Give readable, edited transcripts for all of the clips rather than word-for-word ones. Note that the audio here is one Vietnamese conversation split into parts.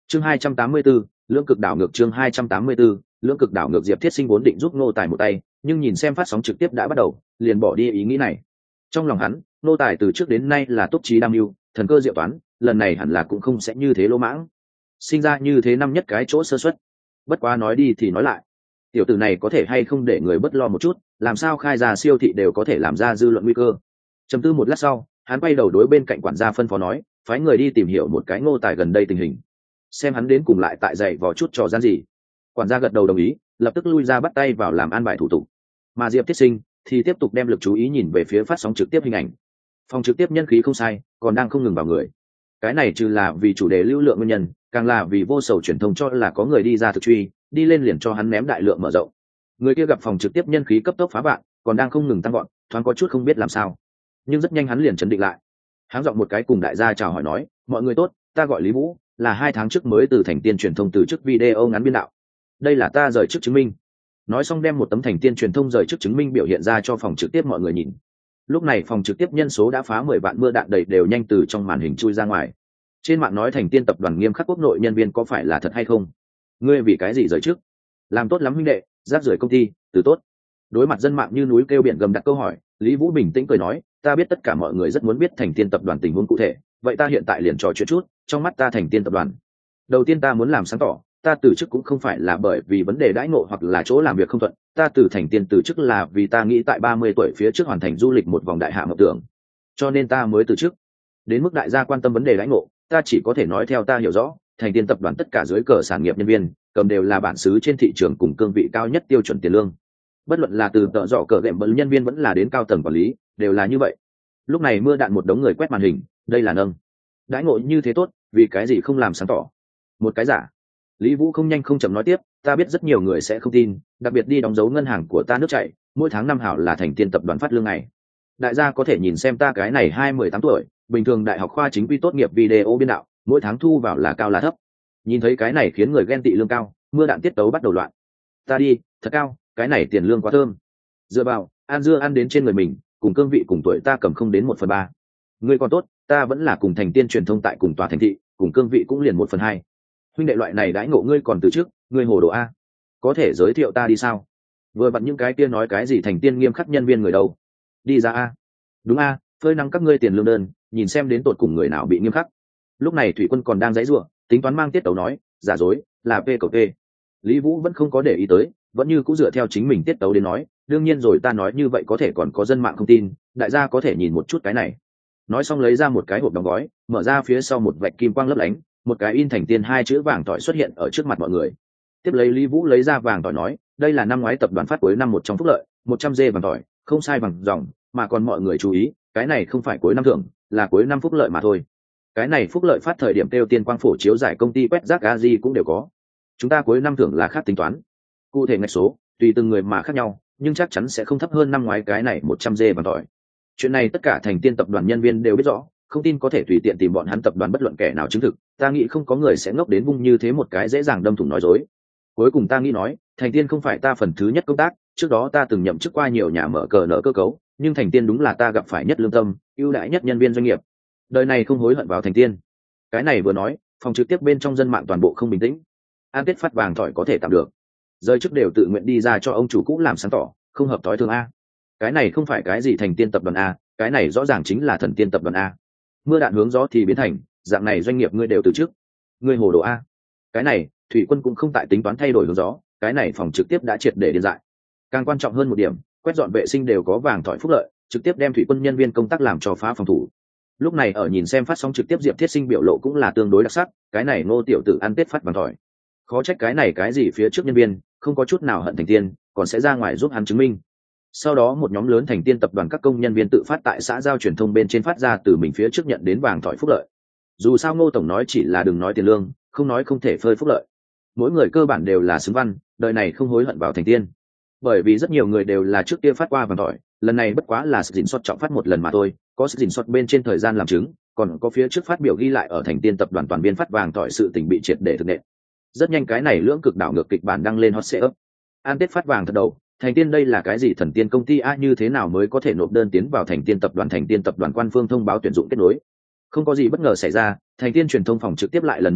chương 284, lưỡng cực đảo ngược. chương 284, lưỡng cực đảo ngược. Diệp Thiết Sinh vốn định giúp Ngô Tài một tay, nhưng nhìn xem phát sóng trực tiếp đã bắt đầu, liền bỏ đi ý nghĩ này. Trong lòng hắn, Ngô Tài từ trước đến nay là túc trí đam mưu, thần cơ diệu toán, lần này hẳn là cũng không sẽ như thế lỗ mãng, sinh ra như thế năm nhất cái chỗ sơ suất. Bất quá nói đi thì nói lại, tiểu tử này có thể hay không để người bất lo một chút, làm sao khai ra siêu thị đều có thể làm ra dư luận nguy cơ. Trầm tư một lát sau, hắn quay đầu đối bên cạnh quản gia phân phó nói, phái người đi tìm hiểu một cái Ngô Tài gần đây tình hình, xem hắn đến cùng lại tại dạy vò chút trò gian gì. Quản gia gật đầu đồng ý, lập tức lui ra bắt tay vào làm an bài thủ tục. Mà Diệp Thiết Sinh thì tiếp tục đem lực chú ý nhìn về phía phát sóng trực tiếp hình ảnh. Phòng trực tiếp nhân khí không sai, còn đang không ngừng vào người. Cái này trừ là vì chủ đề lưu lượng nguyên nhân, càng là vì vô sầu truyền thông cho là có người đi ra thực truy, đi lên liền cho hắn ném đại lượng mở rộng. Người kia gặp phòng trực tiếp nhân khí cấp tốc phá vạn, còn đang không ngừng tăng gọn, thoáng có chút không biết làm sao. Nhưng rất nhanh hắn liền trấn định lại. Háng giọng một cái cùng đại gia chào hỏi nói, mọi người tốt, ta gọi Lý Vũ, là 2 tháng trước mới từ Thành Tiên truyền thông từ chức video ngắn biên đạo. Đây là ta rời chức chứng minh. Nói xong đem một tấm Thành Tiên truyền thông rời chức chứng minh biểu hiện ra cho phòng trực tiếp mọi người nhìn. Lúc này phòng trực tiếp nhân số đã phá 10 vạn, mưa đạn đầy đều nhanh từ trong màn hình chui ra ngoài. Trên mạng nói Thành Tiên tập đoàn nghiêm khắc quốc nội nhân viên có phải là thật hay không? Ngươi vì cái gì rời chức? Làm tốt lắm huynh đệ, rác rưởi công ty, từ tốt. Đối mặt dân mạng như núi kêu biển gầm đặt câu hỏi, Lý Vũ bình tĩnh cười nói, ta biết tất cả mọi người rất muốn biết Thành Tiên tập đoàn tình huống cụ thể, vậy ta hiện tại liền trò chuyện chút. Trong mắt ta Thành Tiên tập đoàn, đầu tiên ta muốn làm sáng tỏ, ta từ chức cũng không phải là bởi vì vấn đề đãi ngộ hoặc là chỗ làm việc không thuận, ta từ Thành Tiên từ chức là vì ta nghĩ tại 30 tuổi phía trước hoàn thành du lịch một vòng đại hạ mộng tưởng, cho nên ta mới từ chức. Đến mức đại gia quan tâm vấn đề đãi ngộ, ta chỉ có thể nói theo ta hiểu rõ, Thành Tiên tập đoàn tất cả dưới cờ sản nghiệp nhân viên cầm đều là bản xứ trên thị trường cùng cương vị cao nhất tiêu chuẩn tiền lương, bất luận là từ tợ dọ cờ gệm bẩn nhân viên vẫn là đến cao tầng quản lý, đều là như vậy. Lúc này mưa đạn một đống người quét màn hình, đây là nâng đãi ngộ như thế tốt, vì cái gì không làm sáng tỏ? Một cái giả. Lý Vũ không nhanh không chậm nói tiếp, ta biết rất nhiều người sẽ không tin, đặc biệt đi đóng dấu ngân hàng của ta nước chảy, mỗi tháng 5 hảo là Thành Tiên tập đoàn phát lương này. Đại gia có thể nhìn xem ta cái này 18 tuổi, bình thường đại học khoa chính quy tốt nghiệp video biên đạo, mỗi tháng thu vào là cao là thấp. Nhìn thấy cái này khiến người ghen tị lương cao, mưa đạn tiết tấu bắt đầu loạn. Ta đi, thật cao, cái này tiền lương quá thơm. Dựa vào, ăn dưa ăn đến trên người mình, cùng cương vị cùng tuổi ta cầm không đến 1/3. Ngươi còn tốt, ta vẫn là cùng Thành Tiên truyền thông tại cùng tòa thành thị, cùng cương vị cũng liền 1/2. Huynh đệ loại này đãi ngộ ngươi còn từ trước, ngươi hồ đồ a, có thể giới thiệu ta đi sao? Vừa vặn những cái kia nói cái gì Thành Tiên nghiêm khắc nhân viên người đâu, đi ra a. Đúng a, phơi nắng các ngươi tiền lương đơn, nhìn xem đến tột cùng người nào bị nghiêm khắc. Lúc này Thủy Quân còn đang giãy giụa, tính toán mang tiết tấu nói, giả dối, là p cầu p. Lý Vũ vẫn không có để ý tới, vẫn như cũng dựa theo chính mình tiết tấu đến nói, đương nhiên rồi, ta nói như vậy có thể còn có dân mạng không tin, đại gia có thể nhìn một chút cái này. Nói xong lấy ra một cái hộp đóng gói, mở ra phía sau một vạch kim quang lấp lánh, một cái in Thành Tiên 2 chữ vàng tỏi xuất hiện ở trước mặt mọi người. Tiếp lấy Lý Vũ lấy ra vàng tỏi nói, đây là năm ngoái tập đoàn phát cuối năm một trong phúc lợi, 100 dê vàng tỏi, không sai bằng dòng, mà còn mọi người chú ý, cái này không phải cuối năm thưởng, là cuối năm phúc lợi mà thôi. Cái này phúc lợi phát thời điểm kêu tiên quang phổ chiếu giải công ty quét rác Gazi cũng đều có. Chúng ta cuối năm thưởng là khác tính toán. Cụ thể ngạch số, tùy từng người mà khác nhau, nhưng chắc chắn sẽ không thấp hơn năm ngoái cái này 100 dê vàng tỏi. Chuyện này tất cả Thành Tiên tập đoàn nhân viên đều biết rõ, không tin có thể tùy tiện tìm bọn hắn tập đoàn bất luận kẻ nào chứng thực, ta nghĩ không có người sẽ ngốc đến vung như thế một cái dễ dàng đâm thủng nói dối. Cuối cùng ta nghĩ nói, Thành Tiên không phải ta phần thứ nhất công tác, trước đó ta từng nhậm chức qua nhiều nhà mở cờ nợ cơ cấu, nhưng Thành Tiên đúng là ta gặp phải nhất lương tâm, ưu đãi nhất nhân viên doanh nghiệp. Đời này không hối hận vào Thành Tiên. Cái này vừa nói, phòng trực tiếp bên trong dân mạng toàn bộ không bình tĩnh. An Tết phát vàng thỏi có thể tạm được, rơi trước đều tự nguyện đi ra cho ông chủ cũ làm sáng tỏ, không hợp thói thường a. Cái này không phải cái gì Thành Tiên tập đoàn a, cái này rõ ràng chính là Thần Tiên tập đoàn a. Mưa đạn hướng gió thì biến thành, dạng này doanh nghiệp ngươi đều từ trước, ngươi hồ đồ a. Cái này Thủy Quân cũng không tại tính toán thay đổi hướng gió, cái này phòng trực tiếp đã triệt để điên dại. Càng quan trọng hơn một điểm, quét dọn vệ sinh đều có vàng thỏi phúc lợi, trực tiếp đem Thủy Quân nhân viên công tác làm cho phá phòng thủ. Lúc này ở nhìn xem phát sóng trực tiếp Diệp Thiết Sinh biểu lộ cũng là tương đối đặc sắc, cái này Ngô tiểu tử ăn Tết phát vàng thỏi, khó trách cái này cái gì phía trước nhân viên không có chút nào hận Thành Tiên, còn sẽ ra ngoài giúp hắn chứng minh. Sau đó một nhóm lớn Thành Tiên tập đoàn các công nhân viên tự phát tại xã giao truyền thông bên trên phát ra từ mình phía trước nhận đến vàng thỏi phúc lợi. Dù sao Ngô tổng nói chỉ là đừng nói tiền lương, không nói không thể phơi phúc lợi. Mỗi người cơ bản đều là xứng văn, đời này không hối hận vào Thành Tiên. Bởi vì rất nhiều người đều là trước kia phát qua vàng thỏi, lần này bất quá là sự dình soát trọng phát một lần mà thôi, có sự dình soát bên trên thời gian làm chứng, còn có phía trước phát biểu ghi lại ở Thành Tiên tập đoàn toàn viên phát vàng thỏi sự tình bị triệt để thực nện. Rất nhanh cái này lưỡng cực đảo ngược kịch bản đăng lên hot search. An Tết phát vàng thật đầu, Thành Tiên đây là cái gì thần tiên công ty a, như thế nào mới có thể nộp đơn tiến vào Thành Tiên tập đoàn? Thành Tiên tập đoàn quan phương thông báo tuyển dụng kết nối. Không có gì bất ngờ xảy ra, Thành Tiên truyền thông phòng trực tiếp lại lần nữa bạo,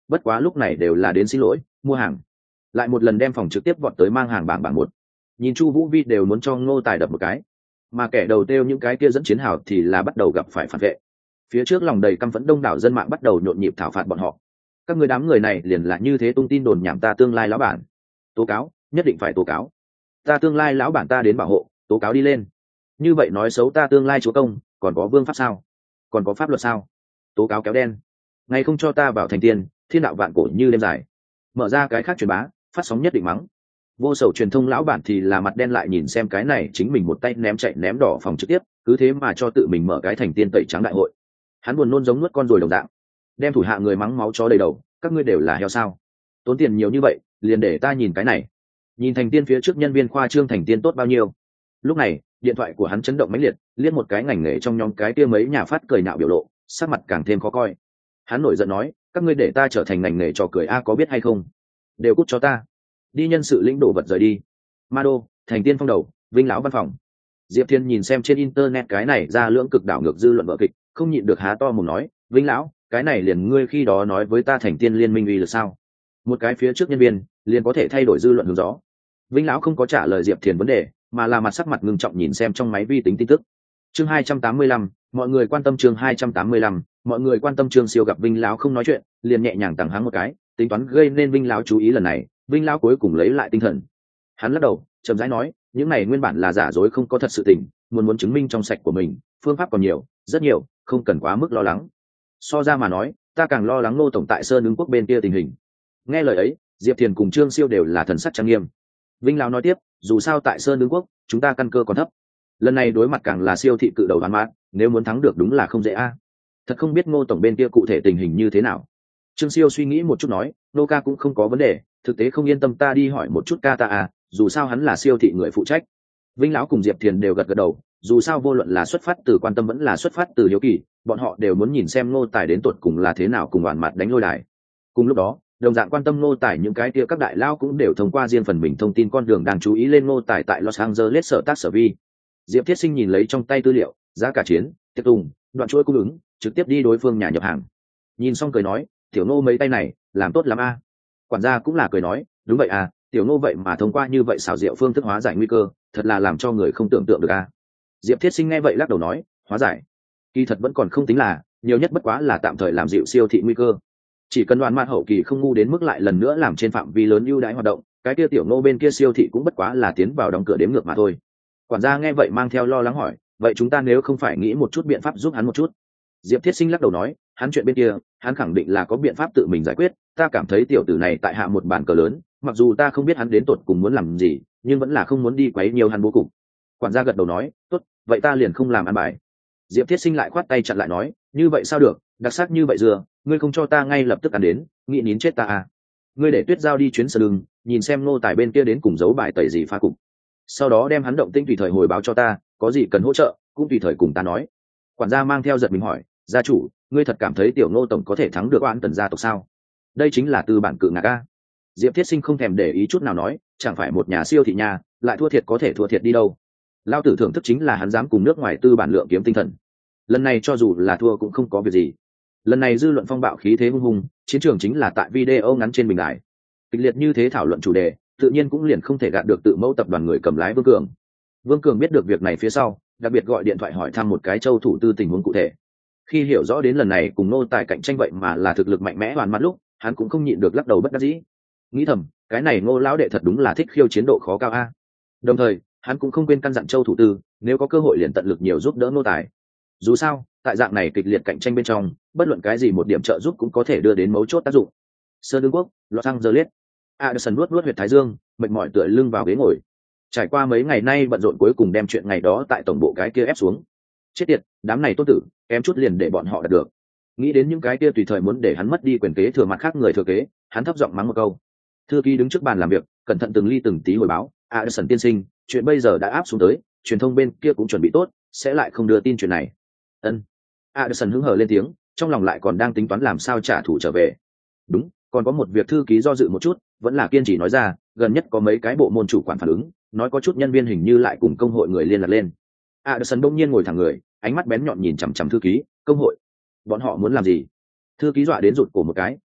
bất quá lúc này đều là đến xin lỗi mua hàng. Lại một lần đem phòng trực tiếp vọt tới mang hàng bảng một. Nhìn Chu Vũ Vi đều muốn cho Ngô Tài đập một cái, mà kẻ đầu tiêu những cái kia dẫn chiến hào thì là bắt đầu gặp phải phản vệ. Phía trước lòng đầy căm phẫn đông đảo dân mạng bắt đầu nhộn nhịp thảo phạt bọn họ. Các người đám người này liền là như thế tung tin đồn nhảm ta tương lai lão bản. Tố cáo, nhất định phải tố cáo. Ta tương lai lão bản ta đến bảo hộ, tố cáo đi lên. Như vậy nói xấu ta tương lai chúa công, còn có vương pháp sao? Còn có pháp luật sao? Tố cáo kéo đen. Ngày không cho ta vào thành tiên, thiên đạo vạn cổ như đêm dài. Mở ra cái khác truyền bá, phát sóng nhất định mắng. Vô sầu truyền thông lão bản thì là mặt đen lại nhìn xem cái này chính mình một tay ném chạy ném đỏ phòng trực tiếp, cứ thế mà cho tự mình mở cái thành tiên tẩy trắng đại hội. Hắn buồn nôn giống nuốt con rồi đồng dạng, đem thủ hạ người mắng máu chó đầy đầu, các ngươi đều là heo sao? Tốn tiền nhiều như vậy, liền để ta nhìn cái này. Nhìn thành tiên phía trước nhân viên khoa trương thành tiên tốt bao nhiêu. Lúc này, điện thoại của hắn chấn động mãnh liệt, liếc một cái ngành nghề trong nhóm cái kia mấy nhà phát cười nạo biểu lộ, sắc mặt càng thêm khó coi. Hắn nổi giận nói, các ngươi để ta trở thành ngành nghề trò cười a có biết hay không? Đều cút cho ta. Đi nhân sự lĩnh đồ vật rời đi. Ma đô, thành tiên phong đầu, Vinh lão văn phòng. Diệp Thiên nhìn xem trên internet cái này ra lưỡng cực đảo ngược dư luận vở kịch, không nhịn được há to mồm nói, Vinh lão, cái này liền ngươi khi đó nói với ta thành tiên liên minh uy là sao? Một cái phía trước nhân viên liền có thể thay đổi dư luận hướng gió. Vinh lão không có trả lời Diệp Thiên vấn đề, mà là mặt sắc mặt ngưng trọng nhìn xem trong máy vi tính tin tức. Chương 285, mọi người quan tâm chương 285, mọi người quan tâm chương siêu gặp Vinh lão không nói chuyện, liền nhẹ nhàng tằng hắng một cái, tính toán gây nên Vinh lão chú ý lần này, Vinh lão cuối cùng lấy lại tinh thần. Hắn lắc đầu, chậm rãi nói, những này nguyên bản là giả dối không có thật sự tình, muốn chứng minh trong sạch của mình, phương pháp còn nhiều, rất nhiều, không cần quá mức lo lắng. So ra mà nói, ta càng lo lắng Ngô tổng tại Sơn Ứng quốc bên kia tình hình. Nghe lời ấy, Diệp Thiền cùng Trương Siêu đều là thần sắc trang nghiêm. Vinh lão nói tiếp, dù sao tại Sơn Ứng quốc, chúng ta căn cơ còn thấp. Lần này đối mặt càng là siêu thị cự đầu đoán mát, nếu muốn thắng được đúng là không dễ a. Thật không biết Ngô tổng bên kia cụ thể tình hình như thế nào. Trương Siêu suy nghĩ một chút nói, Nô ca cũng không có vấn đề, thực tế không yên tâm ta đi hỏi một chút ca ta à, dù sao hắn là siêu thị người phụ trách. Vinh lão cùng Diệp Thiền đều gật gật đầu, dù sao vô luận là xuất phát từ quan tâm vẫn là xuất phát từ hiếu kỳ, bọn họ đều muốn nhìn xem Ngô Tài đến tột cùng là thế nào cùng đoàn mặt đánh lôi đài. Cùng lúc đó, đồng dạng quan tâm Ngô Tài những cái kia các đại lao cũng đều thông qua riêng phần mình thông tin con đường đang chú ý lên Ngô Tài tại Los Angeles sở tác sở vi. Diệp Thiết Sinh nhìn lấy trong tay tư liệu, giá cả chiến, tiếp tùng, đoạn chuỗi cung ứng, trực tiếp đi đối phương nhà nhập hàng. Nhìn xong cười nói, tiểu Ngô mấy tay này làm tốt lắm a. Quản gia cũng là cười nói, đúng vậy à, tiểu Ngô vậy mà thông qua như vậy xảo diệu phương thức hóa giải nguy cơ, thật là làm cho người không tưởng tượng được a. Diệp Thiết Sinh nghe vậy lắc đầu nói, hóa giải, kỳ thật vẫn còn không tính là, nhiều nhất bất quá là tạm thời làm dịu siêu thị nguy cơ. Chỉ cần đoàn mạn hậu kỳ không ngu đến mức lại lần nữa làm trên phạm vi lớn ưu đãi hoạt động, cái kia tiểu Ngô bên kia siêu thị cũng bất quá là tiến vào đóng cửa đếm ngược mà thôi. Quản gia nghe vậy mang theo lo lắng hỏi, vậy chúng ta nếu không phải nghĩ một chút biện pháp giúp hắn một chút? Diệp Thiết Sinh lắc đầu nói, hắn chuyện bên kia, hắn khẳng định là có biện pháp tự mình giải quyết, ta cảm thấy tiểu tử này tại hạ một bàn cờ lớn, mặc dù ta không biết hắn đến tột cùng muốn làm gì, nhưng vẫn là không muốn đi quấy nhiều hắn bố cục. Quản gia gật đầu nói, tốt, vậy ta liền không làm ăn bài. Diệp Thiết Sinh lại khoát tay chặn lại nói, như vậy sao được, đặc sắc như vậy dừa, ngươi không cho ta ngay lập tức ăn đến, nghĩ nín chết ta à? Ngươi để Tuyết Giao đi chuyến sờ đường, nhìn xem Ngô Tài bên kia đến cùng giấu bài tẩy gì phá cục, sau đó đem hắn động tĩnh tùy thời hồi báo cho ta, có gì cần hỗ trợ cũng tùy thời cùng ta nói. Quản gia mang theo giật mình hỏi, gia chủ, ngươi thật cảm thấy tiểu Ngô tổng có thể thắng được Oan Tần gia tộc sao? Đây chính là tư bản cự ngạc a. Diệp Thiết Sinh không thèm để ý chút nào nói, chẳng phải một nhà siêu thị nhà lại thua thiệt có thể thua thiệt đi đâu. Lao tử thưởng thức chính là hắn dám cùng nước ngoài tư bản lượng kiếm tinh thần. Lần này cho dù là thua cũng không có việc gì. Lần này dư luận phong bạo khí thế hung hùng, chiến trường chính là tại video ngắn trên bình đài. Kịch liệt như thế thảo luận chủ đề, tự nhiên cũng liền không thể gạt được tự mẫu tập đoàn người cầm lái Vương Cường. Vương Cường biết được việc này phía sau, đặc biệt gọi điện thoại hỏi thăm một cái châu thủ tư tình huống cụ thể. Khi hiểu rõ đến lần này cùng Ngô Tài cạnh tranh vậy mà là thực lực mạnh mẽ hoàn mặt lúc, hắn cũng không nhịn được lắc đầu bất đắc dĩ. Nghĩ thầm, cái này Ngô lão đệ thật đúng là thích khiêu chiến độ khó cao a. Đồng thời, hắn cũng không quên căn dặn châu thủ tư, nếu có cơ hội liền tận lực nhiều giúp đỡ Ngô Tài. Dù sao, tại dạng này kịch liệt cạnh tranh bên trong, bất luận cái gì một điểm trợ giúp cũng có thể đưa đến mấu chốt tác dụng. Sơn Đương Quốc, Los Angeles. Addison nuốt huyệt thái dương, mệt mỏi tựa lưng vào ghế ngồi. Trải qua mấy ngày nay bận rộn cuối cùng đem chuyện ngày đó tại tổng bộ cái kia ép xuống. Chết tiệt, đám này tốt tử, em chút liền để bọn họ đạt được. Nghĩ đến những cái kia tùy thời muốn để hắn mất đi quyền kế thừa mặt khác người thừa kế, hắn thấp giọng mắng một câu. Thư ký đứng trước bàn làm việc, cẩn thận từng ly từng tí hồi báo, Addison tiên sinh, chuyện bây giờ đã áp xuống tới, truyền thông bên kia cũng chuẩn bị tốt, sẽ lại không đưa tin chuyện này. Ân. Addison hứng hờ lên tiếng, trong lòng lại còn đang tính toán làm sao trả thù trở về. Đúng, còn có một việc thư ký do dự một chút, vẫn là kiên trì nói ra, gần nhất có mấy cái bộ môn chủ quản phản ứng, nói có chút nhân viên hình như lại cùng công hội người liên lạc lên. Addison đông nhiên ngồi thẳng người, ánh mắt bén nhọn nhìn chằm chằm thư ký, công hội, bọn họ muốn làm gì? Thư ký dọa đến rụt cổ một cái,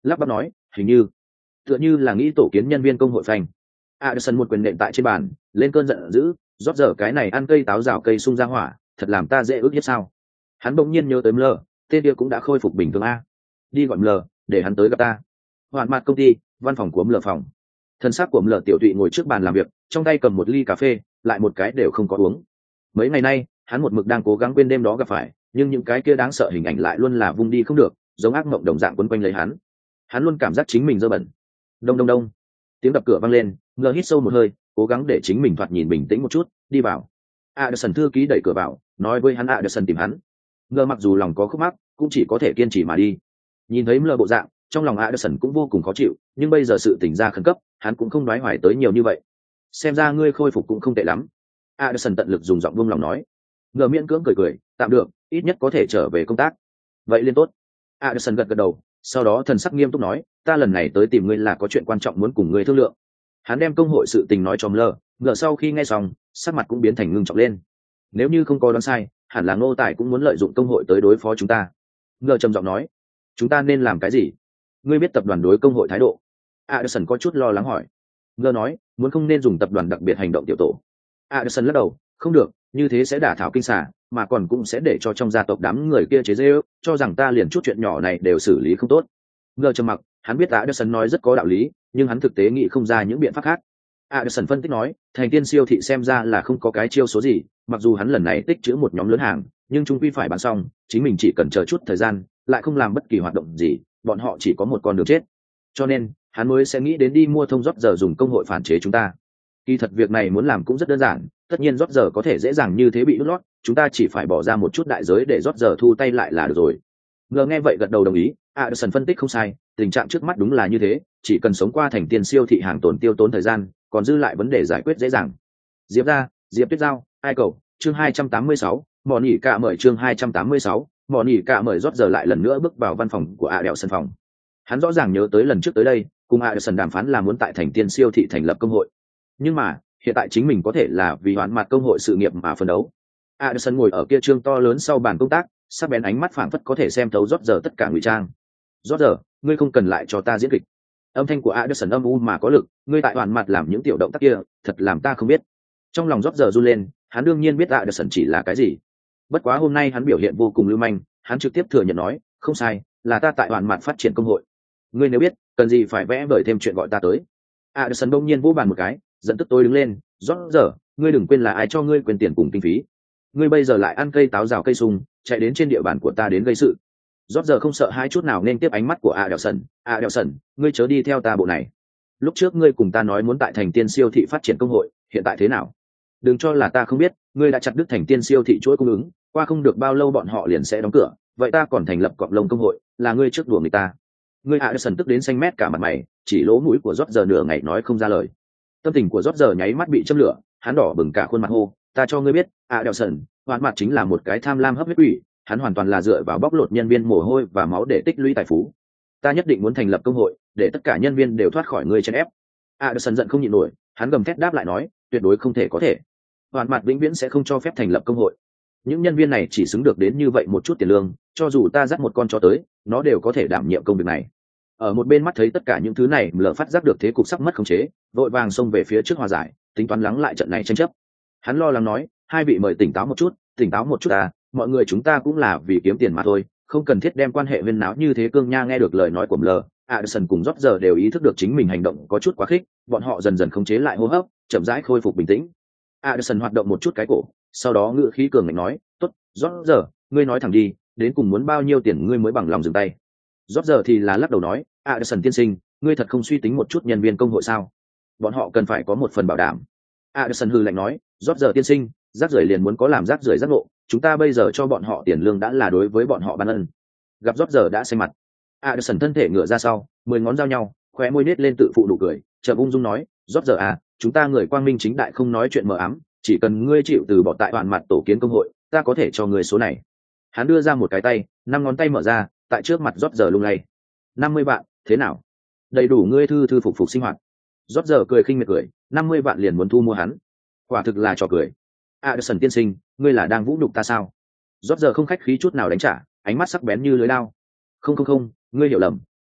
lắp bắp nói, hình như tựa như là nghĩ tổ kiến nhân viên công hội phanh. Addison một quyền nện tại trên bàn, lên cơn giận dữ, rót giờ cái này ăn cây táo rào cây sung ra hỏa, thật làm ta dễ ước hiếp sao? Hắn bỗng nhiên nhớ tới Ml, tên kia cũng đã khôi phục bình thường a. Đi gọi Ml, để hắn tới gặp ta. Hoàn mặt công ty, văn phòng của Ml phòng. Thân xác của Ml tiểu tụy ngồi trước bàn làm việc, trong tay cầm một ly cà phê, lại một cái đều không có uống. Mấy ngày nay, hắn một mực đang cố gắng quên đêm đó gặp phải, nhưng những cái kia đáng sợ hình ảnh lại luôn là vung đi không được, giống ác mộng đồng dạng quấn quanh lấy hắn. Hắn luôn cảm giác chính mình dơ bẩn. Đông đông đông, tiếng đập cửa vang lên, Ml hít sâu một hơi, cố gắng để chính mình thoạt nhìn bình tĩnh một chút, đi vào. Addison thư ký đẩy cửa vào, nói với hắn Addison tìm hắn. Ml mặc dù lòng có khúc mắc, cũng chỉ có thể kiên trì mà đi. Nhìn thấy Ml bộ dạng, trong lòng Addison cũng vô cùng khó chịu, nhưng bây giờ sự tỉnh ra khẩn cấp, hắn cũng không đoái hoài tới nhiều như vậy. Xem ra ngươi khôi phục cũng không tệ lắm. Addison tận lực dùng giọng buông lòng nói. Ml miễn cưỡng cười cười, tạm được, ít nhất có thể trở về công tác. Vậy liên tốt. Addison gật gật đầu, sau đó thần sắc nghiêm túc nói, ta lần này tới tìm ngươi là có chuyện quan trọng muốn cùng ngươi thương lượng. Hắn đem công hội sự tình nói cho Ml sau khi nghe xong, sắc mặt cũng biến thành ngưng trọng lên. Nếu như không có đoán sai, hẳn là Ngô Tài cũng muốn lợi dụng công hội tới đối phó chúng ta. Ml trầm giọng nói, chúng ta nên làm cái gì? Ngươi biết tập đoàn đối công hội thái độ. Addison có chút lo lắng hỏi. Ml nói, muốn không nên dùng tập đoàn đặc biệt hành động tiểu tổ. Addison lắc đầu, không được, như thế sẽ đả thảo kinh xà, mà còn cũng sẽ để cho trong gia tộc đám người kia chế giễu, cho rằng ta liền chút chuyện nhỏ này đều xử lý không tốt. Ml trầm mặc, hắn biết Addison nói rất có đạo lý, nhưng hắn thực tế nghĩ không ra những biện pháp khác. Addison phân tích nói, thành tiên siêu thị xem ra là không có cái chiêu số gì, mặc dù hắn lần này tích trữ một nhóm lớn hàng, nhưng chung quy phải bán xong, chính mình chỉ cần chờ chút thời gian, lại không làm bất kỳ hoạt động gì, bọn họ chỉ có một con đường chết. Cho nên, hắn mới sẽ nghĩ đến đi mua thông rót giờ dùng công hội phản chế chúng ta. Kỳ thật việc này muốn làm cũng rất đơn giản, tất nhiên rót giờ có thể dễ dàng như thế bị đút lót, chúng ta chỉ phải bỏ ra một chút đại giới để rót giờ thu tay lại là được rồi. Ngờ nghe vậy gật đầu đồng ý, Addison phân tích không sai, tình trạng trước mắt đúng là như thế, chỉ cần sống qua thành tiên siêu thị hàng tồn tiêu tốn thời gian, còn dư lại vấn đề giải quyết dễ dàng. Diệp ra, Diệp Tuyết Giao, ai cầu, chương 286, mỏ nỉ cả mời chương 286, mỏ nỉ cả mời rót giờ lại lần nữa bước vào văn phòng của Addison phòng. Hắn rõ ràng nhớ tới lần trước tới đây, cùng Addison đàm phán là muốn tại thành tiên siêu thị thành lập công hội. Nhưng mà, hiện tại chính mình có thể là vì hoãn mặt công hội sự nghiệp mà phấn đấu. Addison ngồi ở kia trương to lớn sau bàn công tác, sắc bén ánh mắt phảng phất có thể xem thấu rót giờ tất cả ngụy trang. Rót giờ, ngươi không cần lại cho ta diễn kịch. Âm thanh của Addison âm u mà có lực, ngươi tại hoàn mặt làm những tiểu động tác kia, thật làm ta không biết. Trong lòng rót giờ run lên, hắn đương nhiên biết Addison chỉ là cái gì. Bất quá hôm nay hắn biểu hiện vô cùng lưu manh, hắn trực tiếp thừa nhận nói, không sai, là ta tại hoàn mặt phát triển công hội. Ngươi nếu biết, cần gì phải vẽ vời thêm chuyện gọi ta tới. Addison đông nhiên vỗ bàn một cái, giận tức tôi đứng lên, rót giờ, ngươi đừng quên là ai cho ngươi quyền tiền cùng kinh phí. Ngươi bây giờ lại ăn cây táo rào cây sung, chạy đến trên địa bàn của ta đến gây sự. Rót giờ không sợ hai chút nào nên tiếp ánh mắt của Addison, ngươi chớ đi theo ta bộ này. Lúc trước ngươi cùng ta nói muốn tại thành tiên siêu thị phát triển công hội, hiện tại thế nào? Đừng cho là ta không biết, ngươi đã chặt đứt thành tiên siêu thị chuỗi cung ứng, qua không được bao lâu bọn họ liền sẽ đóng cửa, vậy ta còn thành lập cọp lông công hội, là ngươi trước đùa người ta. Ngươi Addison tức đến xanh mét cả mặt mày, chỉ lỗ mũi của rót giờ nửa ngày nói không ra lời. Tâm tình của rót giờ nháy mắt bị châm lửa, hắn đỏ bừng cả khuôn mặt hô, ta cho ngươi biết, Addison, hoàn mặt chính là một cái tham lam hấp huyết quỷ, hắn hoàn toàn là dựa vào bóc lột nhân viên mồ hôi và máu để tích lũy tài phú. Ta nhất định muốn thành lập công hội, để tất cả nhân viên đều thoát khỏi ngươi chèn ép. Addison giận không nhịn nổi, hắn gầm thét đáp lại nói, tuyệt đối không thể có thể. Hoàn mặt vĩnh viễn sẽ không cho phép thành lập công hội. Những nhân viên này chỉ xứng được đến như vậy một chút tiền lương, cho dù ta dắt một con chó tới, nó đều có thể đảm nhiệm công việc này. Ở một bên mắt thấy tất cả những thứ này, Lở phát giác được thế cục sắp mất khống chế, vội vàng xông về phía trước hòa giải, tính toán lắng lại trận này tranh chấp. Hắn lo lắng nói, hai vị mời tỉnh táo một chút à, mọi người chúng ta cũng là vì kiếm tiền mà thôi, không cần thiết đem quan hệ huyên náo như thế. Cương Nha nghe được lời nói của Ml, Addison cùng rót giờ đều ý thức được chính mình hành động có chút quá khích, bọn họ dần dần khống chế lại hô hấp, chậm rãi khôi phục bình tĩnh. Addison hoạt động một chút cái cổ, sau đó ngữ khí cường ngạnh nói, tốt, rót giờ, ngươi nói thẳng đi, đến cùng muốn bao nhiêu tiền ngươi mới bằng lòng dừng tay. Rót giờ thì là lắc đầu nói, Addison tiên sinh, ngươi thật không suy tính một chút nhân viên công hội sao? Bọn họ cần phải có một phần bảo đảm. Addison hừ lạnh nói, rót giờ tiên sinh, rác rưởi liền muốn có làm rác rưởi giác ngộ, chúng ta bây giờ cho bọn họ tiền lương đã là đối với bọn họ ban ân. Gặp rót giờ đã xanh mặt, Addison thân thể ngửa ra sau, 10 ngón giao nhau, khóe môi nết lên tự phụ nụ cười, chợt ung dung nói, rót giờ à, chúng ta người quang minh chính đại không nói chuyện mờ ám, chỉ cần ngươi chịu từ bỏ tại hoàn mặt tổ kiến công hội, ta có thể cho ngươi số này. Hắn đưa ra một cái tay, 5 ngón tay mở ra, tại trước mặt rót giờ lung lay. 50 vạn, thế nào? Đầy đủ ngươi thư phục sinh hoạt. Rót giờ cười khinh miệt cười, 50 vạn liền muốn thu mua hắn. Quả thực là trò cười. Addison tiên sinh, ngươi là đang vũ nhục ta sao? Rót giờ không khách khí chút nào đánh trả, ánh mắt sắc bén như lưới lao. Không, ngươi hiểu lầm,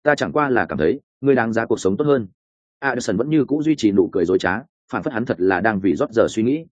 ta chẳng qua là cảm thấy ngươi đáng giá cuộc sống tốt hơn. Addison vẫn như cũ duy trì nụ cười dối trá, phản phất hắn thật là đang vì rót giờ suy nghĩ.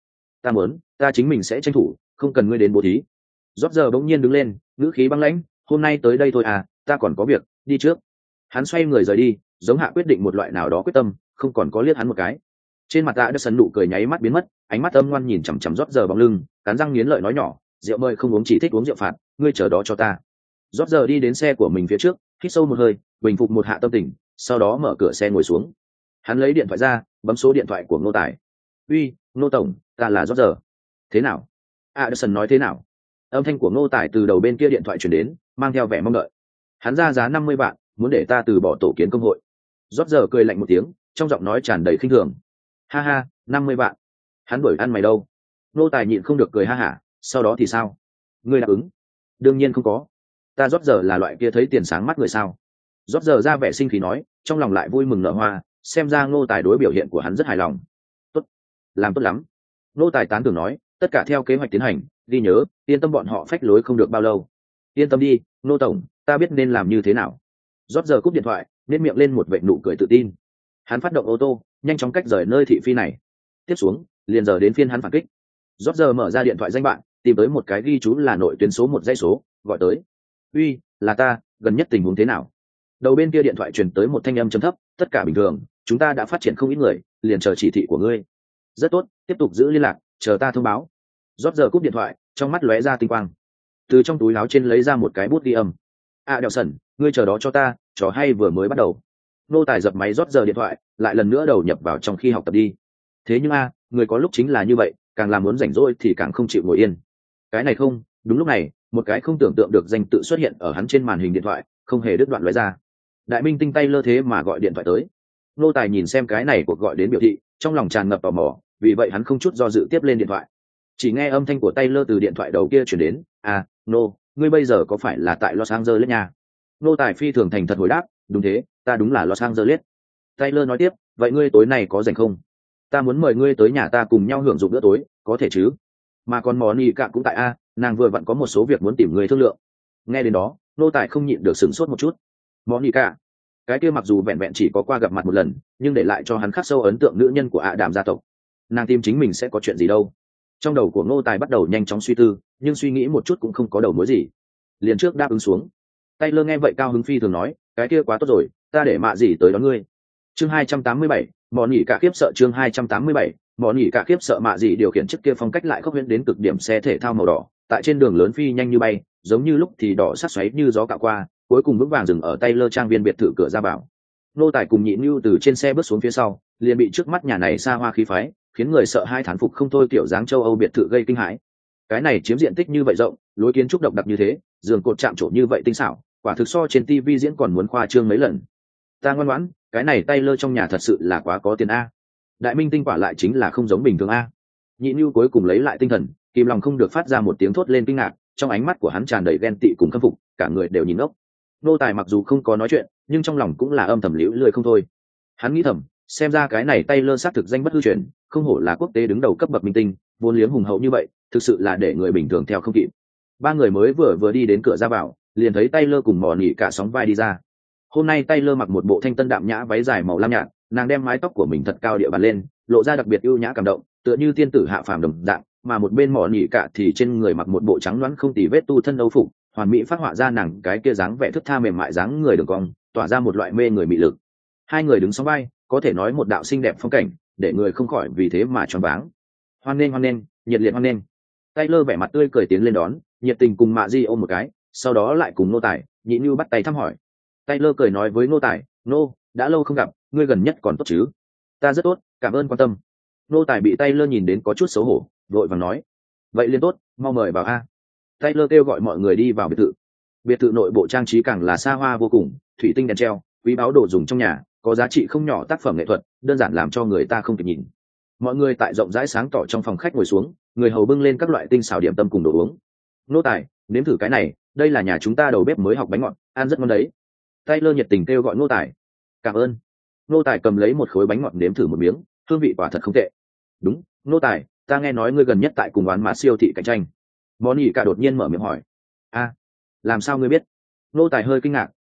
Ta chính mình sẽ tranh thủ, không cần ngươi đến bố thí. Rót giờ bỗng nhiên đứng lên, ngữ khí băng lãnh, hôm nay tới đây thôi à, ta còn có việc, đi trước. Hắn xoay người rời đi, giống hạ quyết định một loại nào đó quyết tâm, không còn có liếc hắn một cái. Trên mặt Addison nụ cười nháy mắt biến mất, ánh mắt âm ngoan nhìn chằm chằm rót giờ bóng lưng, cắn răng nghiến lợi nói nhỏ, rượu mời không uống, chỉ thích uống rượu phạt, ngươi chờ đó cho ta. Rót giờ đi đến xe của mình phía trước, hít sâu một hơi, bình phục một hạ tâm tình, sau đó mở cửa xe ngồi xuống. Hắn lấy điện thoại ra, bấm số điện thoại của Ngô Tài. Uy, Ngô tổng, ta là rót giờ. Thế nào? Addison nói thế nào? Âm thanh của Ngô Tài từ đầu bên kia điện thoại truyền đến, mang theo vẻ mong đợi. Hắn ra giá 50 vạn, muốn để ta từ bỏ tổ kiến công hội. Rót giờ cười lạnh một tiếng, trong giọng nói tràn đầy khinh thường. Ha ha, 50 vạn. Hắn đuổi ăn mày đâu? Ngô Tài nhịn không được cười ha hả, sau đó thì sao? Ngươi đáp ứng? Đương nhiên không có. Ta rót giờ là loại kia thấy tiền sáng mắt người sao? Rót giờ ra vẻ sinh khí nói, trong lòng lại vui mừng nở hoa, xem ra Ngô Tài đối biểu hiện của hắn rất hài lòng. Tốt, làm tốt lắm. Ngô Tài tán thưởng nói, tất cả theo kế hoạch tiến hành, ghi nhớ, yên tâm bọn họ phách lối không được bao lâu. Yên tâm đi, Ngô tổng, ta biết nên làm như thế nào. Rót giờ cúp điện thoại, nên miệng lên một vệt nụ cười tự tin. Hắn phát động ô tô, nhanh chóng cách rời nơi thị phi này. Tiếp xuống, liền giờ đến phiên hắn phản kích. Rót giờ mở ra điện thoại danh bạn, tìm tới một cái ghi chú là nội tuyến số một dãy số, gọi tới. Uy, là ta, gần nhất tình huống thế nào? Đầu bên kia điện thoại truyền tới một thanh âm trầm thấp, tất cả bình thường, chúng ta đã phát triển không ít người, liền chờ chỉ thị của ngươi. Rất tốt, tiếp tục giữ liên lạc, chờ ta thông báo. Rót giờ cúp điện thoại, trong mắt lóe ra tinh quang. Từ trong túi áo trên lấy ra một cái bút ghi âm. Đèo sẩn, ngươi chờ đó cho ta, trò hay vừa mới bắt đầu. Nô Tài dập máy Rót giờ điện thoại, lại lần nữa đầu nhập vào trong khi học tập đi. Thế nhưng người có lúc chính là như vậy, càng làm muốn rảnh rỗi thì càng không chịu ngồi yên. Cái này không, đúng lúc này, một cái không tưởng tượng được danh tự xuất hiện ở hắn trên màn hình điện thoại, không hề đứt đoạn lóe ra. Đại minh tinh tay lơ thế mà gọi điện thoại tới. Nô Tài nhìn xem cái này cuộc gọi đến biểu thị, trong lòng tràn ngập tò mò, vì vậy hắn không chút do dự tiếp lên điện thoại. Chỉ nghe âm thanh của tay lơ từ điện thoại đầu kia chuyển đến, nô, ngươi bây giờ có phải là tại Los Angeles nha? Nô Tài phi thường thành thật hồi đáp, đúng thế, ta đúng là Los Angeles. Tay lơ nói tiếp, vậy ngươi tối nay có rảnh không? Ta muốn mời ngươi tới nhà ta cùng nhau hưởng dụng bữa tối, có thể chứ? Mà còn Moni cả cũng tại nàng vừa vặn có một số việc muốn tìm người thương lượng. Nghe đến đó, Nô Tài không nhịn được sửng sốt một chút. Moni cả, cái kia mặc dù vẹn vẹn chỉ có qua gặp mặt một lần, nhưng để lại cho hắn khắc sâu ấn tượng nữ nhân của Đàm gia tộc. Nàng tìm chính mình sẽ có chuyện gì đâu? Trong đầu của Ngô Tài bắt đầu nhanh chóng suy tư, nhưng suy nghĩ một chút cũng không có đầu mối gì. Liền trước đáp ứng xuống. Taylor nghe vậy cao hứng phi thường nói, cái kia quá tốt rồi, ta để mạ gì tới đón ngươi. Chương 287, mọn nhỉ cả khiếp sợ. Chương 287, mọn nhỉ cả khiếp sợ. Mạ gì điều khiển chiếc kia phong cách lại khốc huyễn đến cực điểm xe thể thao màu đỏ, tại trên đường lớn phi nhanh như bay, giống như lúc thì đỏ sắc xoáy như gió cạo qua, cuối cùng vững vàng dừng ở Taylor trang viên biệt thự cửa ra vào. Nô Tài cùng Nhị Nưu từ trên xe bước xuống phía sau, liền bị trước mắt nhà này xa hoa khí phái, khiến người sợ hai thán phục không thôi, kiểu dáng châu Âu biệt thự gây kinh hãi. Cái này chiếm diện tích như vậy rộng, lối kiến trúc độc đặc như thế, giường cột chạm trổ như vậy tinh xảo, quả thực so trên TV diễn còn muốn khoa trương mấy lần. Ta ngoan ngoãn, cái này Taylor trong nhà thật sự là quá có tiền Đại minh tinh quả lại chính là không giống bình thường Nhị Nưu cuối cùng lấy lại tinh thần, kìm lòng không được phát ra một tiếng thốt lên kinh ngạc, trong ánh mắt của hắn tràn đầy ghen tị cùng khâm phục, cả người đều nhìn ngốc. Nô Tài mặc dù không có nói chuyện, nhưng trong lòng cũng là âm thầm liễu lười không thôi. Hắn nghĩ thầm, xem ra cái này Taylor xác thực danh bất hư truyền, không hổ là quốc tế đứng đầu cấp bậc minh tinh, vốn liếng hùng hậu như vậy, thực sự là để người bình thường theo không kịp. Ba người mới vừa đi đến cửa ra vào, liền thấy Taylor cùng Mò Nỉ cả sóng vai đi ra. Hôm nay Taylor mặc một bộ thanh tân đạm nhã váy dài màu lam nhạt, nàng đem mái tóc của mình thật cao địa bàn lên, lộ ra đặc biệt ưu nhã cảm động, tựa như tiên tử hạ phàm đồng dạng. Mà một bên Mò Nỉ cả thì trên người mặc một bộ trắng loáng không tì vết tu thân âu phục, hoàn mỹ phát họa ra nàng cái kia dáng vẻ thướt tha mềm mại dáng người đường cong, tỏa ra một loại mê người mị lực. Hai người đứng song vai, có thể nói một đạo xinh đẹp phong cảnh, để người không khỏi vì thế mà choáng váng. Hoan nghênh, nhiệt liệt hoan nghênh. Taylor vẻ mặt tươi cười tiến lên đón, nhiệt tình cùng Mạ Di ôm một cái, sau đó lại cùng Nô Tài, Nhị Nưu bắt tay thăm hỏi. Taylor cười nói với Nô Tài, Nô, đã lâu không gặp, ngươi gần nhất còn tốt chứ? Ta rất tốt, cảm ơn quan tâm. Nô Tài bị Taylor nhìn đến có chút xấu hổ, vội vàng nói, vậy liền tốt, mau mời vào Taylor kêu gọi mọi người đi vào biệt thự. Biệt thự nội bộ trang trí càng là xa hoa vô cùng, thủy tinh đèn treo, quý báu đồ dùng trong nhà, có giá trị không nhỏ tác phẩm nghệ thuật, đơn giản làm cho người ta không kịp nhìn. Mọi người tại rộng rãi sáng tỏ trong phòng khách ngồi xuống, người hầu bưng lên các loại tinh xảo điểm tâm cùng đồ uống. Nô Tài, nếm thử cái này, đây là nhà chúng ta đầu bếp mới học bánh ngọt, ăn rất ngon đấy. Taylor nhiệt tình kêu gọi Nô Tài. Cảm ơn. Nô Tài cầm lấy một khối bánh ngọt nếm thử một miếng, hương vị quả thật không tệ. Đúng, Nô Tài, ta nghe nói ngươi gần nhất tại cùng oán mã siêu thị cạnh tranh. Moni cả đột nhiên mở miệng hỏi. Làm sao ngươi biết? Nô Tài hơi kinh ngạc,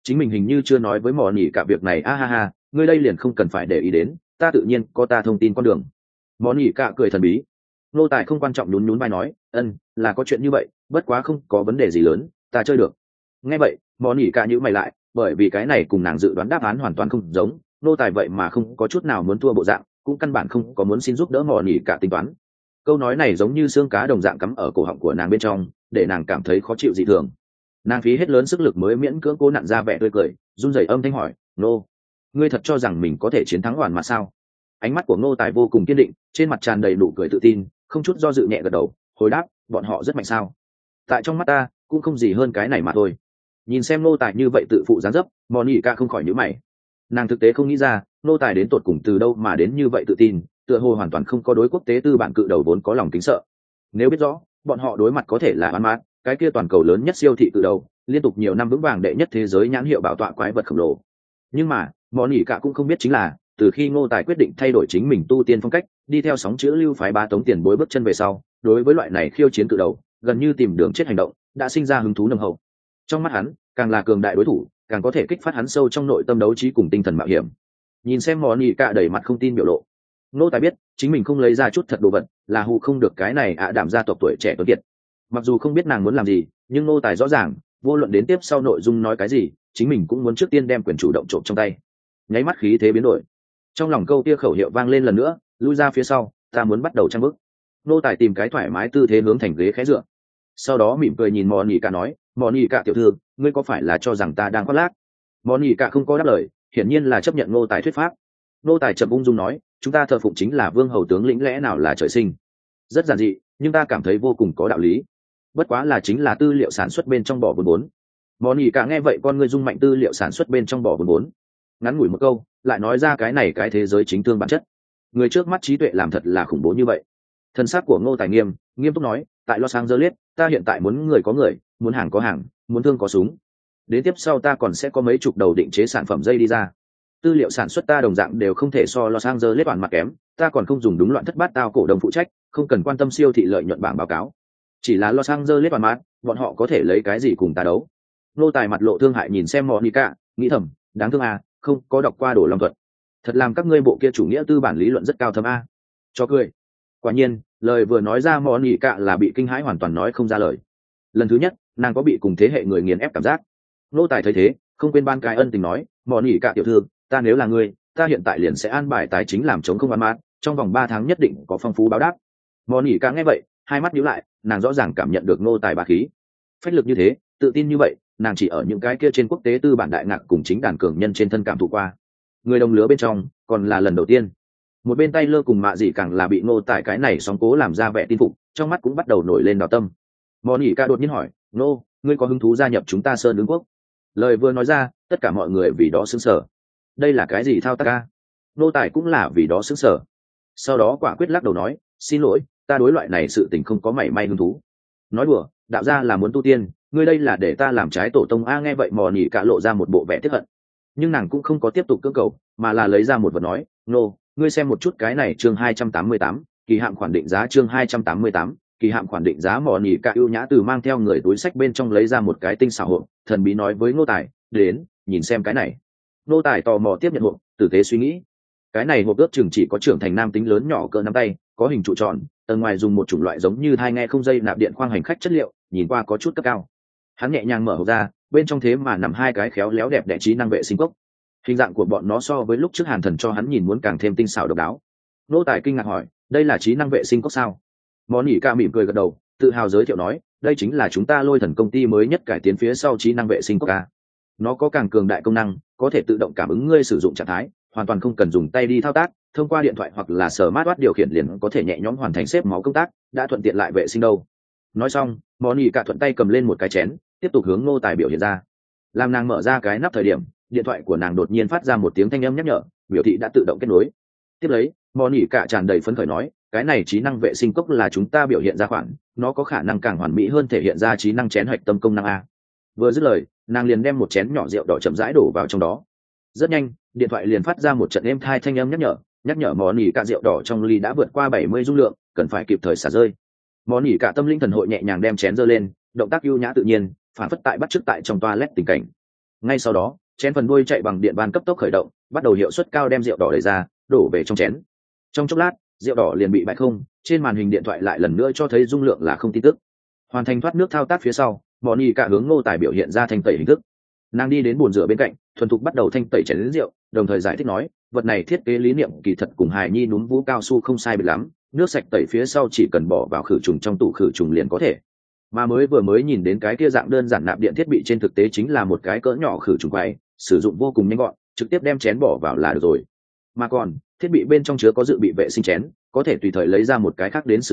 chính mình hình như chưa nói với mò nỉ cả việc này a ha ha, ngươi đây liền không cần phải để ý đến, ta tự nhiên có ta thông tin con đường. Mò nỉ cả cười thần bí. Nô tài không quan trọng nhún nhún vai nói, là có chuyện như vậy, bất quá không có vấn đề gì lớn, ta chơi được. Nghe vậy mò nỉ cả nhữ mày lại, bởi vì cái này cùng nàng dự đoán đáp án hoàn toàn không giống. Nô tài vậy mà không có chút nào muốn thua bộ dạng, cũng căn bản không có muốn xin giúp đỡ mò nỉ cả tính toán. Câu nói này giống như xương cá đồng dạng cắm ở cổ họng của nàng bên trong, để nàng cảm thấy khó chịu dị thường. Nàng phí hết lớn sức lực mới miễn cưỡng cố nặn ra vẻ tươi cười, run rẩy âm thanh hỏi, nô, ngươi thật cho rằng mình có thể chiến thắng hoàn mà sao? Ánh mắt của Ngô Tài vô cùng kiên định, trên mặt tràn đầy nụ cười tự tin, không chút do dự nhẹ gật đầu, hồi đáp, bọn họ rất mạnh sao? Tại trong mắt ta, cũng không gì hơn cái này mà thôi. Nhìn xem Ngô Tài như vậy tự phụ dáng dấp, Monica không khỏi nhíu mày. Nàng thực tế không nghĩ ra, Ngô Tài đến tột cùng từ đâu mà đến như vậy tự tin, tựa hồ hoàn toàn không có đối quốc tế tư bản cự đầu vốn có lòng kính sợ. Nếu biết rõ, bọn họ đối mặt có thể là Oan Mát, cái kia toàn cầu lớn nhất siêu thị cự đầu, liên tục nhiều năm vững vàng đệ nhất thế giới nhãn hiệu bảo tọa quái vật khổng lồ. Nhưng mà, Monica cũng không biết chính là, từ khi Ngô Tài quyết định thay đổi chính mình tu tiên phong cách, đi theo sóng chữ lưu phái ba tống tiền bối bước chân về sau, đối với loại này khiêu chiến cự đầu, gần như tìm đường chết hành động, đã sinh ra hứng thú nồng hậu. Trong mắt hắn, càng là cường đại đối thủ, càng có thể kích phát hắn sâu trong nội tâm đấu trí cùng tinh thần mạo hiểm. Nhìn xem Monica đầy mặt không tin biểu lộ, Ngô Tài biết, chính mình không lấy ra chút thật đồ vật, là hù không được cái này đảm gia tộc tuổi trẻ tuấn kiệt. Mặc dù không biết nàng muốn làm gì, nhưng Ngô Tài rõ ràng, vô luận đến tiếp sau nội dung nói cái gì, chính mình cũng muốn trước tiên đem quyền chủ động trộm trong tay. Nháy mắt khí thế biến đổi, trong lòng câu kia khẩu hiệu vang lên lần nữa, lui ra phía sau, ta muốn bắt đầu trang bức. Ngô Tài tìm cái thoải mái tư thế hướng thành ghế khẽ dựa, sau đó mỉm cười nhìn Monica nói, Monica tiểu thư, ngươi có phải là cho rằng ta đang khoác lác? Monica không có đáp lời, hiển nhiên là chấp nhận Ngô Tài thuyết pháp. Ngô Tài chậm ung dung nói, chúng ta thờ phụng chính là vương hầu tướng lĩnh, lẽ nào là trời sinh? Rất giản dị, nhưng ta cảm thấy vô cùng có đạo lý. Bất quá là chính là tư liệu sản xuất bên trong bỏ vốn bốn. Monica nghe vậy con ngươi rung mạnh, tư liệu sản xuất bên trong bỏ vốn bốn. Ngắn ngủi một câu, lại nói ra cái này cái thế giới chính thương bản chất. Người trước mắt trí tuệ làm thật là khủng bố như vậy. Thân xác của Ngô Tài nghiêm túc nói, tại Los Angeles, ta hiện tại muốn người có người, muốn hàng có hàng, muốn thương có súng. Đến tiếp sau ta còn sẽ có mấy chục đầu định chế sản phẩm dây đi ra. Tư liệu sản xuất ta đồng dạng đều không thể so Los Angeles toàn mặt kém, ta còn không dùng đúng loạn thất bát tao cổ đồng phụ trách, không cần quan tâm siêu thị lợi nhuận bảng báo cáo. Chỉ là Los Angeles toàn mặt, bọn họ có thể lấy cái gì cùng ta đấu? Ngô Tài mặt lộ thương hại nhìn xem Monica, nghĩ thầm, đáng thương à, không có đọc qua Đồ Long thuật, thật làm các ngươi bộ kia chủ nghĩa tư bản lý luận rất cao thâm a. Cho cười. Quả nhiên, lời vừa nói ra Monica là bị kinh hãi hoàn toàn nói không ra lời. Lần thứ nhất, nàng có bị cùng thế hệ người nghiền ép cảm giác. Ngô Tài thấy thế, không quên ban cái ân tình nói, Monica tiểu thư, ta nếu là ngươi, ta hiện tại liền sẽ an bài tài chính làm chống không ăn mát, trong vòng 3 tháng nhất định có phong phú báo đáp. Monica nghe vậy, hai mắt nhíu lại, nàng rõ ràng cảm nhận được Ngô Tài bá khí. Phách lực như thế, tự tin như vậy, nàng chỉ ở những cái kia trên quốc tế tư bản đại ngạc cùng chính đàn cường nhân trên thân cảm thụ qua. Người đồng lứa bên trong, còn là lần đầu tiên. Một bên tay lơ cùng mạ gì càng là bị Ngô Tài cái này sóng cố làm ra vẻ tin phục, trong mắt cũng bắt đầu nổi lên đào tâm. Monica đột nhiên hỏi, Ngô, ngươi có hứng thú gia nhập chúng ta Sơn Ứng Quốc? Lời vừa nói ra, tất cả mọi người vì đó sững sờ. Đây là cái gì thao tác ca? Ngô Tài cũng là vì đó sững sờ. Sau đó quả quyết lắc đầu nói, xin lỗi, ta đối loại này sự tình không có mảy may hứng thú. Nói đùa, đạo gia là muốn tu tiên, ngươi đây là để ta làm trái tổ tông a. Nghe vậy Monica lộ ra một bộ vẻ tiếc hận, nhưng nàng cũng không có tiếp tục cưỡng cầu, mà là lấy ra một vật nói, nô, ngươi xem một chút cái này, chương 288, kỳ hạn khoản định giá, chương 288, kỳ hạn khoản định giá. Monica ưu nhã từ mang theo người túi sách bên trong lấy ra một cái tinh xảo hộp, thần bí nói với Ngô Tài, đến, nhìn xem cái này. Ngô Tài tò mò tiếp nhận hộp, tử tế suy nghĩ. Cái này hộp ước chừng chỉ có trưởng thành nam tính lớn nhỏ cỡ nắm tay, có hình trụ tròn, tầng ngoài dùng một chủng loại giống như thai nghe không dây nạp điện khoang hành khách chất liệu, nhìn qua có chút cấp cao. Hắn nhẹ nhàng mở hộp ra, bên trong thế mà nằm hai cái khéo léo đẹp đẽ trí năng vệ sinh cốc. Hình dạng của bọn nó so với lúc trước Hàn Thần cho hắn nhìn muốn càng thêm tinh xảo độc đáo. Nô Tài kinh ngạc hỏi, đây là trí năng vệ sinh cốc sao? Monica mỉm cười gật đầu, tự hào giới thiệu nói, đây chính là chúng ta Lôi Thần công ty mới nhất cải tiến phía sau trí năng vệ sinh cốc a. Nó có càng cường đại công năng, có thể tự động cảm ứng ngươi sử dụng trạng thái, hoàn toàn không cần dùng tay đi thao tác, thông qua điện thoại hoặc là smartwatch điều khiển liền có thể nhẹ nhõm hoàn thành xếp máu công tác, đã thuận tiện lại vệ sinh đâu. Nói xong, Monica thuận tay cầm lên một cái chén, tiếp tục hướng Ngô Tài biểu hiện ra. Làm nàng mở ra cái nắp thời điểm, điện thoại của nàng đột nhiên phát ra một tiếng thanh âm nhắc nhở, biểu thị đã tự động kết nối. Tiếp lấy, Monica tràn đầy phấn khởi nói, cái này trí năng vệ sinh cốc là chúng ta biểu hiện ra khoản, nó có khả năng càng hoàn mỹ hơn thể hiện ra trí năng chén hạch tâm công năng a. Vừa dứt lời, nàng liền đem một chén nhỏ rượu đỏ chậm rãi đổ vào trong đó. Rất nhanh, điện thoại liền phát ra một trận êm thai thanh âm nhắc nhở Monica rượu đỏ trong ly đã vượt qua 70 dung lượng, cần phải kịp thời xả rơi. Monica tâm linh thần hội nhẹ nhàng đem chén giơ lên, động tác ưu nhã tự nhiên, phản phất tại bắt chước tại trong toilet tình cảnh. Ngay sau đó chén phần đuôi chạy bằng điện van cấp tốc khởi động, bắt đầu hiệu suất cao đem rượu đỏ đẩy ra, đổ về trong chén. Trong chốc lát rượu đỏ liền bị bại không, trên màn hình điện thoại lại lần nữa cho thấy dung lượng là không tin tức. Hoàn thành thoát nước thao tác phía sau, bọn nhì cả hướng Ngô Tài biểu hiện ra thanh tẩy hình thức. Nàng đi đến bồn rửa bên cạnh, thuần thục bắt đầu thanh tẩy chén rượu, đồng thời giải thích nói, vật này thiết kế lý niệm kỳ thật cùng hài nhi núm vú cao su không sai biệt lắm, nước sạch tẩy phía sau chỉ cần bỏ vào khử trùng trong tủ khử trùng liền có thể. Mà vừa mới nhìn đến cái kia dạng đơn giản nạp điện thiết bị trên thực tế chính là một cái cỡ nhỏ khử trùng quay, sử dụng vô cùng nhanh gọn, trực tiếp đem chén bỏ vào là được rồi. Mà còn thiết bị bên trong chứa có dự bị vệ sinh chén, có thể tùy thời lấy ra một cái khác đến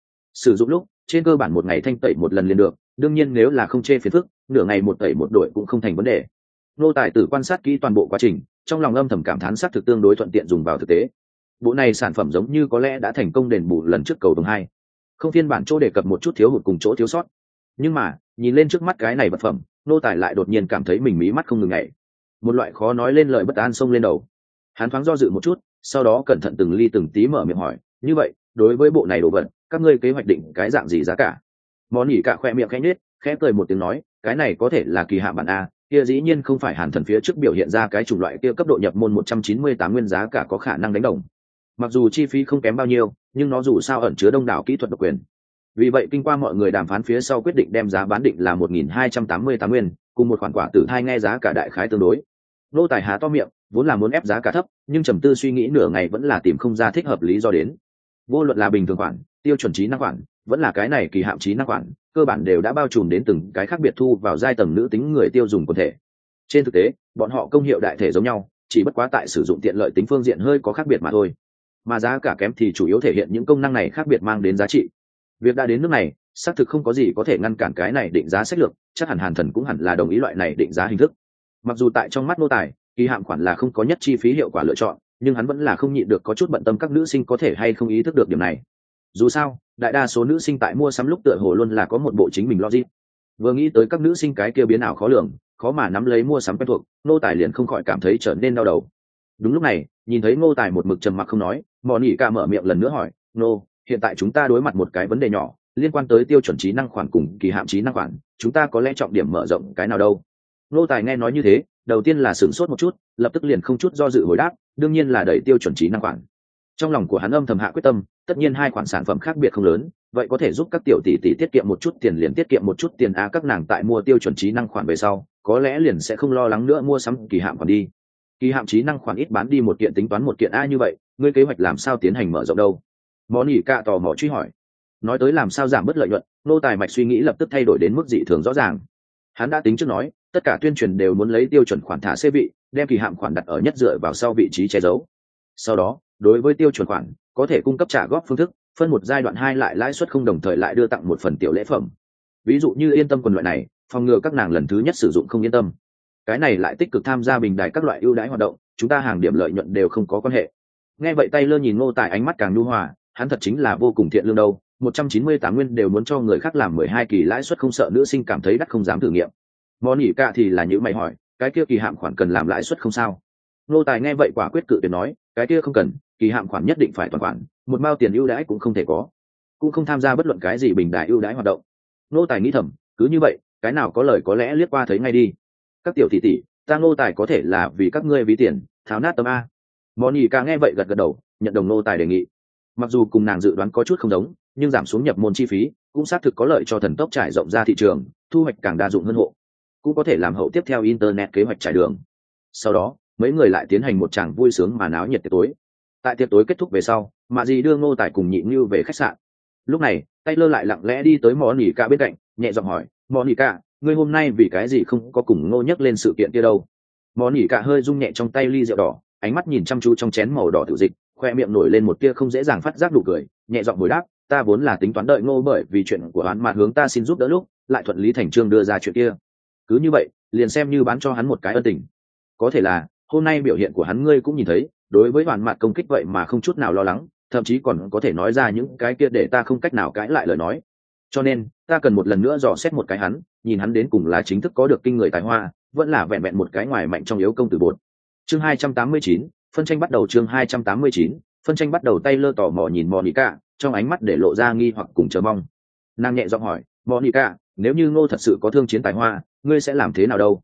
sử dụng lúc trên cơ bản một ngày thanh tẩy một lần liền được, đương nhiên nếu là không chê phiền phức, nửa ngày một tẩy một đổi cũng không thành vấn đề. Nô Tài Tử quan sát kỹ toàn bộ quá trình, trong lòng âm thầm cảm thán xác thực tương đối thuận tiện dùng vào thực tế. Bộ này sản phẩm giống như có lẽ đã thành công đền bù lần trước cầu vồng 2, không phiên bản chỗ đề cập một chút thiếu hụt cùng chỗ thiếu sót. Nhưng mà nhìn lên trước mắt cái này vật phẩm, Nô Tài lại đột nhiên cảm thấy mình mí mắt không ngừng nhảy, một loại khó nói lên lời bất an xông lên đầu. Hắn thoáng do dự một chút, sau đó cẩn thận từng ly từng tí mở miệng hỏi, như vậy đối với bộ này đồ vật các ngươi kế hoạch định cái dạng gì giá cả? Món nhỉ cả khoe miệng khẽ nhếch, khẽ cười một tiếng nói, cái này có thể là kỳ hạ bản a, kia dĩ nhiên không phải Hàn Thần phía trước biểu hiện ra cái chủng loại kia cấp độ nhập môn 198 nguyên giá cả có khả năng đánh đồng. Mặc dù chi phí không kém bao nhiêu, nhưng nó dù sao ẩn chứa đông đảo kỹ thuật độc quyền. Vì vậy kinh qua mọi người đàm phán phía sau quyết định đem giá bán định là 1288 nguyên, cùng một khoản quả tử thai nghe giá cả đại khái tương đối. Nô Tài há to miệng, vốn là muốn ép giá cả thấp, nhưng trầm tư suy nghĩ nửa ngày vẫn là tìm không ra thích hợp lý do đến. Vô luận là bình thường khoản, tiêu chuẩn trí năng khoản, vẫn là cái này kỳ hạn trí năng khoản, cơ bản đều đã bao trùm đến từng cái khác biệt thu vào giai tầng nữ tính người tiêu dùng quần thể. Trên thực tế bọn họ công hiệu đại thể giống nhau, chỉ bất quá tại sử dụng tiện lợi tính phương diện hơi có khác biệt mà thôi, mà giá cả kém thì chủ yếu thể hiện những công năng này khác biệt mang đến giá trị. Việc đã đến nước này, xác thực không có gì có thể ngăn cản cái này định giá sách lược, chắc hẳn Hàn Thần cũng hẳn là đồng ý loại này định giá hình thức. Mặc dù tại trong mắt Nô Tài, kỳ hạn khoản là không có nhất chi phí hiệu quả lựa chọn, nhưng hắn vẫn là không nhịn được có chút bận tâm các nữ sinh có thể hay không ý thức được điểm này. Dù sao đại đa số nữ sinh tại mua sắm lúc tựa hồ luôn là có một bộ chính mình logic. Vừa nghĩ tới các nữ sinh cái kia biến ảo khó lường, khó mà nắm lấy mua sắm quen thuộc, Nô Tài liền không khỏi cảm thấy trở nên đau đầu. Đúng lúc này nhìn thấy Nô Tài một mực trầm mặc không nói, Mọn Nhĩ Cả mở miệng lần nữa hỏi, nô, hiện tại chúng ta đối mặt một cái vấn đề nhỏ liên quan tới tiêu chuẩn trí năng khoản cùng kỳ hạn trí năng khoản, chúng ta có lẽ trọng điểm mở rộng cái nào đâu? Nô Tài nghe nói như thế, đầu tiên là sửng sốt một chút, lập tức liền không chút do dự hồi đáp, đương nhiên là đẩy tiêu chuẩn trí năng khoản. Trong lòng của hắn âm thầm hạ quyết tâm, tất nhiên hai khoản sản phẩm khác biệt không lớn, vậy có thể giúp các tiểu tỷ tỷ tiết kiệm một chút tiền liền tiết kiệm một chút tiền, các nàng tại mua tiêu chuẩn trí năng khoản về sau, có lẽ liền sẽ không lo lắng nữa mua sắm kỳ hạn khoản đi. Kỳ hạn trí năng khoản ít bán đi một kiện tính toán một kiện như vậy, ngươi kế hoạch làm sao tiến hành mở rộng đâu? Món Nhĩ Cả tò mò truy hỏi. Nói tới làm sao giảm bớt lợi nhuận, Nô Tài mạch suy nghĩ lập tức thay đổi đến mức dị thường rõ ràng. Hắn đã tính trước nói, tất cả tuyên truyền đều muốn lấy tiêu chuẩn khoản thả xê vị, đem kỳ hạn khoản đặt ở nhất dựa vào sau vị trí che giấu. Sau đó đối với tiêu chuẩn khoản có thể cung cấp trả góp phương thức, phân một giai đoạn 2 lại lãi suất không đồng thời lại đưa tặng một phần tiểu lễ phẩm. Ví dụ như yên tâm quần loại này, phòng ngừa các nàng lần thứ nhất sử dụng không yên tâm, cái này lại tích cực tham gia bình đài các loại ưu đãi hoạt động, chúng ta hàng điểm lợi nhuận đều không có quan hệ. Nghe vậy Taylor nhìn Ngô Tài ánh mắt càng nhu hòa, hắn thật chính là vô cùng thiện lương đâu, 198 nguyên đều muốn cho người khác làm 12 kỳ lãi suất, không sợ nữ sinh cảm thấy đắt không dám thử nghiệm. Món Nhĩ Cả thì là những mày hỏi, cái kia kỳ hạn khoản cần làm lãi suất không sao? Ngô Tài nghe vậy quả quyết cự tuyệt nói, cái kia không cần, kỳ hạn khoản nhất định phải toàn khoản, một mao tiền ưu đãi cũng không thể có, cũng không tham gia bất luận cái gì bình đại ưu đãi hoạt động. Ngô Tài nghĩ thầm, cứ như vậy cái nào có lời có lẽ liếc qua thấy ngay đi. Các tiểu tỷ tỷ, ta Ngô Tài có thể là vì các ngươi ví tiền tháo nát tấm a. Món Nhĩ Cả nghe vậy gật gật đầu, nhận đồng Ngô Tài đề nghị. Mặc dù cùng nàng dự đoán có chút không giống, nhưng giảm xuống nhập môn chi phí cũng xác thực có lợi cho thần tốc trải rộng ra thị trường, thu hoạch càng đa dụng hơn hộ, cũng có thể làm hậu tiếp theo internet kế hoạch trải đường. Sau đó mấy người lại tiến hành một tràng vui sướng mà náo nhiệt tiệc tối. Tại tiệc tối kết thúc về sau, Mạ Dì đưa Ngô Tài cùng Nhị Nưu về khách sạn. Lúc này Taylor lại lặng lẽ đi tới Món Nhĩ Cả bên cạnh, nhẹ giọng hỏi, Món Nhĩ Cả, ngươi hôm nay vì cái gì không có cùng Ngô nhắc lên sự kiện kia đâu? Món Nhĩ Cả hơi rung nhẹ trong tay ly rượu đỏ, ánh mắt nhìn chăm chú trong chén màu đỏ tiểu dịch, khoe miệng nổi lên một tia không dễ dàng phát giác nụ cười, nhẹ giọng hồi đáp, ta vốn là tính toán đợi Ngô bởi vì chuyện của hắn mà hướng ta xin giúp đỡ lúc, lại thuận lý thành trương đưa ra chuyện kia. Cứ như vậy liền xem như bán cho hắn một cái ân tình. Có thể là hôm nay biểu hiện của hắn ngươi cũng nhìn thấy, đối với hoàn mặt công kích vậy mà không chút nào lo lắng, thậm chí còn có thể nói ra những cái kia để ta không cách nào cãi lại lời nói. Cho nên ta cần một lần nữa dò xét một cái hắn, nhìn hắn đến cùng là chính thức có được kinh người tài hoa, vẫn là vẹn vẹn một cái ngoài mạnh trong yếu công tử bột. Chương 289, phân tranh bắt đầu. Chương 289, phân tranh bắt đầu. Taylor tò mò nhìn Mọn Nhĩ Cả, trong ánh mắt để lộ ra nghi hoặc cùng chờ mong. Nàng nhẹ giọng hỏi, Mọn Nhĩ Cả, nếu như Ngô thật sự có thương chiến tài hoa, ngươi sẽ làm thế nào đâu?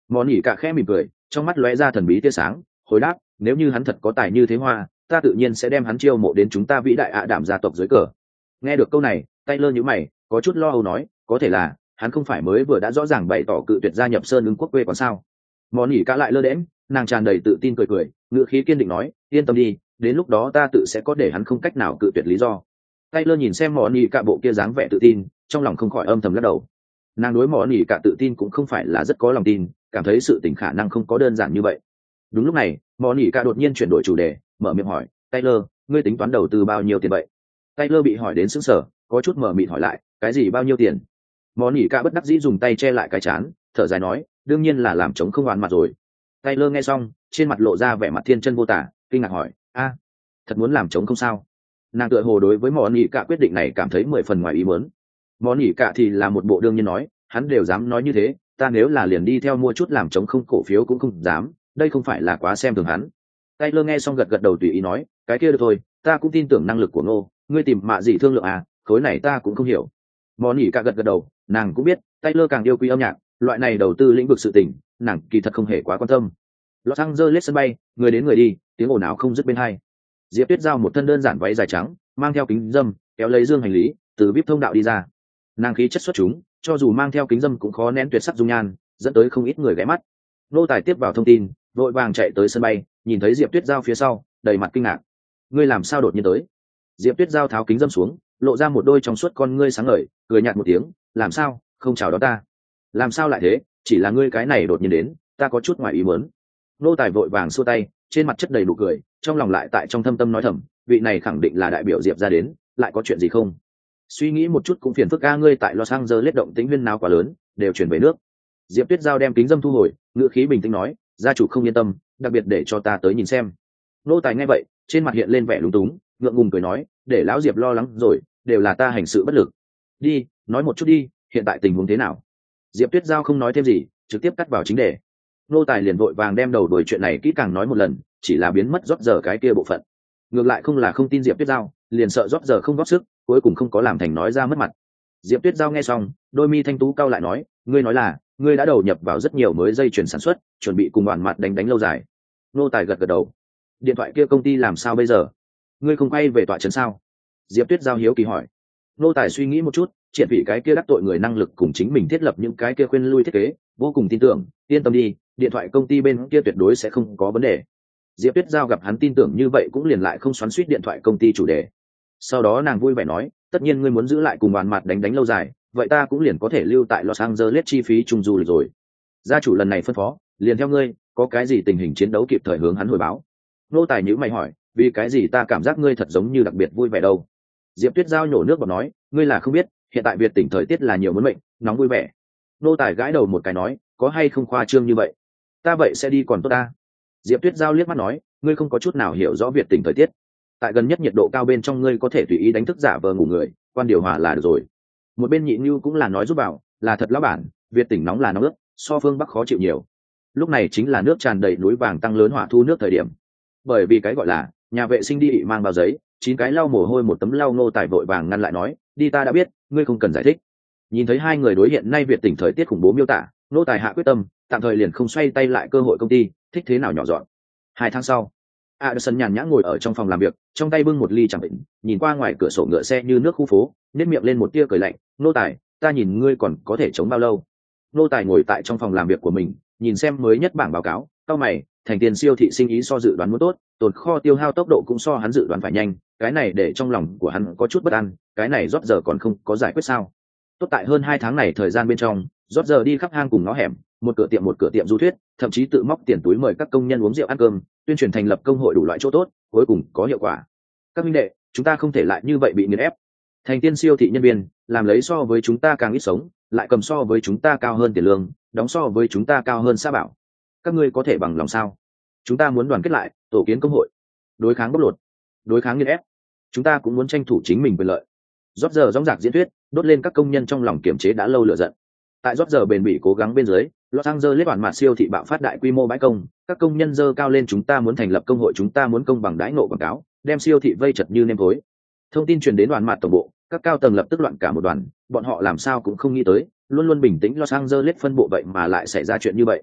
Món nhỉ cả khẽ mỉm cười, trong mắt lóe ra thần bí tia sáng, hồi đáp, nếu như hắn thật có tài như thế hoa, ta tự nhiên sẽ đem hắn chiêu mộ đến chúng ta vĩ đại ạ đảm gia tộc dưới cờ. Nghe được câu này, Taylor nhíu mày, có chút lo âu nói, có thể là hắn không phải mới vừa đã rõ ràng bày tỏ cự tuyệt gia nhập Sơn Ứng quốc quê còn sao? Món nhỉ cả lại lơ đễnh, nàng tràn đầy tự tin cười, ngữ khí kiên định nói, yên tâm đi, đến lúc đó ta tự sẽ có để hắn không cách nào cự tuyệt lý do. Taylor nhìn xem món nhỉ cả bộ kia dáng vẻ tự tin, trong lòng không khỏi âm thầm lắc đầu. Nàng đối món nhỉ cả tự tin cũng không phải là rất có lòng tin, cảm thấy sự tình khả năng không có đơn giản như vậy. Đúng lúc này, món nhỉ cả đột nhiên chuyển đổi chủ đề, mở miệng hỏi, Taylor, ngươi tính toán đầu tư bao nhiêu tiền vậy? Taylor bị hỏi đến sững sờ, có chút mở mịt hỏi lại, cái gì bao nhiêu tiền? Món nhỉ cả bất đắc dĩ dùng tay che lại cái chán, thở dài nói, đương nhiên là làm trống không oán mặt rồi. Taylor nghe xong, trên mặt lộ ra vẻ mặt thiên chân vô tả, kinh ngạc hỏi, a, thật muốn làm trống không sao? Nàng tựa hồ đối với món nhỉ cả quyết định này cảm thấy 10 phần ngoài ý muốn. Món nhỉ cả thì là một bộ đương nhiên nói, hắn đều dám nói như thế, ta nếu là liền đi theo mua chút làm trống không cổ phiếu cũng không dám, đây không phải là quá xem thường hắn. Taylor nghe xong gật gật đầu tùy ý nói, cái kia được thôi, ta cũng tin tưởng năng lực của Ngô, ngươi tìm mạ gì thương lượng à, khối này ta cũng không hiểu. Món nhỉ cả gật gật đầu, nàng cũng biết, Taylor càng yêu quý âm nhạc, loại này đầu tư lĩnh vực sự tình, nàng kỳ thật không hề quá quan tâm. Los Angeles sân bay, người đến người đi, tiếng ồn ào không dứt bên hai. Diệp Tuyết giao một thân đơn giản váy dài trắng, mang theo kính râm, kéo lấy dương hành lý, từ vip thông đạo đi ra. Nàng khí chất xuất chúng, cho dù mang theo kính râm cũng khó nén tuyệt sắc dung nhan, dẫn tới không ít người ghé mắt. Nô tài tiếp vào thông tin, vội vàng chạy tới sân bay, nhìn thấy Diệp Tuyết giao phía sau, đầy mặt kinh ngạc. Ngươi làm sao đột nhiên tới? Diệp Tuyết giao tháo kính râm xuống, lộ ra một đôi trong suốt con ngươi sáng ngời, cười nhạt một tiếng, làm sao, không chào đón ta? Làm sao lại thế, chỉ là ngươi cái này đột nhiên đến, ta có chút ngoài ý muốn. Nô tài vội vàng xua tay, trên mặt chất đầy nụ cười, trong lòng lại tại trong thâm tâm nói thầm, vị này khẳng định là đại biểu Diệp ra đến, lại có chuyện gì không? Suy nghĩ một chút cũng phiền phức, ngươi tại Los Angeles động tĩnh huyên náo quá lớn, đều chuyển về nước. Diệp Tuyết giao đem kính dâm thu hồi, ngữ khí bình tĩnh nói, gia chủ không yên tâm, đặc biệt để cho ta tới nhìn xem. Nô tài nghe vậy, trên mặt hiện lên vẻ lúng túng, ngượng ngùng cười nói, để lão Diệp lo lắng rồi, đều là ta hành sự bất lực. Đi, nói một chút đi, hiện tại tình huống thế nào? Diệp Tuyết giao không nói thêm gì, trực tiếp cắt vào chính đề. Nô tài liền vội vàng đem đầu đuổi chuyện này kỹ càng nói một lần, chỉ là biến mất rót giờ cái kia bộ phận. Ngược lại không là không tin Diệp Tuyết giao, liền sợ rót giờ không góp sức, cuối cùng không có làm thành nói ra mất mặt. Diệp Tuyết giao nghe xong, đôi mi thanh tú cau lại nói, ngươi nói là ngươi đã đầu nhập vào rất nhiều mới dây chuyển sản xuất, chuẩn bị cùng đoàn mặt đánh lâu dài. Nô tài gật gật đầu. Điện thoại kia công ty làm sao bây giờ? Ngươi không quay về tọa trấn sao? Diệp Tuyết giao hiếu kỳ hỏi. Nô tài suy nghĩ một chút, triển vị cái kia đắc tội người năng lực cùng chính mình thiết lập những cái kia khuyên lui thiết kế, vô cùng tin tưởng, yên tâm đi, điện thoại công ty bên kia tuyệt đối sẽ không có vấn đề. Diệp Tuyết giao gặp hắn tin tưởng như vậy cũng liền lại không xoắn xuýt điện thoại công ty chủ đề. Sau đó nàng vui vẻ nói, tất nhiên ngươi muốn giữ lại cùng đoàn mặt đánh lâu dài, vậy ta cũng liền có thể lưu tại Los Angeles chi phí trung du lịch rồi. Gia chủ lần này phân phó, liền theo ngươi, có cái gì tình hình chiến đấu kịp thời hướng hắn hồi báo. Nô tài nhíu mày hỏi, vì cái gì ta cảm giác ngươi thật giống như đặc biệt vui vẻ đâu? Diệp Tuyết giao nhổ nước bọt nói, ngươi là không biết, hiện tại Việt tỉnh thời tiết là nhiều muốn mệnh, nóng vui vẻ. Nô tài gãi đầu một cái nói, có hay không khoa trương như vậy? Ta vậy sẽ đi còn tốt ta. Diệp Tuyết giao liếc mắt nói, ngươi không có chút nào hiểu rõ Việt tỉnh thời tiết. Tại gần nhất nhiệt độ cao bên trong ngươi có thể tùy ý đánh thức giả vờ ngủ người, quan điều hòa là được rồi. Một bên nhị như cũng là nói giúp bảo, là thật lão bản, Việt tỉnh nóng là nóng ướt, so phương Bắc khó chịu nhiều. Lúc này chính là nước tràn đầy núi vàng tăng lớn hỏa thu nước thời điểm. Bởi vì cái gọi là nhà vệ sinh đi mang bao giấy, 9 cái lau mồ hôi một tấm lau. Nô tài vội vàng ngăn lại nói, đi, ta đã biết, ngươi không cần giải thích. Nhìn thấy hai người đối hiện nay Việt tỉnh thời tiết khủng bố miêu tả, nô tài hạ quyết tâm, tạm thời liền không xoay tay lại cơ hội công ty, thích thế nào nhỏ dọn. 2 tháng sau, Addison nhàn nhã ngồi ở trong phòng làm việc, trong tay bưng một ly trà bệnh, nhìn qua ngoài cửa sổ ngựa xe như nước khu phố, nét miệng lên một tia cười lạnh, nô tài, ta nhìn ngươi còn có thể chống bao lâu? Nô tài ngồi tại trong phòng làm việc của mình, nhìn xem mới nhất bảng báo cáo, cau mày, thành tiền siêu thị sinh ý so dự đoán muốn tốt, tồn kho tiêu hao tốc độ cũng so hắn dự đoán phải nhanh, cái này để trong lòng của hắn có chút bất an, cái này rót giờ còn không có giải quyết sao? Tốt tại hơn 2 tháng này thời gian bên trong, rót giờ đi khắp hang cùng ngõ hẻm, một cửa tiệm du thuyết, thậm chí tự móc tiền túi mời các công nhân uống rượu ăn cơm, tuyên truyền thành lập công hội đủ loại chỗ tốt, cuối cùng có hiệu quả. Các minh đệ, chúng ta không thể lại như vậy bị nghiền ép. Thành tiên siêu thị nhân viên, làm lấy so với chúng ta càng ít sống, lại cầm so với chúng ta cao hơn tiền lương, đóng so với chúng ta cao hơn xã bảo. Các ngươi có thể bằng lòng sao? Chúng ta muốn đoàn kết lại, tổ kiến công hội, đối kháng bóc lột, đối kháng nghiền ép. Chúng ta cũng muốn tranh thủ chính mình quyền lợi. Rót giờ rõng rạc diễn thuyết, đốt lên các công nhân trong lòng kiềm chế đã lâu lửa giận. Tại rót giờ bền bỉ cố gắng bên dưới, Los Angeles toàn mặt siêu thị bạo phát đại quy mô bãi công, các công nhân dơ cao lên, chúng ta muốn thành lập công hội, chúng ta muốn công bằng đãi ngộ quảng cáo, đem siêu thị vây chật như nêm tối. Thông tin truyền đến đoàn mặt tổng bộ, các cao tầng lập tức loạn cả một đoàn, bọn họ làm sao cũng không nghĩ tới, luôn luôn bình tĩnh Los Angeles phân bộ vậy mà lại xảy ra chuyện như vậy.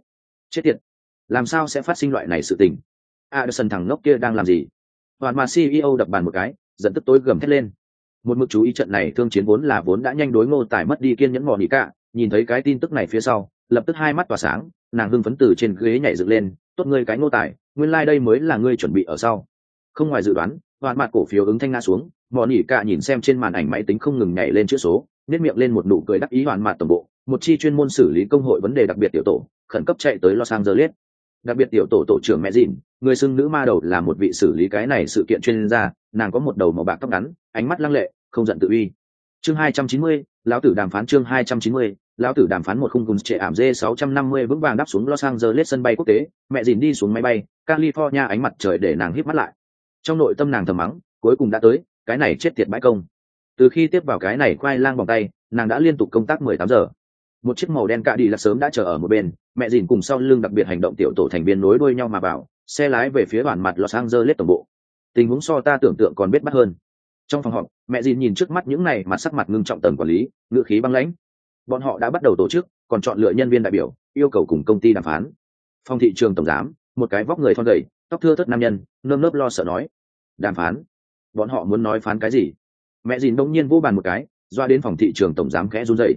Chết tiệt, làm sao sẽ phát sinh loại này sự tình? Addison thằng ngốc kia đang làm gì? Hoàn mà CEO đập bàn một cái, giận tức tối gầm thét lên. Một mực chú ý trận này thương chiến vốn đã nhanh đối Ngô Tài mất đi kiên nhẫn mò nỉ cả, nhìn thấy cái tin tức này phía sau, lập tức hai mắt tỏa sáng, nàng hưng phấn từ trên ghế nhảy dựng lên, tốt ngươi cái Ngô Tài, nguyên lai đây mới là ngươi chuẩn bị ở sau. Không ngoài dự đoán, hoàn mặt cổ phiếu ứng thanh ngã xuống, mò nỉ cả nhìn xem trên màn ảnh máy tính không ngừng nhảy lên chữ số, nét miệng lên một nụ cười đắc ý. Hoàn mặt tổng bộ, một chi chuyên môn xử lý công hội vấn đề đặc biệt tiểu tổ, khẩn cấp chạy tới Los Angeles. Đặc biệt tiểu tổ tổ trưởng mẹ dìn, người xưng nữ ma đầu, là một vị xử lý cái này sự kiện chuyên gia, nàng có một đầu màu bạc tóc ngắn, ánh mắt lăng lệ, không giận tự uy. Chương 290, lão tử đàm phán. Chương 290, lão tử đàm phán. Một khung cùng trệ ảm D650 vững vàng đáp xuống Los Angeles sân bay quốc tế, mẹ dìn đi xuống máy bay California, ánh mặt trời để nàng híp mắt lại. Trong nội tâm nàng thầm mắng, cuối cùng đã tới, cái này chết tiệt bãi công. Từ khi tiếp vào cái này khoai lang vòng tay, nàng đã liên tục công tác 18 giờ. Một chiếc màu đen cạ đi là sớm đã chờ ở một bên, mẹ dìn cùng sau lưng đặc biệt hành động tiểu tổ thành viên nối đuôi nhau mà vào, xe lái về phía bản mặt Los Angeles tổng bộ. Tình huống so ta tưởng tượng còn biết bắt hơn. Trong phòng họp, mẹ dìn nhìn trước mắt những này mặt sắc mặt ngưng trọng tầng quản lý, ngữ khí băng lãnh. Bọn họ đã bắt đầu tổ chức, còn chọn lựa nhân viên đại biểu, yêu cầu cùng công ty đàm phán. Phòng thị trường tổng giám, một cái vóc người thon gầy, tóc thưa thớt nam nhân, nơm nớp lo sợ nói: đàm phán? Bọn họ muốn nói phán cái gì? Mẹ dìn đông nhiên vỗ bàn một cái, doa đến phòng thị trường tổng giám khẽ run rẩy.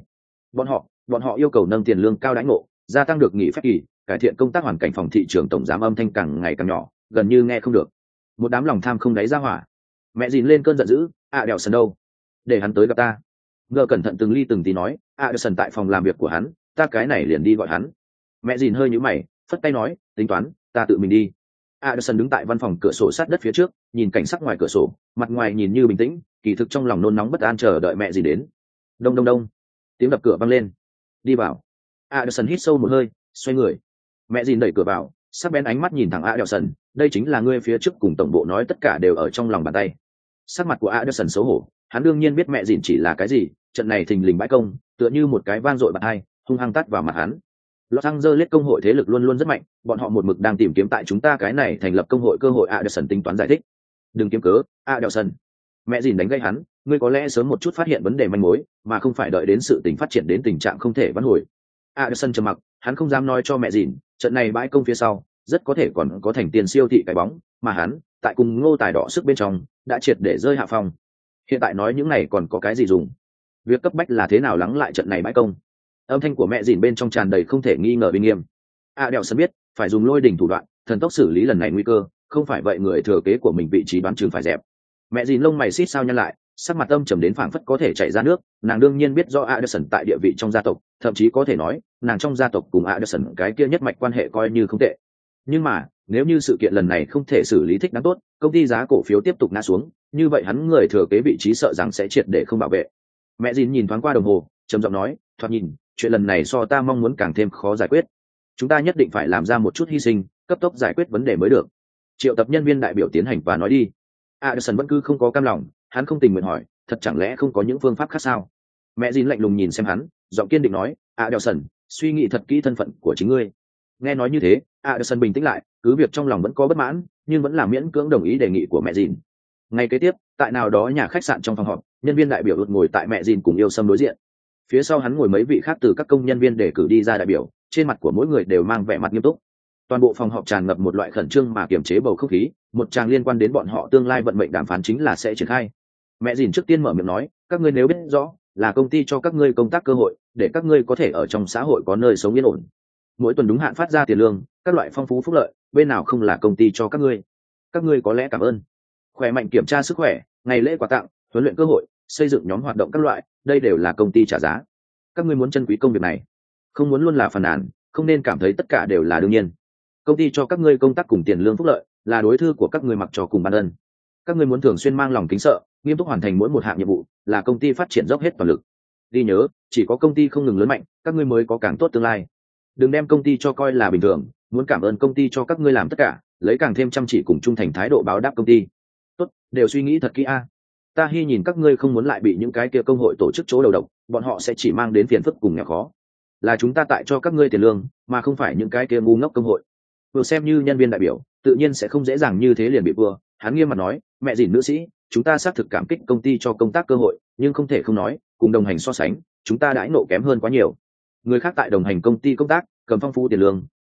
Bọn họ yêu cầu nâng tiền lương cao đãi ngộ, gia tăng được nghỉ phép kỳ, cải thiện công tác hoàn cảnh. Phòng thị trường tổng giám âm thanh càng ngày càng nhỏ, gần như nghe không được. Một đám lòng tham không đáy ra hỏa. Mẹ dìn lên cơn giận dữ, đèo sần đâu? Để hắn tới gặp ta. Ngờ cẩn thận từng ly từng tí nói, đèo sần tại phòng làm việc của hắn, ta cái này liền đi gọi hắn. Mẹ dìn hơi nhíu mày, phất tay nói, tính toán, ta tự mình đi. Addison đứng tại văn phòng cửa sổ sát đất phía trước, nhìn cảnh sắc ngoài cửa sổ, mặt ngoài nhìn như bình tĩnh, kỳ thực trong lòng nôn nóng bất an chờ đợi mẹ dìn đến. Đông đông đông, tiếng đập cửa vang lên. Đi vào. Addison hít sâu một hơi, xoay người. Mẹ dìn đẩy cửa vào, sắc bén ánh mắt nhìn thẳng Addison, đây chính là ngươi phía trước cùng tổng bộ nói tất cả đều ở trong lòng bàn tay. Sắc mặt của Addison xấu hổ, hắn đương nhiên biết mẹ dìn chỉ là cái gì, trận này thình lình bãi công, tựa như một cái vang dội bạt hai, hung hăng tát vào mặt hắn. Los Angeles công hội thế lực luôn luôn rất mạnh, bọn họ một mực đang tìm kiếm tại chúng ta cái này thành lập công hội cơ hội. Addison tính toán giải thích. Đừng kiếm cớ, Addison. Mẹ dìn đánh gây hắn, ngươi có lẽ sớm một chút phát hiện vấn đề manh mối, mà không phải đợi đến sự tình phát triển đến tình trạng không thể vãn hồi. Addison trầm mặc, hắn không dám nói cho mẹ dìn, trận này bãi công phía sau, rất có thể còn có thành tiền siêu thị cái bóng, mà hắn, tại cùng Ngô Tài đỏ sức bên trong, đã triệt để rơi hạ phong. Hiện tại nói những này còn có cái gì dùng? Việc cấp bách là thế nào lắng lại trận này bãi công. Âm thanh của mẹ dìn bên trong tràn đầy không thể nghi ngờ uy nghiêm. Addison biết, phải dùng lôi đình thủ đoạn, thần tốc xử lý lần này nguy cơ, không phải vậy người thừa kế của mình vị trí đoán chừng phải dẹp. Mẹ dìn lông mày xít sao nhăn lại, sắc mặt âm trầm đến phảng phất có thể chảy ra nước. Nàng đương nhiên biết do Addison tại địa vị trong gia tộc, thậm chí có thể nói nàng trong gia tộc cùng Addison cái kia nhất mạch quan hệ coi như không tệ. Nhưng mà nếu như sự kiện lần này không thể xử lý thích đáng tốt, công ty giá cổ phiếu tiếp tục ngã xuống, như vậy hắn người thừa kế vị trí sợ rằng sẽ triệt để không bảo vệ. Mẹ dìn nhìn thoáng qua đồng hồ, trầm giọng nói, thoạt nhìn chuyện lần này so ta mong muốn càng thêm khó giải quyết. Chúng ta nhất định phải làm ra một chút hy sinh, cấp tốc giải quyết vấn đề mới được. Triệu tập nhân viên đại biểu tiến hành và nói đi. Addison vẫn cứ không có cam lòng, hắn không tình nguyện hỏi, thật chẳng lẽ không có những phương pháp khác sao? Mẹ dìn lạnh lùng nhìn xem hắn, giọng kiên định nói, Addison, suy nghĩ thật kỹ thân phận của chính ngươi. Nghe nói như thế, Addison bình tĩnh lại, cứ việc trong lòng vẫn có bất mãn, nhưng vẫn là miễn cưỡng đồng ý đề nghị của mẹ dìn. Ngày kế tiếp, tại nào đó nhà khách sạn trong phòng họp, nhân viên đại biểu đột ngồi tại mẹ dìn cùng yêu sâm đối diện. Phía sau hắn ngồi mấy vị khác từ các công nhân viên để cử đi ra đại biểu, trên mặt của mỗi người đều mang vẻ mặt nghiêm túc. Toàn bộ phòng họp tràn ngập một loại khẩn trương mà kiềm chế bầu không khí, một tràng liên quan đến bọn họ tương lai vận mệnh đàm phán chính là sẽ triển khai. Mẹ dìn trước tiên mở miệng nói, các ngươi nếu biết rõ là công ty cho các ngươi công tác cơ hội, để các ngươi có thể ở trong xã hội có nơi sống yên ổn, mỗi tuần đúng hạn phát ra tiền lương, các loại phong phú phúc lợi, bên nào không là công ty cho các ngươi? Các ngươi có lẽ cảm ơn. Khỏe mạnh kiểm tra sức khỏe, ngày lễ quà tặng, huấn luyện cơ hội, xây dựng nhóm hoạt động các loại, đây đều là công ty trả giá. Các ngươi muốn trân quý công việc này, không muốn luôn là phàn nàn, không nên cảm thấy tất cả đều là đương nhiên. Công ty cho các ngươi công tác cùng tiền lương phúc lợi, là đối thư của các ngươi mặc cho cùng ban ân. Các ngươi muốn thường xuyên mang lòng kính sợ, nghiêm túc hoàn thành mỗi một hạng nhiệm vụ, là công ty phát triển dốc hết toàn lực. Ghi nhớ, chỉ có công ty không ngừng lớn mạnh, các ngươi mới có càng tốt tương lai. Đừng đem công ty cho coi là bình thường, muốn cảm ơn công ty cho các ngươi làm tất cả, lấy càng thêm chăm chỉ cùng trung thành thái độ báo đáp công ty. Tốt, đều suy nghĩ thật kỹ a. Ta hy nhìn các ngươi không muốn lại bị những cái kia công hội tổ chức chỗ đầu độc, bọn họ sẽ chỉ mang đến phiền phức cùng nghèo khó. Là chúng ta tại cho các ngươi tiền lương, mà không phải những cái kia ngu ngốc công hội. Vừa xem như nhân viên đại biểu, tự nhiên sẽ không dễ dàng như thế liền bị vừa. Hắn nghiêm mặt nói, mẹ dìn nữ sĩ, chúng ta xác thực cảm kích công ty cho công tác cơ hội, nhưng không thể không nói, cùng đồng hành so sánh, chúng ta đãi nộ kém hơn quá nhiều. Người khác tại đồng hành công ty công tác, cầm phong phú tiền lương,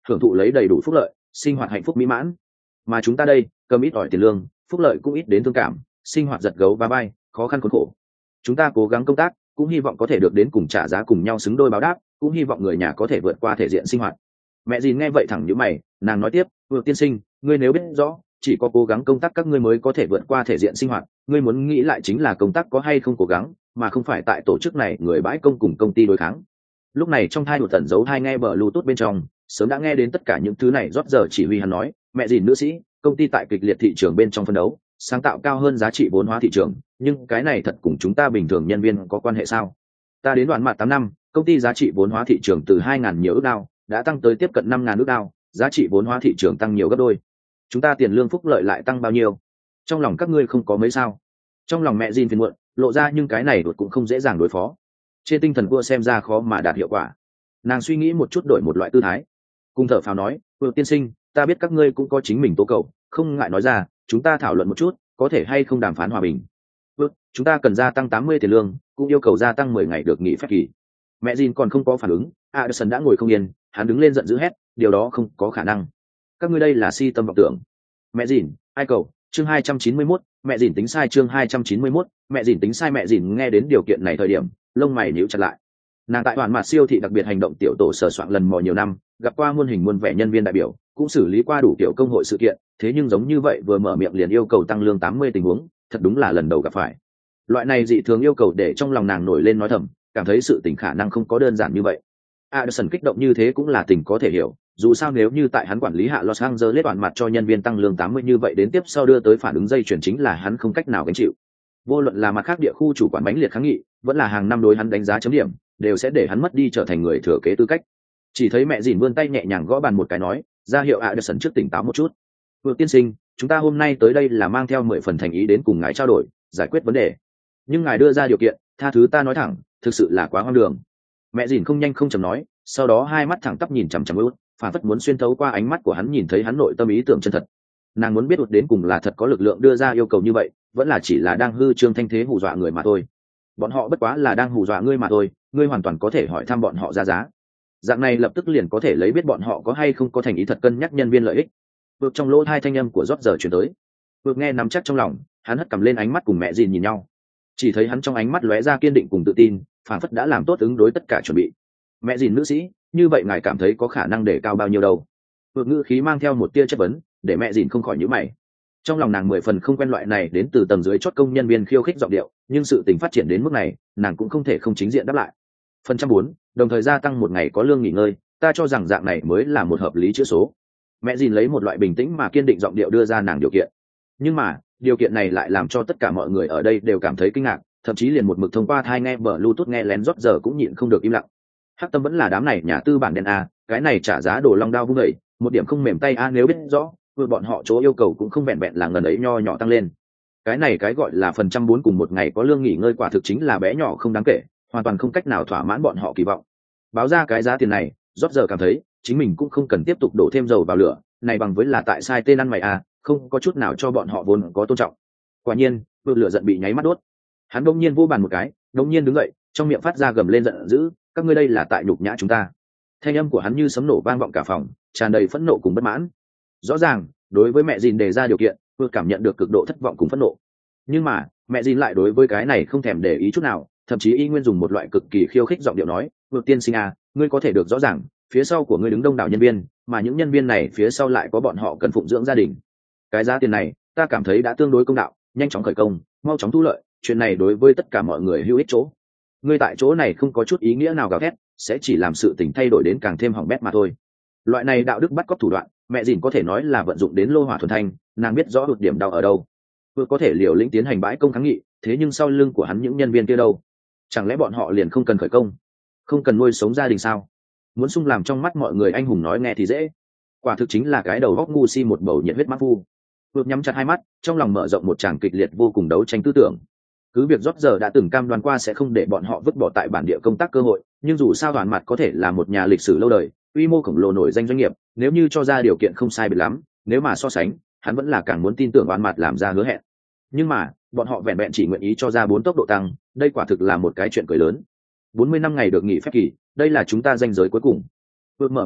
hưởng thụ lấy đầy đủ phúc lợi, sinh hoạt hạnh phúc mỹ mãn. Mà chúng ta đây, cầm ít ỏi tiền lương, phúc lợi cũng ít đến thương cảm, sinh hoạt giật gấu ba bay, khó khăn khốn khổ. Chúng ta cố gắng công tác, cũng hy vọng có thể được đến cùng trả giá cùng nhau xứng đôi báo đáp, cũng hy vọng người nhà có thể vượt qua thể diện sinh hoạt. Mẹ dìn nghe vậy thẳng nhíu mày, nàng nói tiếp, "Vừa tiên sinh, ngươi nếu biết rõ, chỉ có cố gắng công tác các ngươi mới có thể vượt qua thể diện sinh hoạt, ngươi muốn nghĩ lại chính là công tác có hay không cố gắng, mà không phải tại tổ chức này người bãi công cùng công ty đối kháng." Lúc này trong thai đột tẩn giấu hai nghe bờ Bluetooth bên trong, sớm đã nghe đến tất cả những thứ này rót giờ chỉ huy hắn nói, "Mẹ dìn nữ sĩ, công ty tại kịch liệt thị trường bên trong phân đấu, sáng tạo cao hơn giá trị vốn hóa thị trường, nhưng cái này thật cùng chúng ta bình thường nhân viên có quan hệ sao? Ta đến đoạn mặt 8 năm, công ty giá trị vốn hóa thị trường từ 2.000 nhiều ước đao đã tăng tới tiếp cận 5.000 ước đao, giá trị vốn hóa thị trường tăng nhiều gấp đôi. Chúng ta tiền lương phúc lợi lại tăng bao nhiêu? Trong lòng các ngươi không có mấy sao?" Trong lòng mẹ Jin phiền muộn, lộ ra nhưng cái này đột cũng không dễ dàng đối phó. Trên tinh thần vua xem ra khó mà đạt hiệu quả. Nàng suy nghĩ một chút đổi một loại tư thái, cùng thở phào nói, "Vua tiên sinh, ta biết các ngươi cũng có chính mình tố cầu, không ngại nói ra, chúng ta thảo luận một chút, có thể hay không đàm phán hòa bình. Chúng ta cần gia tăng 80 tiền lương, cũng yêu cầu gia tăng 10 ngày được nghỉ phép kỳ." Mẹ Jin còn không có phản ứng, Addison đã ngồi không yên, hắn đứng lên giận dữ hét, "Điều đó không có khả năng. Các ngươi đây là si tâm vọng tưởng." Mẹ Jin, ai cầu, chương 291, mẹ Jin tính sai chương 291, mẹ Jin tính sai. Mẹ Jin nghe đến điều kiện này thời điểm, lông mày nhíu chặt lại. Nàng tại Hoàn Mạt siêu thị đặc biệt hành động tiểu tổ sờ soạn lần mò nhiều năm, gặp qua muôn hình muôn vẻ nhân viên đại biểu, cũng xử lý qua đủ kiểu công hội sự kiện, thế nhưng giống như vậy vừa mở miệng liền yêu cầu tăng lương 80 tình huống, thật đúng là lần đầu gặp phải. Loại này dị thường yêu cầu để trong lòng nàng nổi lên nói thầm, cảm thấy sự tình khả năng không có đơn giản như vậy. Addison kích động như thế cũng là tình có thể hiểu, dù sao nếu như tại hắn quản lý hạ Los Angeles toàn mặt cho nhân viên tăng lương 80 như vậy đến tiếp sau đưa tới phản ứng dây chuyền chính là hắn không cách nào gánh chịu. Vô luận là mặt khác địa khu chủ quản bánh liệt kháng nghị, vẫn là hàng năm đối hắn đánh giá chấm điểm, đều sẽ để hắn mất đi trở thành người thừa kế tư cách. Chỉ thấy mẹ Dìn vươn tay nhẹ nhàng gõ bàn một cái nói, ra hiệu Addison trước tỉnh táo một chút. "Vừa tiên sinh, chúng ta hôm nay tới đây là mang theo 10 phần thành ý đến cùng ngài trao đổi, giải quyết vấn đề. Nhưng ngài đưa ra điều kiện, tha thứ ta nói thẳng, thực sự là quá hoang đường." Mẹ Dìn không nhanh không chậm nói, sau đó hai mắt thẳng tắp nhìn chằm chằm Út, phản phất muốn xuyên thấu qua ánh mắt của hắn nhìn thấy hắn nội tâm ý tưởng chân thật. Nàng muốn biết Út đến cùng là thật có lực lượng đưa ra yêu cầu như vậy, vẫn là chỉ là đang hư trương thanh thế hù dọa người mà thôi. Bọn họ bất quá là đang hù dọa ngươi mà thôi, ngươi hoàn toàn có thể hỏi thăm bọn họ ra giá. Dạng này lập tức liền có thể lấy biết bọn họ có hay không có thành ý thật cân nhắc nhân viên lợi ích. Vượt trong lỗ hai thanh âm của rót giờ chuyển tới. Vượt nghe nắm chắc trong lòng, hắn hất cầm lên ánh mắt cùng mẹ Dìn nhìn nhau. Chỉ thấy hắn trong ánh mắt lóe ra kiên định cùng tự tin, phản phất đã làm tốt ứng đối tất cả chuẩn bị. "Mẹ Dìn nữ sĩ, như vậy ngài cảm thấy có khả năng để cao bao nhiêu đâu?" Vượt ngữ khí mang theo một tia chất vấn, để mẹ Dìn không khỏi nhíu mày. Trong lòng nàng 10 phần không quen loại này đến từ tầng dưới chót công nhân viên khiêu khích giọng điệu, nhưng sự tình phát triển đến mức này, nàng cũng không thể không chính diện đáp lại. "Phần 140, đồng thời gia tăng một ngày có lương nghỉ ngơi, ta cho rằng dạng này mới là một hợp lý chữ số." Mẹ Dìn lấy một loại bình tĩnh mà kiên định giọng điệu đưa ra nàng điều kiện. Nhưng mà, điều kiện này lại làm cho tất cả mọi người ở đây đều cảm thấy kinh ngạc, thậm chí liền một mực thông qua thai nghe Bluetooth nghe lén rót giờ cũng nhịn không được im lặng. Hắc Tâm vẫn là đám này nhà tư bản đen a, cái này trả giá đồ long đao vung dậy, một điểm không mềm tay a, nếu biết rõ, vừa bọn họ chỗ yêu cầu cũng không vẹn vẹn là ngần ấy nho nhỏ tăng lên. Cái này cái gọi là phần 140 cùng một ngày có lương nghỉ ngơi quả thực chính là bé nhỏ không đáng kể, hoàn toàn không cách nào thỏa mãn bọn họ kỳ vọng. Báo ra cái giá tiền này, rót giờ cảm thấy chính mình cũng không cần tiếp tục đổ thêm dầu vào lửa, này bằng với là tại sai tên ăn mày a, không có chút nào cho bọn họ vốn có tôn trọng. Quả nhiên, vừa lửa giận bị nháy mắt đốt. Hắn đột nhiên vô bàn một cái, đột nhiên đứng dậy, trong miệng phát ra gầm lên giận dữ, "Các ngươi đây là tại nhục nhã chúng ta." Thanh âm của hắn như sấm nổ vang vọng cả phòng, tràn đầy phẫn nộ cùng bất mãn. Rõ ràng, đối với mẹ Dìn đề ra điều kiện, vừa cảm nhận được cực độ thất vọng cùng phẫn nộ. Nhưng mà, mẹ Dìn lại đối với cái này không thèm để ý chút nào, thậm chí y nguyên dùng một loại cực kỳ khiêu khích giọng điệu nói, "Vừa tiên sinh à, ngươi có thể được rõ ràng, phía sau của ngươi đứng đông đảo nhân viên, mà những nhân viên này phía sau lại có bọn họ cần phụng dưỡng gia đình. Cái giá tiền này, ta cảm thấy đã tương đối công đạo, nhanh chóng khởi công, mau chóng thu lợi, chuyện này đối với tất cả mọi người hữu ích chỗ. Ngươi tại chỗ này không có chút ý nghĩa nào gào thét, sẽ chỉ làm sự tình thay đổi đến càng thêm hỏng bét mà thôi." Loại này đạo đức bắt cóc thủ đoạn, mẹ Dìn có thể nói là vận dụng đến lô hỏa thuần thanh, nàng biết rõ được điểm đau ở đâu. Vừa có thể liều lĩnh tiến hành bãi công kháng nghị, thế nhưng sau lưng của hắn những nhân viên kia đâu? Chẳng lẽ bọn họ liền không cần khởi công, không cần nuôi sống gia đình sao? Muốn sung làm trong mắt mọi người anh hùng nói nghe thì dễ, quả thực chính là cái đầu góc ngu si một bầu nhiệt huyết mắc phu. Vừa nhắm chặt hai mắt, trong lòng mở rộng một tràng kịch liệt vô cùng đấu tranh tư tưởng. Cứ việc rót giờ đã từng cam đoan qua sẽ không để bọn họ vứt bỏ tại bản địa công tác cơ hội, nhưng dù sao Hoàn Mặt có thể là một nhà lịch sử lâu đời, quy mô khổng lồ nổi danh doanh nghiệp, nếu như cho ra điều kiện không sai biệt lắm, nếu mà so sánh, hắn vẫn là càng muốn tin tưởng Hoàn Mặt làm ra hứa hẹn. Nhưng mà, bọn họ vẹn vẹn chỉ nguyện ý cho ra 4 tốc độ tăng, đây quả thực là một cái chuyện cười lớn. 40 năm ngày được nghỉ phép kỳ, đây là chúng ta ranh giới cuối cùng. Vừa mở mắt ra,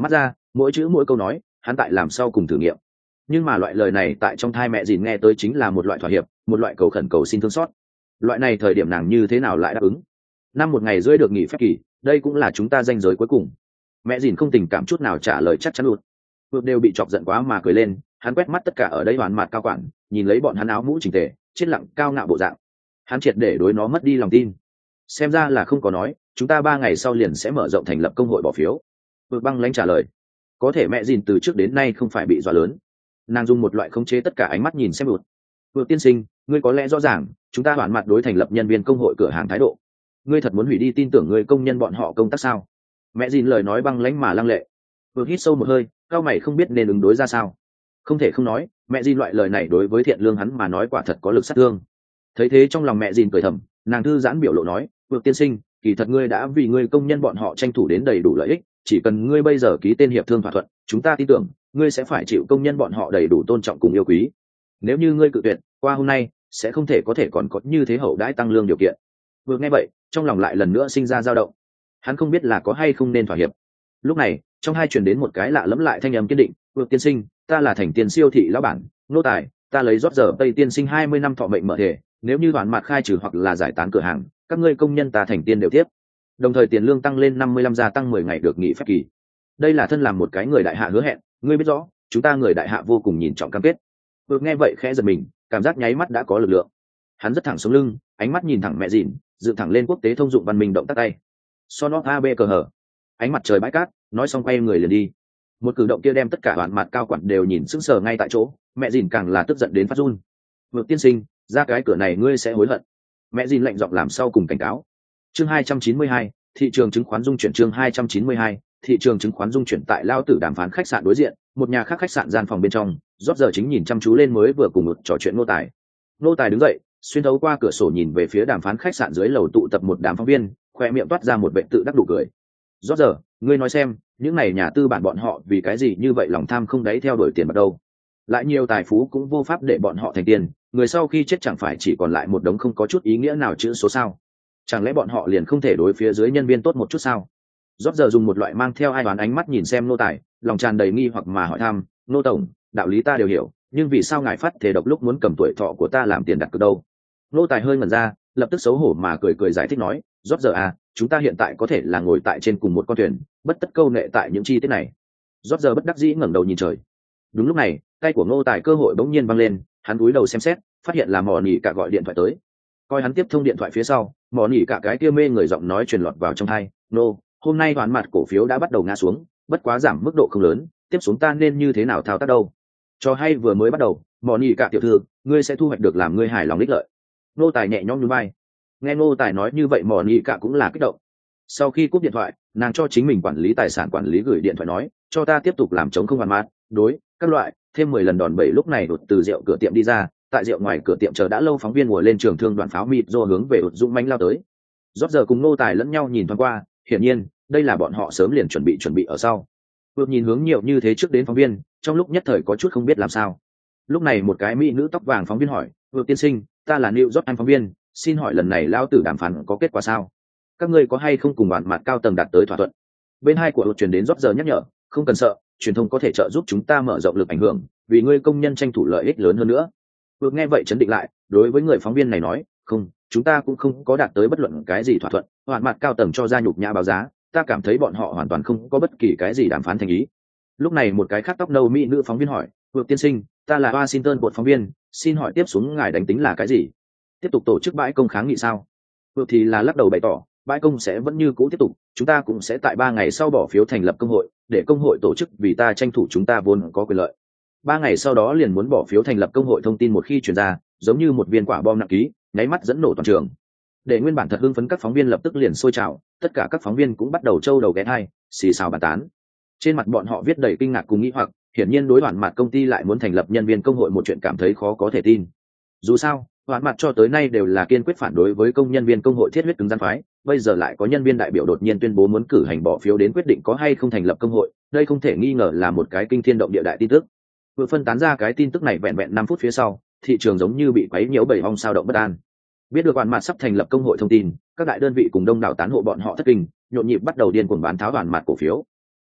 mỗi chữ mỗi câu nói hắn tại làm sau cùng thử nghiệm. Nhưng mà loại lời này tại trong thai mẹ dìn nghe tới chính là một loại thỏa hiệp, một loại cầu khẩn cầu xin thương xót. Loại này thời điểm nàng như thế nào lại đáp ứng? Năm một ngày rưỡi được nghỉ phép kỳ, đây cũng là chúng ta ranh giới cuối cùng. Mẹ dìn không tình cảm chút nào trả lời chắc chắn luôn. Vượt đều bị chọc giận quá mà cười lên, hắn quét mắt tất cả ở đây hoàn mặt cao quản, nhìn lấy bọn hắn áo mũ chỉnh tề, chết lặng cao ngạo bộ dạng. Hắn triệt để đối nó mất đi lòng tin. Xem ra là không có nói, chúng ta 3 ngày sau liền sẽ mở rộng thành lập công hội bỏ phiếu. Vượt băng lãnh trả lời. Có thể mẹ dìn từ trước đến nay không phải bị dọa lớn. Nàng dùng một loại khống chế tất cả ánh mắt nhìn xem vượt. Vượt tiên sinh, ngươi có lẽ rõ ràng, chúng ta hoàn mặt đối thành lập nhân viên công hội cửa hàng thái độ. Ngươi thật muốn hủy đi tin tưởng ngươi công nhân bọn họ công tác sao? Mẹ dìn lời nói băng lãnh mà lăng lệ. Vượt hít sâu một hơi, cao mày không biết nên ứng đối ra sao. Không thể không nói, mẹ dìn loại lời này đối với thiện lương hắn mà nói quả thật có lực sát thương. Thấy thế trong lòng mẹ dìn cười thầm, nàng thư giãn biểu lộ nói, vượt tiên sinh, kỳ thật ngươi đã vì ngươi công nhân bọn họ tranh thủ đến đầy đủ lợi ích, chỉ cần ngươi bây giờ ký tên hiệp thương thỏa thuận, chúng ta tin tưởng ngươi sẽ phải chịu công nhân bọn họ đầy đủ tôn trọng cùng yêu quý. Nếu như ngươi cự tuyệt, qua hôm nay sẽ không thể còn có như thế hậu đãi tăng lương điều kiện. Vừa nghe vậy, trong lòng lại lần nữa sinh ra dao động. Hắn không biết là có hay không nên thỏa hiệp. Lúc này, trong hai truyền đến một cái lạ lẫm lại thanh âm kiên định, vượt tiên sinh, ta là thành tiền siêu thị lão bản, nô tài, ta lấy rót giờ tây tiên sinh 20 năm thọ mệnh mở thể, nếu như đoàn mặt khai trừ hoặc là giải tán cửa hàng, các ngươi công nhân ta thành tiên đều tiếp. Đồng thời tiền lương tăng lên 55 gia tăng 10 ngày được nghỉ phép kỳ. Đây là thân làm một cái người đại hạ hứa hẹn, ngươi biết rõ, chúng ta người đại hạ vô cùng nhìn trọng cam kết. Vượt nghe vậy khẽ giật mình, cảm giác nháy mắt đã có lực lượng. Hắn rất thẳng sống lưng, ánh mắt nhìn thẳng mẹ dìn, dựng thẳng lên quốc tế thông dụng văn minh động tác tay. Son of AB cờ hở. Ánh mặt trời bãi cát, nói xong quay người liền đi. Một cử động kia đem tất cả đoàn mặt cao quản đều nhìn sững sờ ngay tại chỗ, mẹ dìn càng là tức giận đến phát run. Vượt tiên sinh, ra cái cửa này ngươi sẽ hối hận. Mẹ dìn lạnh giọng làm sau cùng cảnh cáo. Chương 292, thị trường chứng khoán dung chuyển. Chương 292, thị trường chứng khoán dung chuyển. Tại lao tử đàm phán khách sạn đối diện, một nhà khác khách sạn gian phòng bên trong, rót giờ chính nhìn chăm chú lên mới vừa cùng một trò chuyện nô tài. Nô tài đứng dậy, xuyên thấu qua cửa sổ nhìn về phía đàm phán khách sạn dưới lầu tụ tập một đám phóng viên, khoe miệng toát ra một bệnh tự đắc đủ cười. Rót giờ, ngươi nói xem, những này nhà tư bản bọn họ vì cái gì như vậy lòng tham không đáy theo đuổi tiền bạc đâu? Lại nhiều tài phú cũng vô pháp để bọn họ thành tiền, người sau khi chết chẳng phải chỉ còn lại một đống không có chút ý nghĩa nào chữ số sao? Chẳng lẽ bọn họ liền không thể đối phía dưới nhân viên tốt một chút sao? Rót giờ dùng một loại mang theo ai đoán ánh mắt nhìn xem nô tài, lòng tràn đầy nghi hoặc mà hỏi thăm, nô tổng, đạo lý ta đều hiểu, nhưng vì sao ngài phát thể độc lúc muốn cầm tuổi thọ của ta làm tiền đặt cược đâu? Nô tài hơi ngẩn ra, lập tức xấu hổ mà cười giải thích nói, rót giờ à, chúng ta hiện tại có thể là ngồi tại trên cùng một con thuyền, bất tất câu nệ tại những chi tiết này. Rót giờ bất đắc dĩ ngẩng đầu nhìn trời. Đúng lúc này, tay của nô tài cơ hội bỗng nhiên văng lên, hắn cúi đầu xem xét, phát hiện là mò nỉ cả gọi điện thoại tới. Coi hắn tiếp thông điện thoại phía sau, mò nỉ cả cái kia mê người giọng nói truyền lọt vào trong tai. Nô, hôm nay hoàn mặt cổ phiếu đã bắt đầu ngã xuống, bất quá giảm mức độ không lớn, tiếp xuống ta nên như thế nào thao tác đâu? Cho hay vừa mới bắt đầu, mò nỉ cả tiểu thư, ngươi sẽ thu hoạch được làm ngươi hài lòng đích lợi. Nô tài nhẹ nhõm nhún vai. Nghe nô tài nói như vậy mò nỉ cả cũng là kích động. Sau khi cúp điện thoại, nàng cho chính mình quản lý tài sản quản lý gửi điện thoại nói, cho ta tiếp tục làm chống không hoàn mặt, đối, các loại, thêm 10 lần đòn bẩy. Lúc này đột từ rượu cửa tiệm đi ra, tại rượu ngoài cửa tiệm chờ đã lâu phóng viên mùa lên trường thương đoàn pháo mịt rô hướng về ụt dũng mãnh lao tới. Rót giờ cùng nô tài lẫn nhau nhìn thoáng qua, hiển nhiên đây là bọn họ sớm liền chuẩn bị ở sau. Vượt nhìn hướng nhiều như thế trước đến phóng viên, trong lúc nhất thời có chút không biết làm sao. Lúc này một cái mỹ nữ tóc vàng phóng viên hỏi, vượt tiên sinh, ta là New York Times phóng viên, xin hỏi lần này lao tử đàm phán có kết quả sao? Các ngươi có hay không cùng đoàn mặt cao tầng đạt tới thỏa thuận? Bên hai của truyền đến rót giờ nhắc nhở, không cần sợ, truyền thông có thể trợ giúp chúng ta mở rộng lực ảnh hưởng, vì ngươi công nhân tranh thủ lợi ích lớn hơn nữa. Vượt nghe vậy chấn định lại, đối với người phóng viên này nói, không, chúng ta cũng không có đạt tới bất luận cái gì thỏa thuận, hoàn mặt cao tầng cho ra nhục nhã báo giá, ta cảm thấy bọn họ hoàn toàn không có bất kỳ cái gì đàm phán thành ý. Lúc này một cái khác tóc nâu mỹ nữ phóng viên hỏi, vượt tiên sinh, ta là Washington một phóng viên, xin hỏi tiếp xuống ngài đánh tính là cái gì? Tiếp tục tổ chức bãi công kháng nghị sao? Vượt thì là lắc đầu bày tỏ, bãi công sẽ vẫn như cũ tiếp tục, chúng ta cũng sẽ tại 3 ngày sau bỏ phiếu thành lập công hội, để công hội tổ chức vì ta tranh thủ chúng ta vốn có quyền lợi. 3 ngày sau đó liền muốn bỏ phiếu thành lập công hội thông tin một khi truyền ra, giống như một viên quả bom nặng ký, nháy mắt dẫn nổ toàn trường. Để nguyên bản thật hưng phấn các phóng viên lập tức liền sôi trào, tất cả các phóng viên cũng bắt đầu trâu đầu ghé thai, xì xào bàn tán. Trên mặt bọn họ viết đầy kinh ngạc cùng nghi hoặc, hiển nhiên đối Hoàn Mặt công ty lại muốn thành lập nhân viên công hội một chuyện cảm thấy khó có thể tin. Dù sao, Hoàn Mặt cho tới nay đều là kiên quyết phản đối với công nhân viên công hội thiết huyết cứng rắn phái, bây giờ lại có nhân viên đại biểu đột nhiên tuyên bố muốn cử hành bỏ phiếu đến quyết định có hay không thành lập công hội, đây không thể nghi ngờ là một cái kinh thiên động địa đại tin tức. Vừa phân tán ra cái tin tức này vẹn vẹn 5 phút phía sau, thị trường giống như bị quấy nhiễu bầy ong sao động bất an. Biết được Hoàn Mặt sắp thành lập công hội thông tin, các đại đơn vị cùng đông đảo tán hộ bọn họ thất kinh, nhộn nhịp bắt đầu điên cuồng bán tháo Hoàn Mặt cổ phiếu.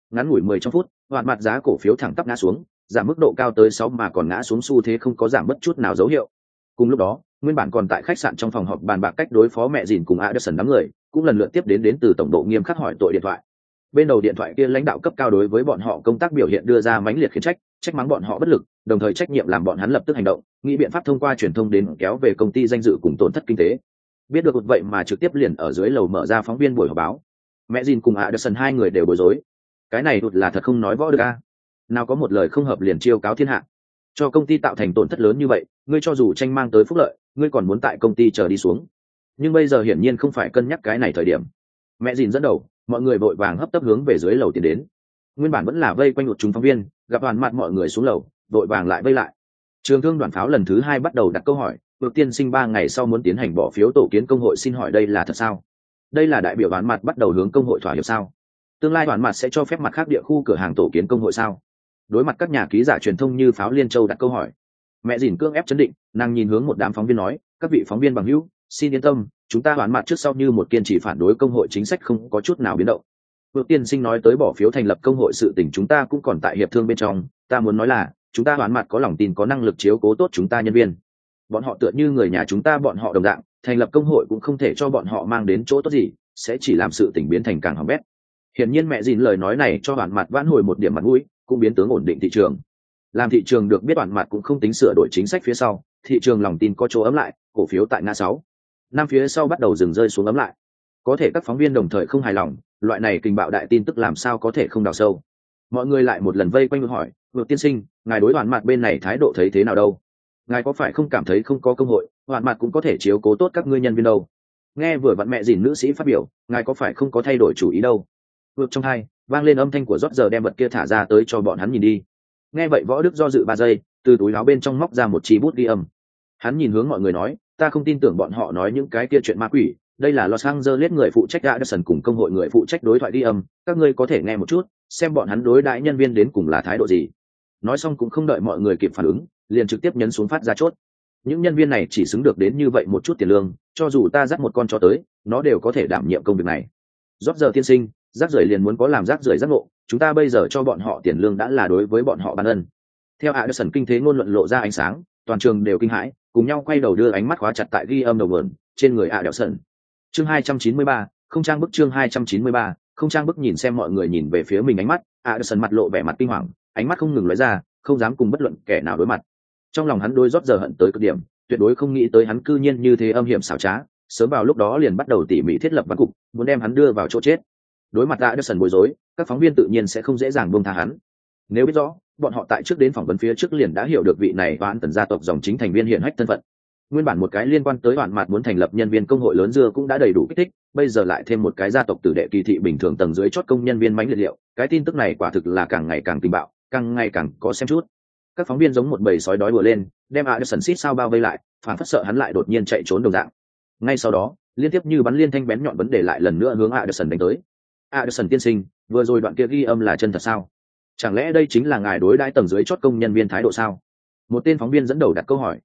Ngắn ngủi 10 trong phút, hoạt mặt giá cổ phiếu thẳng tắp ngã xuống, giảm mức độ cao tới 6 mà còn ngã xuống xu thế không có giảm bất chút nào dấu hiệu. Cùng lúc đó, nguyên bản còn tại khách sạn trong phòng họp bàn bạc cách đối phó mẹ dìn cùng Anderson đám người, cũng lần lượt tiếp đến từ tổng độ nghiêm khắc hỏi tội điện thoại. Bên đầu điện thoại kia lãnh đạo cấp cao đối với bọn họ công tác biểu hiện đưa ra mãnh liệt khiển trách, trách mắng bọn họ bất lực, đồng thời trách nhiệm làm bọn hắn lập tức hành động, nghĩ biện pháp thông qua truyền thông đến kéo về công ty danh dự cùng tổn thất kinh tế. Biết được vậy mà trực tiếp liền ở dưới lầu mở ra phóng viên buổi họp báo. Mẹ dìn cùng Anderson hai người đều bối rối. Cái này là thật không nói võ được a. Nào có một lời không hợp liền chiêu cáo thiên hạ. Cho công ty tạo thành tổn thất lớn như vậy, ngươi cho dù tranh mang tới phúc lợi, ngươi còn muốn tại công ty chờ đi xuống. Nhưng bây giờ hiển nhiên không phải cân nhắc cái này thời điểm. Mẹ dìn dẫn đầu, mọi người vội vàng hấp tấp hướng về dưới lầu tiến đến. Nguyên bản vẫn là vây quanh một chúng phóng viên, gặp hoàn mặt mọi người xuống lầu, vội vàng lại vây lại. Trường thương đoàn pháo lần thứ 2 bắt đầu đặt câu hỏi, Vượt tiên sinh 3 ngày sau muốn tiến hành bỏ phiếu tổ kiến công hội, xin hỏi đây là thật sao? Đây là đại biểu hoàn mặt bắt đầu hướng công hội thỏa hiệp sao? Tương lai hoàn mặt sẽ cho phép mặt khác địa khu cửa hàng tổ kiến công hội sao? Đối mặt các nhà ký giả truyền thông như Pháo Liên Châu đặt câu hỏi. Mẹ dìn cương ép chấn định, nàng nhìn hướng một đám phóng viên nói, các vị phóng viên bằng hữu, xin yên tâm, chúng ta hoàn mặt trước sau như một kiên trì phản đối công hội chính sách không có chút nào biến động. Vượt tiên sinh nói tới bỏ phiếu thành lập công hội sự tình chúng ta cũng còn tại hiệp thương bên trong, ta muốn nói là chúng ta hoàn mặt có lòng tin có năng lực chiếu cố tốt chúng ta nhân viên. Bọn họ tựa như người nhà chúng ta bọn họ đồng dạng, thành lập công hội cũng không thể cho bọn họ mang đến chỗ tốt gì, sẽ chỉ làm sự tình biến thành càng hỏng bét. Hiển nhiên mẹ dìn lời nói này cho hoàn mặt vãn hồi một điểm mặt mũi, cũng biến tướng ổn định thị trường. Làm thị trường được biết hoàn mặt cũng không tính sửa đổi chính sách phía sau, thị trường lòng tin có chỗ ấm lại, cổ phiếu tại ngã 6 năm phía sau bắt đầu dừng rơi xuống ấm lại. Có thể các phóng viên đồng thời không hài lòng, loại này kinh bạo đại tin tức làm sao có thể không đào sâu. Mọi người lại một lần vây quanh hỏi, Vượt tiên sinh, ngài đối hoàn mặt bên này thái độ thấy thế nào đâu? Ngài có phải không cảm thấy không có công hội, hoàn mặt cũng có thể chiếu cố tốt các ngươi nhân viên đâu? Nghe vừa vặn mẹ dìn nữ sĩ phát biểu, ngài có phải không có thay đổi chủ ý đâu? Vượt trong hai, vang lên âm thanh của rót giờ đem vật kia thả ra tới cho bọn hắn nhìn đi. Nghe vậy Võ Đức do dự 3 giây, từ túi áo bên trong móc ra một chi bút ghi âm. Hắn nhìn hướng mọi người nói, ta không tin tưởng bọn họ nói những cái kia chuyện ma quỷ, đây là Los Angeles người phụ trách Anderson cùng công hội người phụ trách đối thoại ghi âm, các ngươi có thể nghe một chút, xem bọn hắn đối đãi nhân viên đến cùng là thái độ gì. Nói xong cũng không đợi mọi người kịp phản ứng, liền trực tiếp nhấn xuống phát ra chốt. Những nhân viên này chỉ xứng được đến như vậy một chút tiền lương, cho dù ta dắt một con chó tới, nó đều có thể đảm nhiệm công việc này. Rót giờ tiên sinh, rác rưởi liền muốn có làm rác rưởi giác ngộ, chúng ta bây giờ cho bọn họ tiền lương đã là đối với bọn họ ban ân. Theo Anderson kinh thế ngôn luận lộ ra ánh sáng, toàn trường đều kinh hãi, cùng nhau quay đầu đưa ánh mắt khóa chặt tại ghi âm đầu nguồn trên người Anderson. Chương 293, không trang bức. Chương 293, không trang bức. Nhìn xem mọi người nhìn về phía mình ánh mắt, Anderson mặt lộ vẻ mặt kinh hoàng, ánh mắt không ngừng lóe ra, không dám cùng bất luận kẻ nào đối mặt. Trong lòng hắn đôi rót giờ hận tới cực điểm, tuyệt đối không nghĩ tới hắn cư nhiên như thế âm hiểm xảo trá, sớm vào lúc đó liền bắt đầu tỉ mỉ thiết lập ván cục, muốn đem hắn đưa vào chỗ chết. Đối mặt Anderson bối rối, các phóng viên tự nhiên sẽ không dễ dàng buông tha hắn. Nếu biết rõ, bọn họ tại trước đến phỏng vấn phía trước liền đã hiểu được vị này Toán Tần gia tộc dòng chính thành viên hiển hách thân phận. Nguyên bản một cái liên quan tới Toán Mạt muốn thành lập nhân viên công hội lớn dưa cũng đã đầy đủ kích thích, bây giờ lại thêm một cái gia tộc tử đệ kỳ thị bình thường tầng dưới chót công nhân viên mánh liệt liệu, cái tin tức này quả thực là càng ngày càng tình bạo, càng ngày càng có xem chút. Các phóng viên giống một bầy sói đói bừa lên, đem Anderson xít sao bao vây lại, phản phất sợ hắn lại đột nhiên chạy trốn đồng dạng. Ngay sau đó, liên tiếp như bắn liên thanh bén nhọn vấn đề lại lần nữa hướng Anderson đánh tới. Anderson tiên sinh, vừa rồi đoạn kia ghi âm là chân thật sao? Chẳng lẽ đây chính là ngài đối đãi tầng dưới chót công nhân viên thái độ sao? Một tên phóng viên dẫn đầu đặt câu hỏi.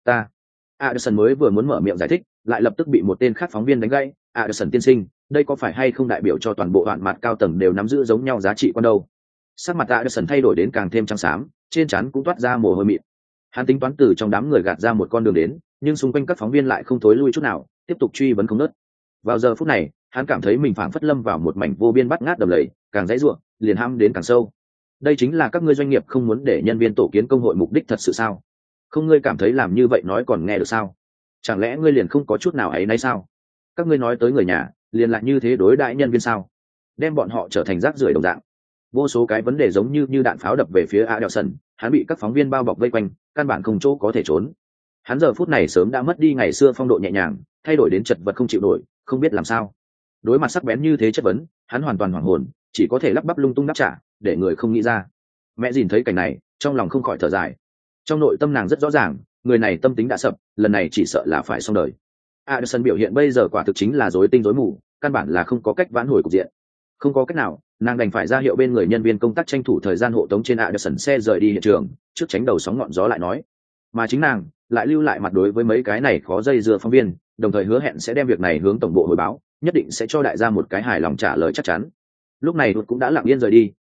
Anderson mới vừa muốn mở miệng giải thích, lại lập tức bị một tên khác phóng viên đánh gãy. Anderson tiên sinh, đây có phải hay không đại biểu cho toàn bộ đoạn mặt cao tầng đều nắm giữ giống nhau giá trị quan đâu? Sắc mặt Anderson thay đổi đến càng thêm trắng xám, trên trán cũng toát ra mồ hôi mịn. Hắn tính toán từ trong đám người gạt ra một con đường đến, nhưng xung quanh các phóng viên lại không thối lui chút nào, tiếp tục truy vấn không ngớt. Vào giờ phút này, hắn cảm thấy mình phảng phất lâm vào một mảnh vô biên bắt ngát đầm lầy, càng dãy ruộng, liền ham đến càng sâu. Đây chính là các ngươi doanh nghiệp không muốn để nhân viên tổ kiến công hội mục đích thật sự sao? Không, ngươi cảm thấy làm như vậy nói còn nghe được sao? Chẳng lẽ ngươi liền không có chút nào ấy nấy sao? Các ngươi nói tới người nhà, liền lại như thế đối đãi nhân viên sao? Đem bọn họ trở thành rác rưởi đồng dạng. Vô số cái vấn đề giống như đạn pháo đập về phía Anderson, hắn bị các phóng viên bao bọc vây quanh, căn bản không chỗ có thể trốn. Hắn giờ phút này sớm đã mất đi ngày xưa phong độ nhẹ nhàng, thay đổi đến chật vật không chịu nổi, không biết làm sao. Đối mặt sắc bén như thế chất vấn, hắn hoàn toàn hoảng hồn, chỉ có thể lắp bắp lung tung đáp trả, để người không nghĩ ra. Mẹ dìn thấy cảnh này, trong lòng không khỏi thở dài. Trong nội tâm nàng rất rõ ràng, người này tâm tính đã sập, lần này chỉ sợ là phải xong đời. Anderson biểu hiện bây giờ quả thực chính là rối tinh rối mù, căn bản là không có cách vãn hồi cục diện. Không có cách nào, nàng đành phải ra hiệu bên người nhân viên công tác tranh thủ thời gian hộ tống trên Anderson xe rời đi hiện trường, trước tránh đầu sóng ngọn gió lại nói. Mà chính nàng lại lưu lại mặt đối với mấy cái này khó dây dưa phóng viên, đồng thời hứa hẹn sẽ đem việc này hướng tổng bộ hồi báo, nhất định sẽ cho đại gia một cái hài lòng trả lời chắc chắn. Lúc này Đột cũng đã lặng yên rời đi,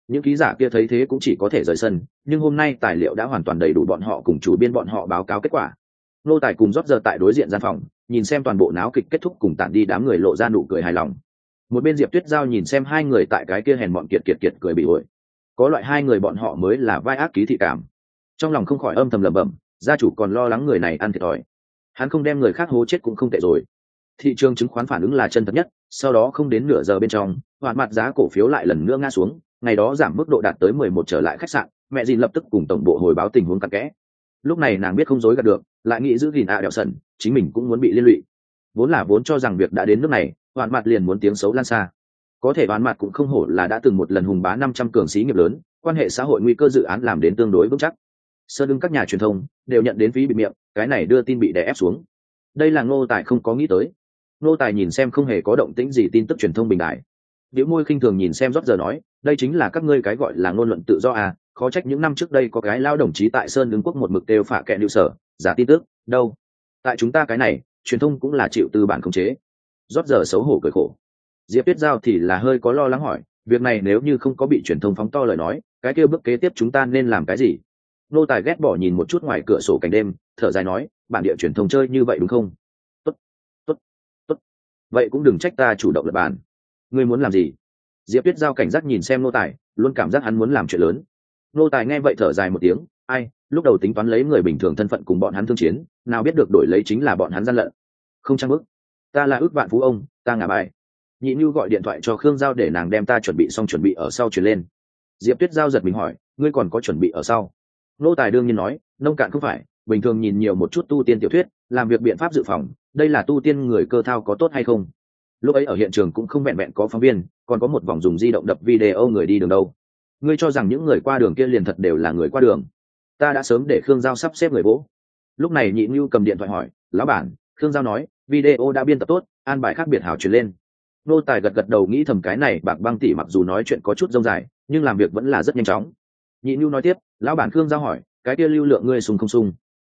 Những ký giả kia thấy thế cũng chỉ có thể rời sân, nhưng hôm nay tài liệu đã hoàn toàn đầy đủ bọn họ cùng chủ biên bọn họ báo cáo kết quả. Nô Tài cùng rót giờ tại đối diện gian phòng, nhìn xem toàn bộ náo kịch kết thúc cùng tản đi, đám người lộ ra nụ cười hài lòng. Một bên Diệp Tuyết Giao nhìn xem hai người tại cái kia hèn bọn kiệt cười bị ổi. Có loại hai người bọn họ mới là vai ác ký thị cảm. Trong lòng không khỏi âm thầm lẩm bẩm, gia chủ còn lo lắng người này ăn thiệt thòi. Hắn không đem người khác hố chết cũng không tệ rồi. Thị trường chứng khoán phản ứng là chân thật nhất, sau đó không đến nửa giờ bên trong, hoạt mặt giá cổ phiếu lại lần nữa ngã xuống, ngày đó giảm mức độ đạt tới 11 trở lại khách sạn, mẹ dìn lập tức cùng tổng bộ hồi báo tình huống cặn kẽ. Lúc này nàng biết không dối gạt được, lại nghĩ giữ gìn đẹo sần, chính mình cũng muốn bị liên lụy. Vốn cho rằng việc đã đến nước này, hoạt mặt liền muốn tiếng xấu lan xa. Có thể hoạt mặt cũng không hổ là đã từng một lần hùng bá 500 cường xí nghiệp lớn, quan hệ xã hội nguy cơ dự án làm đến tương đối vững chắc. Sơn đứng các nhà truyền thông đều nhận đến phí bị miệng, cái này đưa tin bị đè ép xuống. Đây là Ngô Tài không có nghĩ tới. Ngô Tài nhìn xem không hề có động tĩnh gì tin tức truyền thông bình đại, biểu môi khinh thường nhìn xem rót giờ nói, đây chính là các ngươi cái gọi là ngôn luận tự do à, khó trách những năm trước đây có cái lao đồng chí tại Sơn Đứng Quốc một mực đều phạ kệ lưu sở, giả tin tức, đâu. Tại chúng ta cái này, truyền thông cũng là chịu tư bản khống chế. Rót giờ xấu hổ cười khổ. Diệp Tuyết Giao thì là hơi có lo lắng hỏi, việc này nếu như không có bị truyền thông phóng to lời nói, cái kia bước kế tiếp chúng ta nên làm cái gì? Nô Tài ghét bỏ nhìn một chút ngoài cửa sổ cảnh đêm, thở dài nói, bản địa truyền thông chơi như vậy đúng không? Tốt, tốt, tốt. Vậy cũng đừng trách ta chủ động lập bàn. Ngươi muốn làm gì? Diệp Tuyết Giao cảnh giác nhìn xem Nô Tài, luôn cảm giác hắn muốn làm chuyện lớn. Nô Tài nghe vậy thở dài một tiếng, ai, lúc đầu tính toán lấy người bình thường thân phận cùng bọn hắn thương chiến, nào biết được đổi lấy chính là bọn hắn gian lận. Không trang bức, ta là ước vạn phú ông, ta ngả bài. Nhị Nhu gọi điện thoại cho Khương Giao để nàng đem ta chuẩn bị xong chuẩn bị ở sau chuyển lên. Diệp Tuyết Giao giật mình hỏi, ngươi còn có chuẩn bị ở sau? Nô Tài đương nhiên nói, nông cạn không phải, bình thường nhìn nhiều một chút tu tiên tiểu thuyết, làm việc biện pháp dự phòng, đây là tu tiên người cơ thao có tốt hay không? Lúc ấy ở hiện trường cũng không vẹn vẹn có phóng viên, còn có một vòng dùng di động đập video người đi đường đâu. Ngươi cho rằng những người qua đường kia liền thật đều là người qua đường? Ta đã sớm để Khương Giao sắp xếp người vỗ. Lúc này Nhị Nhu cầm điện thoại hỏi, lão bản, Khương Giao nói, video đã biên tập tốt, an bài khác biệt hảo truyền lên. Nô Tài gật đầu nghĩ thầm cái này Bạc Băng tỷ mặc dù nói chuyện có chút rông dài, nhưng làm việc vẫn là rất nhanh chóng. Nhị Nhu nói tiếp, lão bản Khương Giao hỏi, cái kia lưu lượng ngươi sung không sung?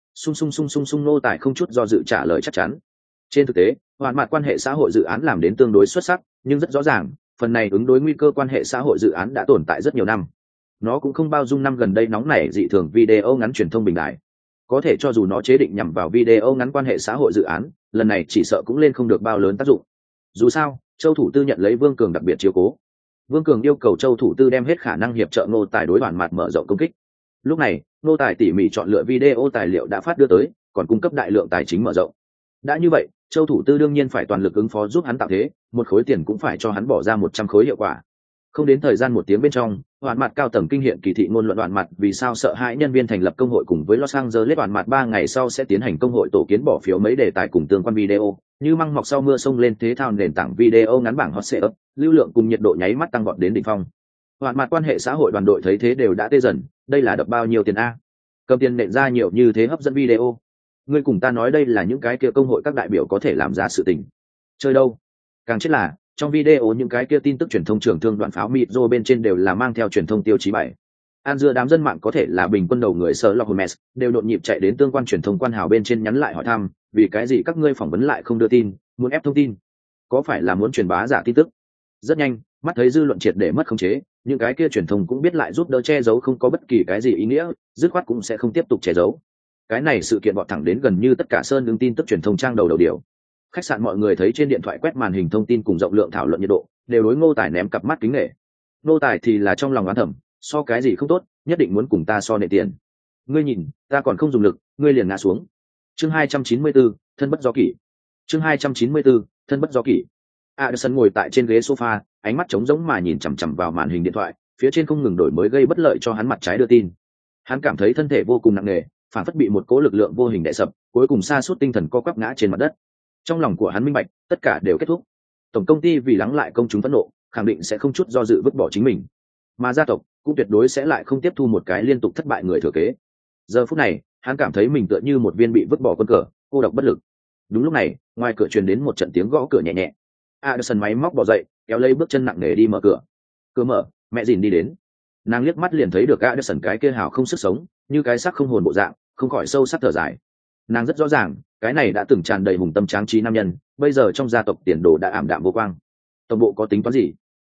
Sung. Nô Tài không chút do dự trả lời chắc chắn. Trên thực tế, hoàn mặt quan hệ xã hội dự án làm đến tương đối xuất sắc, nhưng rất rõ ràng, phần này ứng đối nguy cơ quan hệ xã hội dự án đã tồn tại rất nhiều năm. Nó cũng không bao dung năm gần đây nóng nảy dị thường video ngắn truyền thông bình đại. Có thể cho dù nó chế định nhằm vào video ngắn quan hệ xã hội dự án, lần này chỉ sợ cũng lên không được bao lớn tác dụng. Dù sao, Châu thủ tư nhận lấy Vương Cường đặc biệt chiếu cố. Vương Cường yêu cầu Châu thủ tư đem hết khả năng hiệp trợ Ngô Tài đối bản mặt mở rộng công kích. Lúc này, Ngô Tài tỉ mỉ chọn lựa video tài liệu đã phát đưa tới, còn cung cấp đại lượng tài chính mở rộng. Đã như vậy, Châu thủ tư đương nhiên phải toàn lực ứng phó giúp hắn tạo thế, một khối tiền cũng phải cho hắn bỏ ra 100 khối hiệu quả. Không đến thời gian 1 tiếng bên trong, Hoàn mặt cao tầng kinh hiện kỳ thị ngôn luận Hoàn mặt vì sao sợ hãi nhân viên thành lập công hội cùng với Los Angeles Hoàn mặt 3 ngày sau sẽ tiến hành công hội tổ kiến bỏ phiếu mấy đề tài cùng tương quan video, như măng mọc sau mưa sông lên thế thao nền tảng video ngắn bảng hot search, lưu lượng cùng nhiệt độ nháy mắt tăng vọt đến đỉnh phong. Hoàn mặt quan hệ xã hội đoàn đội thấy thế đều đã tê dần, đây là đập bao nhiêu tiền a? Cầm tiền nện ra nhiều như thế hấp dẫn video. Ngươi cùng ta nói đây là những cái kia công hội các đại biểu có thể làm ra sự tình. Chơi đâu? Càng chết là trong video những cái kia tin tức truyền thông trưởng thương đoạn pháo mịt rô bên trên đều là mang theo truyền thông tiêu chí 7. An dưa đám dân mạng có thể là bình quân đầu người sở Sherlock Holmes, đều nhộn nhịp chạy đến tương quan truyền thông quan hào bên trên nhắn lại hỏi thăm, vì cái gì các ngươi phỏng vấn lại không đưa tin, muốn ép thông tin, có phải là muốn truyền bá giả tin tức? Rất nhanh, mắt thấy dư luận triệt để mất khống chế, những cái kia truyền thông cũng biết lại giúp đỡ che giấu không có bất kỳ cái gì ý nghĩa, dứt khoát cũng sẽ không tiếp tục che giấu. Cái này sự kiện bọt thẳng đến gần như tất cả sơn đứng tin tức truyền thông trang đầu điều. Khách sạn mọi người thấy trên điện thoại quét màn hình thông tin cùng rộng lượng thảo luận nhiệt độ, đều đối Ngô Tài ném cặp mắt kính nể. Ngô Tài thì là trong lòng oán thầm, so cái gì không tốt, nhất định muốn cùng ta so nệ tiền. Ngươi nhìn, ta còn không dùng lực, ngươi liền ngã xuống. Chương 294, thân bất do kỷ. Chương 294, thân bất do kỷ. Addison ngồi tại trên ghế sofa, ánh mắt trống rỗng mà nhìn chằm chằm vào màn hình điện thoại, phía trên không ngừng đổi mới gây bất lợi cho hắn mặt trái đưa tin. Hắn cảm thấy thân thể vô cùng nặng nề, phản phất bị một cỗ lực lượng vô hình đè sập, cuối cùng sa sút tinh thần co quắp ngã trên mặt đất. Trong lòng của hắn minh bạch, tất cả đều kết thúc. Tổng công ty vì lắng lại công chúng phẫn nộ, khẳng định sẽ không chút do dự vứt bỏ chính mình, mà gia tộc cũng tuyệt đối sẽ lại không tiếp thu một cái liên tục thất bại người thừa kế. Giờ phút này, hắn cảm thấy mình tựa như một viên bị vứt bỏ quân cờ, cô độc bất lực. Đúng lúc này, ngoài cửa truyền đến một trận tiếng gõ cửa nhẹ nhẹ. Addison máy móc bò dậy, kéo lấy bước chân nặng nề đi mở cửa. Cửa mở, mẹ dìn đi đến. Nàng liếc mắt liền thấy được Addison cái kia hào không sức sống, như cái xác không hồn bộ dạng, không khỏi sâu sắc thở dài. Nàng rất rõ ràng, cái này đã từng tràn đầy hùng tâm tráng trí nam nhân, bây giờ trong gia tộc tiền đồ đã ảm đạm vô quang. Tổng bộ có tính toán gì?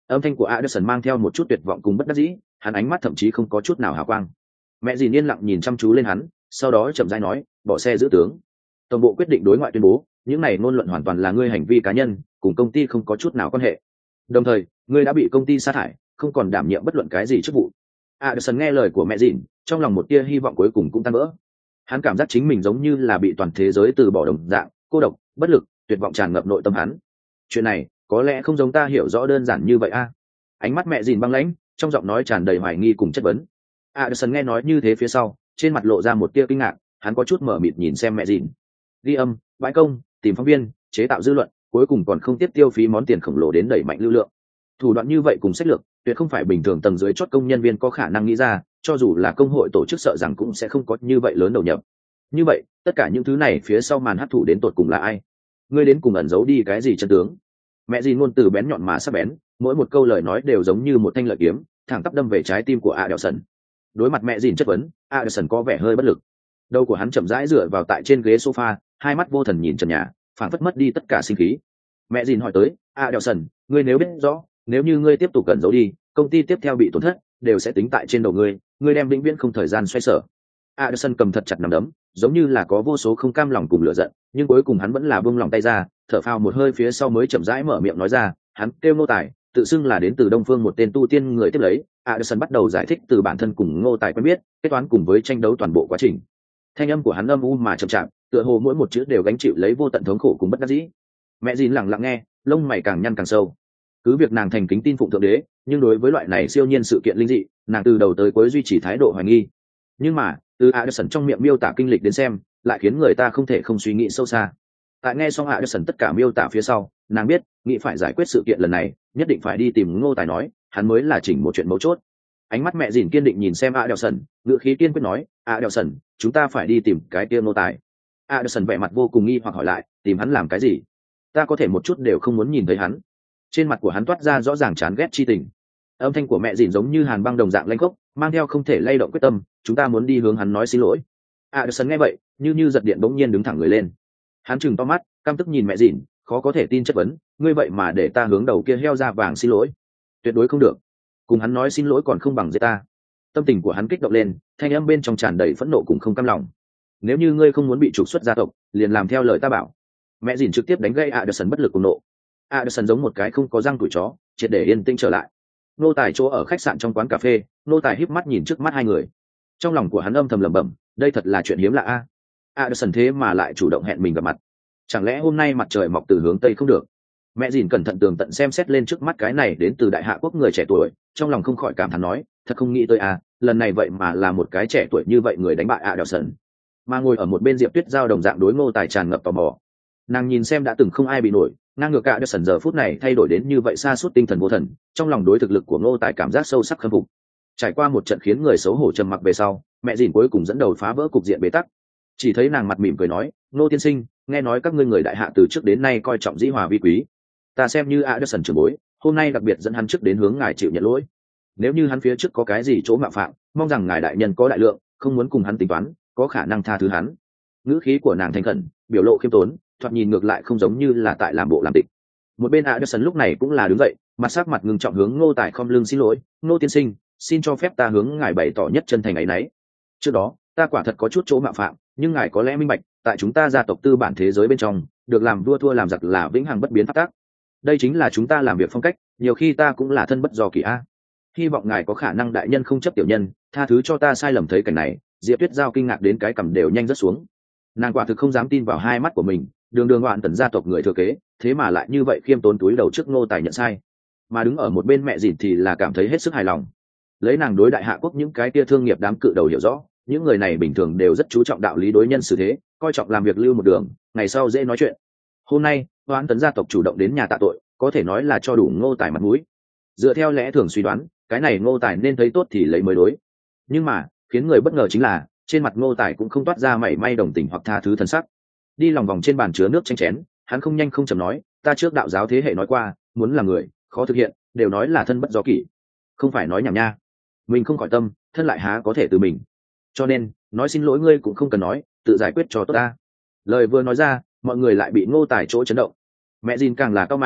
Âm thanh của Anderson mang theo một chút tuyệt vọng cùng bất đắc dĩ, hắn ánh mắt thậm chí không có chút nào hào quang. Mẹ dìn yên lặng nhìn chăm chú lên hắn, sau đó chậm rãi nói, bỏ xe giữ tướng. Tổng bộ quyết định đối ngoại tuyên bố, những này ngôn luận hoàn toàn là ngươi hành vi cá nhân, cùng công ty không có chút nào quan hệ. Đồng thời, ngươi đã bị công ty sa thải, không còn đảm nhiệm bất luận cái gì chức vụ. Anderson nghe lời của mẹ dìn, trong lòng một tia hy vọng cuối cùng cũng tan vỡ. Hắn cảm giác chính mình giống như là bị toàn thế giới từ bỏ đồng dạng, cô độc, bất lực, tuyệt vọng tràn ngập nội tâm hắn. Chuyện này có lẽ không giống ta hiểu rõ đơn giản như vậy a. Ánh mắt mẹ dìn băng lãnh, trong giọng nói tràn đầy hoài nghi cùng chất vấn. Anderson nghe nói như thế phía sau, trên mặt lộ ra một tia kinh ngạc, hắn có chút mở mịt nhìn xem mẹ dìn. Ghi âm, bãi công, tìm phóng viên, chế tạo dư luận, cuối cùng còn không tiếp tiêu phí món tiền khổng lồ đến đẩy mạnh lưu lượng. Thủ đoạn như vậy cùng sách lược, tuyệt không phải bình thường tầng dưới chót công nhân viên có khả năng nghĩ ra, cho dù là công hội tổ chức sợ rằng cũng sẽ không có như vậy lớn đầu nhập. Như vậy, tất cả những thứ này phía sau màn hấp thụ đến tột cùng là ai? Ngươi đến cùng ẩn giấu đi cái gì chân tướng? Mẹ dìn ngôn từ bén nhọn mà sắc bén, mỗi một câu lời nói đều giống như một thanh lợi kiếm, thẳng tắp đâm về trái tim của Adelson. Đối mặt mẹ dìn chất vấn, Adelson có vẻ hơi bất lực. Đầu của hắn chậm rãi dựa vào tại trên ghế sofa, hai mắt vô thần nhìn trần nhà, phảng phất mất đi tất cả sinh khí. Mẹ dìn hỏi tới, Adelson, ngươi nếu biết rõ, nếu như ngươi tiếp tục cẩn giấu đi, công ty tiếp theo bị tổn thất, đều sẽ tính tại trên đầu ngươi đem vĩnh viễn không thời gian xoay sở. Adelson cầm thật chặt nắm đấm, giống như là có vô số không cam lòng cùng lửa giận, nhưng cuối cùng hắn vẫn là buông lòng tay ra, thở phào một hơi phía sau mới chậm rãi mở miệng nói ra, hắn kêu Ngô Tài, tự xưng là đến từ Đông Phương một tên tu tiên người tiếp lấy. Adelson bắt đầu giải thích từ bản thân cùng Ngô Tài quen biết, kết toán cùng với tranh đấu toàn bộ quá trình. Thanh âm của hắn âm u mà chậm chạp, tựa hồ mỗi một chữ đều gánh chịu lấy vô tận thống khổ cùng bất đắc dĩ. Mẹ dìn lặng lặng nghe, lông mày càng nhăn càng sâu. Cứ việc nàng thành kính tin phụng thượng đế, nhưng đối với loại này siêu nhiên sự kiện linh dị, nàng từ đầu tới cuối duy trì thái độ hoài nghi. Nhưng mà, từ Adelson trong miệng miêu tả kinh lịch đến xem, lại khiến người ta không thể không suy nghĩ sâu xa. Tại nghe xong Adelson tất cả miêu tả phía sau, nàng biết, nghĩ phải giải quyết sự kiện lần này, nhất định phải đi tìm Ngô Tài nói, hắn mới là chỉnh một chuyện mấu chốt. Ánh mắt mẹ dìn kiên định nhìn xem Adelson, ngữ khí kiên quyết nói, Adelson, chúng ta phải đi tìm cái kia Ngô Tài. Adelson vẻ mặt vô cùng nghi hoặc hỏi lại, tìm hắn làm cái gì? Ta có thể một chút đều không muốn nhìn thấy hắn. Trên mặt của hắn toát ra rõ ràng chán ghét chi tình. Âm thanh của mẹ dìn giống như hàn băng đồng dạng lanh khốc, mang theo không thể lay động quyết tâm, chúng ta muốn đi hướng hắn nói xin lỗi. Adelson nghe vậy, như giật điện bỗng nhiên đứng thẳng người lên. Hắn trừng to mắt, căm tức nhìn mẹ dìn, khó có thể tin chất vấn, ngươi vậy mà để ta hướng đầu kia heo da vàng xin lỗi? Tuyệt đối không được. Cùng hắn nói xin lỗi còn không bằng giết ta. Tâm tình của hắn kích động lên, thanh âm bên trong tràn đầy phẫn nộ cùng không cam lòng. Nếu như ngươi không muốn bị trục xuất gia tộc, liền làm theo lời ta bảo. Mẹ dìn trực tiếp đánh gây Adelson bất lực cùng nộ. Adelson giống một cái không có răng tuổi chó, triệt để yên tĩnh trở lại. Nô Tài chỗ ở khách sạn trong quán cà phê, Nô Tài híp mắt nhìn trước mắt hai người. Trong lòng của hắn âm thầm lẩm bẩm, đây thật là chuyện hiếm lạ a. Adelson thế mà lại chủ động hẹn mình gặp mặt. Chẳng lẽ hôm nay mặt trời mọc từ hướng tây không được? Mẹ dìn cẩn thận tường tận xem xét lên trước mắt cái này đến từ Đại Hạ quốc người trẻ tuổi, trong lòng không khỏi cảm thán nói, thật không nghĩ tới a, lần này vậy mà là một cái trẻ tuổi như vậy người đánh bại Adelson. Mà ngồi ở một bên Diệp Tuyết giao đồng dạng đối Ngô Tài tràn ngập tò mò. Nàng nhìn xem đã từng không ai bị nổi, ngang ngược Adelson giờ phút này thay đổi đến như vậy sa sút tinh thần vô thần, trong lòng đối thực lực của Ngô Tài cảm giác sâu sắc khâm phục. Trải qua một trận khiến người xấu hổ trầm mặc về sau, mẹ dìn cuối cùng dẫn đầu phá vỡ cục diện bế tắc. Chỉ thấy nàng mặt mỉm cười nói, Ngô tiên sinh, nghe nói các ngươi người Đại Hạ từ trước đến nay coi trọng dĩ hòa vi quý, ta xem như Adelson trưởng bối, hôm nay đặc biệt dẫn hắn trước đến hướng ngài chịu nhận lỗi. Nếu như hắn phía trước có cái gì chỗ mạo phạm, mong rằng ngài đại nhân có đại lượng, không muốn cùng hắn tính toán, có khả năng tha thứ hắn. Ngữ khí của nàng thành khẩn, biểu lộ khiêm tốn, thoạt nhìn ngược lại không giống như là tại làm bộ làm tịch. Một bên Adelson lúc này cũng là đứng dậy, mặt sắc mặt ngưng trọng hướng Ngô Tài khom lưng xin lỗi, Ngô tiên sinh, xin cho phép ta hướng ngài bày tỏ nhất chân thành ấy nấy. Trước đó ta quả thật có chút chỗ mạo phạm, nhưng ngài có lẽ minh bạch, tại chúng ta gia tộc tư bản thế giới bên trong, được làm vua thua làm giặc là vĩnh hằng bất biến pháp tắc. Đây chính là chúng ta làm việc phong cách, nhiều khi ta cũng là thân bất do kỳ a. Hy vọng ngài có khả năng đại nhân không chấp tiểu nhân, tha thứ cho ta sai lầm. Thấy cảnh này, Diệp Tuyết giao kinh ngạc đến cái cằm đều nhanh rớt xuống. Nàng quả thực không dám tin vào hai mắt của mình, đường đường Hoạn Tần gia tộc người thừa kế, thế mà lại như vậy khiêm tốn túi đầu trước Ngô Tài nhận sai. Mà đứng ở một bên mẹ dìn thì là cảm thấy hết sức hài lòng. Lấy nàng đối Đại Hạ quốc những cái tia thương nghiệp đám cự đầu hiểu rõ, những người này bình thường đều rất chú trọng đạo lý đối nhân xử thế, coi trọng làm việc lưu một đường, ngày sau dễ nói chuyện. Hôm nay Hoạn Tần gia tộc chủ động đến nhà tạ tội, có thể nói là cho đủ Ngô Tài mặt mũi. Dựa theo lẽ thường suy đoán, cái này Ngô Tài nên thấy tốt thì lấy mới đối. Nhưng mà khiến người bất ngờ chính là, trên mặt Ngô Tài cũng không toát ra mảy may đồng tình hoặc tha thứ thần sắc. Đi lòng vòng trên bàn chứa nước chén chén, hắn không nhanh không chậm nói, ta trước đạo giáo thế hệ nói qua, muốn là người khó thực hiện, đều nói là thân bất do kỷ. Không phải nói nhảm nha, mình không khỏi tâm, thân lại há có thể từ mình. Cho nên nói xin lỗi ngươi cũng không cần nói, tự giải quyết cho tốt ta. Lời vừa nói ra, mọi người lại bị Ngô Tài chỗ chấn động. Mẹ Jin càng là cao mày,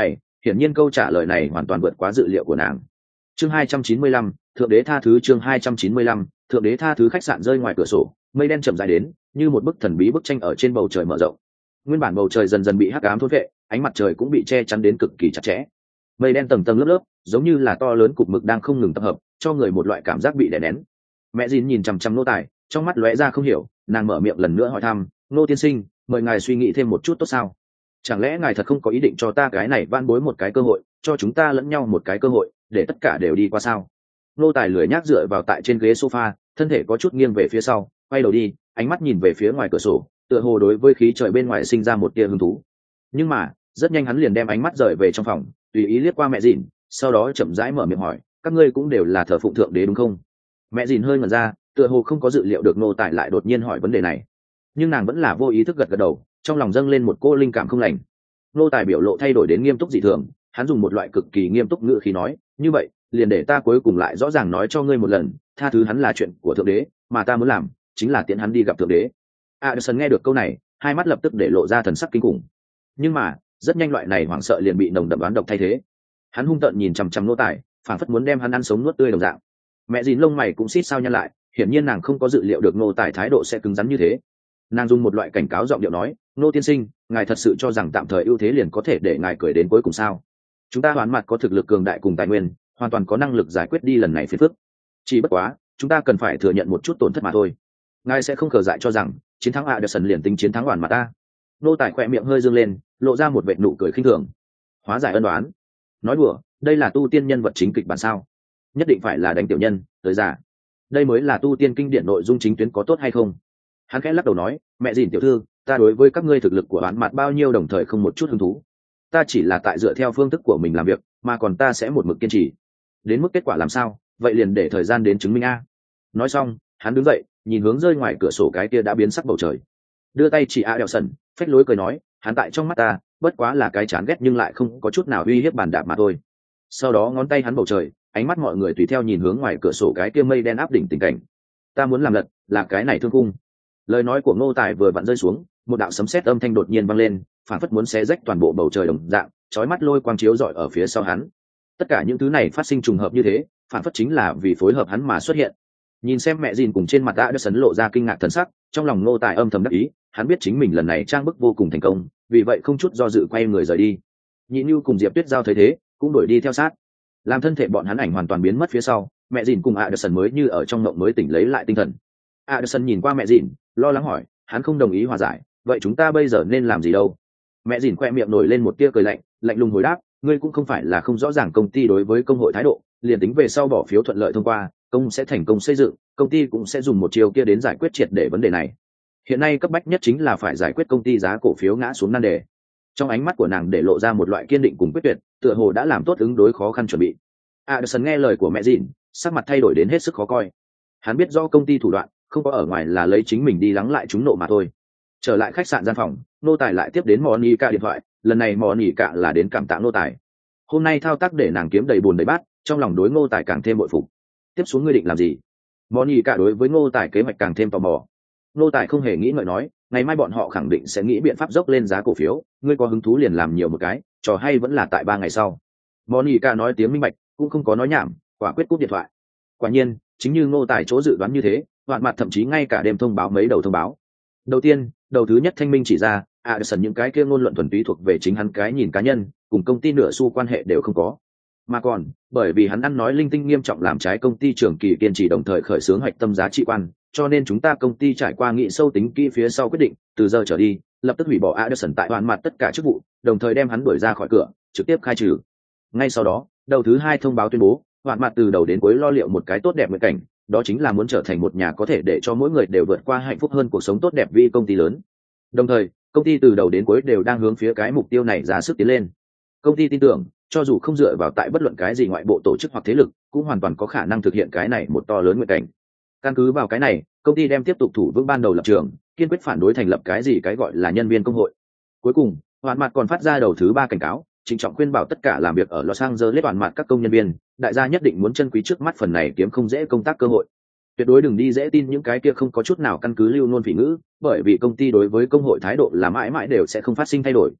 hiển nhiên câu trả lời này hoàn toàn vượt quá dự liệu của nàng. Chương 295, thượng đế tha thứ. Chương 295, thượng đế tha thứ. Khách sạn rơi ngoài cửa sổ, mây đen chậm rãi đến, như một bức thần bí bức tranh ở trên bầu trời mở rộng. Nguyên bản bầu trời dần dần bị hắc ám thôn vệ, ánh mặt trời cũng bị che chắn đến cực kỳ chặt chẽ. Mây đen tầng tầng lớp lớp, giống như là to lớn cục mực đang không ngừng tập hợp, cho người một loại cảm giác bị đè nén. Mẹ Dìn nhìn chằm chằm nô tài, trong mắt lóe ra không hiểu, nàng mở miệng lần nữa hỏi thăm, nô tiên sinh, mời ngài suy nghĩ thêm một chút tốt sao? Chẳng lẽ ngài thật không có ý định cho ta cái này van bối một cái cơ hội, cho chúng ta lẫn nhau một cái cơ hội, để tất cả đều đi qua sao? Nô tài lười nhác dựa vào tại trên ghế sofa, thân thể có chút nghiêng về phía sau, quay đầu đi, ánh mắt nhìn về phía ngoài cửa sổ, tựa hồ đối với khí trời bên ngoài sinh ra một tia hứng thú. Nhưng mà rất nhanh hắn liền đem ánh mắt rời về trong phòng, tùy ý liếc qua mẹ Dìn, sau đó chậm rãi mở miệng hỏi, các ngươi cũng đều là thờ phụng thượng đế đúng không? Mẹ Dìn hơi ngẩn ra, tựa hồ không có dự liệu được nô tài lại đột nhiên hỏi vấn đề này, nhưng nàng vẫn là vô ý thức gật gật đầu, trong lòng dâng lên một cô linh cảm không lành. Nô tài biểu lộ thay đổi đến nghiêm túc dị thường, hắn dùng một loại cực kỳ nghiêm túc ngữ khí nói, như vậy liền để ta cuối cùng lại rõ ràng nói cho ngươi một lần, tha thứ hắn là chuyện của thượng đế, mà ta muốn làm chính là tiễn hắn đi gặp thượng đế. Addison nghe được câu này, hai mắt lập tức để lộ ra thần sắc kinh khủng, nhưng mà rất nhanh loại này hoảng sợ liền bị nồng đậm đoán độc thay thế. Hắn hung tợn nhìn chằm chằm nô tài, phảng phất muốn đem hắn ăn sống nuốt tươi đồng dạng. Mẹ Dìn lông mày cũng xít sao nhăn lại, hiển nhiên nàng không có dự liệu được nô tài thái độ sẽ cứng rắn như thế. Nàng dùng một loại cảnh cáo giọng điệu nói, nô tiên sinh, ngài thật sự cho rằng tạm thời ưu thế liền có thể để ngài cười đến cuối cùng sao? Chúng ta Hoán Mặt có thực lực cường đại cùng tài nguyên, hoàn toàn có năng lực giải quyết đi lần này phiền phức. Chỉ bất quá chúng ta cần phải thừa nhận một chút tổn thất mà thôi. Ngài sẽ không khờ dại cho rằng chiến thắng Addison liền tính chiến thắng Hoán Mặt ta. Nô tài khỏe miệng hơi dương lên, lộ ra một vệt nụ cười khinh thường. Hóa giải ân đoán? Nói đùa, đây là tu tiên nhân vật chính kịch bản sao? Nhất định phải là đánh tiểu nhân tới giả? Đây mới là tu tiên kinh điển nội dung chính tuyến, có tốt hay không? Hắn khẽ lắc đầu nói, mẹ Dìn tiểu thư, ta đối với các ngươi thực lực của Hoán Mặt bao nhiêu đồng thời không một chút hứng thú. Ta chỉ là tại dựa theo phương thức của mình làm việc, mà còn ta sẽ một mực kiên trì. Đến mức kết quả làm sao, vậy liền để thời gian đến chứng minh a. Nói xong, hắn đứng dậy, nhìn hướng rơi ngoài cửa sổ cái kia đã biến sắc bầu trời, đưa tay chỉ Adelson, phách lối cười nói, hắn tại trong mắt ta bất quá là cái chán ghét nhưng lại không có chút nào uy hiếp bàn đạp mà thôi. Sau đó ngón tay hắn bầu trời, ánh mắt mọi người tùy theo nhìn hướng ngoài cửa sổ cái kia mây đen áp đỉnh tình cảnh. Ta muốn làm lật là cái này thương cung. Lời nói của Ngô Tài vừa vặn rơi xuống, một đạo sấm sét âm thanh đột nhiên vang lên, phản phất muốn xé rách toàn bộ bầu trời đồng dạng, chói mắt lôi quang chiếu rọi ở phía sau hắn. Tất cả những thứ này phát sinh trùng hợp như thế, phản phất chính là vì phối hợp hắn mà xuất hiện. Nhìn xem mẹ Dìn cùng trên mặt đã sấn lộ ra kinh ngạc thần sắc, trong lòng Ngô Tài âm thầm đắc ý, hắn biết chính mình lần này trang bức vô cùng thành công, vì vậy không chút do dự quay người rời đi. Nhị Nhu cùng Diệp Tuyết Giao thấy thế, cũng đuổi đi theo sát. Làm thân thể bọn hắn ảnh hoàn toàn biến mất phía sau, mẹ Dìn cùng Addison mới như ở trong mộng mới tỉnh lấy lại tinh thần. Addison nhìn qua mẹ Dìn, lo lắng hỏi, hắn không đồng ý hòa giải, vậy chúng ta bây giờ nên làm gì đâu? Mẹ Dìn khoe miệng nổi lên một tia cười lạnh, lạnh lùng hồi đáp, ngươi cũng không phải là không rõ ràng công ty đối với công hội thái độ, liền tính về sau bỏ phiếu thuận lợi thông qua, công sẽ thành công xây dựng, công ty cũng sẽ dùng một chiều kia đến giải quyết triệt để vấn đề này. Hiện nay cấp bách nhất chính là phải giải quyết công ty giá cổ phiếu ngã xuống nan đề. Trong ánh mắt của nàng để lộ ra một loại kiên định cùng quyết tuyệt, tựa hồ đã làm tốt ứng đối khó khăn chuẩn bị. Addison nghe lời của mẹ Dìn, sắc mặt thay đổi đến hết sức khó coi. Hắn biết do công ty thủ đoạn không có ở ngoài là lấy chính mình đi lắng lại chúng nộ mà thôi. Trở lại khách sạn gian phòng, nô tài lại tiếp đến Monica điện thoại, lần này Monica là đến cảm tạ nô tài. Hôm nay thao tác để nàng kiếm đầy bùn đầy bát, trong lòng đối Ngô Tài càng thêm bội phục. Tiếp xuống ngươi định làm gì? Monica đối với Ngô Tài kế hoạch càng thêm tò mò. Ngô Tài không hề nghĩ ngợi nói, ngày mai bọn họ khẳng định sẽ nghĩ biện pháp dốc lên giá cổ phiếu, ngươi có hứng thú liền làm nhiều một cái, trò hay vẫn là tại 3 ngày sau. Monica nói tiếng minh bạch, cũng không có nói nhảm, quả quyết cúp điện thoại. Quả nhiên, chính như Ngô Tài chỗ dự đoán như thế, Hoạn Mặt thậm chí ngay cả đêm thông báo mấy đầu thông báo. Đầu tiên, đầu thứ nhất thanh minh chỉ ra, Addison những cái kia ngôn luận thuần túy thuộc về chính hắn cái nhìn cá nhân, cùng công ty nửa xu quan hệ đều không có. Mà còn, bởi vì hắn ăn nói linh tinh nghiêm trọng làm trái công ty trưởng kỳ kiên trì đồng thời khởi xướng hoạch tâm giá trị quan, cho nên chúng ta công ty trải qua nghị sâu tính kỹ phía sau quyết định, từ giờ trở đi, lập tức hủy bỏ Addison tại Hoạn Mặt tất cả chức vụ, đồng thời đem hắn đuổi ra khỏi cửa, trực tiếp khai trừ. Ngay sau đó, đầu thứ hai thông báo tuyên bố, Hoạn Mặt từ đầu đến cuối lo liệu một cái tốt đẹp nguyện cảnh, đó chính là muốn trở thành một nhà có thể để cho mỗi người đều vượt qua hạnh phúc hơn cuộc sống tốt đẹp vì công ty lớn. Đồng thời, công ty từ đầu đến cuối đều đang hướng phía cái mục tiêu này ra sức tiến lên. Công ty tin tưởng, cho dù không dựa vào tại bất luận cái gì ngoại bộ tổ chức hoặc thế lực, cũng hoàn toàn có khả năng thực hiện cái này một to lớn nguyện cảnh. Căn cứ vào cái này, công ty đem tiếp tục thủ vững ban đầu lập trường, kiên quyết phản đối thành lập cái gì cái gọi là nhân viên công hội. Cuối cùng, Hoạn Mặt còn phát ra đầu thứ 3 cảnh cáo, trịnh trọng khuyên bảo tất cả làm việc ở Los Angeles Hoạn Mặt các công nhân viên, đại gia nhất định muốn trân quý trước mắt phần này kiếm không dễ công tác cơ hội. Tuyệt đối đừng đi dễ tin những cái kia không có chút nào căn cứ lưu nôn phỉ ngữ, bởi vì công ty đối với công hội thái độ là mãi mãi đều sẽ không phát sinh thay đổi.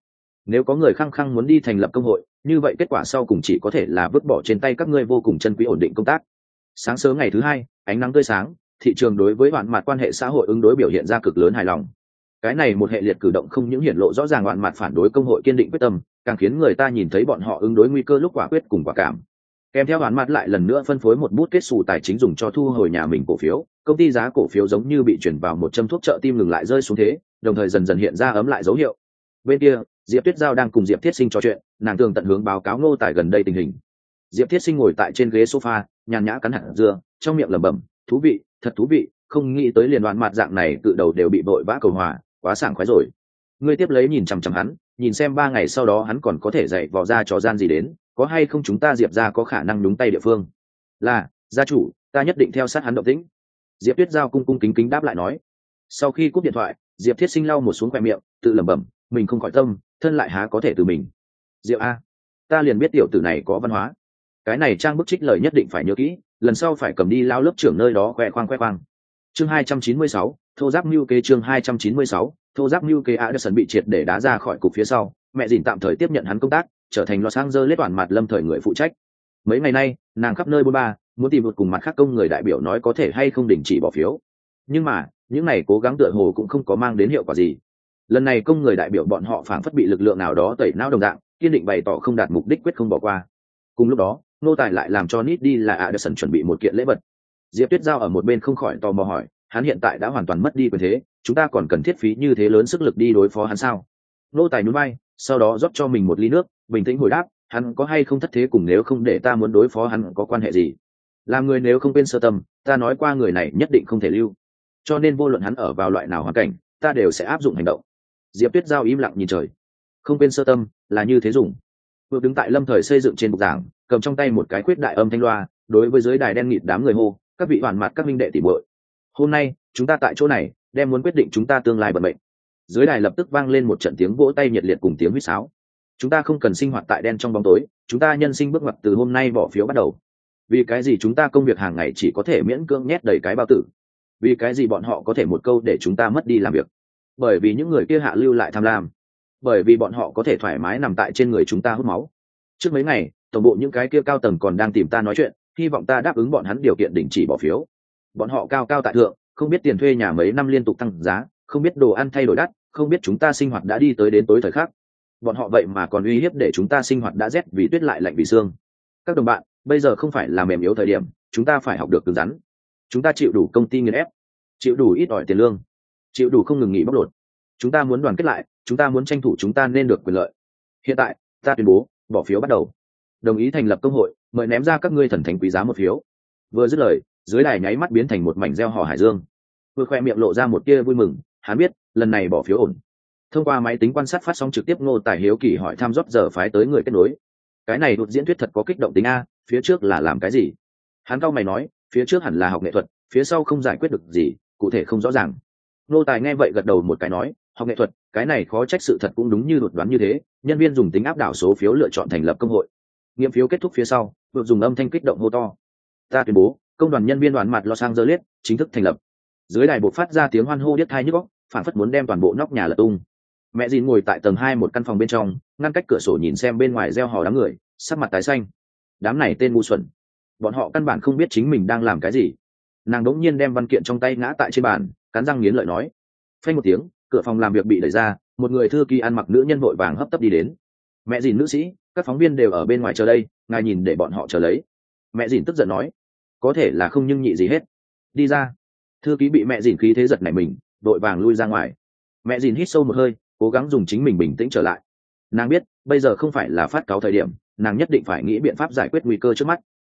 nếu có người khăng khăng muốn đi thành lập công hội, như vậy kết quả sau cùng chỉ có thể là vứt bỏ trên tay các ngươi vô cùng chân quý ổn định công tác. Sáng sớm ngày thứ hai, ánh nắng tươi sáng, thị trường đối với hoạn mặt quan hệ xã hội ứng đối biểu hiện ra cực lớn hài lòng. Cái này một hệ liệt cử động không những hiển lộ rõ ràng hoạn mặt phản đối công hội kiên định quyết tâm, càng khiến người ta nhìn thấy bọn họ ứng đối nguy cơ lúc quả quyết cùng quả cảm. Kèm theo hoạn mặt lại lần nữa phân phối một bút kết xù tài chính dùng cho thu hồi nhà mình cổ phiếu, công ty giá cổ phiếu giống như bị chuyển vào một châm thuốc trợ tim ngừng lại rơi xuống thế, đồng thời dần dần hiện ra ấm lại dấu hiệu. Bên kia, Diệp Tuyết Giao đang cùng Diệp Thiết Sinh trò chuyện, nàng tường tận hướng báo cáo Ngô Tài gần đây tình hình. Diệp Thiết Sinh ngồi tại trên ghế sofa, nhàn nhã cắn hạt dưa, trong miệng lẩm bẩm, thú vị, thật thú vị, không nghĩ tới liền đoạn mặt dạng này cự đầu đều bị vội vã cầu hòa, quá sảng khoái rồi. Ngươi tiếp lấy nhìn chằm chằm hắn, nhìn xem 3 ngày sau đó hắn còn có thể dạy vò ra trò gian gì đến, có hay không chúng ta Diệp gia có khả năng nhúng tay địa phương. Là, gia chủ, ta nhất định theo sát hắn động tĩnh. Diệp Tuyết Giao cung cung kính kính đáp lại nói. Sau khi cúp điện thoại, Diệp Thiết Sinh lau một xuống khóe miệng, tự lẩm bẩm, mình không khỏi tâm, thân lại há có thể từ mình. Diệu a, ta liền biết tiểu tử này có văn hóa. Cái này trang bức trích lời nhất định phải nhớ kỹ, lần sau phải cầm đi lao lớp trưởng nơi đó khoe khoang. Chương 296, thô giáp mưu kế. Chương 296, thô giáp mưu kế. Anderson bị triệt để đá ra khỏi cục phía sau, mẹ dìn tạm thời tiếp nhận hắn công tác, trở thành Los Angeles toàn mặt lâm thời người phụ trách. Mấy ngày nay, nàng khắp nơi bôn ba, muốn tìm một cùng mặt khác công người đại biểu nói có thể hay không đình chỉ bỏ phiếu. Nhưng mà, những này cố gắng tựa hồ cũng không có mang đến hiệu quả gì. Lần này công người đại biểu bọn họ phảng phất bị lực lượng nào đó tẩy não đồng dạng, kiên định bày tỏ không đạt mục đích quyết không bỏ qua. Cùng lúc đó, Nô Tài lại làm cho Nít đi là Anderson chuẩn bị một kiện lễ vật. Diệp Tuyết Giao ở một bên không khỏi tò mò hỏi, hắn hiện tại đã hoàn toàn mất đi quyền thế, chúng ta còn cần thiết phí như thế lớn sức lực đi đối phó hắn sao? Nô Tài nhún vai, sau đó rót cho mình một ly nước, bình tĩnh hồi đáp, hắn có hay không thất thế cùng nếu không để ta muốn đối phó hắn có quan hệ gì? Làm người nếu không quên sơ tâm, ta nói qua người này nhất định không thể lưu. Cho nên vô luận hắn ở vào loại nào hoàn cảnh, ta đều sẽ áp dụng hành động. Diệp Tuyết Giao im lặng nhìn trời. Không quên sơ tâm, là như thế dùng. Vừa đứng tại lâm thời xây dựng trên bục giảng, cầm trong tay một cái khuyết đại âm thanh loa, đối với dưới đài đen nghịt đám người hô, các vị hoàn mặt các minh đệ tỉ muội. Hôm nay, chúng ta tại chỗ này, đem muốn quyết định chúng ta tương lai vận mệnh. Dưới đài lập tức vang lên một trận tiếng vỗ tay nhiệt liệt cùng tiếng huýt sáo. Chúng ta không cần sinh hoạt tại đen trong bóng tối, chúng ta nhân sinh bước ngoặt từ hôm nay bỏ phiếu bắt đầu. Vì cái gì chúng ta công việc hàng ngày chỉ có thể miễn cưỡng nhét đầy cái bao tử? Vì cái gì bọn họ có thể một câu để chúng ta mất đi làm việc? Bởi vì những người kia hạ lưu lại tham lam. Bởi vì bọn họ có thể thoải mái nằm tại trên người chúng ta hút máu. Trước mấy ngày, tổng bộ những cái kia cao tầng còn đang tìm ta nói chuyện, hy vọng ta đáp ứng bọn hắn điều kiện đình chỉ bỏ phiếu. Bọn họ cao cao tại thượng, không biết tiền thuê nhà mấy năm liên tục tăng giá, không biết đồ ăn thay đổi đắt, không biết chúng ta sinh hoạt đã đi tới đến tối thời khắc. Bọn họ vậy mà còn uy hiếp để chúng ta sinh hoạt đã rét vì tuyết lại lạnh vì xương. Các đồng bạn, bây giờ không phải là mềm yếu thời điểm, chúng ta phải học được cứng rắn. Chúng ta chịu đủ công ty nghiền ép, chịu đủ ít ỏi tiền lương, chịu đủ không ngừng nghỉ bóc lột. Chúng ta muốn đoàn kết lại, chúng ta muốn tranh thủ chúng ta nên được quyền lợi. Hiện tại, ta tuyên bố, bỏ phiếu bắt đầu. Đồng ý thành lập công hội, mời ném ra các ngươi thần thánh quý giá một phiếu. Vừa dứt lời, dưới đài nháy mắt biến thành một mảnh reo hò hải dương. Vừa khoe miệng lộ ra một tia vui mừng, hắn biết, lần này bỏ phiếu ổn. Thông qua máy tính quan sát phát sóng trực tiếp, Ngô Tài hiếu kỳ hỏi thăm rót giờ phái tới người kết nối. Cái này đột diễn thuyết thật có kích động tính a, phía trước là làm cái gì? Hắn cau mày nói, phía trước hẳn là học nghệ thuật, phía sau không giải quyết được gì, cụ thể không rõ ràng. Ngô Tài nghe vậy gật đầu một cái nói, học nghệ thuật, cái này khó trách, sự thật cũng đúng như đột đoán như thế, nhân viên dùng tính áp đảo số phiếu lựa chọn thành lập công hội. Nghiệm phiếu kết thúc phía sau, vừa dùng âm thanh kích động hô to, ta tuyên bố, công đoàn nhân viên đoàn mặt Los Angeles chính thức thành lập. Dưới đài buộc phát ra tiếng hoan hô điếc tai nhức óc, phản phất muốn đem toàn bộ nóc nhà lật tung. Mẹ dìn ngồi tại tầng 2 một căn phòng bên trong, ngăn cách cửa sổ nhìn xem bên ngoài reo hò đám người, sắc mặt tái xanh. Đám này tên ngu xuẩn, bọn họ căn bản không biết chính mình đang làm cái gì. Nàng đỗng nhiên đem văn kiện trong tay ngã tại trên bàn, cắn răng nghiến lợi nói. Phanh một tiếng, cửa phòng làm việc bị đẩy ra, một người thư ký ăn mặc nữ nhân vội vàng hấp tấp đi đến. Mẹ dìn nữ sĩ, các phóng viên đều ở bên ngoài chờ đây, ngài nhìn để bọn họ chờ lấy. Mẹ dìn tức giận nói. Có thể là không nhưng nhị gì hết. Đi ra. Thư ký bị mẹ dìn khí thế giật nảy mình, vội vàng lui ra ngoài. Mẹ dìn hít sâu một hơi, cố gắng dùng chính mình bình tĩnh trở lại. Nàng biết, bây giờ không phải là phát cáu thời điểm, nàng nhất định phải nghĩ biện pháp giải quyết nguy cơ trước mắt.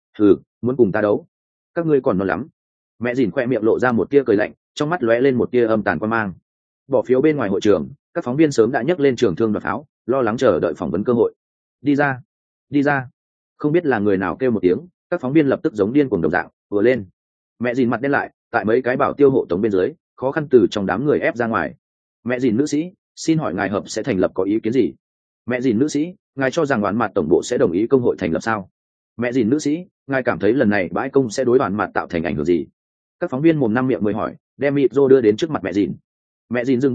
Muốn cùng ta đấu? Các ngươi còn non lắm. Mẹ dìn khoe miệng lộ ra một tia cười lạnh, trong mắt lóe lên một tia âm tàn quan mang. Bỏ phiếu bên ngoài hội trường, các phóng viên sớm đã nhấc lên trường thương và pháo, lo lắng chờ đợi phỏng vấn cơ hội. Đi ra, đi ra. Không biết là người nào kêu một tiếng, các phóng viên lập tức giống điên cuồng đồng dạng vừa lên. Mẹ dìn mặt đen lại, tại mấy cái bảo tiêu hộ tống bên dưới, khó khăn từ trong đám người ép ra ngoài. Mẹ dìn nữ sĩ, xin hỏi ngài hợp sẽ thành lập có ý kiến gì? Mẹ dìn nữ sĩ, ngài cho rằng đoàn mặt tổng bộ sẽ đồng ý công hội thành lập sao? Mẹ dìn nữ sĩ, ngài cảm thấy lần này bãi công sẽ đối đoàn mặt tạo thành ảnh hưởng gì? Các phóng viên mồm năm miệng mười hỏi, đem mịt rô đưa đến trước mặt mẹ dìn. Mẹ dìn dừng bước lại,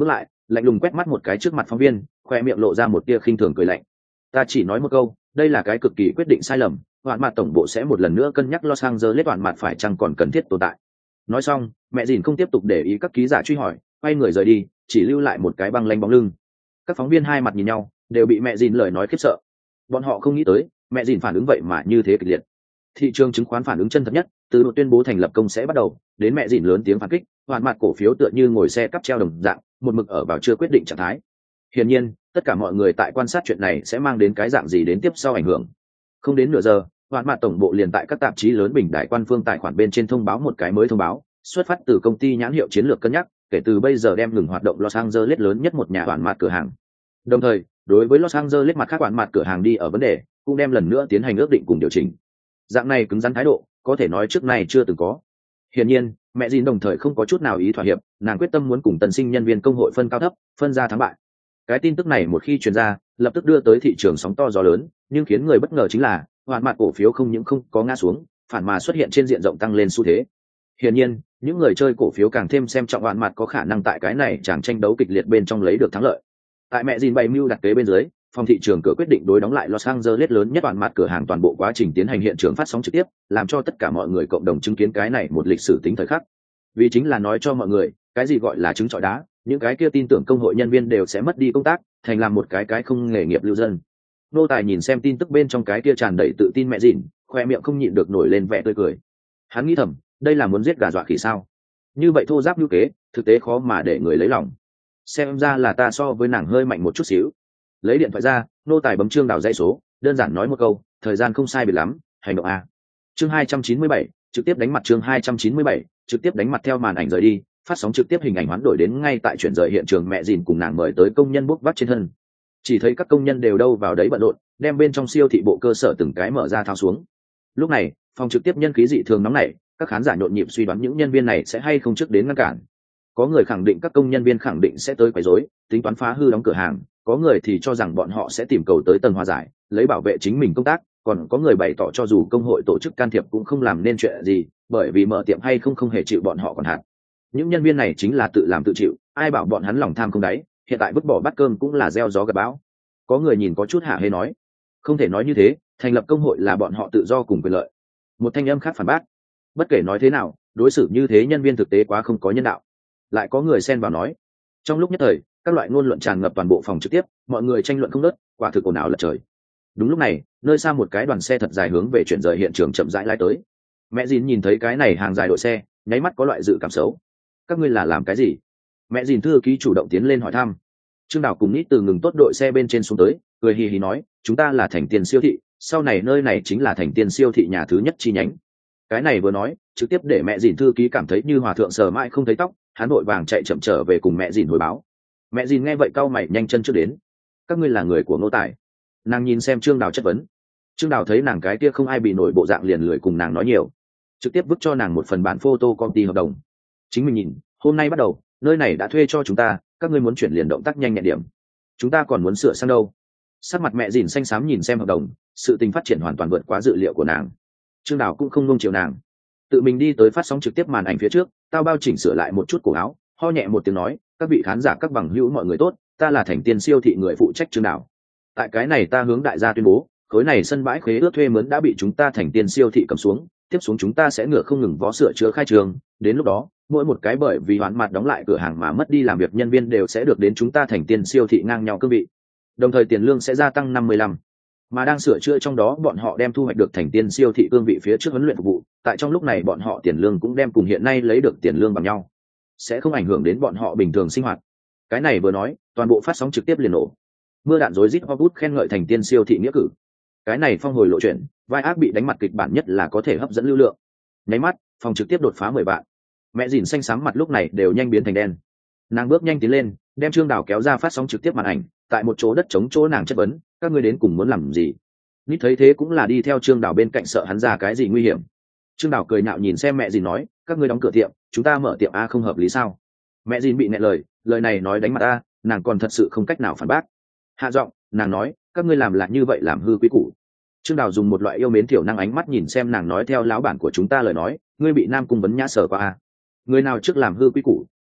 lạnh lùng quét mắt một cái trước mặt phóng viên, khoe miệng lộ ra một tia khinh thường cười lạnh. Ta chỉ nói một câu, đây là cái cực kỳ quyết định sai lầm, hoạn mặt tổng bộ sẽ một lần nữa cân nhắc Los Angeles hoạn mặt phải chăng còn cần thiết tồn tại. Nói xong, mẹ dìn không tiếp tục để ý các ký giả truy hỏi, quay người rời đi, chỉ lưu lại một cái băng lanh bóng lưng. Các phóng viên hai mặt nhìn nhau, đều bị mẹ dìn lời nói khiếp sợ. Bọn họ không nghĩ tới mẹ dìn phản ứng vậy mà như thế kịch liệt. Thị trường chứng khoán phản ứng chân thật nhất, từ độ tuyên bố thành lập công sẽ bắt đầu đến mẹ dìn lớn tiếng phản kích, hoạn mặt cổ phiếu tựa như ngồi xe cắp treo đồng dạng, một mực ở vào chưa quyết định trạng thái. Hiển nhiên, tất cả mọi người tại quan sát chuyện này sẽ mang đến cái dạng gì đến tiếp sau ảnh hưởng. Không đến nửa giờ, hoạn mặt tổng bộ liền tại các tạp chí lớn bình đại quan phương tài khoản bên trên thông báo một cái mới thông báo, xuất phát từ công ty nhãn hiệu chiến lược cân nhắc, kể từ bây giờ đem ngừng hoạt động Los Angeles lớn nhất một nhà hoạn mặt cửa hàng. Đồng thời, đối với Los Angeles mặt khác hoạn mặt cửa hàng đi ở vấn đề, cũng đem lần nữa tiến hành ước định cùng điều chỉnh. Dạng này cứng rắn thái độ, có thể nói trước nay chưa từng có. Hiển nhiên, mẹ Jin đồng thời không có chút nào ý thỏa hiệp, nàng quyết tâm muốn cùng tân sinh nhân viên công hội phân cao thấp, phân ra thắng bại. Cái tin tức này một khi truyền ra, lập tức đưa tới thị trường sóng to gió lớn, nhưng khiến người bất ngờ chính là, hoạn mặt cổ phiếu không những không có ngã xuống, phản mà xuất hiện trên diện rộng tăng lên xu thế. Hiển nhiên, những người chơi cổ phiếu càng thêm xem trọng hoạn mặt có khả năng tại cái này chẳng tranh đấu kịch liệt bên trong lấy được thắng lợi. Tại mẹ Jin bày mưu đặt kế bên dưới, phòng thị trường cửa quyết định đối đóng lại Los Angeles lớn nhất hoạn mặt cửa hàng toàn bộ quá trình tiến hành hiện trường phát sóng trực tiếp, làm cho tất cả mọi người cộng đồng chứng kiến cái này một lịch sử tính thời khắc. Vì chính là nói cho mọi người, cái gì gọi là trứng trọi đá, những cái kia tin tưởng công hội nhân viên đều sẽ mất đi công tác, thành làm một cái không nghề nghiệp lưu dân. Nô tài nhìn xem tin tức bên trong cái kia tràn đầy tự tin mẹ Jin, khoe miệng không nhịn được nổi lên vẻ tươi cười. Hắn nghĩ thầm, đây là muốn giết gà dọa khỉ sao? Như vậy thô giáp như kế, thực tế khó mà để người lấy lòng. Xem ra là ta so với nàng hơi mạnh một chút xíu. Lấy điện thoại ra, nô tài bấm Trương Đào dãy số, đơn giản nói một câu, thời gian không sai biệt lắm, hành động a. Chương 297, trực tiếp đánh mặt. Chương 297, trực tiếp đánh mặt. Theo màn ảnh rời đi, phát sóng trực tiếp hình ảnh hoán đổi đến ngay tại chuyển rời hiện trường mẹ Jin cùng nàng mời tới công nhân bốc vác trên thân. Chỉ thấy các công nhân đều đâu vào đấy bận rộn, đem bên trong siêu thị bộ cơ sở từng cái mở ra thao xuống. Lúc này, phòng trực tiếp nhân khí dị thường nóng nảy, các khán giả nhộn nhịp suy đoán những nhân viên này sẽ hay không trước đến ngăn cản. Có người khẳng định các công nhân viên khẳng định sẽ tới quấy rối, tính toán phá hư đóng cửa hàng, có người thì cho rằng bọn họ sẽ tìm cầu tới tầng hòa giải, lấy bảo vệ chính mình công tác, còn có người bày tỏ cho dù công hội tổ chức can thiệp cũng không làm nên chuyện gì, bởi vì mở tiệm hay không hề chịu bọn họ còn hạn. Những nhân viên này chính là tự làm tự chịu, ai bảo bọn hắn lòng tham không đáy, hiện tại vứt bỏ bát cơm cũng là gieo gió gặt bão. Có người nhìn có chút hả hê nói, không thể nói như thế, thành lập công hội là bọn họ tự do cùng quyền lợi. Một thanh âm khác phản bác, bất kể nói thế nào, đối xử như thế nhân viên thực tế quá không có nhân đạo. Lại có người xen vào nói, trong lúc nhất thời, các loại ngôn luận tràn ngập toàn bộ phòng trực tiếp, mọi người tranh luận không ngớt, quả thực ồn ào lật trời. Đúng lúc này, nơi xa một cái đoàn xe thật dài hướng về chuyển rời hiện trường chậm rãi lái tới. Mẹ Jin nhìn thấy cái này hàng dài đội xe, nháy mắt có loại dự cảm xấu. Các ngươi là làm cái gì? Mẹ Jin thư ký chủ động tiến lên hỏi thăm. Trương Đào cùng Nít từ ngừng tốt đội xe bên trên xuống tới, cười hì hì nói, chúng ta là Thành Tiên siêu thị, sau này nơi này chính là Thành Tiên siêu thị nhà thứ nhất chi nhánh. Cái này vừa nói, trực tiếp để mẹ Jin thư ký cảm thấy như hòa thượng sờ mãi không thấy tóc, hắn vội vàng chạy chậm trở về cùng mẹ Jin hồi báo. Mẹ Jin nghe vậy cau mày nhanh chân trước đến. Các ngươi là người của Ngô Tài? Nàng nhìn xem Trương Đào chất vấn. Trương Đào thấy nàng cái kia không ai bị nổi bộ dạng liền lười cùng nàng nói nhiều, trực tiếp vứt cho nàng một phần bản photocopy hợp đồng. Chính mình nhìn, hôm nay bắt đầu, nơi này đã thuê cho chúng ta, các ngươi muốn chuyển liền động tác nhanh nhẹn điểm. Chúng ta còn muốn sửa sang đâu? Sắc mặt mẹ Jin xanh xám nhìn xem hợp đồng, sự tình phát triển hoàn toàn vượt quá dự liệu của nàng. Trương Đào cũng không nung chiều nàng, tự mình đi tới phát sóng trực tiếp màn ảnh phía trước, tao bao chỉnh sửa lại một chút cổ áo, ho nhẹ một tiếng nói, các vị khán giả các bằng hữu mọi người tốt, ta là Thành Tiên siêu thị người phụ trách Trương Đào. Tại cái này ta hướng đại gia tuyên bố, khối này sân bãi khế ước thuê mướn đã bị chúng ta Thành Tiên siêu thị cầm xuống, tiếp xuống chúng ta sẽ ngựa không ngừng vó sửa chữa khai trường, đến lúc đó, mỗi một cái bởi vì hoán mặt đóng lại cửa hàng mà mất đi làm việc nhân viên đều sẽ được đến chúng ta Thành Tiên siêu thị ngang nhau cương vị. Đồng thời tiền lương sẽ gia tăng 55. Mà đang sửa chữa trong đó bọn họ đem thu hoạch được Thành Tiên siêu thị cương vị phía trước huấn luyện phục vụ, tại trong lúc này bọn họ tiền lương cũng đem cùng hiện nay lấy được tiền lương bằng nhau, sẽ không ảnh hưởng đến bọn họ bình thường sinh hoạt. Cái này vừa nói, toàn bộ phát sóng trực tiếp liền nổ. Mưa đạn rối rít Hollywood khen ngợi Thành Tiên siêu thị nghĩa cử. Cái này phong hồi lộ chuyện, vai ác bị đánh mặt kịch bản nhất là có thể hấp dẫn lưu lượng. Nháy mắt, phòng trực tiếp đột phá 10 vạn. Mẹ Jin xanh xám mặt lúc này đều nhanh biến thành đen. Nàng bước nhanh tiến lên, đem Trương Đào kéo ra phát sóng trực tiếp màn ảnh, tại một chỗ đất trống chỗ nàng chất vấn, các ngươi đến cùng muốn làm gì? Nít thấy thế cũng là đi theo Trương Đào bên cạnh sợ hắn ra cái gì nguy hiểm. Trương Đào cười nhạo nhìn xem mẹ Jin nói, các ngươi đóng cửa tiệm, chúng ta mở tiệm a không hợp lý sao? Mẹ Jin bị nghẹn lời này nói đánh mặt a, nàng còn thật sự không cách nào phản bác. Hạ giọng, nàng nói, các ngươi làm là như vậy làm hư quý củ. Trương Đào dùng một loại yêu mến thiểu năng ánh mắt nhìn xem nàng nói theo lão bản của chúng ta lời nói, ngươi bị Nam Cung Vấn Nhã sở qua a. Người nào trước làm hư quý củ,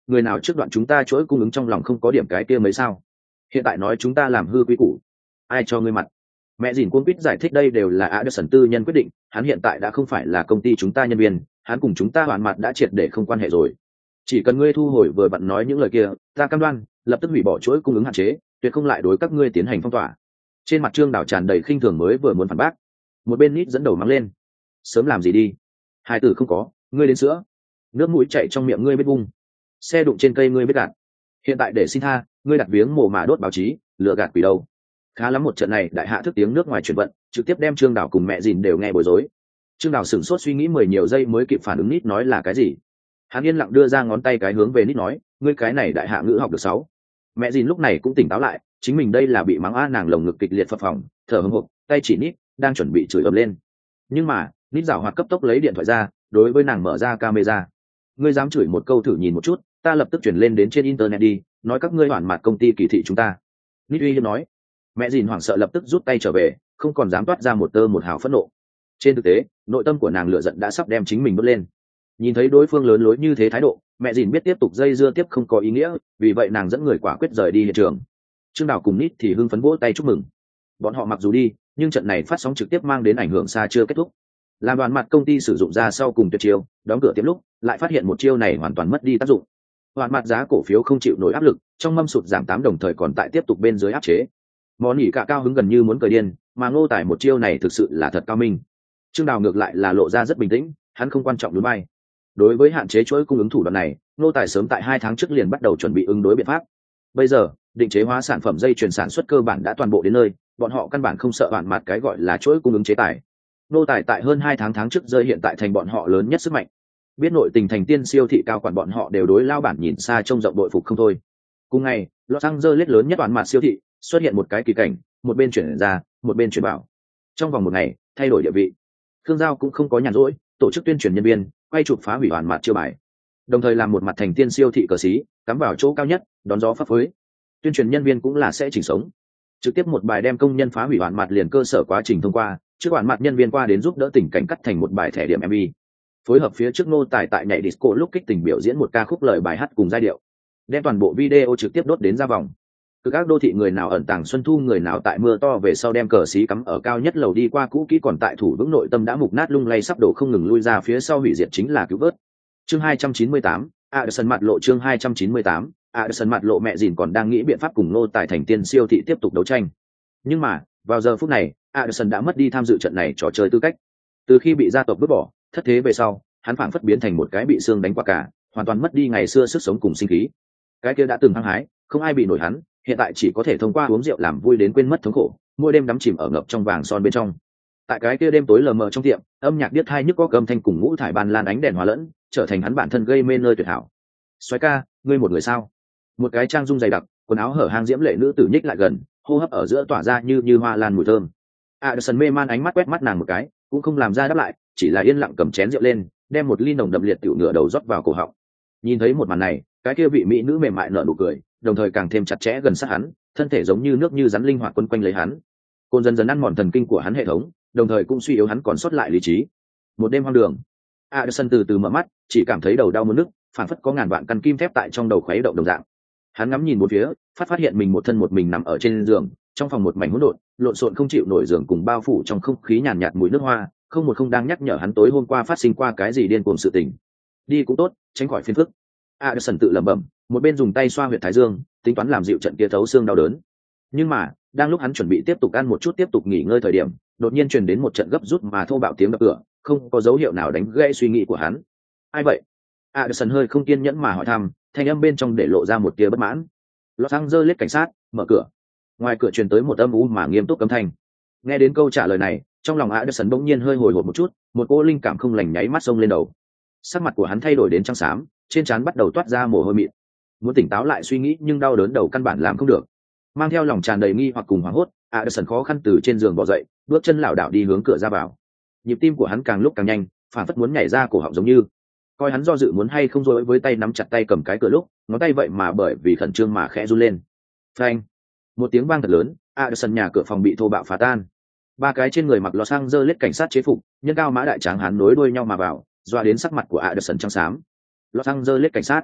người nào trước đoạn chúng ta chuỗi cung ứng trong lòng không có điểm cái kia mấy sao? Hiện tại nói chúng ta làm hư quy củ, ai cho ngươi mặt? Mẹ dìn cuống quýt giải thích đây đều là Anderson tư nhân quyết định, hắn hiện tại đã không phải là công ty chúng ta nhân viên, hắn cùng chúng ta hoàn mặt đã triệt để không quan hệ rồi. Chỉ cần ngươi thu hồi vừa vặn nói những lời kia, ta cam đoan lập tức hủy bỏ chuỗi cung ứng hạn chế, tuyệt không lại đối các ngươi tiến hành phong tỏa. Trên mặt Trương Đào tràn đầy khinh thường mới vừa muốn phản bác, một bên nít dẫn đầu mắng lên: sớm làm gì đi, hai tử không có, ngươi đến sữa, nước mũi chạy trong miệng ngươi biết vung, xe đụng trên cây ngươi biết gạt, hiện tại để xin tha, ngươi đặt viếng mồ mà đốt báo chí, lừa gạt quỷ đâu. Khá lắm, một trận này đại hạ thức tiếng nước ngoài chuyển vận trực tiếp đem Trương Đào cùng mẹ dìn đều nghe bối rối. Trương Đào sửng sốt suy nghĩ 10 nhiều giây mới kịp phản ứng nít nói là cái gì. Hắn yên lặng đưa ra ngón tay cái hướng về nít nói: ngươi cái này đại hạ ngữ học được 6. Mẹ dìn lúc này cũng tỉnh táo lại, chính mình đây là bị mắng a, nàng lồng ngực kịch liệt phập phồng, thở hổn hộc, tay chỉ nít đang chuẩn bị chửi ầm lên. Nhưng mà nít giảo hoạt cấp tốc lấy điện thoại ra, đối với nàng mở ra camera: ngươi dám chửi một câu thử nhìn một chút, ta lập tức chuyển lên đến trên internet đi, nói các ngươi hoản mặt công ty kỳ thị chúng ta. Nít uy hiếp nói. Mẹ dìn hoảng sợ lập tức rút tay trở về, không còn dám toát ra một tơ một hào phẫn nộ. Trên thực tế nội tâm của nàng lửa giận đã sắp đem chính mình đốt lên. Nhìn thấy đối phương lớn lối như thế thái độ, mẹ dìn biết tiếp tục dây dưa tiếp không có ý nghĩa, vì vậy nàng dẫn người quả quyết rời đi hiện trường. Trương Đào cùng nít thì hưng phấn vỗ tay chúc mừng. Bọn họ mặc dù đi, nhưng trận này phát sóng trực tiếp mang đến ảnh hưởng xa chưa kết thúc. Làm đoàn mặt công ty sử dụng ra sau cùng tuyệt chiêu, đóng cửa tiệm lúc lại phát hiện một chiêu này hoàn toàn mất đi tác dụng. Hoàn mặt giá cổ phiếu không chịu nổi áp lực, trong mâm sụt giảm 8 đồng thời còn tại tiếp tục bên dưới áp chế. Món nhỉ cả cao hứng gần như muốn cười điên, mà Ngô Tài một chiêu này thực sự là thật cao minh. Trương Đào ngược lại là lộ ra rất bình tĩnh, hắn không quan trọng núi bay. Đối với hạn chế chuỗi cung ứng thủ đoạn này, Ngô Tài sớm tại 2 tháng trước liền bắt đầu chuẩn bị ứng đối biện pháp. Bây giờ định chế hóa sản phẩm dây chuyền sản xuất cơ bản đã toàn bộ đến nơi, bọn họ căn bản không sợ bạn mặt cái gọi là chuỗi cung ứng chế tài. Ngô Tài tại hơn 2 tháng trước rơi hiện tại thành bọn họ lớn nhất sức mạnh. Biết nội tình thành tiên siêu thị cao quản bọn họ đều đối lao bản nhìn xa trông rộng đội phục không thôi. Cùng ngày, Los Angeles lớn nhất toàn mặt siêu thị xuất hiện một cái kỳ cảnh, một bên chuyển ra, một bên chuyển vào. Trong vòng một ngày, thay đổi địa vị. Khương Giao cũng không có nhàn rỗi, tổ chức tuyên truyền nhân viên, quay chụp phá hủy hoàn mặt chiêu bài. Đồng thời làm một mặt thành tiên siêu thị cờ xí, cắm vào chỗ cao nhất, đón gió phấp phới. Tuyên truyền nhân viên cũng là sẽ chỉnh sống. Trực tiếp một bài đem công nhân phá hủy hoàn mặt liền cơ sở quá trình thông qua, trước hoàn mặt nhân viên qua đến giúp đỡ tình cảnh cắt thành một bài thẻ điểm MV. Phối hợp phía trước Ngô Tài tại nhảy disco lúc kích tình biểu diễn một ca khúc lời bài hát cùng giai điệu. Đem toàn bộ video trực tiếp đốt đến ra vòng. Từ các đô thị người nào ẩn tàng xuân thu, người nào tại mưa to về sau đem cờ xí cắm ở cao nhất lầu đi qua cũ kỹ, còn tại thủ vững nội tâm đã mục nát lung lay sắp đổ không ngừng lui ra phía sau hủy diệt chính là cứu vớt. Chương 298, Anderson mặt lộ. Chương 298, Anderson mặt lộ. Mẹ dìn còn đang nghĩ biện pháp cùng Ngô Tài thành tiên siêu thị tiếp tục đấu tranh. Nhưng mà vào giờ phút này, Anderson đã mất đi tham dự trận này trò chơi tư cách. Từ khi bị gia tộc vứt bỏ, thất thế về sau, hắn phảng phất biến thành một cái bị xương đánh quả cả, hoàn toàn mất đi ngày xưa sức sống cùng sinh khí. Cái kia đã từng hăng hái, không ai bị nổi hắn, hiện tại chỉ có thể thông qua uống rượu làm vui đến quên mất thống khổ, mỗi đêm đắm chìm ở ngập trong vàng son bên trong. Tại cái kia đêm tối lờ mờ trong tiệm, âm nhạc điếc tai nhức có âm thanh cùng ngũ thải ban lan ánh đèn hòa lẫn, trở thành hắn bản thân gây mê nơi tuyệt hảo. Soái ca, ngươi một người sao? Một cái trang dung dày đặc, quần áo hở hang diễm lệ nữ tử nhích lại gần, hô hấp ở giữa tỏa ra như hoa lan mùi thơm. Anderson mê man ánh mắt quét mắt nàng một cái, cũng không làm ra đáp lại, chỉ là yên lặng cầm chén rượu lên, đem một ly nồng đậm liệt tiểu ngựa đầu rót vào cổ họng. Nhìn thấy một màn này, cái kia vị mỹ nữ mềm mại nở nụ cười, đồng thời càng thêm chặt chẽ gần sát hắn, thân thể giống như nước như rắn linh hoạt quấn quanh lấy hắn. Côn dần dần ăn mòn thần kinh của hắn hệ thống, đồng thời cũng suy yếu hắn còn sót lại lý trí. Một đêm hoang đường. Anderson từ từ mở mắt, chỉ cảm thấy đầu đau muốn nức, phản phất có ngàn vạn căn kim thép tại trong đầu khuấy động đồng dạng. Hắn ngắm nhìn một phía, phát hiện mình một thân một mình nằm ở trên giường, trong phòng một mảnh hỗn độn, lộn xộn không chịu nổi, giường cùng bao phủ trong không khí nhàn nhạt mùi nước hoa, không một không đang nhắc nhở hắn tối hôm qua phát sinh qua cái gì điên cuồng sự tình. Đi cũng tốt, tránh khỏi phiền phức. Anderson tự lẩm bẩm, một bên dùng tay xoa huyệt thái dương, tính toán làm dịu trận kia thấu xương đau đớn. Nhưng mà, đang lúc hắn chuẩn bị tiếp tục ăn một chút tiếp tục nghỉ ngơi thời điểm, đột nhiên truyền đến một trận gấp rút mà thô bạo tiếng đập cửa, không có dấu hiệu nào đánh gãy suy nghĩ của hắn. Ai vậy? Anderson hơi không kiên nhẫn mà hỏi thăm, thanh âm bên trong để lộ ra một tia bất mãn. Los Angeles cảnh sát, mở cửa. Ngoài cửa truyền tới một âm u mà nghiêm túc âm thanh. Nghe đến câu trả lời này, trong lòng Anderson bỗng nhiên hơi hồi hộp một chút, một cỗ linh cảm không lành nháy mắt xông lên đầu. Sắc mặt của hắn thay đổi đến trắng xám, trên trán bắt đầu toát ra mồ hôi mịn. Muốn tỉnh táo lại suy nghĩ nhưng đau đớn đầu căn bản làm không được. Mang theo lòng tràn đầy nghi hoặc cùng hoảng hốt, Anderson khó khăn từ trên giường bò dậy, bước chân lảo đảo đi hướng cửa ra vào. Nhịp tim của hắn càng lúc càng nhanh, phản phất muốn nhảy ra cổ họng giống như. Coi hắn do dự muốn hay không rồi với tay nắm chặt tay cầm cái cửa lúc, ngón tay vậy mà bởi vì khẩn trương mà khẽ run lên. Phanh! Một tiếng vang thật lớn, Anderson nhà cửa phòng bị thô bạo phá tan. Ba cái trên người mặc Los Angeles cảnh sát chế phục, nhân cao mã đại tráng hán nối đuôi nhau mà vào, dọa đến sắc mặt của Anderson trắng xám. Los Angeles cảnh sát.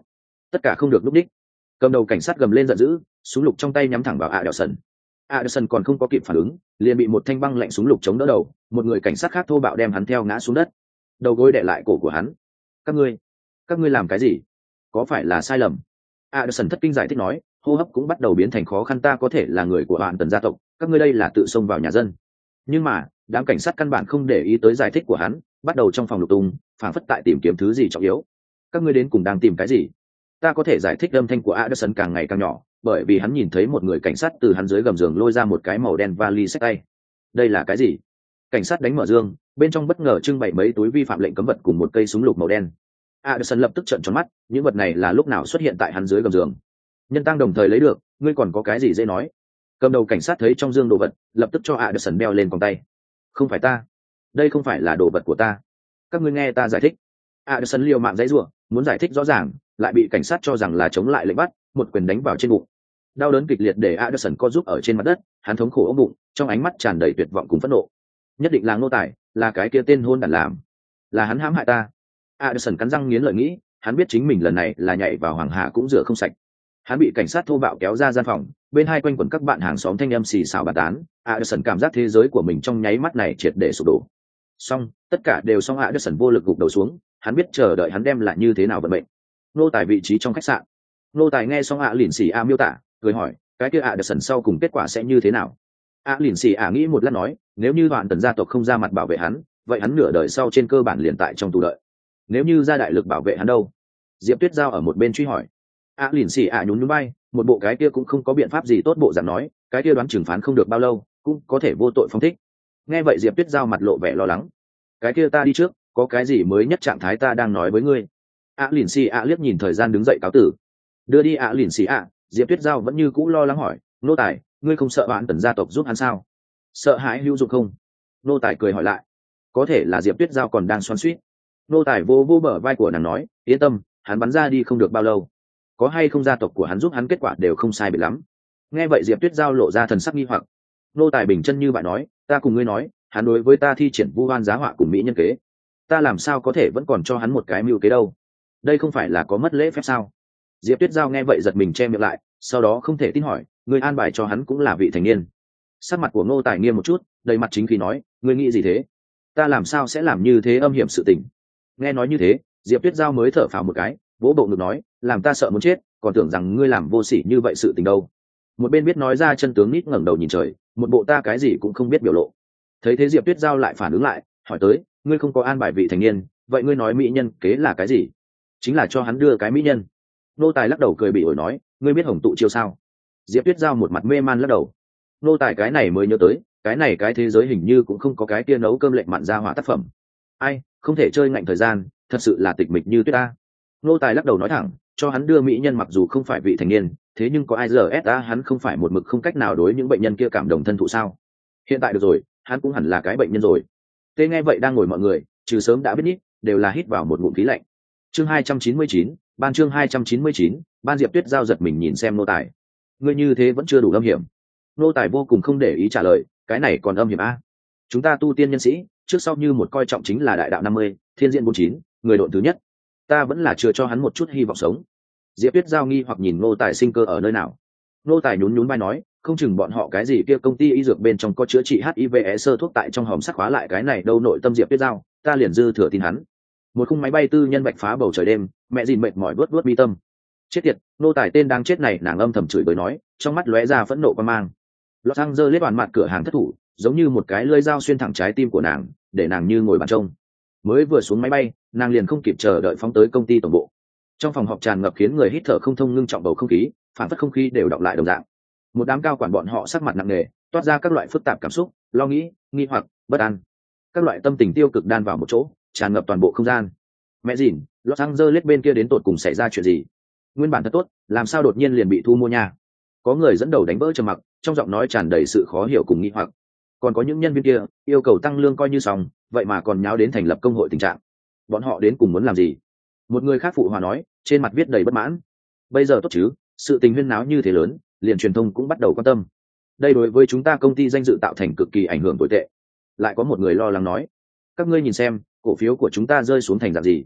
tất cả không được lúc đích. Cầm đầu cảnh sát gầm lên giận dữ, súng lục trong tay nhắm thẳng vào Adelson. Adelson còn không có kịp phản ứng, liền bị một thanh băng lạnh súng lục chống đỡ đầu, một người cảnh sát khác thô bạo đem hắn theo ngã xuống đất, đầu gối đè lại cổ của hắn. Các ngươi làm cái gì? Có phải là sai lầm? Adelson thất kinh giải thích nói, hô hấp cũng bắt đầu biến thành khó khăn, ta có thể là người của Hoàn Tần gia tộc, các ngươi đây là tự xông vào nhà dân. Nhưng mà đám cảnh sát căn bản không để ý tới giải thích của hắn, bắt đầu trong phòng lục tung, phảng phất tại tìm kiếm thứ gì trọng yếu. Các ngươi đến cùng đang tìm cái gì? Ta có thể giải thích. Âm thanh của Adelson càng ngày càng nhỏ, bởi vì hắn nhìn thấy một người cảnh sát từ hắn dưới gầm giường lôi ra một cái màu đen vali xách tay. Đây là cái gì? Cảnh sát đánh mở giường, bên trong bất ngờ trưng bày mấy túi vi phạm lệnh cấm vật cùng một cây súng lục màu đen. Adelson lập tức trợn tròn mắt, những vật này là lúc nào xuất hiện tại hắn dưới gầm giường? Nhân tăng đồng thời lấy được, ngươi còn có cái gì dễ nói? Cầm đầu cảnh sát thấy trong dương đồ vật, lập tức cho Adelson đeo lên còng tay. Không phải ta, đây không phải là đồ vật của ta, các ngươi nghe ta giải thích. Adelson liều mạng giãy giụa, muốn giải thích rõ ràng, lại bị cảnh sát cho rằng là chống lại lệnh bắt, một quyền đánh vào trên bụng. Đau đớn kịch liệt để Adelson co rúm ở trên mặt đất, hắn thống khổ ôm bụng, trong ánh mắt tràn đầy tuyệt vọng cùng phẫn nộ. Nhất định là Ngô Tài, là cái kia tên hôn đản làm, là hắn hãm hại ta. Adelson cắn răng nghiến lợi nghĩ, hắn biết chính mình lần này là nhảy vào hoàng hà cũng rửa không sạch. Hắn bị cảnh sát thô bạo kéo ra gian phòng, bên hai quanh quẩn các bạn hàng xóm thanh âm xì xào bàn tán. Adelson cảm giác thế giới của mình trong nháy mắt này triệt để sụp đổ. Xong, tất cả đều xong. Adelson vô lực gục đầu xuống, hắn biết chờ đợi hắn đem lại như thế nào vận mệnh. Nô Tài vị trí trong khách sạn. Nô Tài nghe xong lìn xì miêu tả, cười hỏi, cái kia Adelson sau cùng kết quả sẽ như thế nào? Lìn xì nghĩ một lát nói, nếu như Hoàn Tần gia tộc không ra mặt bảo vệ hắn, vậy hắn nửa đời sau trên cơ bản liền tại trong tù đợi. Nếu như ra đại lực bảo vệ hắn đâu? Diệp Tuyết Giao ở một bên truy hỏi. Lìn xì nhún nhún bay, một bộ cái kia cũng không có biện pháp gì tốt bộ dạng nói, cái kia đoán trừng phán không được bao lâu, cũng có thể vô tội phóng thích. Nghe vậy Diệp Tuyết Giao mặt lộ vẻ lo lắng. Cái kia ta đi trước, có cái gì mới nhất trạng thái ta đang nói với ngươi. Lìn xì liếc nhìn thời gian đứng dậy cáo tử. Đưa đi Lìn xì Diệp Tuyết Giao vẫn như cũ lo lắng hỏi, Nô Tài, ngươi không sợ Hoàn Tần gia tộc giúp hắn sao? Sợ hãi hữu dụng không? Nô Tài cười hỏi lại. Có thể là Diệp Tuyết Giao còn đang xoắn xuýt. Nô Tài vô bờ vai của nàng nói, yên tâm, hắn bắn ra đi không được bao lâu, có hay không gia tộc của hắn giúp hắn kết quả đều không sai biệt lắm. Nghe vậy Diệp Tuyết Giao lộ ra thần sắc nghi hoặc. Nô Tài bình chân như vậy nói, ta cùng ngươi nói, hắn đối với ta thi triển vu oan giá họa cùng mỹ nhân kế, ta làm sao có thể vẫn còn cho hắn một cái mưu kế đâu? Đây không phải là có mất lễ phép sao? Diệp Tuyết Giao nghe vậy giật mình che miệng lại, sau đó không thể tin hỏi, ngươi an bài cho hắn cũng là vị thành niên? Sắc mặt của Ngô Tài nghiêm một chút, đầy mặt chính khí nói, ngươi nghĩ gì thế? Ta làm sao sẽ làm như thế âm hiểm sự tình? Nghe nói như thế, Diệp Tuyết Giao mới thở phào một cái, vỗ bộ ngực nói, làm ta sợ muốn chết, còn tưởng rằng ngươi làm vô sỉ như vậy sự tình đâu. Một bên biết nói ra chân tướng nít ngẩng đầu nhìn trời, một bộ ta cái gì cũng không biết biểu lộ. Thấy thế Diệp Tuyết Giao lại phản ứng lại, hỏi tới, ngươi không có an bài vị thành niên, vậy ngươi nói mỹ nhân kế là cái gì? Chính là cho hắn đưa cái mỹ nhân. Nô Tài lắc đầu cười bị ổi nói, ngươi biết Hồng Tụ chiêu sao? Diệp Tuyết Giao một mặt mê man lắc đầu. Nô Tài cái này mới nhớ tới, cái thế giới hình như cũng không có cái kia nấu cơm lệnh mặn ra hỏa tác phẩm. Ai, không thể chơi ngạnh thời gian, thật sự là tịch mịch như tuyết ta. Nô Tài lắc đầu nói thẳng, cho hắn đưa mỹ nhân mặc dù không phải vị thành niên, thế nhưng có ai giờ hắn không phải một mực không cách nào đối những bệnh nhân kia cảm động thân thụ sao? Hiện tại được rồi, hắn cũng hẳn là cái bệnh nhân rồi. Thế nghe vậy đang ngồi mọi người, trừ sớm đã biết nít, đều là hít vào một ngụm khí lạnh. Chương 299, chương 299, ban Diệp Tuyết Giao giật mình nhìn xem Nô Tài. Ngươi như thế vẫn chưa đủ âm hiểm. Nô Tài vô cùng không để ý trả lời, cái này còn âm hiểm a? Chúng ta tu tiên nhân sĩ, trước sau như một coi trọng chính là đại đạo 50, thiên diện 49, người độn thứ nhất. Ta vẫn là chưa cho hắn một chút hy vọng sống. Diệp Tuyết Giao nghi hoặc nhìn Nô Tài sinh cơ ở nơi nào. Nô Tài nhún nhún vai nói, không chừng bọn họ cái gì kia công ty y dược bên trong có chữa trị HIV sơ thuốc tại trong hòm sắt khóa lại cái này đâu. Nội tâm Diệp Tuyết Giao, ta liền dư thừa tin hắn. Một khung máy bay tư nhân bạch phá bầu trời đêm, mẹ dìn mệt mỏi vuốt mi tâm. Chết tiệt, Nô Tài tên đang chết này, nàng âm thầm chửi bới nói, trong mắt lóe ra phẫn nộ quan mang. Los Angeles toàn mặt cửa hàng thất thủ, giống như một cái lưỡi dao xuyên thẳng trái tim của nàng, để nàng như ngồi bàn trông. Mới vừa xuống máy bay, nàng liền không kịp chờ đợi phóng tới công ty tổng bộ. Trong phòng họp tràn ngập khiến người hít thở không thông ngưng trọng bầu không khí, phản phất không khí đều đọng lại đồng dạng. Một đám cao quản bọn họ sắc mặt nặng nề, toát ra các loại phức tạp cảm xúc, lo nghĩ, nghi hoặc, bất an. Các loại tâm tình tiêu cực đan vào một chỗ, tràn ngập toàn bộ không gian. Mẹ dìn, Los Angeles bên kia đến tột cùng xảy ra chuyện gì? Nguyên bản thật tốt, làm sao đột nhiên liền bị thu mua nha? Có người dẫn đầu đánh vỡ trầm mặc, trong giọng nói tràn đầy sự khó hiểu cùng nghi hoặc. Còn có những nhân viên kia yêu cầu tăng lương coi như xong, vậy mà còn nháo đến thành lập công hội tình trạng. Bọn họ đến cùng muốn làm gì? Một người khác phụ hòa nói, trên mặt viết đầy bất mãn. Bây giờ tốt chứ, sự tình huyên náo như thế lớn, liền truyền thông cũng bắt đầu quan tâm. Đây đối với chúng ta công ty danh dự tạo thành cực kỳ ảnh hưởng tồi tệ. Lại có một người lo lắng nói, các ngươi nhìn xem, cổ phiếu của chúng ta rơi xuống thành dạng gì?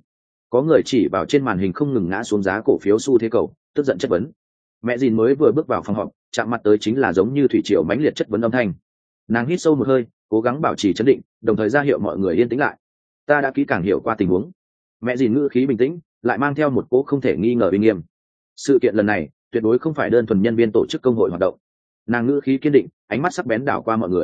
Có người chỉ vào trên màn hình không ngừng ngã xuống giá cổ phiếu xu thế cầu, tức giận chất vấn. Mẹ dìn mới vừa bước vào phòng họp, chạm mặt tới chính là giống như thủy triều mãnh liệt chất vấn âm thanh. Nàng hít sâu một hơi, cố gắng bảo trì trấn định, đồng thời ra hiệu mọi người yên tĩnh lại. Ta đã kỹ càng hiểu qua tình huống. Mẹ dìn ngữ khí bình tĩnh, lại mang theo một cỗ không thể nghi ngờ uy nghiêm. Sự kiện lần này tuyệt đối không phải đơn thuần nhân viên tổ chức công hội hoạt động. Nàng ngữ khí kiên định, ánh mắt sắc bén đảo qua mọi người.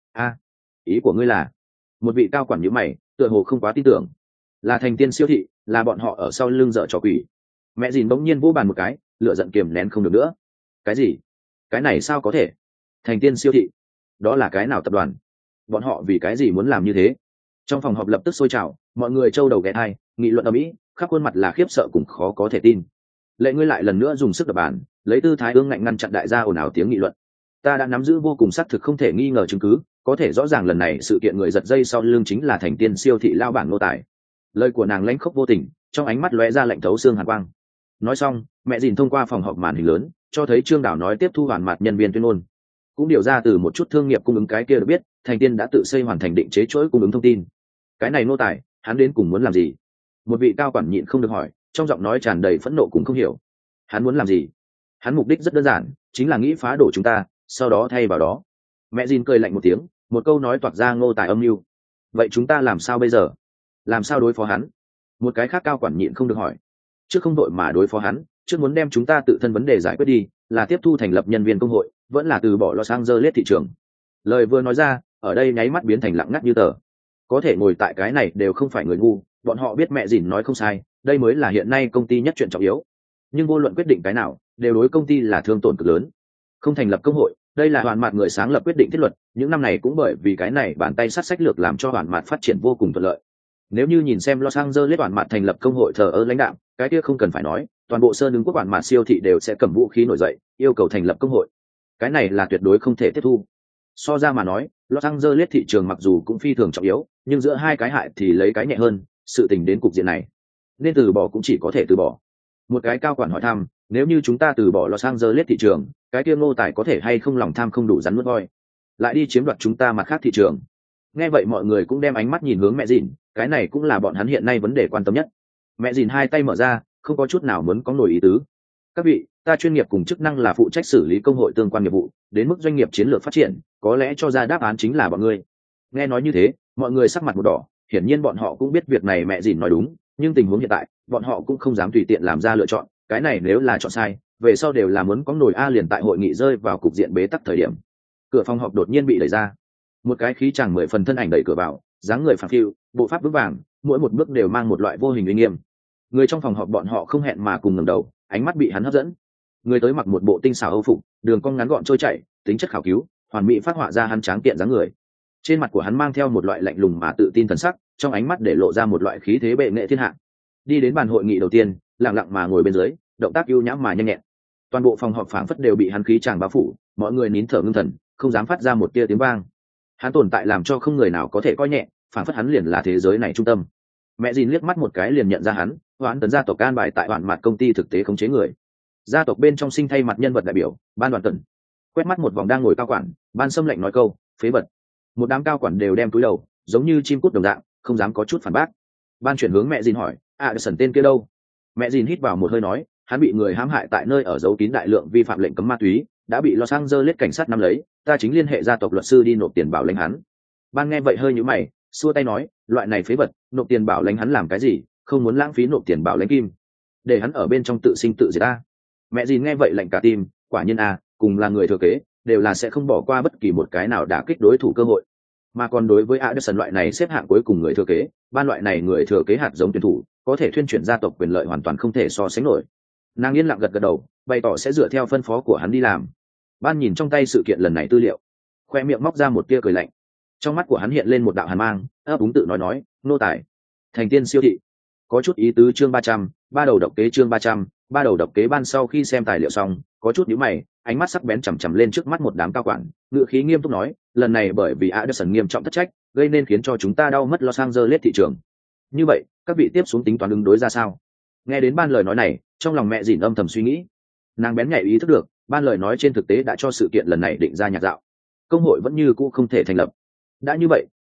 Ý của ngươi là? Một vị cao quản nhíu mày, tựa hồ không quá tin tưởng. Là Thành Tiên siêu thị, là bọn họ ở sau lưng dở trò quỷ. Mẹ dìn bỗng nhiên vỗ bàn một cái, lửa giận kiềm nén không được nữa. Cái gì? Cái này sao có thể? Thành Tiên siêu thị? Đó là cái nào tập đoàn? Bọn họ vì cái gì muốn làm như thế? Trong phòng họp lập tức sôi trào, mọi người trâu đầu ghé thai, nghị luận ầm ĩ, khắp khuôn mặt là khiếp sợ cùng khó có thể tin. Lệ ngươi lại lần nữa dùng sức đập bàn, lấy tư thái ương ngạnh ngăn chặn đại gia ồn ào tiếng nghị luận. Ta đã nắm giữ vô cùng xác thực không thể nghi ngờ chứng cứ, có thể rõ ràng lần này sự kiện người giật dây sau lưng chính là Thành Tiên siêu thị lao bản nô tài. Lời của nàng lãnh khốc vô tình, trong ánh mắt lóe ra lạnh thấu xương hàn quang. Nói xong, mẹ dìn thông qua phòng họp màn hình lớn, cho thấy Trương Đảo nói tiếp thu hoàn mặt nhân viên tuyên ngôn. Cũng điều ra từ một chút thương nghiệp cung ứng cái kia được biết, Thành Tiên đã tự xây hoàn thành định chế chuỗi cung ứng thông tin. Cái này nô tài, hắn đến cùng muốn làm gì? Một vị cao quản nhịn không được hỏi, trong giọng nói tràn đầy phẫn nộ cũng không hiểu. Hắn muốn làm gì? Hắn mục đích rất đơn giản, chính là nghĩ phá đổ chúng ta, sau đó thay vào đó. Mẹ dìn cười lạnh một tiếng, một câu nói toạc ra ngô tài âm mưu. Vậy chúng ta làm sao bây giờ? Làm sao đối phó hắn? Một cái khác cao quản nhịn không được hỏi. Trước không đội mà đối phó hắn, trước muốn đem chúng ta tự thân vấn đề giải quyết đi, là tiếp thu thành lập nhân viên công hội, vẫn là từ bỏ Los Angeles thị trường. Lời vừa nói ra, ở đây nháy mắt biến thành lặng ngắt như tờ. Có thể ngồi tại cái này đều không phải người ngu, bọn họ biết mẹ dìn nói không sai, đây mới là hiện nay công ty nhất chuyện trọng yếu. Nhưng vô luận quyết định cái nào, đều đối công ty là thương tổn cực lớn. Không thành lập công hội, đây là hoàn mặt người sáng lập quyết định thiết luật, những năm này cũng bởi vì cái này bàn tay sát sách lược làm cho hoàn mặt phát triển vô cùng thuận lợi. Nếu như nhìn xem Los Angeles hoàn mặt thành lập công hội thờ ơ lãnh đạo, cái kia không cần phải nói, toàn bộ sơn ứng quốc hoàn mặt siêu thị đều sẽ cầm vũ khí nổi dậy, yêu cầu thành lập công hội. Cái này là tuyệt đối không thể tiếp thu. So ra mà nói, Los Angeles thị trường mặc dù cũng phi thường trọng yếu, nhưng giữa hai cái hại thì lấy cái nhẹ hơn, sự tình đến cục diện này, nên từ bỏ cũng chỉ có thể từ bỏ. Một cái cao quản hỏi thăm, nếu như chúng ta từ bỏ Los Angeles thị trường, cái kia Ngô Tài có thể hay không lòng tham không đủ rắn nuốt voi, lại đi chiếm đoạt chúng ta mặt khác thị trường. Nghe vậy mọi người cũng đem ánh mắt nhìn hướng mẹ dìn, cái này cũng là bọn hắn hiện nay vấn đề quan tâm nhất. Mẹ dìn hai tay mở ra, không có chút nào muốn có nổi ý tứ. Các vị, ta chuyên nghiệp cùng chức năng là phụ trách xử lý công hội tương quan nghiệp vụ, đến mức doanh nghiệp chiến lược phát triển, có lẽ cho ra đáp án chính là bọn ngươi. Nghe nói như thế, mọi người sắc mặt một đỏ, hiển nhiên bọn họ cũng biết việc này mẹ dìn nói đúng, nhưng tình huống hiện tại, bọn họ cũng không dám tùy tiện làm ra lựa chọn, cái này nếu là chọn sai, về sau đều là muốn có nổi a liền tại hội nghị rơi vào cục diện bế tắc thời điểm. Cửa phòng họp đột nhiên bị đẩy ra, một cái khí chàng 10 phần thân ảnh đẩy cửa vào, dáng người phẳng phiu, bộ pháp vững vàng, mỗi một bước đều mang một loại vô hình uy nghiêm. Người trong phòng họp bọn họ không hẹn mà cùng ngẩng đầu, ánh mắt bị hắn hấp dẫn. Người tới mặc một bộ tinh xảo âu phục, đường cong ngắn gọn trôi chảy, tính chất khảo cứu, hoàn mỹ phát họa ra hắn tráng kiện dáng người. Trên mặt của hắn mang theo một loại lạnh lùng mà tự tin thần sắc, trong ánh mắt để lộ ra một loại khí thế bệ nghệ thiên hạ. Đi đến bàn hội nghị đầu tiên, lặng lặng mà ngồi bên dưới, động tác ưu nhãm mà nhanh nhẹn. Toàn bộ phòng họp phảng phất đều bị hắn khí tràng bao phủ, mọi người nín thở ngưng thần, không dám phát ra một tia tiếng vang. Hắn tồn tại làm cho không người nào có thể coi nhẹ, phảng phất hắn liền là thế giới này trung tâm. Mẹ dìn liếc mắt một cái liền nhận ra hắn, Hoán Tấn gia tộc can bài tại Hoán mặt công ty thực tế khống chế người. Gia tộc bên trong sinh thay mặt nhân vật đại biểu, ban đoàn tần. Quét mắt một vòng đang ngồi cao quản, ban xâm lệnh nói câu, phế vật. Một đám cao quản đều đem túi đầu, giống như chim cút đồng dạng, không dám có chút phản bác. Ban chuyển hướng mẹ dìn hỏi, Sần tên kia đâu? Mẹ dìn hít vào một hơi nói, hắn bị người hãm hại tại nơi ở giấu kín đại lượng vi phạm lệnh cấm ma túy, đã bị Los Angeles cảnh sát nắm lấy, ta chính liên hệ gia tộc luật sư đi nộp tiền bảo lãnh hắn. Ban nghe vậy hơi nhíu mày, xua tay nói, loại này phế vật, nộp tiền bảo lãnh hắn làm cái gì, không muốn lãng phí nộp tiền bảo lãnh kim, để hắn ở bên trong tự sinh tự diệt ta. Mẹ dìn nghe vậy lạnh cả tim, quả nhiên cùng là người thừa kế, đều là sẽ không bỏ qua bất kỳ một cái nào đả kích đối thủ cơ hội. Mà còn đối với Anderson loại này xếp hạng cuối cùng người thừa kế, ban loại này người thừa kế hạt giống tuyển thủ, có thể thuyên chuyển gia tộc quyền lợi hoàn toàn không thể so sánh nổi. Nàng yên lặng gật gật đầu, bày tỏ sẽ dựa theo phân phó của hắn đi làm. Ban nhìn trong tay sự kiện lần này tư liệu, khoe miệng móc ra một tia cười lạnh, trong mắt của hắn hiện lên một đạo hàn mang, ấp úng tự nói, nô tài, Thành Tiên siêu thị, có chút ý tứ. Chương 300, ba đầu độc kế. Chương 300, ba đầu độc kế. Ban sau khi xem tài liệu xong, có chút nhíu mày, ánh mắt sắc bén chằm chằm lên trước mắt một đám cao quản, ngữ khí nghiêm túc nói, lần này bởi vì Anderson nghiêm trọng thất trách, gây nên khiến cho chúng ta đau mất Los Angeles thị trường. Như vậy, các vị tiếp xuống tính toán ứng đối ra sao? Nghe đến ban lời nói này, trong lòng mẹ dìn âm thầm suy nghĩ. Nàng bén nhạy ý thức được, ban lời nói trên thực tế đã cho sự kiện lần này định ra nhạc dạo. Công hội vẫn như cũ không thể thành lập. Đã như vậy,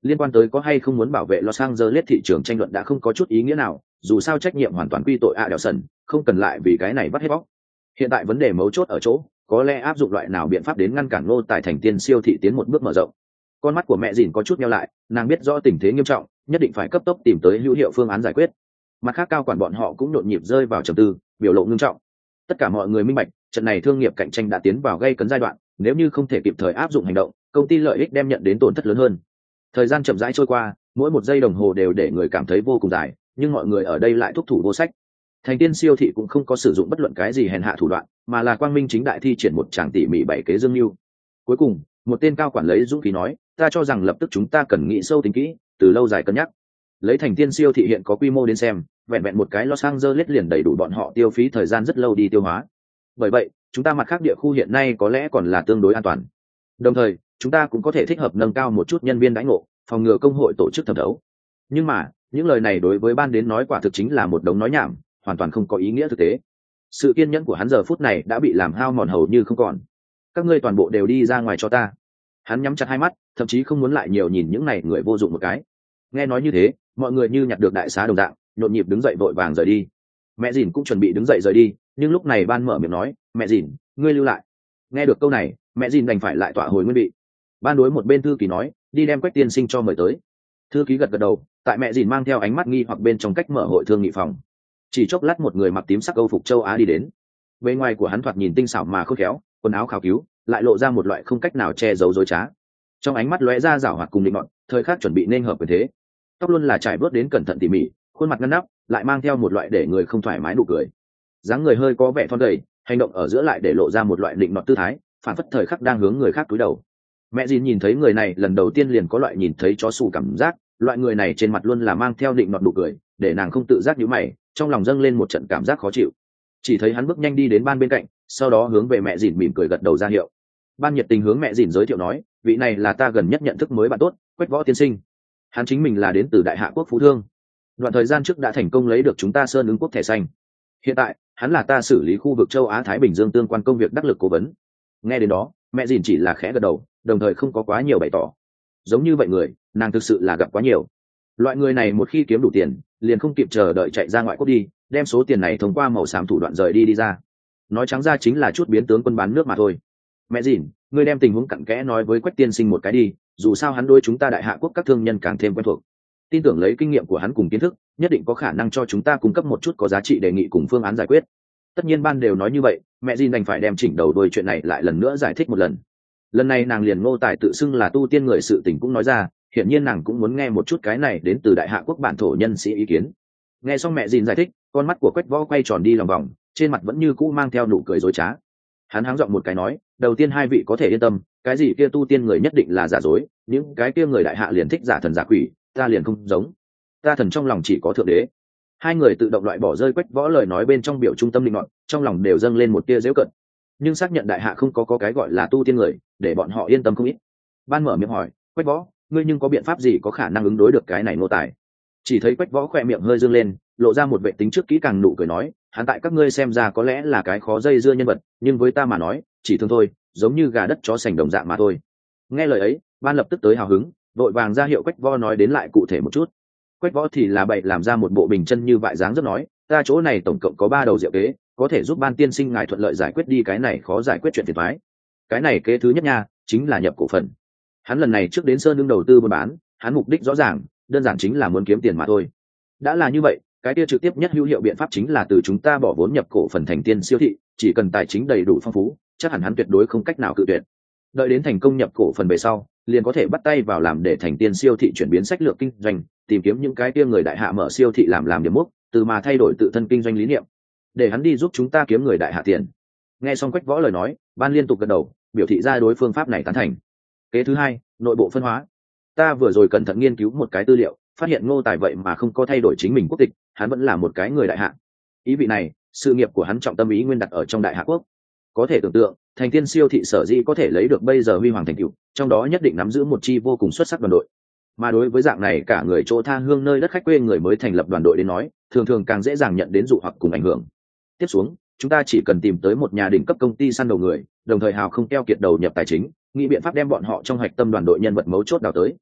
liên quan tới có hay không muốn bảo vệ Los Angeles thị trường tranh luận đã không có chút ý nghĩa nào, dù sao trách nhiệm hoàn toàn quy tội Adelson, không cần lại vì cái này vắt hết bóc. Hiện tại vấn đề mấu chốt ở chỗ, có lẽ áp dụng loại nào biện pháp đến ngăn cản Ngô Tài thành tiên siêu thị tiến một bước mở rộng. Con mắt của mẹ dìn có chút nheo lại, nàng biết rõ tình thế nghiêm trọng, nhất định phải cấp tốc tìm tới hữu hiệu phương án giải quyết. Mặt khác cao quản bọn họ cũng nhộn nhịp rơi vào trầm tư, biểu lộ nghiêm trọng. Tất cả mọi người minh bạch, trận này thương nghiệp cạnh tranh đã tiến vào gây cấn giai đoạn, nếu như không thể kịp thời áp dụng hành động, công ty lợi ích đem nhận đến tổn thất lớn hơn. Thời gian chậm rãi trôi qua, mỗi một giây đồng hồ đều để người cảm thấy vô cùng dài, nhưng mọi người ở đây lại thúc thủ vô sách. Thành tiên siêu thị cũng không có sử dụng bất luận cái gì hèn hạ thủ đoạn, mà là quang minh chính đại thi triển một tràng tỉ mỉ bảy kế dương mưu. Cuối cùng, một tên cao quản lấy dũng khí nói, ta cho rằng lập tức chúng ta cần nghĩ sâu tính kỹ, từ lâu dài cân nhắc. Lấy thành tiên siêu thị hiện có quy mô đến xem, vẹn vẹn một cái Los Angeles liền đầy đủ bọn họ tiêu phí thời gian rất lâu đi tiêu hóa. Bởi vậy, chúng ta mặt khác địa khu hiện nay có lẽ còn là tương đối an toàn. Đồng thời, chúng ta cũng có thể thích hợp nâng cao một chút nhân viên đãi ngộ, phòng ngừa công hội tổ chức thẩm đấu. Nhưng mà, những lời này đối với ban đến nói quả thực chính là một đống nói nhảm, hoàn toàn không có ý nghĩa thực tế. Sự kiên nhẫn của hắn giờ phút này đã bị làm hao mòn hầu như không còn. Các ngươi toàn bộ đều đi ra ngoài cho ta. Hắn nhắm chặt hai mắt, thậm chí không muốn lại nhiều nhìn những này người vô dụng một cái. Nghe nói như thế, mọi người như nhặt được đại xá đồng dạng, nhộn nhịp đứng dậy vội vàng rời đi. Mẹ dìn cũng chuẩn bị đứng dậy rời đi, nhưng lúc này ban mở miệng nói, mẹ dìn, ngươi lưu lại. Nghe được câu này, mẹ dìn đành phải lại tỏa hồi nguyên vị. Ban đối một bên thư ký nói, đi đem Quách tiên sinh cho mời tới. Thư ký gật gật đầu, tại mẹ dìn mang theo ánh mắt nghi hoặc bên trong cách mở hội thương nghị phòng. Chỉ chốc lát một người mặc tím sắc âu phục châu Á đi đến. Bề ngoài của hắn thoạt nhìn tinh xảo mà khôn khéo, quần áo khảo cứu, lại lộ ra một loại không cách nào che giấu dối trá. Trong ánh mắt lóe ra giảo hoạt cùng định nọt, thời khắc chuẩn bị nên hợp quyền thế. Tóc luôn là trải bớt đến cẩn thận tỉ mỉ, khuôn mặt ngăn nắp, lại mang theo một loại để người không thoải mái nụ cười. Dáng người hơi có vẻ thon gầy, hành động ở giữa lại để lộ ra một loại định nọt tư thái, phản phất thời khắc đang hướng người khác cúi đầu. Mẹ dìn nhìn thấy người này lần đầu tiên liền có loại nhìn thấy chó sủ cảm giác, loại người này trên mặt luôn là mang theo định nọt nụ cười, để nàng không tự giác nhíu mày, trong lòng dâng lên một trận cảm giác khó chịu. Chỉ thấy hắn bước nhanh đi đến ban bên cạnh, sau đó hướng về mẹ dìn mỉm cười gật đầu ra hiệu. Ban nhiệt tình hướng mẹ dìn giới thiệu nói, vị này là ta gần nhất nhận thức mới bạn tốt, Quách Võ tiên sinh. Hắn chính mình là đến từ Đại Hạ quốc Phú Thương, đoạn thời gian trước đã thành công lấy được chúng ta Sơn ứng quốc thẻ xanh. Hiện tại hắn là ta xử lý khu vực châu Á Thái Bình Dương tương quan công việc đắc lực cố vấn. Nghe đến đó, mẹ dìn chỉ là khẽ gật đầu, đồng thời không có quá nhiều bày tỏ. Giống như vậy người, nàng thực sự là gặp quá nhiều. Loại người này một khi kiếm đủ tiền, liền không kịp chờ đợi chạy ra ngoại quốc đi, đem số tiền này thông qua màu xám thủ đoạn rời đi ra. Nói trắng ra chính là chút biến tướng quân bán nước mà thôi. Mẹ dìn, ngươi đem tình huống cặn kẽ nói với Quách tiên sinh một cái đi, dù sao hắn đối chúng ta Đại Hạ quốc các thương nhân càng thêm quen thuộc. Tin tưởng lấy kinh nghiệm của hắn cùng kiến thức, nhất định có khả năng cho chúng ta cung cấp một chút có giá trị đề nghị cùng phương án giải quyết. Tất nhiên ban đều nói như vậy, mẹ dìn đành phải đem chỉnh đầu đuôi chuyện này lại lần nữa giải thích một lần. Lần này nàng liền Ngô Tài tự xưng là tu tiên người sự tình cũng nói ra, hiển nhiên nàng cũng muốn nghe một chút cái này đến từ Đại Hạ quốc bản thổ nhân sĩ ý kiến. Nghe xong mẹ dìn giải thích, con mắt của Quách Võ quay tròn đi lòng vòng, trên mặt vẫn như cũ mang theo nụ cười dối trá. Hắn háng giọng một cái nói, đầu tiên hai vị có thể yên tâm, cái gì kia tu tiên người nhất định là giả dối, những cái kia người Đại Hạ liền thích giả thần giả quỷ, ta liền không giống, ta thần trong lòng chỉ có thượng đế. Hai người tự động loại bỏ rơi Quách Võ lời nói bên trong biểu trung tâm linh ngọn, trong lòng đều dâng lên một tia giễu cận. Nhưng xác nhận Đại Hạ không có cái gọi là tu tiên người, để bọn họ yên tâm không ít. Ban mở miệng hỏi, Quách Võ, ngươi nhưng có biện pháp gì có khả năng ứng đối được cái này Ngô Tài? Chỉ thấy Quách Võ khỏe miệng hơi dương lên, lộ ra một vệ tính trước kỹ càng nụ cười nói, hắn tại các ngươi xem ra có lẽ là cái khó dây dưa nhân vật, nhưng với ta mà nói, chỉ thương thôi, giống như gà đất chó sành đồng dạng mà thôi. Nghe lời ấy, Ban lập tức tới hào hứng, vội vàng ra hiệu Quách Võ nói đến lại cụ thể một chút. Quách Võ thì là bậy làm ra một bộ bình chân như vại dáng rất nói, ta chỗ này tổng cộng có 3 đầu diệu kế, có thể giúp Ban tiên sinh ngài thuận lợi giải quyết đi cái này khó giải quyết chuyện phiền toái. Cái này kế thứ nhất nha, chính là nhập cổ phần. Hắn lần này trước đến Sơn Lương đầu tư buôn bán, hắn mục đích rõ ràng, đơn giản chính là muốn kiếm tiền mà thôi. Đã là như vậy, cái kia trực tiếp nhất hữu hiệu biện pháp chính là từ chúng ta bỏ vốn nhập cổ phần thành tiên siêu thị, chỉ cần tài chính đầy đủ phong phú, chắc hẳn hắn tuyệt đối không cách nào cự tuyệt. Đợi đến thành công nhập cổ phần về sau, liền có thể bắt tay vào làm để thành tiên siêu thị chuyển biến sách lược kinh doanh, tìm kiếm những cái kia người Đại Hạ mở siêu thị làm điểm mốc, từ mà thay đổi tự thân kinh doanh lý niệm, để hắn đi giúp chúng ta kiếm người Đại Hạ tiền. Nghe xong Quách Võ lời nói, Ban liên tục gật đầu, biểu thị ra đối phương pháp này tán thành. Kế thứ hai, nội bộ phân hóa. Ta vừa rồi cẩn thận nghiên cứu một cái tư liệu, phát hiện Ngô Tài vậy mà không có thay đổi chính mình quốc tịch, hắn vẫn là một cái người Đại Hạ. Ý vị này, sự nghiệp của hắn trọng tâm ý nguyên đặt ở trong Đại Hạ quốc. Có thể tưởng tượng, thành tiên siêu thị sở dĩ có thể lấy được bây giờ huy hoàng thành tựu, trong đó nhất định nắm giữ một chi vô cùng xuất sắc đoàn đội. Mà đối với dạng này cả người chỗ tha hương nơi đất khách quê người mới thành lập đoàn đội đến nói, thường thường càng dễ dàng nhận đến dụ hoặc cùng ảnh hưởng. Tiếp xuống, chúng ta chỉ cần tìm tới một nhà đỉnh cấp công ty săn đầu người, đồng thời hào không keo kiệt đầu nhập tài chính, nghĩ biện pháp đem bọn họ trong hạch tâm đoàn đội nhân vật mấu chốt đào tới.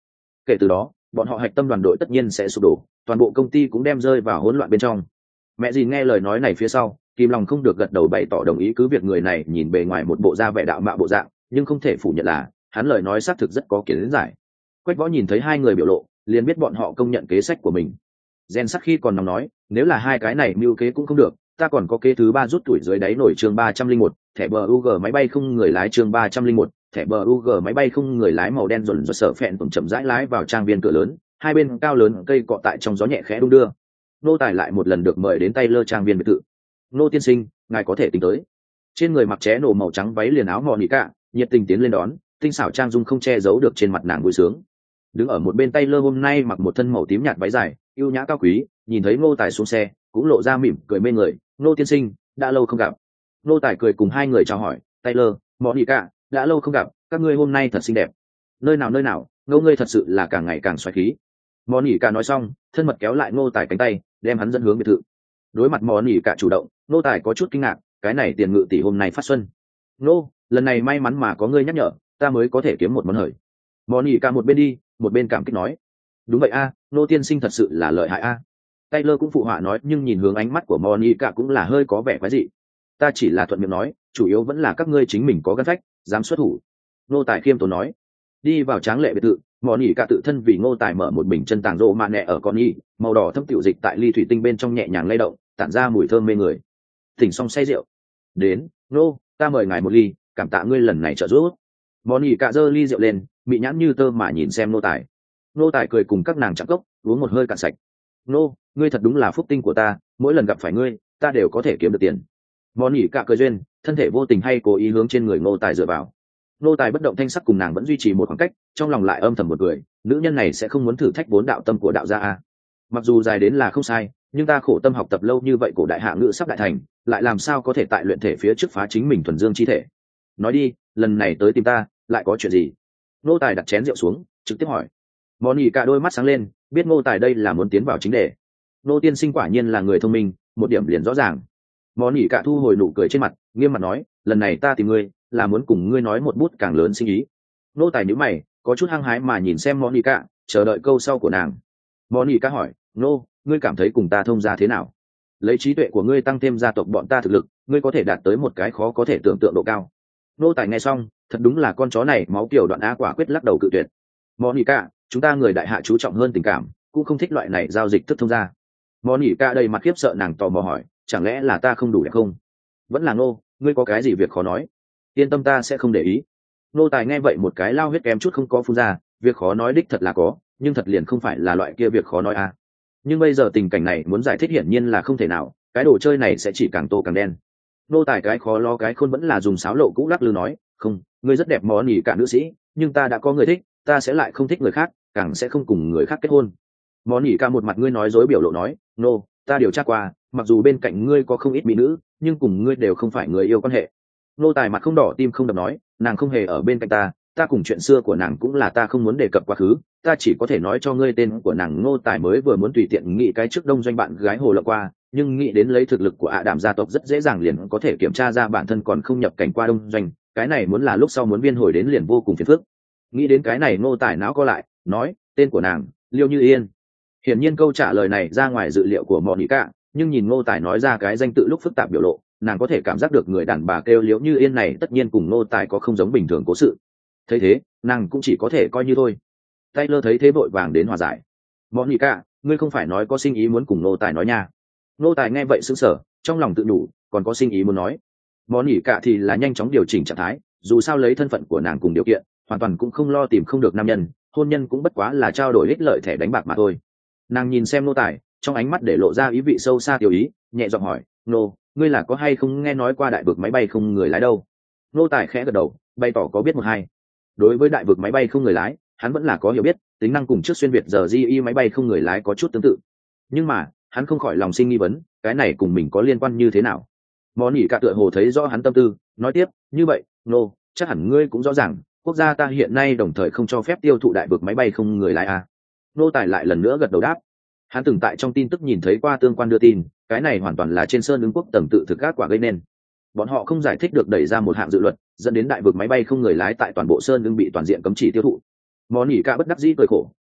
Kể từ đó bọn họ hạch tâm đoàn đội tất nhiên sẽ sụp đổ, toàn bộ công ty cũng đem rơi vào hỗn loạn bên trong. Mẹ dì nghe lời nói này phía sau kìm lòng không được gật đầu bày tỏ đồng ý, cứ việc người này nhìn bề ngoài một bộ da vẻ đạo mạo bộ dạng, nhưng không thể phủ nhận là hắn lời nói xác thực rất có kiến giải. Quách Võ nhìn thấy hai người biểu lộ liền biết bọn họ công nhận kế sách của mình. Gen sắc khi còn nóng nói, nếu là hai cái này mưu kế cũng không được, ta còn có kế thứ ba rút tuổi dưới đáy nổi. Chương 301, thẻ BUG máy bay không người lái. Chương 301, thẻ BUG máy bay không người lái màu đen dồn dồn sở phẹn tùng chậm rãi lái vào trang viên cửa lớn, hai bên cao lớn cây cọ tại trong gió nhẹ khẽ đung đưa. Nô tài lại một lần được mời đến tay lơ trang viên biệt thự. Nô tiên sinh, ngài có thể tính tới. Trên người mặc ché nổ màu trắng váy liền áo mò nỉ cả, nhiệt tình tiến lên đón, tinh xảo trang dung không che giấu được trên mặt nàng vui sướng. Đứng ở một bên tay lơ hôm nay mặc một thân màu tím nhạt váy dài, yêu nhã cao quý, nhìn thấy Ngô Tài xuống xe cũng lộ ra mỉm cười mê người. Ngô tiên sinh, đã lâu không gặp. Ngô Tài cười cùng hai người chào hỏi. Taylor, Monica, đã lâu không gặp, các ngươi hôm nay thật xinh đẹp. Nơi nào, Ngô ngươi thật sự là càng ngày càng xoáy khí. Monica nói xong thân mật kéo lại Ngô Tài cánh tay, đem hắn dẫn hướng biệt thự. Đối mặt Monica chủ động, Ngô Tài có chút kinh ngạc, cái này tiền ngự tỷ hôm nay phát xuân. Ngô, lần này may mắn mà có ngươi nhắc nhở, ta mới có thể kiếm một món hời. Monica một bên đi một bên cảm kích nói. Đúng vậy a, Ngô tiên sinh thật sự là lợi hại a. Taylor cũng phụ họa nói, nhưng nhìn hướng ánh mắt của Monica cũng là hơi có vẻ quái dị. Ta chỉ là thuận miệng nói, chủ yếu vẫn là các ngươi chính mình có gan phách, dám xuất thủ. Ngô Tài khiêm tốn nói. Đi vào tráng lệ biệt thự, Monica tự thân vì Ngô Tài mở một bình chân tàng rộ mạ nẹ ở con y, màu đỏ thâm tiểu dịch tại ly thủy tinh bên trong nhẹ nhàng lay động, tản ra mùi thơm mê người. Thỉnh xong say rượu. Đến, Ngô, ta mời ngài một ly, cảm tạ ngươi lần này trợ giúp. Monica giơ ly rượu lên, mị nhãn như tơ mà nhìn xem Ngô Tài. Ngô Tài cười cùng các nàng chạm cốc, uống một hơi cạn sạch. Ngô, ngươi thật đúng là phúc tinh của ta, mỗi lần gặp phải ngươi, ta đều có thể kiếm được tiền. Monica cười duyên, thân thể vô tình hay cố ý hướng trên người Ngô Tài dựa vào. Ngô Tài bất động thanh sắc cùng nàng vẫn duy trì một khoảng cách, trong lòng lại âm thầm một cười, nữ nhân này sẽ không muốn thử thách vốn đạo tâm của đạo gia a. Mặc dù dài đến là không sai, nhưng ta khổ tâm học tập lâu như vậy, cổ đại hạ ngữ sắp đại thành, lại làm sao có thể tại luyện thể phía trước phá chính mình thuần dương chi thể. Nói đi, lần này tới tìm ta, lại có chuyện gì? Ngô Tài đặt chén rượu xuống, trực tiếp hỏi. Monica đôi mắt sáng lên, biết Ngô Tài đây là muốn tiến vào chính đề. Ngô tiên sinh quả nhiên là người thông minh, một điểm liền rõ ràng. Monica thu hồi nụ cười trên mặt, nghiêm mặt nói, lần này ta tìm ngươi là muốn cùng ngươi nói một bút càng lớn sinh ý. Ngô Tài nhíu mày, có chút hăng hái mà nhìn xem Monica, chờ đợi câu sau của nàng. Monica hỏi, Ngô, ngươi cảm thấy cùng ta thông gia thế nào? Lấy trí tuệ của ngươi tăng thêm gia tộc bọn ta thực lực, ngươi có thể đạt tới một cái khó có thể tưởng tượng độ cao. Ngô Tài nghe xong, thật đúng là con chó này máu kiểu đoạn á, quả quyết lắc đầu cự tuyệt. Monica, chúng ta người đại hạ chú trọng hơn tình cảm, cũng không thích loại này giao dịch thức thông gia. Monica đầy mặt khiếp sợ, nàng tò mò hỏi, chẳng lẽ là ta không đủ đẹp không? Vẫn là Ngô, ngươi có cái gì việc khó nói? Yên tâm, ta sẽ không để ý. Ngô Tài nghe vậy một cái lao huyết kém chút không có phun ra, việc khó nói đích thật là có, nhưng thật liền không phải là loại kia việc khó nói à. Nhưng bây giờ tình cảnh này muốn giải thích hiển nhiên là không thể nào, cái đồ chơi này sẽ chỉ càng tô càng đen. Ngô Tài cái khó lo cái khôn vẫn là dùng sáo lộ cũ lắc lư nói, không, ngươi rất đẹp Monica nữ sĩ, nhưng ta đã có người thích, ta sẽ lại không thích người khác, càng sẽ không cùng người khác kết hôn. Monica một mặt ngươi nói dối biểu lộ nói, nô, ta điều tra qua, mặc dù bên cạnh ngươi có không ít mỹ nữ, nhưng cùng ngươi đều không phải người yêu quan hệ. Ngô Tài mặt không đỏ tim không đập nói, nàng không hề ở bên cạnh ta, ta cùng chuyện xưa của nàng cũng là ta không muốn đề cập quá khứ, ta chỉ có thể nói cho ngươi tên của nàng. Ngô Tài mới vừa muốn tùy tiện nghĩ cái trước đông doanh bạn gái hồ lộng qua, nhưng nghĩ đến lấy thực lực của Đàm gia tộc rất dễ dàng liền có thể kiểm tra ra bản thân còn không nhập cảnh qua đông doanh, cái này muốn là lúc sau muốn viên hồi đến liền vô cùng phiền phức. Nghĩ đến cái này Ngô Tài não co lại, nói, tên của nàng, Liêu Như Yên. Hiển nhiên câu trả lời này ra ngoài dự liệu của Monica, nhưng nhìn Ngô Tài nói ra cái danh tự lúc phức tạp biểu lộ, nàng có thể cảm giác được người đàn bà kêu Liễu Như Yên này tất nhiên cùng Ngô Tài có không giống bình thường cố sự. Thấy thế, nàng cũng chỉ có thể coi như thôi. Taylor thấy thế vội vàng đến hòa giải. Monica, ngươi không phải nói có sinh ý muốn cùng Ngô Tài nói nha? Ngô Tài nghe vậy sững sờ, trong lòng tự nhủ, còn có sinh ý muốn nói. Monica thì là nhanh chóng điều chỉnh trạng thái, dù sao lấy thân phận của nàng cùng điều kiện, hoàn toàn cũng không lo tìm không được nam nhân, hôn nhân cũng bất quá là trao đổi ích lợi thẻ đánh bạc mà thôi. Nàng nhìn xem Ngô Tài, trong ánh mắt để lộ ra ý vị sâu xa tiểu ý, nhẹ giọng hỏi, Ngô, ngươi là có hay không nghe nói qua đại vực máy bay không người lái đâu? Ngô Tài khẽ gật đầu, bày tỏ có biết một hai. Đối với đại vực máy bay không người lái, hắn vẫn là có hiểu biết, tính năng cùng trước xuyên việt giờ GE máy bay không người lái có chút tương tự. Nhưng mà, hắn không khỏi lòng sinh nghi vấn, cái này cùng mình có liên quan như thế nào? Món nhỉ cả tựa hồ thấy rõ hắn tâm tư, nói tiếp, như vậy, Ngô, chắc hẳn ngươi cũng rõ ràng, quốc gia ta hiện nay đồng thời không cho phép tiêu thụ đại vực máy bay không người lái à. Ngô Tài lại lần nữa gật đầu đáp. Hắn từng tại trong tin tức nhìn thấy qua tương quan đưa tin, cái này hoàn toàn là trên sơn ứng quốc tầng tự thực các quả gây nên. Bọn họ không giải thích được đẩy ra một hạng dự luật, dẫn đến đại vực máy bay không người lái tại toàn bộ sơn ứng bị toàn diện cấm chỉ tiêu thụ. Món nhỉ cả bất đắc dĩ cười khổ,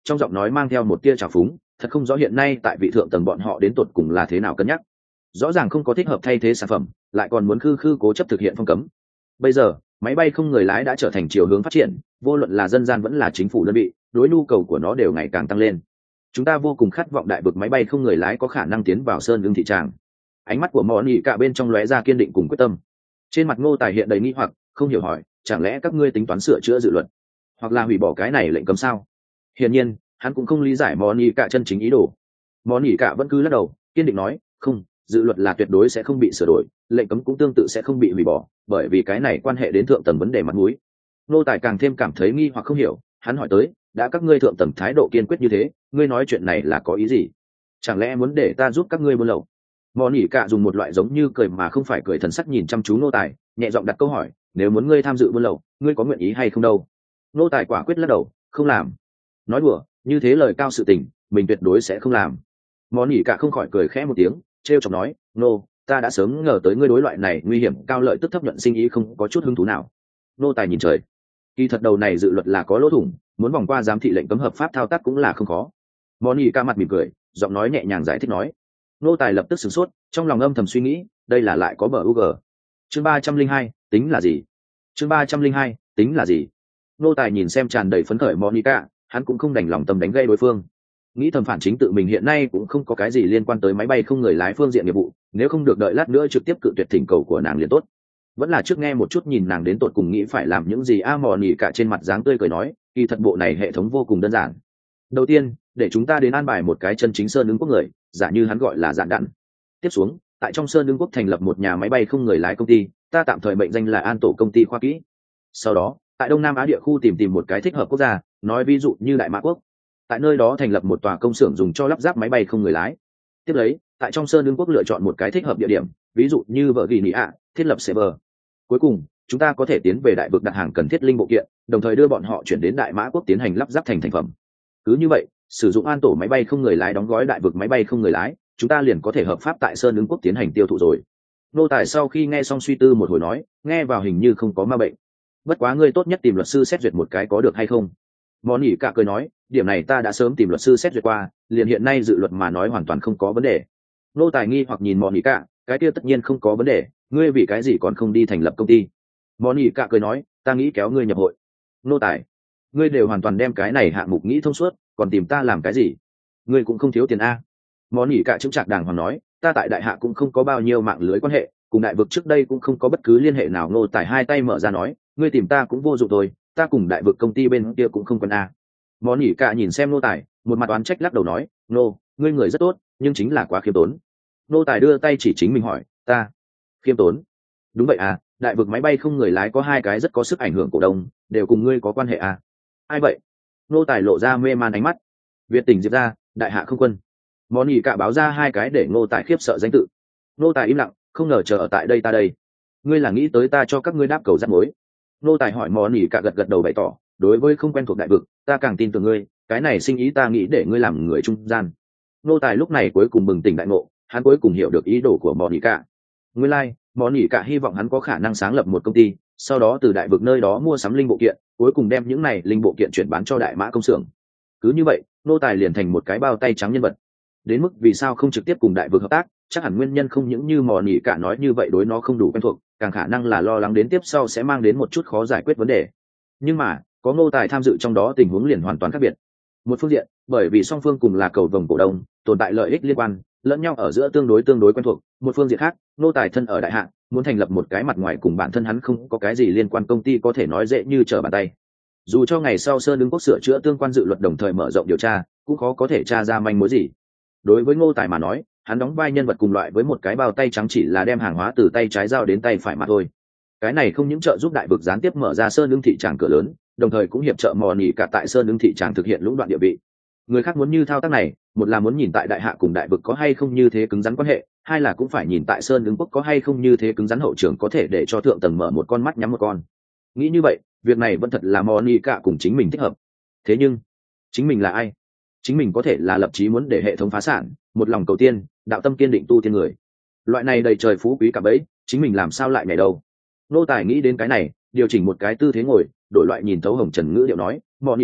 trong giọng nói mang theo một tia trào phúng, thật không rõ hiện nay tại vị thượng tầng bọn họ đến tột cùng là thế nào cân nhắc. Rõ ràng không có thích hợp thay thế sản phẩm, lại còn muốn khư khư cố chấp thực hiện phong cấm. Bây giờ máy bay không người lái đã trở thành chiều hướng phát triển, vô luận là dân gian vẫn là chính phủ đơn vị, đối nhu cầu của nó đều ngày càng tăng lên. Chúng ta vô cùng khát vọng đại vực máy bay không người lái có khả năng tiến vào sơn lương thị tràng. Ánh mắt của món nhị cả bên trong lóe ra kiên định cùng quyết tâm. Trên mặt Ngô Tài hiện đầy nghi hoặc, không hiểu hỏi, chẳng lẽ các ngươi tính toán sửa chữa dự luật, hoặc là hủy bỏ cái này lệnh cấm sao? Hiển nhiên hắn cũng không lý giải món nhị cả chân chính ý đồ. Món nhị cả vẫn cứ lắc đầu, kiên định nói, không, dự luật là tuyệt đối sẽ không bị sửa đổi, lệnh cấm cũng tương tự sẽ không bị hủy bỏ, bởi vì cái này quan hệ đến thượng tầng vấn đề mặt mũi. Ngô Tài càng thêm cảm thấy nghi hoặc không hiểu, hắn hỏi tới, đã các ngươi thượng tầng thái độ kiên quyết như thế, ngươi nói chuyện này là có ý gì? Chẳng lẽ muốn để ta giúp các ngươi buôn lậu? Món nhỉ cả dùng một loại giống như cười mà không phải cười thần sắc nhìn chăm chú Ngô Tài, nhẹ giọng đặt câu hỏi, nếu muốn ngươi tham dự buôn lậu, ngươi có nguyện ý hay không đâu? Ngô Tài quả quyết lắc đầu, không làm. Nói đùa, như thế lời cao sự tình, mình tuyệt đối sẽ không làm. Món nhỉ cả không khỏi cười khẽ một tiếng, trêu chọc nói, Ngô, ta đã sớm ngờ tới ngươi đối loại này nguy hiểm cao lợi tức thấp nhuận sinh ý không có chút hứng thú nào. Ngô Tài nhìn trời, kỳ thật đầu này dự luật là có lỗ thủng, muốn vòng qua giám thị lệnh cấm hợp pháp thao tác cũng là không khó. Món nhỉ cả mặt mỉm cười, giọng nói nhẹ nhàng giải thích nói. Ngô Tài lập tức sửng sốt, trong lòng âm thầm suy nghĩ, đây là lại có bờ UG. Chương 302, tính là gì? Chương 302, tính là gì? Ngô Tài nhìn xem tràn đầy phấn khởi Monica, hắn cũng không đành lòng tâm đánh gây đối phương. Nghĩ thầm phản chính tự mình hiện nay cũng không có cái gì liên quan tới máy bay không người lái phương diện nghiệp vụ, nếu không được đợi lát nữa trực tiếp cự tuyệt thỉnh cầu của nàng liền tốt. Vẫn là trước nghe một chút nhìn nàng đến tột cùng nghĩ phải làm những gì Monica trên mặt dáng tươi cười nói, kỳ thật bộ này hệ thống vô cùng đơn giản. Đầu tiên, để chúng ta đến an bài một cái chân chính sơn ứng quốc người, giả như hắn gọi là Dạn Đặn. Tiếp xuống, tại trong sơn ứng quốc thành lập một nhà máy bay không người lái công ty, ta tạm thời mệnh danh là An Tổ công ty khoa kỹ. Sau đó, tại Đông Nam Á địa khu tìm một cái thích hợp quốc gia, nói ví dụ như Đại Mã Quốc, tại nơi đó thành lập một tòa công xưởng dùng cho lắp ráp máy bay không người lái. Tiếp lấy, tại trong sơn ứng quốc lựa chọn một cái thích hợp địa điểm, ví dụ như Virginia, thiết lập server. Cuối cùng, chúng ta có thể tiến về đại vực đặt hàng cần thiết linh bộ kiện, đồng thời đưa bọn họ chuyển đến Đại Mã Quốc tiến hành lắp ráp thành thành phẩm. Cứ như vậy, sử dụng An Tổ máy bay không người lái đóng gói đại vực máy bay không người lái, chúng ta liền có thể hợp pháp tại sơn ứng quốc tiến hành tiêu thụ rồi. Nô Tài sau khi nghe xong suy tư một hồi nói, nghe vào hình như không có ma bệnh. Bất quá ngươi tốt nhất tìm luật sư xét duyệt một cái có được hay không? Món nhỉ cả cười nói, điểm này ta đã sớm tìm luật sư xét duyệt qua, liền hiện nay dự luật mà nói hoàn toàn không có vấn đề. Nô Tài nghi hoặc nhìn Món nhỉ cả, cái kia tất nhiên không có vấn đề, ngươi vì cái gì còn không đi thành lập công ty? Món nhỉ cả cười nói, ta nghĩ kéo ngươi nhập hội. Nô Tài, ngươi đều hoàn toàn đem cái này hạng mục nghĩ thông suốt, còn tìm ta làm cái gì? Ngươi cũng không thiếu tiền a. Món nhỉ cả chững chạc đàng hoàng nói, ta tại đại hạ cũng không có bao nhiêu mạng lưới quan hệ, cùng đại vực trước đây cũng không có bất cứ liên hệ nào. Nô Tài hai tay mở ra nói, ngươi tìm ta cũng vô dụng thôi, ta cùng đại vực công ty bên kia cũng không quen a. Món nhỉ cả nhìn xem Nô Tài, một mặt oán trách lắc đầu nói, nô, ngươi người rất tốt, nhưng chính là quá khiêm tốn. Nô Tài đưa tay chỉ chính mình hỏi, ta khiêm tốn? Đúng vậy à, đại vực máy bay không người lái có hai cái rất có sức ảnh hưởng cổ đông, đều cùng ngươi có quan hệ à? Ai vậy? Nô Tài lộ ra mê man ánh mắt. Việt tỉnh Diệp ra, đại hạ không quân. Món nhỉ cả báo ra hai cái để Nô Tài khiếp sợ danh tự. Nô Tài im lặng, không ngờ chờ ở tại đây ta đây. Ngươi là nghĩ tới ta cho các ngươi đáp cầu rắc mối? Nô Tài hỏi. Món nhỉ cả gật gật đầu bày tỏ, đối với không quen thuộc đại vực, ta càng tin tưởng ngươi, cái này sinh ý ta nghĩ để ngươi làm người trung gian. Nô Tài lúc này cuối cùng bừng tỉnh đại ngộ, hắn cuối cùng hiểu được ý đồ của Món nhỉ cả. Nguyên lai, Món nhỉ cả hy vọng hắn có khả năng sáng lập một công ty, sau đó từ đại vực nơi đó mua sắm linh bộ kiện, cuối cùng đem những này linh bộ kiện chuyển bán cho Đại Mã công xưởng. Cứ như vậy, Nô Tài liền thành một cái bao tay trắng nhân vật. Đến mức vì sao không trực tiếp cùng đại vực hợp tác, chắc hẳn nguyên nhân không những như Món nhỉ cả nói như vậy đối nó không đủ quen thuộc, càng khả năng là lo lắng đến tiếp sau sẽ mang đến một chút khó giải quyết vấn đề. Nhưng mà, có Nô Tài tham dự trong đó tình huống liền hoàn toàn khác biệt. Một phương diện, bởi vì song phương cùng là cầu vồng cổ đông, tồn tại lợi ích liên quan, lẫn nhau ở giữa tương đối quen thuộc. Một phương diện khác, Nô Tài thân ở đại hạ, muốn thành lập một cái mặt ngoài cùng bản thân hắn không có cái gì liên quan công ty có thể nói dễ như trở bàn tay. Dù cho ngày sau sơn ứng quốc sửa chữa tương quan dự luật đồng thời mở rộng điều tra, cũng khó có thể tra ra manh mối gì. Đối với Ngô Tài mà nói, hắn đóng vai nhân vật cùng loại với một cái bao tay trắng, chỉ là đem hàng hóa từ tay trái giao đến tay phải mà thôi. Cái này không những trợ giúp đại vực gián tiếp mở ra sơn ứng thị tràng cửa lớn, đồng thời cũng hiệp trợ Mò Nỉ cả tại sơn ứng thị tràng thực hiện lũng đoạn địa vị. Người khác muốn như thao tác này, một là muốn nhìn tại đại hạ cùng đại vực có hay không như thế cứng rắn quan hệ, hai là cũng phải nhìn tại sơn ứng quốc có hay không như thế cứng rắn hậu trường có thể để cho thượng tầng mở một con mắt nhắm một con. Nghĩ như vậy, việc này vẫn thật là Mò Nỉ cả cùng chính mình thích hợp. Thế nhưng, chính mình là ai? Chính mình có thể là lập chí muốn để hệ thống phá sản, một lòng cầu tiên, đạo tâm kiên định tu tiên người. Loại này đầy trời phú quý cả bấy, chính mình làm sao lại nhảy đâu? Nô Tài nghĩ đến cái này, điều chỉnh một cái tư thế ngồi, đổi loại nhìn thấu hồng trần ngữ điệu nói, Mò Nỉ cả,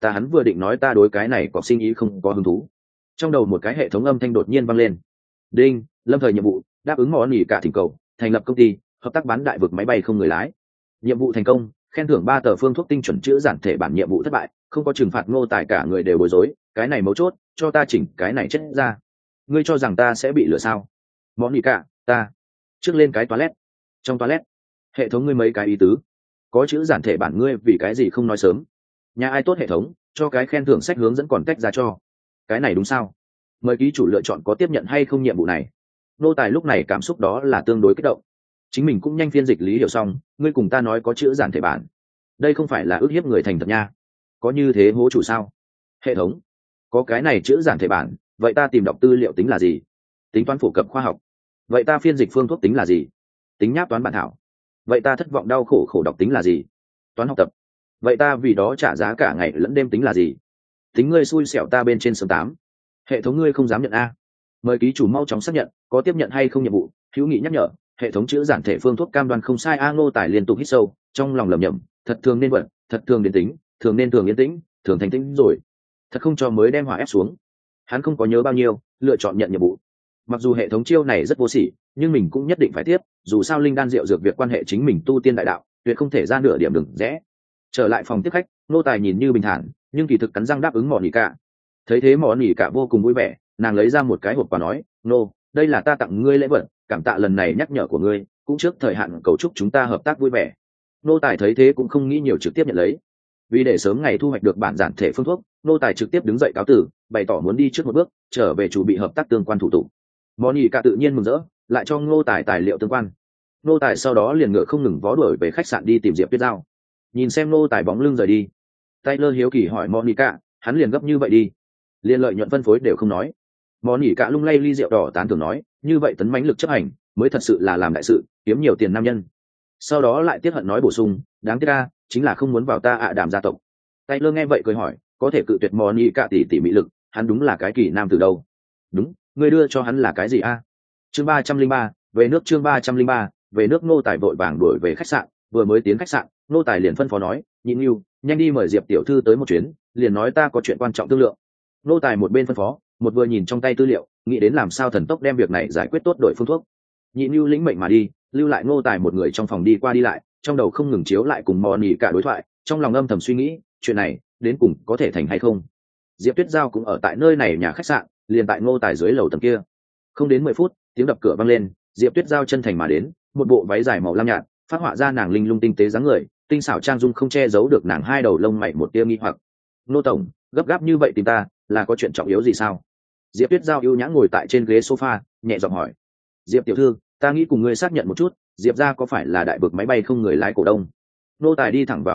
ta hắn vừa định nói ta đối cái này có sinh ý không có hứng thú, trong đầu một cái hệ thống âm thanh đột nhiên vang lên. Đinh, lâm thời nhiệm vụ, đáp ứng món nghỉ cả thỉnh cầu, thành lập công ty hợp tác bán đại vực máy bay không người lái. Nhiệm vụ thành công, khen thưởng 3 tờ phương thuốc tinh chuẩn chữa giản thể bản. Nhiệm vụ thất bại, không có trừng phạt. Ngô Tài cả người đều bối rối, cái này mấu chốt, cho ta chỉnh cái này chết ra. Ngươi cho rằng ta sẽ bị lừa sao? Món nghỉ cả, ta trước lên cái toilet. Trong toilet, hệ thống ngươi mấy cái ý tứ, có chữ giản thể bản ngươi vì cái gì không nói sớm? Nhà ai tốt hệ thống, cho cái khen thưởng sách hướng dẫn còn cách ra cho. Cái này đúng sao? Mời ký chủ lựa chọn có tiếp nhận hay không nhiệm vụ này. Nô Tài lúc này cảm xúc đó là tương đối kích động. Chính mình cũng nhanh phiên dịch lý hiểu xong, ngươi cùng ta nói có chữ giản thể bản, đây không phải là ức hiếp người thành thật nha. Có như thế hố chủ sao? Hệ thống, có cái này chữ giản thể bản, vậy ta tìm đọc tư liệu tính là gì? Tính toán phổ cập khoa học, vậy ta phiên dịch phương thuốc tính là gì? Tính nháp toán bản thảo, vậy ta thất vọng đau khổ khổ đọc tính là gì? Toán học tập, vậy ta vì đó trả giá cả ngày lẫn đêm tính là gì? Tính ngươi xui xẻo ta bên trên sớm 8. Hệ thống ngươi không dám nhận a. Mời ký chủ mau chóng xác nhận có tiếp nhận hay không nhiệm vụ. Hữu nghị nhắc nhở, hệ thống chữ giản thể phương thuốc cam đoan không sai. Ngô Tài liên tục hít sâu, trong lòng lẩm nhẩm, thật thường nên vận, thật thường đến tính, thường nên thường yên tĩnh, thường thành tĩnh rồi, thật không cho mới đem hỏa ép xuống. Hắn không có nhớ bao nhiêu, lựa chọn nhận nhiệm vụ. Mặc dù hệ thống chiêu này rất vô sỉ, nhưng mình cũng nhất định phải tiếp, dù sao linh đan rượu dược việc quan hệ chính mình tu tiên đại đạo, tuyệt không thể ra nửa điểm đừng rẽ. Trở lại phòng tiếp khách, Ngô Tài nhìn như bình thản, nhưng kỳ thực cắn răng đáp ứng món nghỉ cả. Thấy thế món nghỉ cả vô cùng vui vẻ, nàng lấy ra một cái hộp quà nói, nô, đây là ta tặng ngươi lễ vật, cảm tạ lần này nhắc nhở của ngươi, cũng trước thời hạn cầu chúc chúng ta hợp tác vui vẻ. Nô Tài thấy thế cũng không nghĩ nhiều, trực tiếp nhận lấy. Vì để sớm ngày thu hoạch được bản giản thể phương thuốc, Nô Tài trực tiếp đứng dậy cáo từ, bày tỏ muốn đi trước một bước, trở về chuẩn bị hợp tác tương quan thủ tục. Món nghỉ cả tự nhiên mừng rỡ, lại cho Nô Tài tài liệu tương quan. Nô Tài sau đó liền ngựa không ngừng vó đuổi về khách sạn đi tìm Diệp Tuyết Giao. Nhìn xem Nô Tài bóng lưng rời đi, Taylor hiếu kỳ hỏi Monica, hắn liền gấp như vậy đi, liền lợi nhuận phân phối đều không nói. Monica lung lay ly rượu đỏ tán thưởng nói, như vậy tấn mãnh lực chấp hành mới thật sự là làm đại sự, kiếm nhiều tiền nam nhân. Sau đó lại tiếc hận nói bổ sung, đáng tiếc a, chính là không muốn vào ta ạ đàm gia tộc. Taylor nghe vậy cười hỏi, có thể cự tuyệt Monica tỷ mỹ lực, hắn đúng là cái kỳ nam từ đâu? Đúng, ngươi đưa cho hắn là cái gì a? Chương 303, về nước. Chương 303, về nước. Ngô Tài vội vàng đuổi về khách sạn, vừa mới tiến khách sạn, Ngô Tài liền phân phó nói, nhịn yêu, nhanh đi mời Diệp tiểu thư tới một chuyến, liền nói ta có chuyện quan trọng thương lượng. Ngô Tài một bên phân phó, một vừa nhìn trong tay tư liệu, nghĩ đến làm sao thần tốc đem việc này giải quyết tốt đổi phương thuốc. Nhịn yêu lĩnh mệnh mà đi, lưu lại Ngô Tài một người trong phòng đi qua đi lại, trong đầu không ngừng chiếu lại cùng Moni cả đối thoại, trong lòng âm thầm suy nghĩ, chuyện này đến cùng có thể thành hay không. Diệp Tuyết Giao cũng ở tại nơi này nhà khách sạn, liền tại Ngô Tài dưới lầu tầng kia. Không đến 10 phút, tiếng đập cửa vang lên, Diệp Tuyết Giao chân thành mà đến, một bộ váy dài màu lam nhạt, phát họa ra nàng linh lung tinh tế dáng người, tinh xảo trang dung không che giấu được nàng hai đầu lông mày một tia nghi hoặc. Nô tổng, gấp gáp như vậy tìm ta, là có chuyện trọng yếu gì sao? Diệp Tuyết Giao ưu nhã ngồi tại trên ghế sofa, nhẹ giọng hỏi. Diệp tiểu thư, ta nghĩ cùng ngươi xác nhận một chút, Diệp gia có phải là đại vực máy bay không người lái cổ đông? Nô Tài đi thẳng vào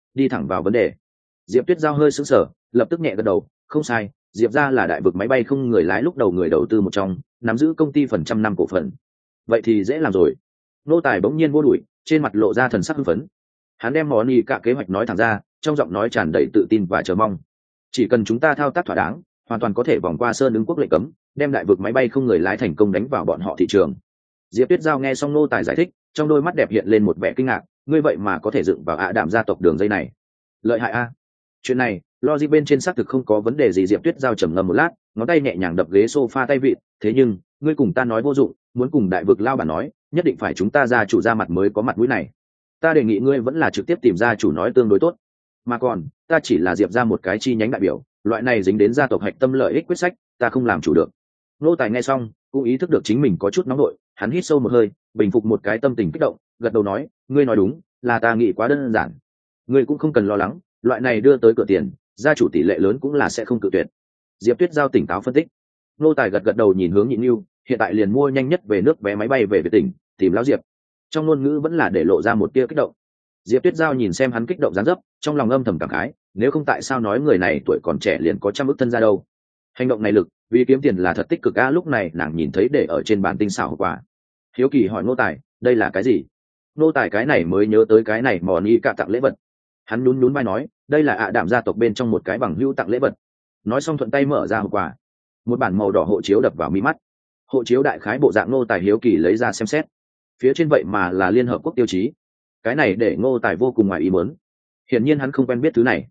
vấn đề. Diệp Tuyết Giao hơi sững sờ, lập tức nhẹ gật đầu, không sai, Diệp gia là đại vực máy bay không người lái lúc đầu người đầu tư một trong, nắm giữ công ty phần trăm năm cổ phần. Vậy thì dễ làm rồi. Nô Tài bỗng nhiên vô đuổi, trên mặt lộ ra thần sắc hưng phấn. Hắn đem món cả kế hoạch nói thẳng ra, trong giọng nói tràn đầy tự tin và chờ mong. Chỉ cần chúng ta thao tác thỏa đáng, hoàn toàn có thể vòng qua sơn ứng quốc lệnh cấm, đem đại vực máy bay không người lái thành công đánh vào bọn họ thị trường. Diệp Tuyết Giao nghe xong Nô Tài giải thích, trong đôi mắt đẹp hiện lên một vẻ kinh ngạc, ngươi vậy mà có thể dựng vào ạ đạm gia tộc đường dây này, lợi hại a. Chuyện này, logic bên trên xác thực không có vấn đề gì. Diệp Tuyết Giao trầm ngâm một lát, ngón tay nhẹ nhàng đập ghế sofa tay vịn, thế nhưng, ngươi cùng ta nói vô dụng, muốn cùng đại vực lao bản nói, nhất định phải chúng ta gia chủ ra mặt mới có mặt mũi này. Ta đề nghị ngươi vẫn là trực tiếp tìm gia chủ nói tương đối tốt. Mà còn, ta chỉ là Diệp ra một cái chi nhánh đại biểu, loại này dính đến gia tộc hạch tâm lợi ích quyết sách, ta không làm chủ được. Nô Tài nghe xong, cũng ý thức được chính mình có chút nóng nội, hắn hít sâu một hơi, bình phục một cái tâm tình kích động, gật đầu nói, ngươi nói đúng, là ta nghĩ quá đơn giản. Ngươi cũng không cần lo lắng, loại này đưa tới cửa tiền, gia chủ tỷ lệ lớn cũng là sẽ không cự tuyệt. Diệp Tuyết Giao tỉnh táo phân tích. Nô Tài gật đầu nhìn hướng Nhịn Nưu, hiện tại liền mua nhanh nhất về nước vé máy bay về Việt tỉnh, tìm lão Diệp. Trong ngôn ngữ vẫn là để lộ ra một tia kích động. Diệp Tuyết Giao nhìn xem hắn kích động dáng dấp, trong lòng âm thầm cảm khái, nếu không tại sao nói người này tuổi còn trẻ liền có trăm ức thân gia đâu. Hành động này lực, vì kiếm tiền là thật tích cực a. Lúc này nàng nhìn thấy để ở trên bàn tinh xảo hộp quà, hiếu kỳ hỏi Nô Tài, đây là cái gì? Nô Tài cái này mới nhớ tới cái này mò ni cả tặng lễ vật. Hắn nhún vai nói, đây là ạ đạm gia tộc bên trong một cái bằng hữu tặng lễ vật. Nói xong thuận tay mở ra hộp quà, một bản màu đỏ hộ chiếu đập vào mi mắt. Hộ chiếu đại khái bộ dạng. Nô Tài hiếu kỳ lấy ra xem xét, phía trên vậy mà là Liên Hợp Quốc tiêu chí. Cái này để Ngô Tài vô cùng ngoài ý muốn. Hiển nhiên hắn không quen biết thứ này.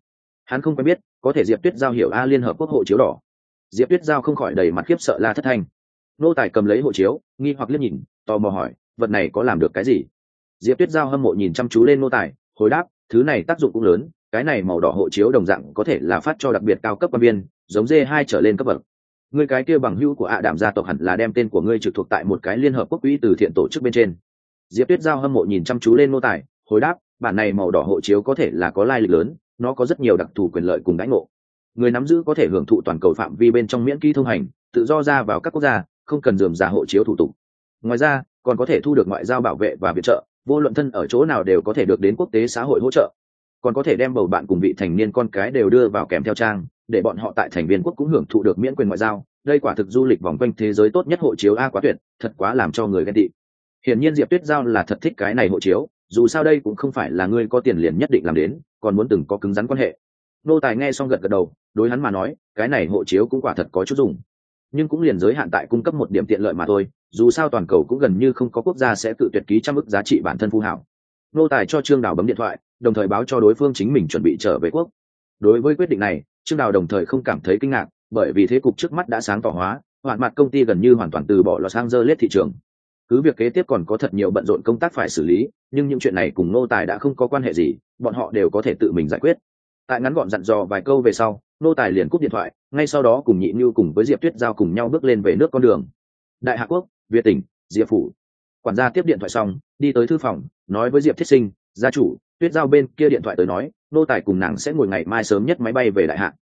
Hắn không quen biết, có thể Diệp Tuyết Giao hiểu a Liên Hợp Quốc hộ chiếu đỏ. Diệp Tuyết Giao không khỏi đầy mặt khiếp sợ la thất thanh. Nô tài cầm lấy hộ chiếu, nghi hoặc liếc nhìn, tò mò hỏi, vật này có làm được cái gì? Diệp Tuyết Giao hâm mộ nhìn chăm chú lên nô tài, hồi đáp, thứ này tác dụng cũng lớn, cái này màu đỏ hộ chiếu đồng dạng có thể là phát cho đặc biệt cao cấp quan viên, giống D2 trở lên cấp bậc. Ngươi cái kia bằng hữu của Đạm gia tộc hẳn là đem tên của ngươi trực thuộc tại một cái Liên Hợp Quốc quỹ từ thiện tổ chức bên trên. Diệp Tuyết Giao hâm mộ nhìn chăm chú lên nô tài, hồi đáp, bản này màu đỏ hộ chiếu có thể là có lai lịch lớn, nó có rất nhiều đặc thù quyền lợi cùng đãi ngộ. Người nắm giữ có thể hưởng thụ toàn cầu phạm vi bên trong miễn kỳ thông hành, tự do ra vào các quốc gia, không cần rườm rà hộ chiếu thủ tục. Ngoài ra, còn có thể thu được ngoại giao bảo vệ và viện trợ, vô luận thân ở chỗ nào đều có thể được đến quốc tế xã hội hỗ trợ. Còn có thể đem bầu bạn cùng vị thành niên con cái đều đưa vào kèm theo trang, để bọn họ tại thành viên quốc cũng hưởng thụ được miễn quyền ngoại giao. Đây quả thực du lịch vòng quanh thế giới tốt nhất hộ chiếu a, quá tuyệt, thật quá làm cho người ghen tị. Hiển nhiên Diệp Tuyết Giao là thật thích cái này hộ chiếu, dù sao đây cũng không phải là ngươi có tiền liền nhất định làm đến, còn muốn từng có cứng rắn quan hệ. Nô tài nghe xong gật gật đầu, đối hắn mà nói, cái này hộ chiếu cũng quả thật có chút dùng, nhưng cũng liền giới hạn tại cung cấp một điểm tiện lợi mà thôi, dù sao toàn cầu cũng gần như không có quốc gia sẽ tự tuyệt ký trăm ức giá trị bản thân phú hảo. Nô tài cho Trương Đào bấm điện thoại, đồng thời báo cho đối phương chính mình chuẩn bị trở về quốc. Đối với quyết định này, Trương Đào đồng thời không cảm thấy kinh ngạc, bởi vì thế cục trước mắt đã sáng tỏ hóa, Hoạn Mặt công ty gần như hoàn toàn từ bỏ Los Angeles thị trường. Cứ việc kế tiếp còn có thật nhiều bận rộn công tác phải xử lý, nhưng những chuyện này cùng nô tài đã không có quan hệ gì, bọn họ đều có thể tự mình giải quyết. Tại ngắn gọn dặn dò vài câu về sau, nô tài liền cúp điện thoại, ngay sau đó cùng Nhị Nưu cùng với Diệp Tuyết Giao cùng nhau bước lên về nước con đường. Đại Hạ Quốc, Việt tỉnh, Diệp phủ. Quản gia tiếp điện thoại xong, đi tới thư phòng, nói với Diệp Thiết Sinh, gia chủ, Tuyết Giao bên kia điện thoại tới nói, nô tài cùng nàng sẽ ngồi ngày mai sớm nhất máy bay về Đại Hạ.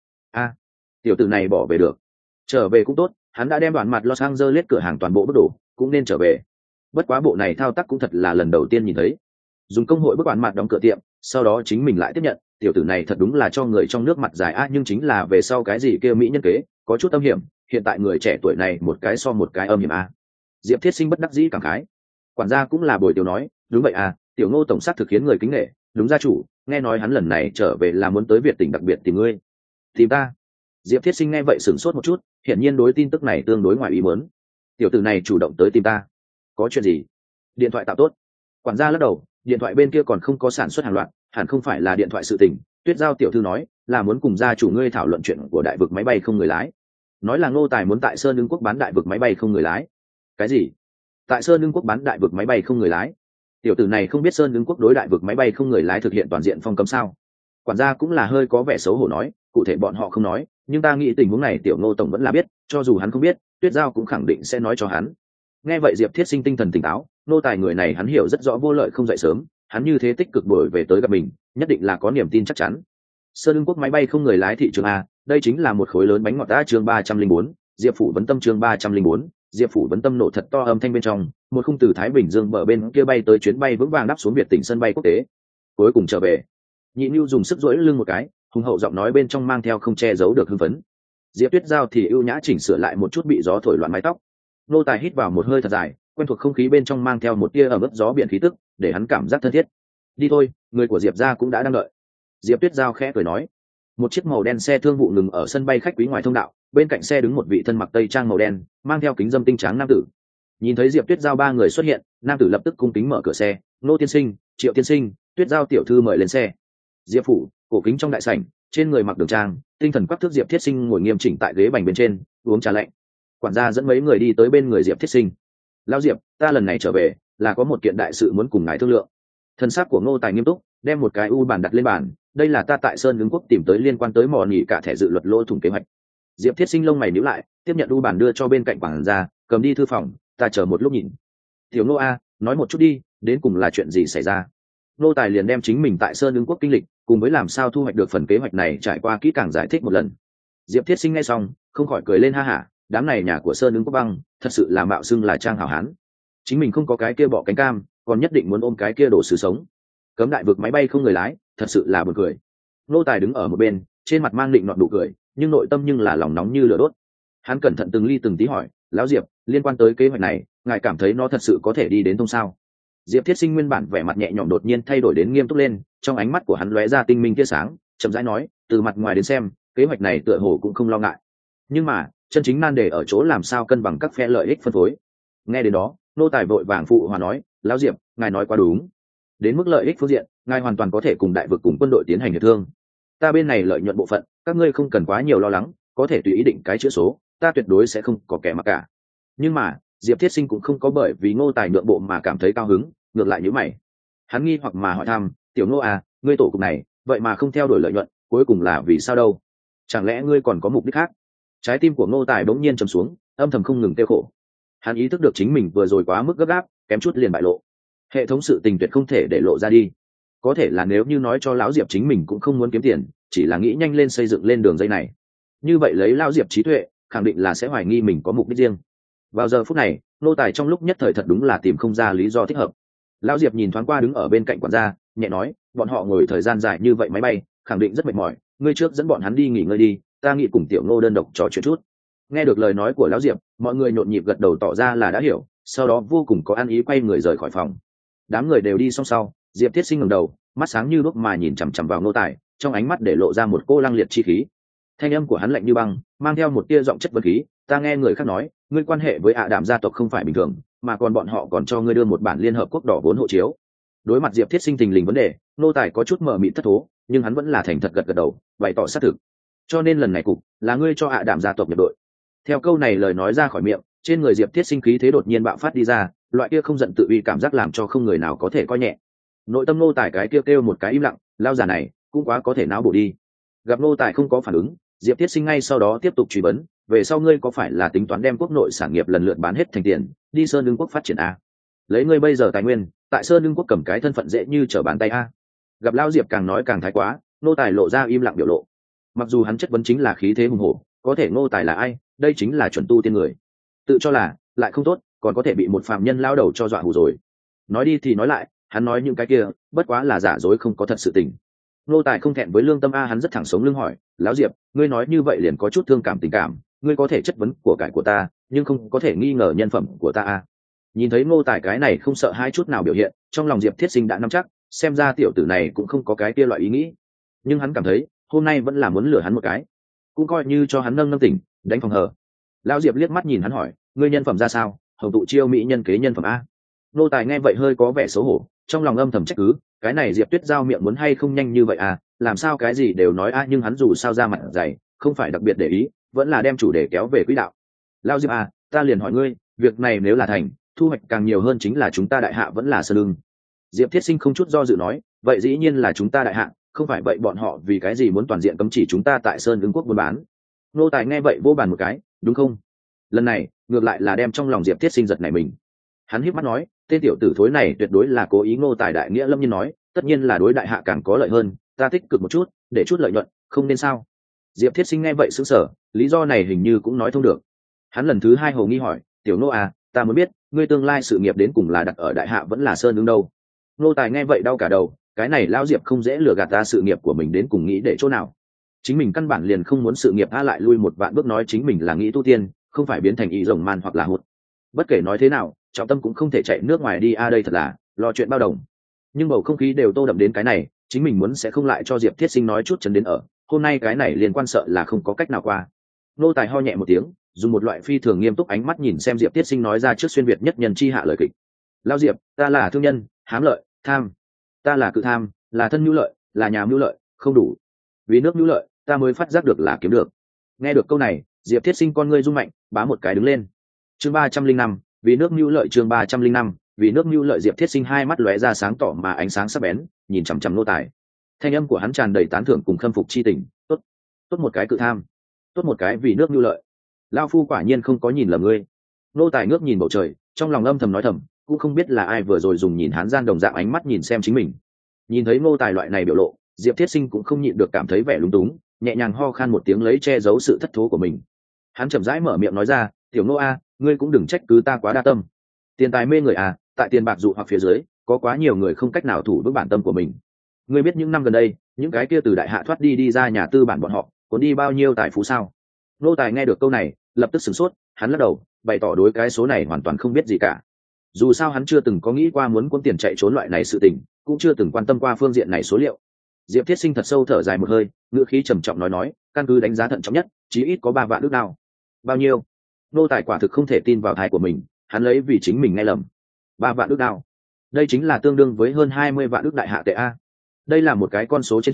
Tiểu tử này bỏ về được, trở về cũng tốt, hắn đã đem Đoạn Mặt Los Angeles cửa hàng toàn bộ bước đổ, cũng nên trở về. Bất quá bộ này thao tác cũng thật là lần đầu tiên nhìn thấy, dùng công hội bức Đoạn Mặt đóng cửa tiệm, sau đó chính mình lại tiếp nhận, tiểu tử này thật đúng là cho người trong nước mặt dài nhưng chính là về sau cái gì kêu mỹ nhân kế, có chút âm hiểm, hiện tại người trẻ tuổi này một cái so một cái âm hiểm Diệp Thiết Sinh bất đắc dĩ cảm khái. Quản gia cũng là bồi tiểu nói, đúng vậy tiểu Ngô tổng sát thực khiến người kính nể, đúng gia chủ, nghe nói hắn lần này trở về là muốn tới Việt tỉnh đặc biệt tìm ngươi. Tìm ta? Diệp Thiết Sinh nghe vậy sửng sốt một chút, hiển nhiên đối tin tức này tương đối ngoài ý muốn. Tiểu tử này chủ động tới tìm ta, có chuyện gì? Điện thoại tạo tốt. Quản gia lắc đầu, điện thoại bên kia còn không có sản xuất hàng loạt, hẳn không phải là điện thoại sự tình. Tuyết Giao tiểu thư nói là muốn cùng gia chủ ngươi thảo luận chuyện của đại vực máy bay không người lái, nói là Ngô Tài muốn tại Sơn Lương Quốc bán đại vực máy bay không người lái. Cái gì? Tại Sơn Lương Quốc bán đại vực máy bay không người lái? Tiểu tử này không biết Sơn Lương Quốc đối đại vực máy bay không người lái thực hiện toàn diện phong cấm sao? Quản gia cũng là hơi có vẻ xấu hổ nói, cụ thể bọn họ không nói, nhưng ta nghĩ tình huống này tiểu Ngô tổng vẫn là biết, cho dù hắn không biết, Tuyết Giao cũng khẳng định sẽ nói cho hắn. Nghe vậy Diệp Thiết Sinh tinh thần tỉnh táo, Ngô Tài người này hắn hiểu rất rõ vô lợi không dậy sớm, hắn như thế tích cực đổi về tới gặp mình, nhất định là có niềm tin chắc chắn. Sơn Lương Quốc máy bay không người lái thị trường đây chính là một khối lớn bánh ngọt chương 304, Diệp phủ vấn tâm chương 304, Diệp phủ vấn tâm nổ thật to âm thanh bên trong, một khung từ Thái Bình Dương bờ bên kia bay tới chuyến bay vững vàng đáp xuống Việt tỉnh sân bay quốc tế. Cuối cùng trở về. Nhị Nưu dùng sức duỗi lưng một cái, hùng hậu giọng nói bên trong mang theo không che giấu được hưng phấn. Diệp Tuyết Giao thì ưu nhã chỉnh sửa lại một chút bị gió thổi loạn mái tóc. Nô Tài hít vào một hơi thật dài, quen thuộc không khí bên trong mang theo một tia ẩm ướt gió biển khí tức, để hắn cảm giác thân thiết. Đi thôi, người của Diệp gia cũng đã đang đợi. Diệp Tuyết Giao khẽ cười nói. Một chiếc màu đen xe thương vụ ngừng ở sân bay khách quý ngoài thông đạo, bên cạnh xe đứng một vị thân mặc tây trang màu đen, mang theo kính dâm tinh trắng nam tử. Nhìn thấy Diệp Tuyết Giao ba người xuất hiện, nam tử lập tức cung kính mở cửa xe, Nô tiên sinh, Triệu tiên sinh, Tuyết Giao tiểu thư mời lên xe. Diệp phủ, cổ kính trong đại sảnh, trên người mặc đường trang, tinh thần quắc thước Diệp Thiết Sinh ngồi nghiêm chỉnh tại ghế bành bên trên, uống trà lạnh. Quản gia dẫn mấy người đi tới bên người Diệp Thiết Sinh. Lão Diệp, ta lần này trở về là có một kiện đại sự muốn cùng ngài thương lượng. Thân xác của Ngô Tài nghiêm túc, đem một cái u bàn đặt lên bàn, đây là ta tại Sơn Lương Quốc tìm tới liên quan tới mò nhỉ cả thẻ dự luật lỗ thủng kế hoạch. Diệp Thiết Sinh lông mày nhíu lại, tiếp nhận u bàn đưa cho bên cạnh quản gia, cầm đi thư phòng, ta chờ một lúc nhìn. Tiểu Ngô nói một chút đi, đến cùng là chuyện gì xảy ra? Ngô Tài liền đem chính mình tại Sơn Lương Quốc kinh lịch, cùng với làm sao thu hoạch được phần kế hoạch này trải qua kỹ càng giải thích một lần. Diệp Thiết Sinh nghe xong, không khỏi cười lên ha hả, đám này nhà của Sơn Lương Quốc băng, thật sự là mạo xưng là trang hảo hán. Chính mình không có cái kia bọ cánh cam, còn nhất định muốn ôm cái kia đồ sứ sống. Cấm đại vực máy bay không người lái, thật sự là buồn cười. Ngô Tài đứng ở một bên, trên mặt mang định nọt nụ cười, nhưng nội tâm nhưng là lòng nóng như lửa đốt. Hắn cẩn thận từng ly từng tí hỏi, lão Diệp, liên quan tới kế hoạch này, ngài cảm thấy nó thật sự có thể đi đến thông sao? Diệp Thiết Sinh nguyên bản vẻ mặt nhẹ nhõm đột nhiên thay đổi đến nghiêm túc lên, trong ánh mắt của hắn lóe ra tinh minh tia sáng, chậm rãi nói, từ mặt ngoài đến xem, kế hoạch này tựa hồ cũng không lo ngại. Nhưng mà, chân chính nan đề ở chỗ làm sao cân bằng các phe lợi ích phân phối. Nghe đến đó, Ngô Tài vội vàng phụ hòa nói, lão Diệp, ngài nói quá đúng. Đến mức lợi ích phương diện, ngài hoàn toàn có thể cùng đại vực cùng quân đội tiến hành hiệp thương. ta bên này lợi nhuận bộ phận các ngươi không cần quá nhiều lo lắng, có thể tùy ý định cái chữ số, ta tuyệt đối sẽ không có kẻ mặc cả. Nhưng mà Diệp Thiết Sinh cũng không có bởi vì Ngô Tài nhượng bộ mà cảm thấy cao hứng, ngược lại nhíu mày. Hắn nghi hoặc mà hỏi thăm, tiểu Ngô à, ngươi tổ cục này vậy mà không theo đuổi lợi nhuận, cuối cùng là vì sao đâu? Chẳng lẽ ngươi còn có mục đích khác? Trái tim của Ngô Tài bỗng nhiên trầm xuống, âm thầm không ngừng kêu khổ. Hắn ý thức được chính mình vừa rồi quá mức gấp gáp, kém chút liền bại lộ. Hệ thống sự tình tuyệt không thể để lộ ra đi. Có thể là nếu như nói cho lão Diệp chính mình cũng không muốn kiếm tiền, chỉ là nghĩ nhanh lên xây dựng lên đường dây này, như vậy lấy lão Diệp trí tuệ khẳng định là sẽ hoài nghi mình có mục đích riêng. Vào giờ phút này Ngô Tài trong lúc nhất thời thật đúng là tìm không ra lý do thích hợp. Lão Diệp nhìn thoáng qua đứng ở bên cạnh quản gia, nhẹ nói, bọn họ ngồi thời gian dài như vậy máy bay khẳng định rất mệt mỏi, ngươi trước dẫn bọn hắn đi nghỉ ngơi đi, ta nghĩ cùng tiểu Ngô đơn độc trò chuyện chút. Nghe được lời nói của lão Diệp, mọi người nhộn nhịp gật đầu tỏ ra là đã hiểu, sau đó vô cùng có ăn ý quay người rời khỏi phòng. Đám người đều đi xong sau, Diệp Thiết Sinh ngẩng đầu, mắt sáng như đuốc mà nhìn chằm chằm vào Ngô Tài, trong ánh mắt để lộ ra một cô lăng liệt chi khí. Thanh âm của hắn lạnh như băng, mang theo một tia giọng chất vấn khí, ta nghe người khác nói ngươi quan hệ với Đạm gia tộc không phải bình thường, mà còn bọn họ còn cho ngươi đưa một bản liên hợp quốc đỏ vốn hộ chiếu. Đối mặt Diệp Thiết Sinh tình lình vấn đề, Ngô Tài có chút mờ mịt thất thố, nhưng hắn vẫn là thành thật gật gật đầu, bày tỏ xác thực. Cho nên lần này cục là ngươi cho Đạm gia tộc nhập đội. Theo câu này lời nói ra khỏi miệng, trên người Diệp Thiết Sinh khí thế đột nhiên bạo phát đi ra, loại kia không giận tự uy cảm giác làm cho không người nào có thể coi nhẹ. Nội tâm Ngô Tài cái kêu một cái im lặng, lao giả này cũng quá có thể não bổ đi. Gặp Ngô Tài không có phản ứng, Diệp Thiết Sinh ngay sau đó tiếp tục truy vấn, về sau ngươi có phải là tính toán đem quốc nội sản nghiệp lần lượt bán hết thành tiền, đi Sơn Lương quốc phát triển a? Lấy ngươi bây giờ tài nguyên, tại Sơn Lương quốc cầm cái thân phận dễ như trở bàn tay a. Gặp lao Diệp càng nói càng thái quá, Ngô Tài lộ ra im lặng biểu lộ. Mặc dù hắn chất vấn chính là khí thế hùng hổ, có thể Ngô Tài là ai? Đây chính là chuẩn tu tiên người, tự cho là lại không tốt, còn có thể bị một phàm nhân lao đầu cho dọa hù rồi. Nói đi thì nói lại, hắn nói những cái kia bất quá là giả dối không có thật sự tình. Ngô Tài không thẹn với lương tâm a, hắn rất thẳng sống lưng hỏi, lão Diệp, ngươi nói như vậy liền có chút thương cảm tình cảm, ngươi có thể chất vấn của cải của ta, nhưng không có thể nghi ngờ nhân phẩm của ta a. Nhìn thấy Ngô Tài cái này không sợ hai chút nào biểu hiện, trong lòng Diệp Thiết Sinh đã nắm chắc, xem ra tiểu tử này cũng không có cái kia loại ý nghĩ. Nhưng hắn cảm thấy hôm nay vẫn là muốn lừa hắn một cái, cũng coi như cho hắn nâng tỉnh, đánh phòng hờ. Lão Diệp liếc mắt nhìn hắn hỏi, ngươi nhân phẩm ra sao? Hồng tụ chiêu mỹ nhân kế nhân phẩm a. Ngô Tài nghe vậy hơi có vẻ xấu hổ, trong lòng âm thầm trách cứ, cái này Diệp Tuyết Giao miệng muốn hay không nhanh như vậy à, làm sao cái gì đều nói a, nhưng hắn dù sao ra mặt dày, không phải đặc biệt để ý, vẫn là đem chủ đề kéo về quỹ đạo. Lão Diệp à, ta liền hỏi ngươi, việc này nếu là thành, thu hoạch càng nhiều hơn chính là chúng ta đại hạ vẫn là Sơn Lương. Diệp Thiết Sinh không chút do dự nói, vậy dĩ nhiên là chúng ta đại hạ, không phải vậy bọn họ vì cái gì muốn toàn diện cấm chỉ chúng ta tại Sơn Lương quốc buôn bán. Ngô Tài nghe vậy vô bàn một cái, đúng không? Lần này ngược lại là đem trong lòng Diệp Thiết Sinh giật này mình. Hắn híp mắt nói, tên tiểu tử thối này tuyệt đối là cố ý. Ngô Tài đại nghĩa lâm nhiên nói, tất nhiên là đối đại hạ càng có lợi hơn, ta tích cực một chút, để chút lợi nhuận, không nên sao? Diệp Thiết Sinh nghe vậy sững sờ, lý do này hình như cũng nói thông được. Hắn lần thứ hai hồ nghi hỏi, tiểu Ngô à, ta muốn biết ngươi tương lai sự nghiệp đến cùng là đặt ở đại hạ vẫn là Sơn Lương đâu? Ngô Tài nghe vậy đau cả đầu, cái này lão Diệp không dễ lừa gạt ta, sự nghiệp của mình đến cùng nghĩ để chỗ nào? Chính mình căn bản liền không muốn sự nghiệp a, lại lui một vạn bước nói chính mình là nghĩ tu tiên, không phải biến thành y rồng man hoặc là hụt. Bất kể nói thế nào, trọng tâm cũng không thể chạy nước ngoài đi a, đây thật là lo chuyện bao đồng. Nhưng bầu không khí đều tô đậm đến cái này, chính mình muốn sẽ không lại cho Diệp Thiết Sinh nói chút chấn đến ở, hôm nay cái này liên quan sợ là không có cách nào qua. Nô Tài ho nhẹ một tiếng, dùng một loại phi thường nghiêm túc ánh mắt nhìn xem Diệp Thiết Sinh nói ra trước xuyên việt nhất nhân chi hạ lời kịch. Lao Diệp, ta là thương nhân, hám lợi, tham. Ta là cự tham, là thân nhu lợi, là nhà mưu lợi, không đủ. Vì nước nhu lợi, ta mới phát giác được là kiếm được. Nghe được câu này, Diệp Thiết Sinh con ngươi rung mạnh, bá một cái đứng lên. Chương 305, vì nước nhu lợi. Chương 305, vì nước nhu lợi. Diệp Thiết Sinh hai mắt lóe ra sáng tỏ mà ánh sáng sắc bén, nhìn chằm chằm Nô Tài. Thanh âm của hắn tràn đầy tán thưởng cùng khâm phục chi tình. Tốt, tốt một cái cự tham, tốt một cái vì nước nhu lợi. Lao phu quả nhiên không có nhìn lầm ngươi. Nô Tài ngước nhìn bầu trời, trong lòng âm thầm nói thầm, cũng không biết là ai vừa rồi dùng nhìn hắn gian đồng dạng ánh mắt nhìn xem chính mình. Nhìn thấy Nô Tài loại này biểu lộ, Diệp Thiết Sinh cũng không nhịn được cảm thấy vẻ lúng túng, nhẹ nhàng ho khan một tiếng lấy che giấu sự thất thố của mình. Hắn chậm rãi mở miệng nói ra, tiểu Nô a, ngươi cũng đừng trách cứ ta quá đa tâm. Tiền tài mê người à, tại tiền bạc dụ hoặc phía dưới, có quá nhiều người không cách nào thủ vững bản tâm của mình. Ngươi biết những năm gần đây, những cái kia từ đại hạ thoát đi ra nhà tư bản bọn họ, cuốn đi bao nhiêu tài phú sao? Nô Tài nghe được câu này, lập tức sửng sốt, hắn lắc đầu, bày tỏ đối cái số này hoàn toàn không biết gì cả. Dù sao hắn chưa từng có nghĩ qua muốn cuốn tiền chạy trốn loại này sự tình, cũng chưa từng quan tâm qua phương diện này số liệu. Diệp Thiết Sinh thật sâu thở dài một hơi, ngữ khí trầm trọng nói, căn cứ đánh giá thận trọng nhất, chí ít có 3 vạn ức đao. Bao nhiêu? Nô Tài quả thực không thể tin vào tai của mình, hắn lấy vì chính mình nghe lầm. 3 vạn ức đao. Đây chính là tương đương với hơn 20 vạn ức đại hạ tệ a. Đây là một cái con số trên trời,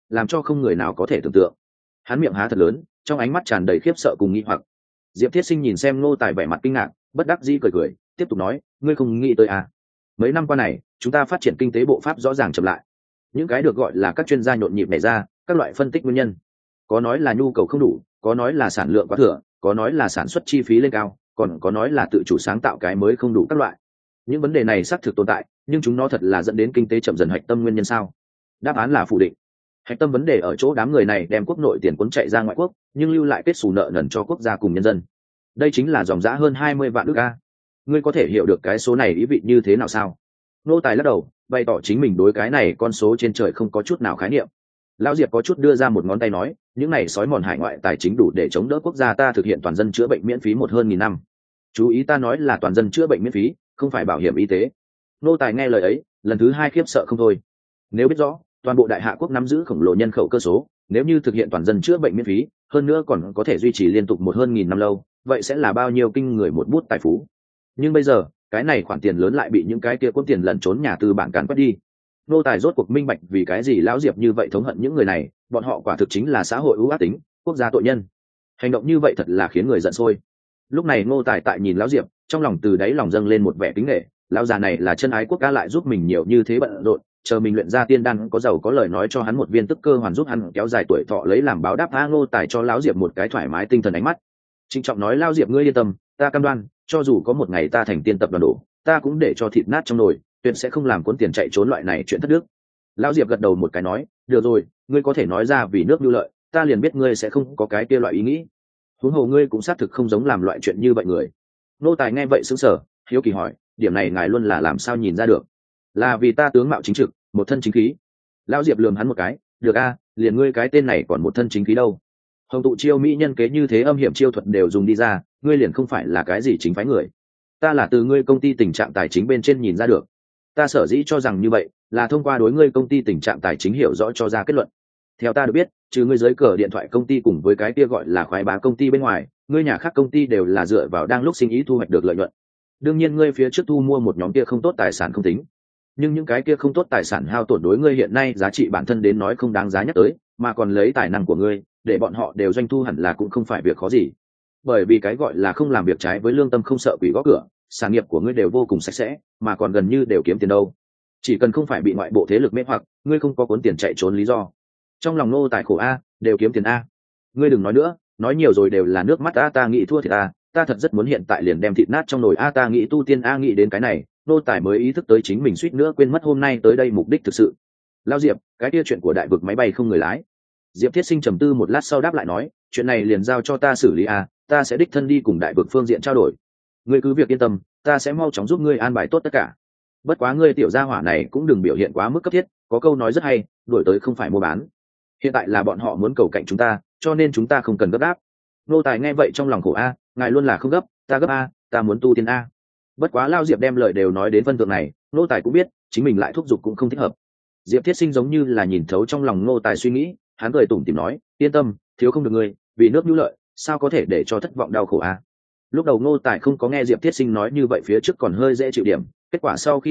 làm cho không người nào có thể tưởng tượng. Hắn miệng há thật lớn, trong ánh mắt tràn đầy khiếp sợ cùng nghi hoặc. Diệp Thiết Sinh nhìn xem Ngô Tài vẻ mặt kinh ngạc, bất đắc dĩ cười cười, tiếp tục nói, ngươi không nghĩ tới à? Mấy năm qua này, chúng ta phát triển kinh tế bộ pháp rõ ràng chậm lại. Những cái được gọi là các chuyên gia nhộn nhịp nảy ra, các loại phân tích nguyên nhân. Có nói là nhu cầu không đủ, có nói là sản lượng quá thừa, có nói là sản xuất chi phí lên cao, còn có nói là tự chủ sáng tạo cái mới không đủ các loại. Những vấn đề này xác thực tồn tại, nhưng chúng nó thật là dẫn đến kinh tế chậm dần hạch tâm nguyên nhân sao? Đáp án là phủ định. Hạch tâm vấn đề ở chỗ đám người này đem quốc nội tiền cuốn chạy ra ngoại quốc, nhưng lưu lại kết xù nợ nần cho quốc gia cùng nhân dân. Đây chính là dòng giá hơn 20 vạn ức a. Ngươi có thể hiểu được cái số này ý vị như thế nào sao? Nô Tài lắc đầu, bày tỏ chính mình đối cái này con số trên trời không có chút nào khái niệm. Lão Diệp có chút đưa ra một ngón tay nói, những này sói mòn hải ngoại tài chính đủ để chống đỡ quốc gia ta thực hiện toàn dân chữa bệnh miễn phí một hơn 1000 năm. Chú ý ta nói là toàn dân chữa bệnh miễn phí, không phải bảo hiểm y tế. Nô Tài nghe lời ấy, lần thứ hai khiếp sợ không thôi. Nếu biết rõ toàn bộ đại hạ quốc nắm giữ khổng lồ nhân khẩu cơ số, nếu như thực hiện toàn dân chữa bệnh miễn phí, hơn nữa còn có thể duy trì liên tục một hơn 1000 năm lâu, vậy sẽ là bao nhiêu kinh người một bút tài phú. Nhưng bây giờ cái này khoản tiền lớn lại bị những cái kia cuốn tiền lẩn trốn nhà tư bản càn quét đi. Nô Tài rốt cuộc minh bạch vì cái gì lão Diệp như vậy thống hận những người này, bọn họ quả thực chính là xã hội ưu ác tính, quốc gia tội nhân. Hành động như vậy thật là khiến người giận sôi. Lúc này Nô Tài tại nhìn lão Diệp, trong lòng từ đáy lòng dâng lên một vẻ kính nể, lão già này là chân ái quốc ca lại giúp mình nhiều như thế bận rộn, chờ mình luyện ra tiên đan có giàu có lời nói cho hắn một viên tức cơ hoàn giúp hắn kéo dài tuổi thọ lấy làm báo đáp. Ngô Tài cho lão Diệp một cái thoải mái tinh thần ánh mắt, trịnh trọng nói, lão Diệp ngươi yên tâm, ta cam đoan, cho dù có một ngày ta thành tiên tập đoàn đổ, ta cũng để cho thịt nát trong nồi, tuyệt sẽ không làm cuốn tiền chạy trốn loại này chuyện thất đức. Lão Diệp gật đầu một cái nói, được rồi, ngươi có thể nói ra vì nước nhu lợi, ta liền biết ngươi sẽ không có cái kia loại ý nghĩ. Huống hồ ngươi cũng xác thực không giống làm loại chuyện như vậy người. Nô Tài nghe vậy sững sờ, hiếu kỳ hỏi, điểm này ngài luôn là làm sao nhìn ra được? Là vì ta tướng mạo chính trực, một thân chính khí. Lão Diệp lườm hắn một cái, được a, liền ngươi cái tên này còn một thân chính khí đâu. Hồng tụ chiêu mỹ nhân kế như thế âm hiểm chiêu thuật đều dùng đi ra, ngươi liền không phải là cái gì chính phái người. Ta là từ ngươi công ty tình trạng tài chính bên trên nhìn ra được. Ta sở dĩ cho rằng như vậy là thông qua đối ngươi công ty tình trạng tài chính hiểu rõ cho ra kết luận. Theo ta được biết, trừ ngươi dưới cờ điện thoại công ty cùng với cái kia gọi là khoái bá công ty bên ngoài, ngươi nhà khác công ty đều là dựa vào đang lúc sinh ý thu hoạch được lợi nhuận. Đương nhiên ngươi phía trước thu mua một nhóm kia không tốt tài sản không tính, nhưng những cái kia không tốt tài sản hao tổn đối ngươi hiện nay giá trị bản thân đến nói không đáng giá nhắc tới, mà còn lấy tài năng của ngươi để bọn họ đều doanh thu hẳn là cũng không phải việc khó gì. Bởi vì cái gọi là không làm việc trái với lương tâm không sợ quỷ gõ cửa, sản nghiệp của ngươi đều vô cùng sạch sẽ, mà còn gần như đều kiếm tiền đâu. Chỉ cần không phải bị ngoại bộ thế lực mê hoặc, ngươi không có cuốn tiền chạy trốn lý do. Trong lòng Nô Tài khổ a, đều kiếm tiền a. Ngươi đừng nói nữa, nói nhiều rồi đều là nước mắt a, ta nghĩ thua thì ta thật rất muốn hiện tại liền đem thịt nát trong nồi a, ta nghĩ tu tiên a. Nghĩ đến cái này, Nô Tài mới ý thức tới chính mình suýt nữa quên mất hôm nay tới đây mục đích thực sự. Lao Diệp, cái kia chuyện của đại vực máy bay không người lái. Diệp Thiết Sinh trầm tư một lát sau đáp lại nói, chuyện này liền giao cho ta xử lý a, ta sẽ đích thân đi cùng đại vực phương diện trao đổi. Ngươi cứ việc yên tâm, ta sẽ mau chóng giúp ngươi an bài tốt tất cả. Bất quá ngươi tiểu gia hỏa này cũng đừng biểu hiện quá mức cấp thiết, có câu nói rất hay, đuổi tới không phải mua bán. Hiện tại là bọn họ muốn cầu cạnh chúng ta, cho nên chúng ta không cần gấp gáp. Nô Tài nghe vậy trong lòng khổ a, ngài luôn là không gấp, ta gấp a, ta muốn tu tiên a. Bất quá Lao Diệp đem lời đều nói đến phân thượng này, Nô Tài cũng biết chính mình lại thúc giục cũng không thích hợp. Diệp Thiết Sinh giống như là nhìn thấu trong lòng Nô Tài suy nghĩ, hắn cười tủm tỉm nói, yên tâm, thiếu không được ngươi, vì nước nhu lợi, sao có thể để cho thất vọng đau khổ a. Lúc đầu Nô Tài không có nghe Diệp Thiết Sinh nói như vậy, phía trước còn hơi dễ chịu điểm, kết quả sau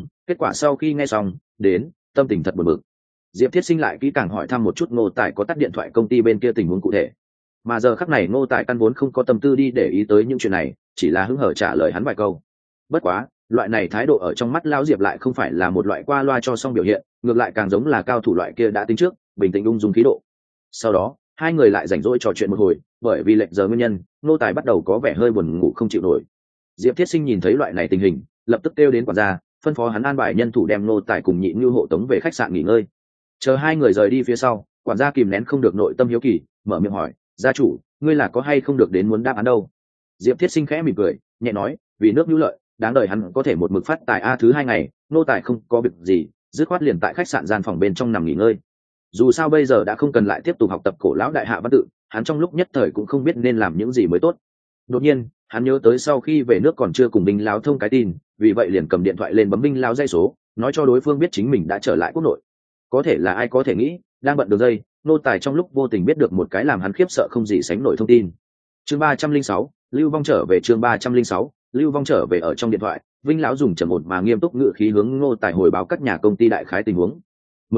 khi nghe xong, đến tâm tình thật buồn bực. Diệp Thiết Sinh lại kỹ càng hỏi thăm một chút Nô Tài có tắt điện thoại công ty bên kia tình huống cụ thể, mà giờ khắc này Nô Tài căn vốn không có tâm tư đi để ý tới những chuyện này, chỉ là hứng hở trả lời hắn vài câu. Bất quá loại này thái độ ở trong mắt Lão Diệp lại không phải là một loại qua loa cho xong biểu hiện, ngược lại càng giống là cao thủ loại kia đã tính trước, bình tĩnh ung dung khí độ. Sau đó hai người lại rảnh rỗi trò chuyện một hồi, bởi vì lệch giờ nguyên nhân, Nô Tài bắt đầu có vẻ hơi buồn ngủ không chịu nổi. Diệp Thiết Sinh nhìn thấy loại này tình hình, lập tức kêu đến quản gia, phân phó hắn an bài nhân thủ đem Nô Tài cùng Nhị Nưu hộ tống về khách sạn nghỉ ngơi. Chờ hai người rời đi phía sau, quản gia kìm nén không được nội tâm hiếu kỳ, mở miệng hỏi, gia chủ, ngươi là có hay không được đến muốn đáp án đâu? Diệp Thiết Sinh khẽ mỉm cười, nhẹ nói, vì nước nhu lợi, đáng đời hắn có thể một mực phát tài a. Thứ hai ngày, Nô Tài không có việc gì, dứt khoát liền tại khách sạn gian phòng bên trong nằm nghỉ ngơi. Dù sao bây giờ đã không cần lại tiếp tục học tập cổ lão đại hạ văn tự, hắn trong lúc nhất thời cũng không biết nên làm những gì mới tốt. Đột nhiên hắn nhớ tới sau khi về nước còn chưa cùng binh lão thông cái tin, vì vậy liền cầm điện thoại lên bấm binh lão dây số, nói cho đối phương biết chính mình đã trở lại quốc nội. Có thể là ai có thể nghĩ, đang bận đường dây, Nô Tài trong lúc vô tình biết được một cái làm hắn khiếp sợ không gì sánh nổi thông tin. Chương 306, Lưu Vong trở về. Chương 306, Lưu Vong trở về. Ở trong điện thoại, Vinh lão dùng trầm ổn mà nghiêm túc ngữ khí hướng Nô Tài hồi báo các nhà công ty đại khái tình huống. Mới đầu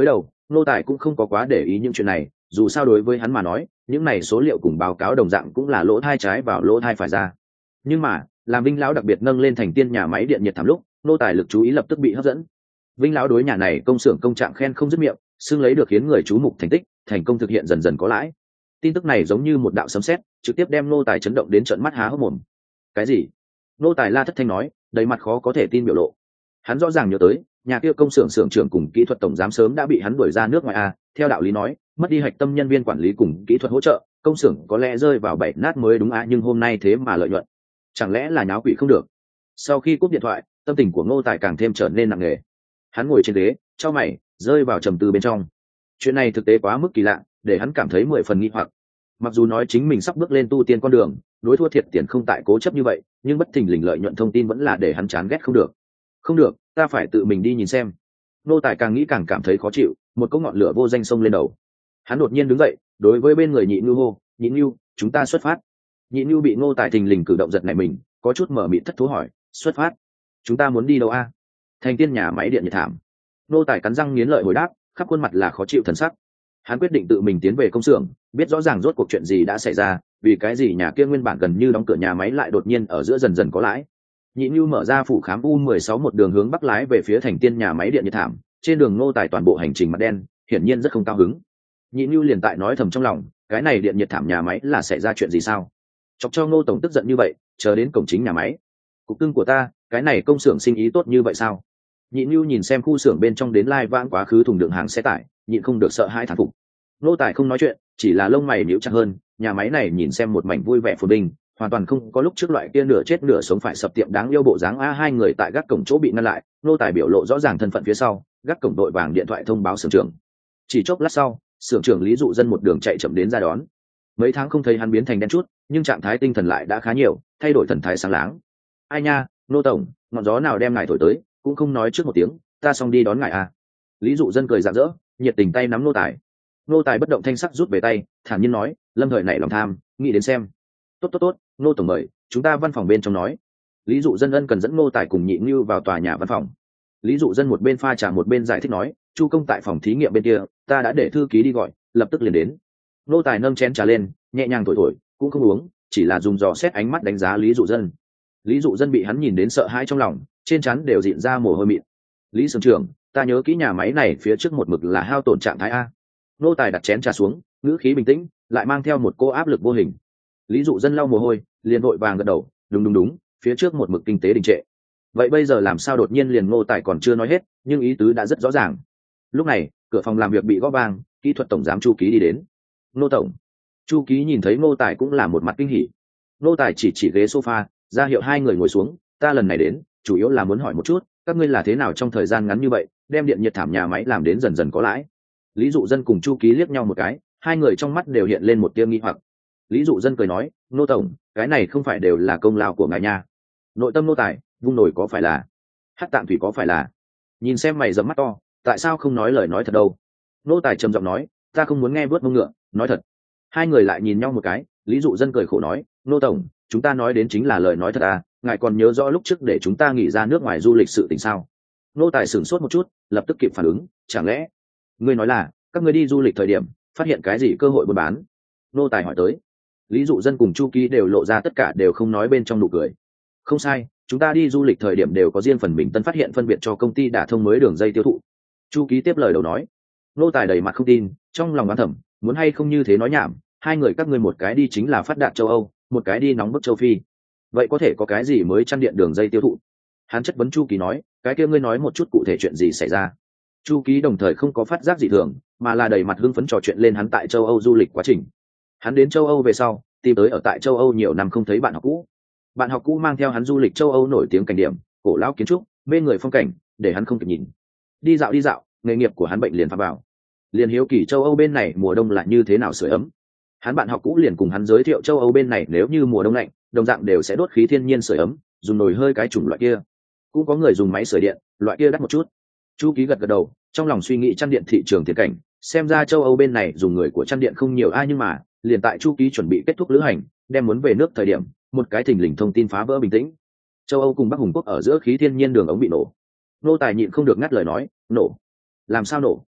Nô Tài cũng không có quá để ý những chuyện này, dù sao đối với hắn mà nói những này số liệu cùng báo cáo đồng dạng cũng là lỗ thai trái vào lỗ thai phải ra. Nhưng mà làm Vinh lão đặc biệt nâng lên thành tiên nhà máy điện nhiệt thảm lúc, Nô Tài lực chú ý lập tức bị hấp dẫn. Vinh lão đối nhà này công xưởng công trạng khen không dứt miệng, xưng lấy được khiến người chú mục thành tích, thành công thực hiện dần dần có lãi. Tin tức này giống như một đạo sấm sét, trực tiếp đem Nô Tài chấn động đến trợn mắt há hốc mồm. Cái gì? Nô Tài la thất thanh nói, đầy mặt khó có thể tin biểu lộ. Hắn rõ ràng nhớ tới nhà kia công xưởng xưởng trưởng cùng kỹ thuật tổng giám sớm đã bị hắn đuổi ra nước ngoài a. Theo đạo lý nói mất đi hạch tâm nhân viên quản lý cùng kỹ thuật hỗ trợ, công xưởng có lẽ rơi vào bẫy nát mới đúng a, nhưng hôm nay thế mà lợi nhuận, chẳng lẽ là nháo quỷ không được. Sau khi cúp điện thoại, tâm tình của Ngô Tài càng thêm trở nên nặng nề. Hắn ngồi trên ghế chau mày rơi vào trầm tư bên trong. Chuyện này thực tế quá mức kỳ lạ, để hắn cảm thấy 10 phần nghi hoặc. Mặc dù nói chính mình sắp bước lên tu tiên con đường, đối thua thiệt tiền không tại cố chấp như vậy, nhưng bất thình lình lợi nhuận thông tin vẫn là để hắn chán ghét không được. Không được, ta phải tự mình đi nhìn xem. Nô Tài càng nghĩ càng cảm thấy khó chịu, một cỗ ngọn lửa vô danh xông lên đầu. Hắn đột nhiên đứng dậy, đối với bên người Nhị Nưu hô, "Nhị Nưu, chúng ta xuất phát." Nhị Nưu bị Ngô Tài thình lình cử động giật nảy mình, có chút mở mịt thất thú hỏi, "Xuất phát? Chúng ta muốn đi đâu a?" Thành tiên nhà máy điện nhiệt thảm. Nô Tài cắn răng nghiến lợi hồi đáp, khắp khuôn mặt là khó chịu thần sắc. Hắn quyết định tự mình tiến về công xưởng, biết rõ ràng rốt cuộc chuyện gì đã xảy ra, vì cái gì nhà kia nguyên bản gần như đóng cửa nhà máy lại đột nhiên ở giữa dần dần có lãi. Nhị Nưu mở ra phủ khám U16 một đường hướng bắc lái về phía thành tiên nhà máy điện nhiệt thảm, trên đường Nô Tài toàn bộ hành trình mặt đen, hiển nhiên rất không cao hứng. Nhị Nưu liền tại nói thầm trong lòng, cái này điện nhiệt thảm nhà máy là xảy ra chuyện gì sao? Chọc cho Ngô tổng tức giận như vậy, chờ đến cổng chính nhà máy. Cục cưng của ta, cái này công xưởng sinh ý tốt như vậy sao? Nhị Nưu nhìn xem khu xưởng bên trong đến lai vãng quá khứ thùng đựng hàng xe tải, nhịn không được sợ hãi thán phục. Nô Tài không nói chuyện, chỉ là lông mày nhíu chặt hơn, nhà máy này nhìn xem một mảnh vui vẻ phồn vinh, hoàn toàn không có lúc trước loại kia nửa chết nửa sống phải sập tiệm đáng yêu bộ dáng a. Hai người tại gác cổng chỗ bị ngăn lại, Nô Tài biểu lộ rõ ràng thân phận phía sau, gác cổng đội vàng điện thoại thông báo xưởng trưởng. Chỉ chốc lát sau, xưởng trưởng Lý Dụ Dân một đường chạy chậm đến ra đón. Mấy tháng không thấy hắn biến thành đen chút, nhưng trạng thái tinh thần lại đã khá nhiều, thay đổi thần thái sáng láng. Ai nha, Nô tổng, ngọn gió nào đem ngài thổi tới, cũng không nói trước một tiếng, ta xong đi đón ngài à. Lý Dụ Dân cười rạng rỡ, nhiệt tình tay nắm Nô Tài. Nô Tài bất động thanh sắc rút về tay, thản nhiên nói, Lâm Thời nảy lòng tham, nghĩ đến xem. Tốt, Nô tổng mời, chúng ta văn phòng bên trong nói. Lý Dụ Dân ân cần dẫn Nô Tài cùng Nhị Nưu vào tòa nhà văn phòng. Lý Dụ Dân một bên pha trà một bên giải thích nói, Chu công tại phòng thí nghiệm bên kia, ta đã để thư ký đi gọi, lập tức liền đến. Nô Tài nâng chén trà lên, nhẹ nhàng thổi, cũng không uống, chỉ là dùng dò xét ánh mắt đánh giá Lý Dụ Dân. Lý Dụ Dân bị hắn nhìn đến sợ hãi trong lòng, trên trán đều dịn ra mồ hôi mịn. Lý xưởng trưởng, ta nhớ kỹ nhà máy này phía trước một mực là hao tổn trạng thái a. Nô Tài đặt chén trà xuống, ngữ khí bình tĩnh, lại mang theo một cô áp lực vô hình. Lý Dụ Dân lau mồ hôi, liền vội vàng gật đầu, đúng, phía trước một mực kinh tế đình trệ. Vậy bây giờ làm sao đột nhiên liền Ngô Tài còn chưa nói hết, nhưng ý tứ đã rất rõ ràng. Lúc này, cửa phòng làm việc bị gõ vang, kỹ thuật tổng giám Chu Ký đi đến. Ngô tổng. Chu Ký nhìn thấy Ngô Tài cũng là một mặt kinh hỉ. Ngô Tài chỉ ghế sofa, ra hiệu hai người ngồi xuống, ta lần này đến, chủ yếu là muốn hỏi một chút, các ngươi là thế nào trong thời gian ngắn như vậy, đem điện nhiệt thảm nhà máy làm đến dần dần có lãi. Lý Dụ Dân cùng Chu Ký liếc nhau một cái, hai người trong mắt đều hiện lên một tia nghi hoặc. Lý Dụ Dân cười nói, Ngô tổng, cái này không phải đều là công lao của ngài nha. Nội tâm Ngô Tài, vung nổi có phải là, hắc tạm thủy có phải là, nhìn xem mày dẫm mắt to, tại sao không nói lời nói thật đâu. Ngô Tài trầm giọng nói, ta không muốn nghe vớt mông ngựa, nói thật. Hai người lại nhìn nhau một cái, Lý Dụ Dân cười khổ nói, Ngô tổng, chúng ta nói đến chính là lời nói thật à, ngài còn nhớ rõ lúc trước để chúng ta nghỉ ra nước ngoài du lịch sự tình sao. Ngô Tài sửng sốt một chút, lập tức kịp phản ứng, chẳng lẽ ngươi nói là các ngươi đi du lịch thời điểm phát hiện cái gì cơ hội buôn bán. Ngô Tài hỏi tới. Lý Dụ Dân cùng Chu Ký đều lộ ra tất cả đều không nói bên trong nụ cười. Không sai, chúng ta đi du lịch thời điểm đều có riêng phần mình tân phát hiện phân biệt cho công ty đả thông mới đường dây tiêu thụ. Chu Ký tiếp lời đầu nói. Ngô Tài đầy mặt không tin, trong lòng đoán thầm, muốn hay không như thế nói nhảm, hai người các ngươi một cái đi chính là phát đạt châu Âu, một cái đi nóng bức châu Phi, vậy có thể có cái gì mới chăn điện đường dây tiêu thụ. Hắn chất vấn Chu Ký nói, cái kia ngươi nói một chút cụ thể chuyện gì xảy ra. Chu Ký đồng thời không có phát giác gì thường, mà là đầy mặt hưng phấn trò chuyện lên hắn tại châu Âu du lịch quá trình. Hắn đến châu Âu về sau, tìm tới ở tại châu Âu nhiều năm không thấy bạn học cũ. Bạn học cũ mang theo hắn du lịch châu Âu nổi tiếng cảnh điểm, cổ lão kiến trúc, mê người phong cảnh, để hắn không kịp nhìn. Đi dạo, nghề nghiệp của hắn bệnh liền phá vào. Liền hiếu kỳ châu Âu bên này mùa đông lại như thế nào sưởi ấm. Hắn bạn học cũ liền cùng hắn giới thiệu châu Âu bên này nếu như mùa đông lạnh, đồng dạng đều sẽ đốt khí thiên nhiên sưởi ấm, dùng nồi hơi cái chủng loại kia. Cũng có người dùng máy sưởi điện, loại kia đắt một chút. Chu Ký gật đầu, trong lòng suy nghĩ chăn điện thị trường tiền cảnh, xem ra châu Âu bên này dùng người của chăn điện không nhiều ai, nhưng mà liền tại Chu Ký chuẩn bị kết thúc lữ hành, đem muốn về nước thời điểm, một cái thình lình thông tin phá vỡ bình tĩnh. Châu Âu cùng Bắc Hùng quốc ở giữa khí thiên nhiên đường ống bị nổ. Ngô Tài nhịn không được ngắt lời nói, nổ? Làm sao nổ?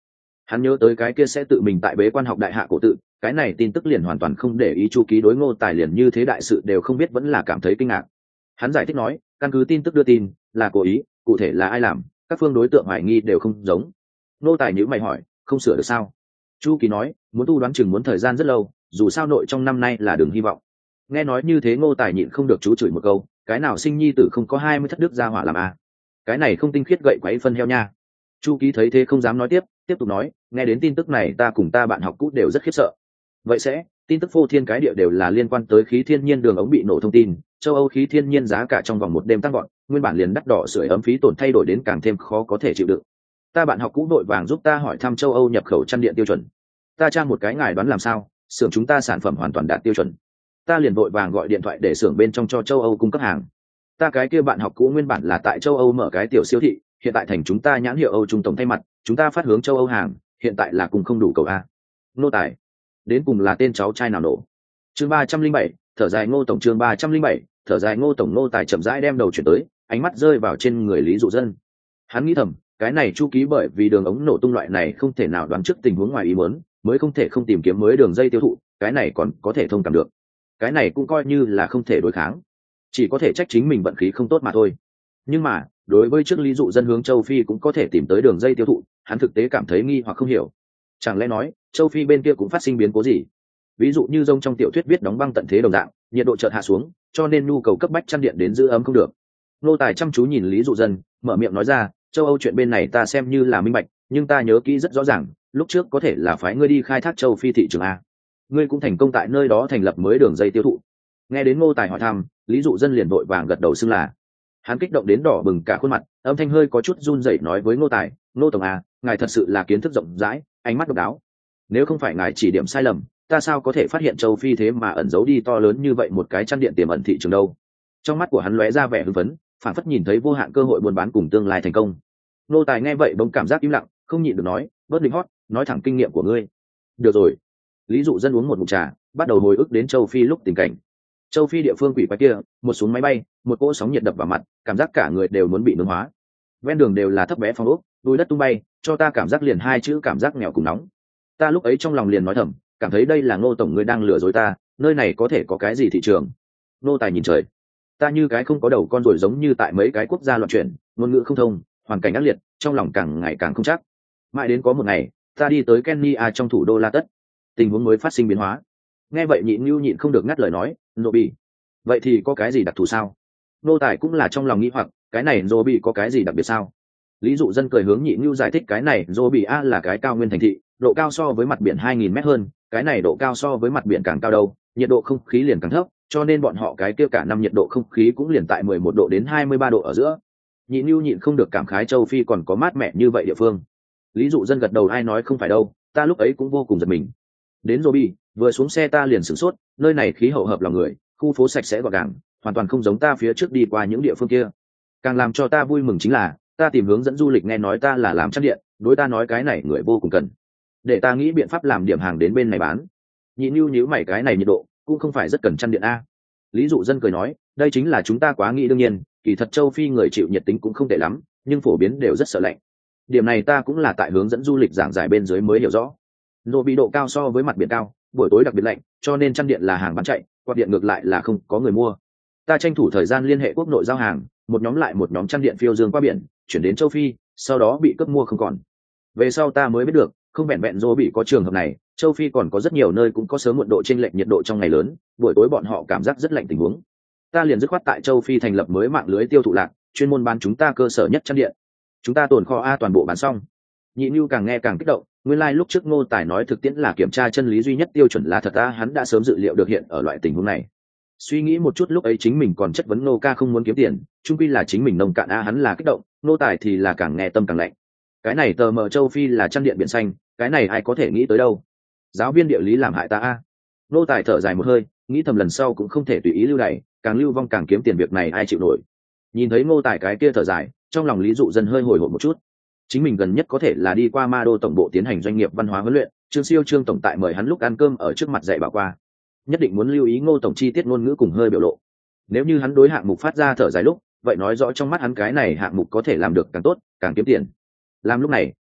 Hắn nhớ tới cái kia sẽ tự mình tại bế quan học đại hạ cổ tự, cái này tin tức liền hoàn toàn không để ý. Chu Ký đối Ngô Tài liền như thế đại sự đều không biết vẫn là cảm thấy kinh ngạc. Hắn giải thích nói, căn cứ tin tức đưa tin là cố ý, cụ thể là ai làm, các phương đối tượng hoài nghi đều không giống. Ngô Tài nhíu mày hỏi, không sửa được sao? Chu Ký nói, muốn tu đoán chừng muốn thời gian rất lâu, dù sao nội trong năm nay là đường hy vọng. Nghe nói như thế Ngô Tài nhịn không được chú chửi một câu, cái nào sinh nhi tử không có 20 thất đức gia hỏa làm a? Cái này không tinh khiết gậy quấy phân heo nha. Chu Ký thấy thế không dám nói tiếp tục nói, nghe đến tin tức này ta cùng ta bạn học cũ đều rất khiếp sợ. Vậy sẽ, tin tức phô thiên cái địa đều là liên quan tới khí thiên nhiên đường ống bị nổ thông tin, châu Âu khí thiên nhiên giá cả trong vòng một đêm tăng gọn, nguyên bản liền đắt đỏ, sưởi ấm phí tổn thay đổi đến càng thêm khó có thể chịu đựng. Ta bạn học cũ đội vàng giúp ta hỏi thăm châu Âu nhập khẩu chăn điện tiêu chuẩn. Ta tra một cái ngài đoán làm sao, xưởng chúng ta sản phẩm hoàn toàn đạt tiêu chuẩn. Ta liền vội vàng gọi điện thoại để xưởng bên trong cho châu Âu cung cấp hàng. Ta cái kia bạn học cũ nguyên bản là tại châu Âu mở cái tiểu siêu thị, hiện tại thành chúng ta nhãn hiệu Âu Trung tổng thay mặt, chúng ta phát hướng châu Âu hàng, hiện tại là cùng không đủ cầu a. Nô Tài, đến cùng là tên cháu trai nào nổ? Chương 307, thở dài Ngô tổng. Chương 307, thở dài Ngô tổng. Nô Tài chậm rãi đem đầu chuyển tới, ánh mắt rơi vào trên người Lý Dụ Dân. Hắn nghĩ thầm, cái này Chu Ký bởi vì đường ống nổ tung loại này không thể nào đoán trước tình huống ngoài ý muốn, mới không thể không tìm kiếm mới đường dây tiêu thụ, cái này còn có thể thông cảm được. Cái này cũng coi như là không thể đối kháng, chỉ có thể trách chính mình vận khí không tốt mà thôi. Nhưng mà đối với trước Lý Dụ Dân hướng châu Phi cũng có thể tìm tới đường dây tiêu thụ, hắn thực tế cảm thấy nghi hoặc không hiểu. Chẳng lẽ nói châu Phi bên kia cũng phát sinh biến cố gì? Ví dụ như rông trong tiểu thuyết viết đóng băng tận thế đồng dạng, nhiệt độ chợt hạ xuống, cho nên nhu cầu cấp bách chăn điện đến giữ ấm không được. Nô Tài chăm chú nhìn Lý Dụ Dân, mở miệng nói ra, châu Âu chuyện bên này ta xem như là minh bạch, nhưng ta nhớ kỹ rất rõ ràng, lúc trước có thể là phái ngươi đi khai thác châu Phi thị trường a, ngươi cũng thành công tại nơi đó thành lập mới đường dây tiêu thụ. Nghe đến Ngô Tài hỏi thăm, Lý Dụ Dân liền vội vàng gật đầu xưng là. Hắn kích động đến đỏ bừng cả khuôn mặt, âm thanh hơi có chút run rẩy nói với Ngô Tài, Ngô tổng à, ngài thật sự là kiến thức rộng rãi, ánh mắt độc đáo. Nếu không phải ngài chỉ điểm sai lầm, ta sao có thể phát hiện châu Phi thế mà ẩn giấu đi to lớn như vậy một cái chăn điện tiềm ẩn thị trường đâu? Trong mắt của hắn lóe ra vẻ hưng phấn, phản phất nhìn thấy vô hạn cơ hội buôn bán cùng tương lai thành công. Ngô Tài nghe vậy bỗng cảm giác im lặng, không nhịn được nói, bớt lính hót, nói thẳng kinh nghiệm của ngươi. Được rồi. Lý Dụ Dân uống một ngụm trà, bắt đầu hồi ức đến châu Phi lúc tình cảnh. Châu Phi địa phương quỷ quái kia, một xuống máy bay, một cỗ sóng nhiệt đập vào mặt, cảm giác cả người đều muốn bị nướng hóa. Ven đường đều là thấp bé phong ốc, bụi đất tung bay, cho ta cảm giác liền hai chữ cảm giác nghèo cùng nóng. Ta lúc ấy trong lòng liền nói thầm, cảm thấy đây là Ngô tổng ngươi đang lừa dối ta, nơi này có thể có cái gì thị trường? Ngô Tài nhìn trời, ta như cái không có đầu con rồi, giống như tại mấy cái quốc gia loạn chuyển, ngôn ngữ không thông, hoàn cảnh ác liệt, trong lòng càng ngày càng không chắc. Mãi đến có một ngày, ta đi tới Kenya trong thủ đô La Tất, tình huống mới phát sinh biến hóa. Nghe vậy Nhịn Nưu nhịn không được ngắt lời nói, Nobby, vậy thì có cái gì đặc thù sao? Nô Tài cũng là trong lòng nghĩ hoặc, cái này Nobby có cái gì đặc biệt sao? Lý Dụ Dân cười hướng Nhịn Nưu giải thích, cái này Nobby A là cái cao nguyên thành thị, độ cao so với mặt biển 2000 mét hơn, cái này độ cao so với mặt biển càng cao đâu, nhiệt độ không khí liền càng thấp, cho nên bọn họ cái kia cả năm nhiệt độ không khí cũng liền tại 11 độ đến 23 độ ở giữa. Nhịn Nưu nhịn không được cảm khái châu Phi còn có mát mẻ như vậy địa phương. Lý Dụ Dân gật đầu, ai nói không phải đâu, ta lúc ấy cũng vô cùng giật mình. Đến Nobby, vừa xuống xe ta liền sửng sốt, nơi này khí hậu hợp lòng người, khu phố sạch sẽ gọn gàng, hoàn toàn không giống ta phía trước đi qua những địa phương kia. Càng làm cho ta vui mừng chính là, ta tìm hướng dẫn du lịch nghe nói ta là làm chăn điện, đối ta nói cái này người vô cùng cần, để ta nghĩ biện pháp làm điểm hàng đến bên này bán. Nhịn Nưu nhíu mày, cái này nhiệt độ cũng không phải rất cần chăn điện a. Lý Dụ Dân cười nói, đây chính là chúng ta quá nghĩ đương nhiên, kỳ thật châu Phi người chịu nhiệt tính cũng không tệ lắm, nhưng phổ biến đều rất sợ lạnh. Điểm này ta cũng là tại hướng dẫn du lịch giảng giải bên dưới mới hiểu rõ. Nô bị độ cao so với mặt biển cao, buổi tối đặc biệt lạnh, cho nên chăn điện là hàng bán chạy, quạt điện ngược lại là không có người mua. Ta tranh thủ thời gian liên hệ quốc nội giao hàng, một nhóm lại một nhóm chăn điện phiêu dương qua biển, chuyển đến châu Phi, sau đó bị cướp mua không còn. Về sau ta mới biết được, không vẹn vẹn Dô bị có trường hợp này, châu Phi còn có rất nhiều nơi cũng có sớm muộn độ chênh lệch nhiệt độ trong ngày lớn, buổi tối bọn họ cảm giác rất lạnh tình huống. Ta liền dứt khoát tại châu Phi thành lập mới mạng lưới tiêu thụ lạc, chuyên môn bán chúng ta cơ sở nhất chăn điện. Chúng ta tồn kho A toàn bộ bán xong. Nhịn Nưu càng nghe càng kích động, nguyên lúc trước Ngô Tài nói thực tiễn là kiểm tra chân lý duy nhất tiêu chuẩn là thật, hắn đã sớm dự liệu được hiện ở loại tình huống này. Suy nghĩ một chút lúc ấy chính mình còn chất vấn Ngô ca không muốn kiếm tiền, chung quy là chính mình nông cạn hắn là kích động, Ngô Tài thì là càng nghe tâm càng lạnh. Cái này tờ mờ châu Phi là chăn điện biển xanh, cái này ai có thể nghĩ tới đâu. Giáo viên địa lý làm hại ta Ngô Tài thở dài một hơi, nghĩ thầm lần sau cũng không thể tùy ý lưu đày, càng lưu vong càng kiếm tiền, việc này ai chịu nổi. Nhìn thấy Ngô Tài cái kia thở dài, trong lòng Lý Dụ Dân hơi hồi hộp một chút. Chính mình gần nhất có thể là đi qua Ma Đô tổng bộ tiến hành doanh nghiệp văn hóa huấn luyện, Trương tổng tại mời hắn lúc ăn cơm ở trước mặt dạy bảo qua, nhất định muốn lưu ý Ngô tổng chi tiết ngôn ngữ cùng hơi biểu lộ. Nếu như hắn đối hạng mục phát ra thở dài lúc, vậy nói rõ trong mắt hắn cái này hạng mục có thể làm được càng tốt, càng kiếm tiền. Làm lúc này,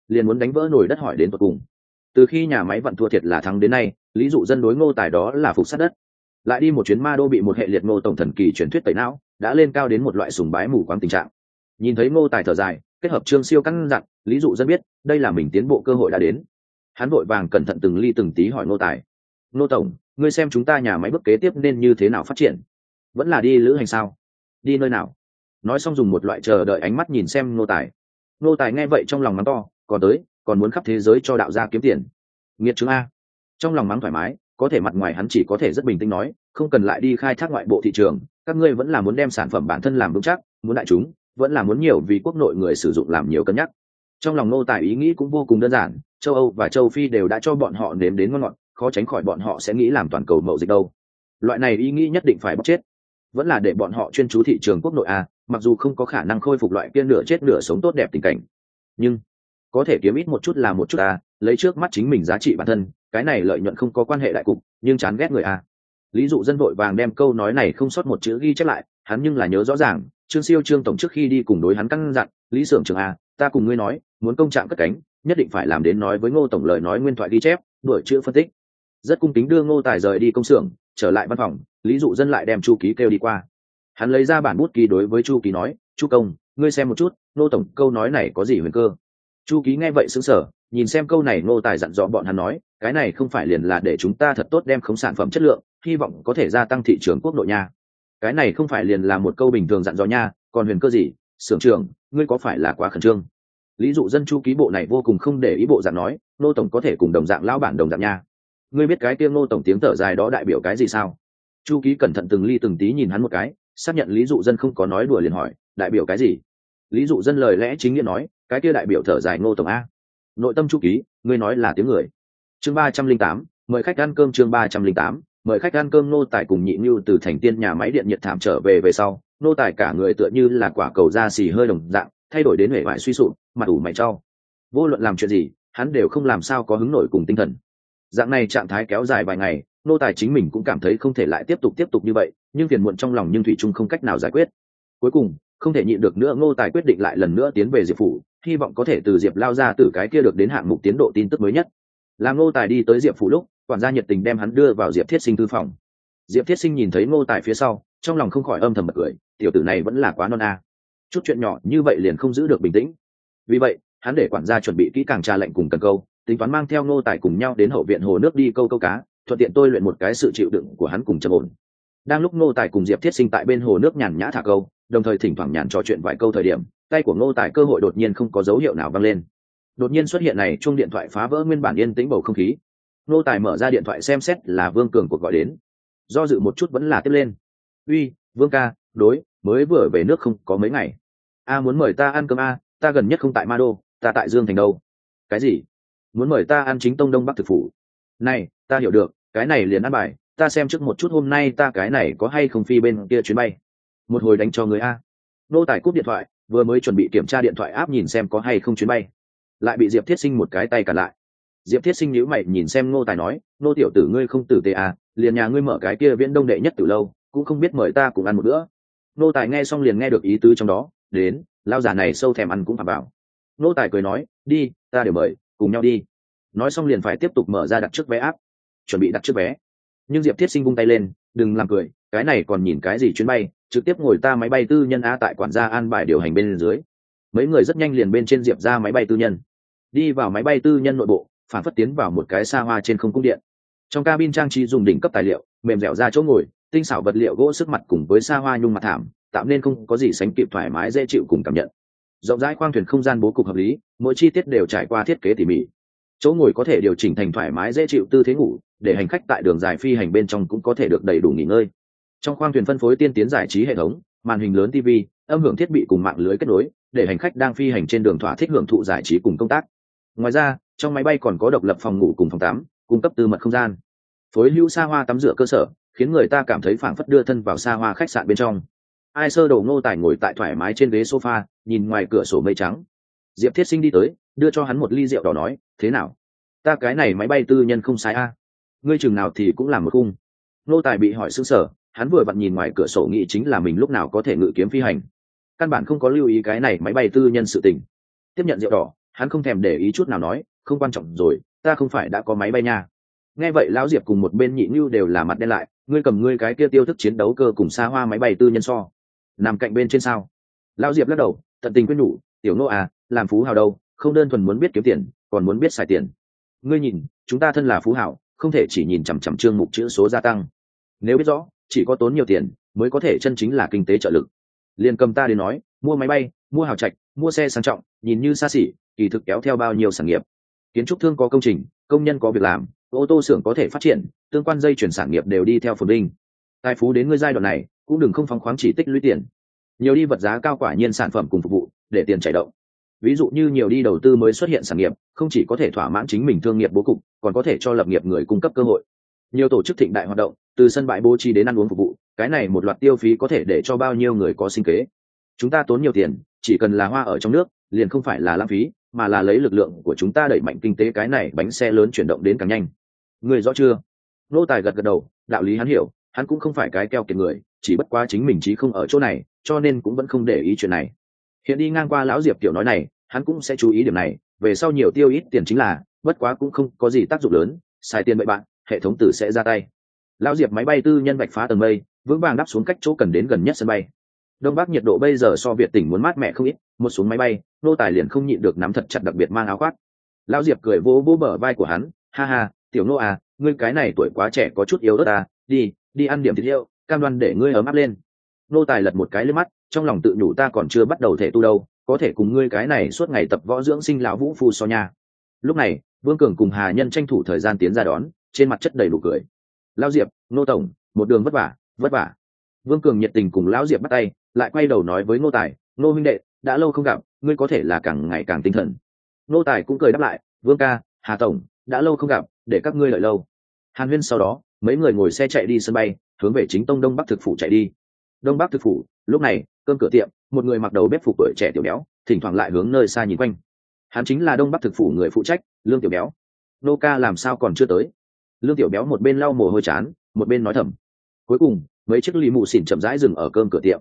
liền muốn đánh vỡ nồi đất hỏi đến tận cùng. Từ khi nhà máy vận thua thiệt là thắng đến nay, lý dụ dân đối Ngô Tài đó là phục sát đất. Lại đi một chuyến ma đô bị một hệ liệt Ngô tổng thần kỳ truyền thuyết tẩy não, đã lên cao đến một loại sùng bái mù quáng tình trạng. Nhìn thấy Ngô Tài thở dài, kết hợp Trương Siêu căn dặn, lý dụ dân biết đây là mình tiến bộ cơ hội đã đến. Hắn vội vàng cẩn thận từng ly từng tí hỏi Ngô Tài: Ngô tổng, ngươi xem chúng ta nhà máy bước kế tiếp nên như thế nào phát triển? Vẫn là đi lữ hành sao? Đi nơi nào? Nói xong dùng một loại chờ đợi ánh mắt nhìn xem Ngô Tài. Ngô Tài nghe vậy trong lòng mắng to, còn muốn khắp thế giới cho đạo gia kiếm tiền. Nghiệt chứng a. Trong lòng mắng thoải mái, có thể mặt ngoài hắn chỉ có thể rất bình tĩnh nói, không cần lại đi khai thác ngoại bộ thị trường, các ngươi vẫn là muốn đem sản phẩm bản thân làm vững chắc, muốn đại chúng, vẫn là muốn nhiều vì quốc nội người sử dụng làm nhiều cân nhắc. Trong lòng Ngô Tài ý nghĩ cũng vô cùng đơn giản, châu Âu và châu Phi đều đã cho bọn họ nếm đến ngon ngọt, khó tránh khỏi bọn họ sẽ nghĩ làm toàn cầu mậu dịch đâu. Loại này ý nghĩ nhất định phải bóc chết, vẫn là để bọn họ chuyên chú thị trường quốc nội a, mặc dù không có khả năng khôi phục loại kia nửa chết nửa sống tốt đẹp tình cảnh, nhưng có thể kiếm ít một chút là một chút a, lấy trước mắt chính mình giá trị bản thân, cái này lợi nhuận không có quan hệ đại cục, nhưng chán ghét người a. Lý dụ dân vội vàng đem câu nói này không sót một chữ ghi chép lại, hắn nhưng là nhớ rõ ràng, Trương Siêu Trương tổng trước khi đi cùng đối hắn căn dặn, Lý xưởng trưởng a, ta cùng ngươi nói, muốn công trạng cất cánh, nhất định phải làm đến nói với Ngô tổng lời nói nguyên thoại ghi chép, đuổi chữ phân tích. Rất cung kính đưa Ngô Tài rời đi công xưởng, trở lại văn phòng, Lý dụ dân lại đem Chu Ký kêu đi qua. Hắn lấy ra bản bút ký đối với Chu Ký nói, Chu công, ngươi xem một chút, Ngô tổng câu nói này có gì huyền cơ? Chu Ký nghe vậy sững sờ, nhìn xem câu này Ngô Tài dặn dò bọn hắn nói, cái này không phải liền là để chúng ta thật tốt đem khống sản phẩm chất lượng, hy vọng có thể gia tăng thị trường quốc nội nha. Cái này không phải liền là một câu bình thường dặn dò nha, còn huyền cơ gì? Xưởng trưởng, ngươi có phải là quá khẩn trương? Lý dụ dân Chu Ký bộ này vô cùng không để ý bộ dạng nói, Ngô tổng có thể cùng đồng dạng lão bản đồng dạng nha. Ngươi biết cái tiếng Ngô tổng tiếng thở dài đó đại biểu cái gì sao? Chu Ký cẩn thận từng ly từng tí nhìn hắn một cái, xác nhận Lý dụ dân không có nói đùa liền hỏi, đại biểu cái gì? Lý dụ dân lời lẽ chính nghĩa nói, cái kia đại biểu thở dài Ngô tổng a. Nội tâm Chu Ký, ngươi nói là tiếng người. Chương 308, mời khách ăn cơm. Chương 308, mời khách ăn cơm. Ngô Tài cùng Nhị Nưu từ thành tiên nhà máy điện nhiệt thảm trở về sau, Ngô Tài cả người tựa như là quả cầu da xì hơi đồng dạng, thay đổi đến vẻ vải suy sụp, mặt ủ mày trao. Vô luận làm chuyện gì, hắn đều không làm sao có hứng nổi cùng tinh thần. Dạng này trạng thái kéo dài vài ngày, Ngô Tài chính mình cũng cảm thấy không thể lại tiếp tục như vậy, nhưng phiền muộn trong lòng nhưng thủy chung không cách nào giải quyết. Cuối cùng, không thể nhịn được nữa, Ngô Tài quyết định lại lần nữa tiến về Diệp phủ, hy vọng có thể từ Diệp lao ra từ cái kia được đến hạng mục tiến độ tin tức mới nhất. Làm Ngô Tài đi tới Diệp phủ lúc, quản gia nhiệt tình đem hắn đưa vào Diệp Thiết Sinh thư phòng. Diệp Thiết Sinh nhìn thấy Ngô Tài phía sau, trong lòng không khỏi âm thầm bật cười, tiểu tử này vẫn là quá non a, chút chuyện nhỏ như vậy liền không giữ được bình tĩnh. Vì vậy, hắn để quản gia chuẩn bị kỹ càng trà lệnh cùng cần câu, tính toán mang theo Ngô Tài cùng nhau đến hậu viện hồ nước đi câu cá, thuận tiện tôi luyện một cái sự chịu đựng của hắn cùng trầm ổn. Đang lúc Ngô Tài cùng Diệp Thiết Sinh tại bên hồ nước nhàn nhã thả câu, đồng thời thỉnh thoảng nhàn trò chuyện vài câu thời điểm, tay của Ngô Tài cơ hội đột nhiên không có dấu hiệu nào vang lên. Đột nhiên xuất hiện này, chuông điện thoại phá vỡ nguyên bản yên tĩnh bầu không khí. Ngô Tài mở ra điện thoại xem xét là Vương Cường cuộc gọi đến. Do dự một chút vẫn là tiếp lên. Uy, Vương ca, đối, mới vừa về nước không có mấy ngày. A muốn mời ta ăn cơm a, ta gần nhất không tại Ma Đô, ta tại Dương Thành đâu. Cái gì? Muốn mời ta ăn chính tông Đông Bắc thực phủ? Này, ta hiểu được, cái này liền ăn bài, ta xem trước một chút hôm nay ta cái này có hay không phi bên kia chuyến bay. Một hồi đánh cho người a. Ngô Tài cúp điện thoại, vừa mới chuẩn bị kiểm tra điện thoại áp nhìn xem có hay không chuyến bay, lại bị Diệp Thiết Sinh một cái tay cản lại. Diệp Thiết Sinh nhíu mày nhìn xem Ngô Tài nói, Ngô tiểu tử ngươi không tử tế à, liền nhà ngươi mở cái kia Viễn Đông đệ nhất từ lâu, cũng không biết mời ta cùng ăn một bữa. Ngô Tài nghe xong liền nghe được ý tứ trong đó, đến, lao già này sâu thèm ăn cũng phải bảo. Ngô Tài cười nói, đi, ta đều mời, cùng nhau đi. Nói xong liền phải tiếp tục mở ra đặt trước vé áp, chuẩn bị đặt trước vé. Nhưng Diệp Thiết Sinh vung tay lên, đừng làm cười, cái này còn nhìn cái gì chuyến bay, trực tiếp ngồi ta máy bay tư nhân a, tại quản gia an bài điều hành bên dưới. Mấy người rất nhanh liền bên trên Diệp ra máy bay tư nhân, đi vào máy bay tư nhân nội bộ, phản phất tiến vào một cái xa hoa trên không cung điện. Trong cabin trang trí dùng đỉnh cấp tài liệu, mềm dẻo ra chỗ ngồi, tinh xảo vật liệu gỗ sức mặt cùng với xa hoa nhung mặt thảm, tạo nên không có gì sánh kịp thoải mái dễ chịu cùng cảm nhận. Rộng rãi khoang thuyền không gian bố cục hợp lý, mỗi chi tiết đều trải qua thiết kế tỉ mỉ. Chỗ ngồi có thể điều chỉnh thành thoải mái dễ chịu tư thế ngủ, để hành khách tại đường dài phi hành bên trong cũng có thể được đầy đủ nghỉ ngơi. Trong khoang thuyền phân phối tiên tiến giải trí hệ thống, màn hình lớn TV, âm hưởng thiết bị cùng mạng lưới kết nối, để hành khách đang phi hành trên đường thỏa thích hưởng thụ giải trí cùng công tác. Ngoài ra, trong máy bay còn có độc lập phòng ngủ cùng phòng tắm, cung cấp tư mật không gian. Phối hữu xa hoa tắm rửa cơ sở, khiến người ta cảm thấy phảng phất đưa thân vào xa hoa khách sạn bên trong. Ai sơ đầu Ngô Tài ngồi tại thoải mái trên ghế sofa, nhìn ngoài cửa sổ mây trắng. Diệp Thiết Sinh đi tới, đưa cho hắn một ly rượu đỏ nói, thế nào? Ta cái này máy bay tư nhân không sai a. Ngươi chừng nào thì cũng làm một khung. Ngô Tài bị hỏi sững sờ, hắn vừa vặn nhìn ngoài cửa sổ nghĩ chính là mình lúc nào có thể ngự kiếm phi hành, căn bản không có lưu ý cái này máy bay tư nhân sự tình. Tiếp nhận rượu đỏ, Hắn không thèm để ý chút nào nói, không quan trọng rồi, ta không phải đã có máy bay nha. Nghe vậy lão Diệp cùng một bên Nhị Nưu đều là mặt đen lại, ngươi cầm ngươi cái kia tiêu thức chiến đấu cơ cùng xa hoa máy bay tư nhân so nằm cạnh bên trên sao? Lão Diệp lắc đầu, tận tình quyết nhủ, tiểu Ngô à, làm phú hào đâu, không đơn thuần muốn biết kiếm tiền, còn muốn biết xài tiền. Ngươi nhìn, chúng ta thân là phú hào, không thể chỉ nhìn chằm chằm chương mục chữ số gia tăng. Nếu biết rõ, chỉ có tốn nhiều tiền mới có thể chân chính là kinh tế trợ lực. Liền cầm ta đến nói, mua máy bay, mua hào trạch, mua xe sang trọng, nhìn như xa xỉ, kỳ thực kéo theo bao nhiêu sản nghiệp. Kiến trúc thương có công trình, công nhân có việc làm, ô tô xưởng có thể phát triển, tương quan dây chuyển sản nghiệp đều đi theo phồn vinh. Tài phú đến ngươi giai đoạn này, cũng đừng không phóng khoáng chỉ tích lũy tiền. Nhiều đi vật giá cao quả nhiên sản phẩm cùng phục vụ, để tiền chảy động. Ví dụ như nhiều đi đầu tư mới xuất hiện sản nghiệp, không chỉ có thể thỏa mãn chính mình thương nghiệp bố cục, còn có thể cho lập nghiệp người cung cấp cơ hội. Nhiều tổ chức thịnh đại hoạt động, từ sân bãi bố trí đến ăn uống phục vụ, cái này một loạt tiêu phí có thể để cho bao nhiêu người có sinh kế. Chúng ta tốn nhiều tiền, chỉ cần là hoa ở trong nước, liền không phải là lãng phí, mà là lấy lực lượng của chúng ta đẩy mạnh kinh tế, cái này bánh xe lớn chuyển động đến càng nhanh. Người rõ chưa? Nô Tài gật gật đầu, đạo lý hắn hiểu, hắn cũng không phải cái keo kiệt người, chỉ bất quá chính mình trí không ở chỗ này, cho nên cũng vẫn không để ý chuyện này. Hiện đi ngang qua lão Diệp tiểu nói này, hắn cũng sẽ chú ý điểm này, về sau nhiều tiêu ít tiền chính là, bất quá cũng không có gì tác dụng lớn, xài tiền bậy bạn, hệ thống tử sẽ ra tay. Lão Diệp máy bay tư nhân bạch phá tầng mây, vững vàng đáp xuống cách chỗ cần đến gần nhất sân bay. Đông Bắc nhiệt độ bây giờ so Việt tỉnh muốn mát mẻ không ít, một xuống máy bay, Nô Tài liền không nhịn được nắm thật chặt, đặc biệt mang áo khoác. Lão Diệp cười vỗ vỗ bờ vai của hắn, ha ha, tiểu Nô à, ngươi cái này tuổi quá trẻ có chút yếu ớt à, đi ăn điểm thịt hiệu, cam đoan để ngươi ấm áp lên. Nô Tài lật một cái lên mắt, trong lòng tự nhủ ta còn chưa bắt đầu thể tu đâu, có thể cùng ngươi cái này suốt ngày tập võ dưỡng sinh lão vũ phu so nha. Lúc này, Vương Cường cùng Hà Nhân tranh thủ thời gian tiến ra đón, trên mặt chất đầy nụ cười. Lão Diệp, Nô tổng, một đường vất vả, vất vả. Vương Cường nhiệt tình cùng Lão Diệp bắt tay, lại quay đầu nói với Nô Tài, Nô huynh đệ, đã lâu không gặp, ngươi có thể là càng ngày càng tinh thần. Nô Tài cũng cười đáp lại, Vương ca, Hà tổng, đã lâu không gặp, để các ngươi đợi lâu. Hàn huyên sau đó, mấy người ngồi xe chạy đi sân bay, hướng về chính tông Đông Bắc thực phủ chạy đi. Đông Bắc thực phủ, lúc này, cơm cửa tiệm, một người mặc đầu bếp phục tuổi trẻ tiểu béo, thỉnh thoảng lại hướng nơi xa nhìn quanh. Hắn chính là Đông Bắc thực phủ người phụ trách, Lương Tiểu Béo. Nô ca làm sao còn chưa tới? Lương Tiểu Béo một bên lau mồ hôi chán, một bên nói thầm. Cuối cùng, mấy chiếc lì mù xỉn chậm rãi dừng ở cơm cửa tiệm.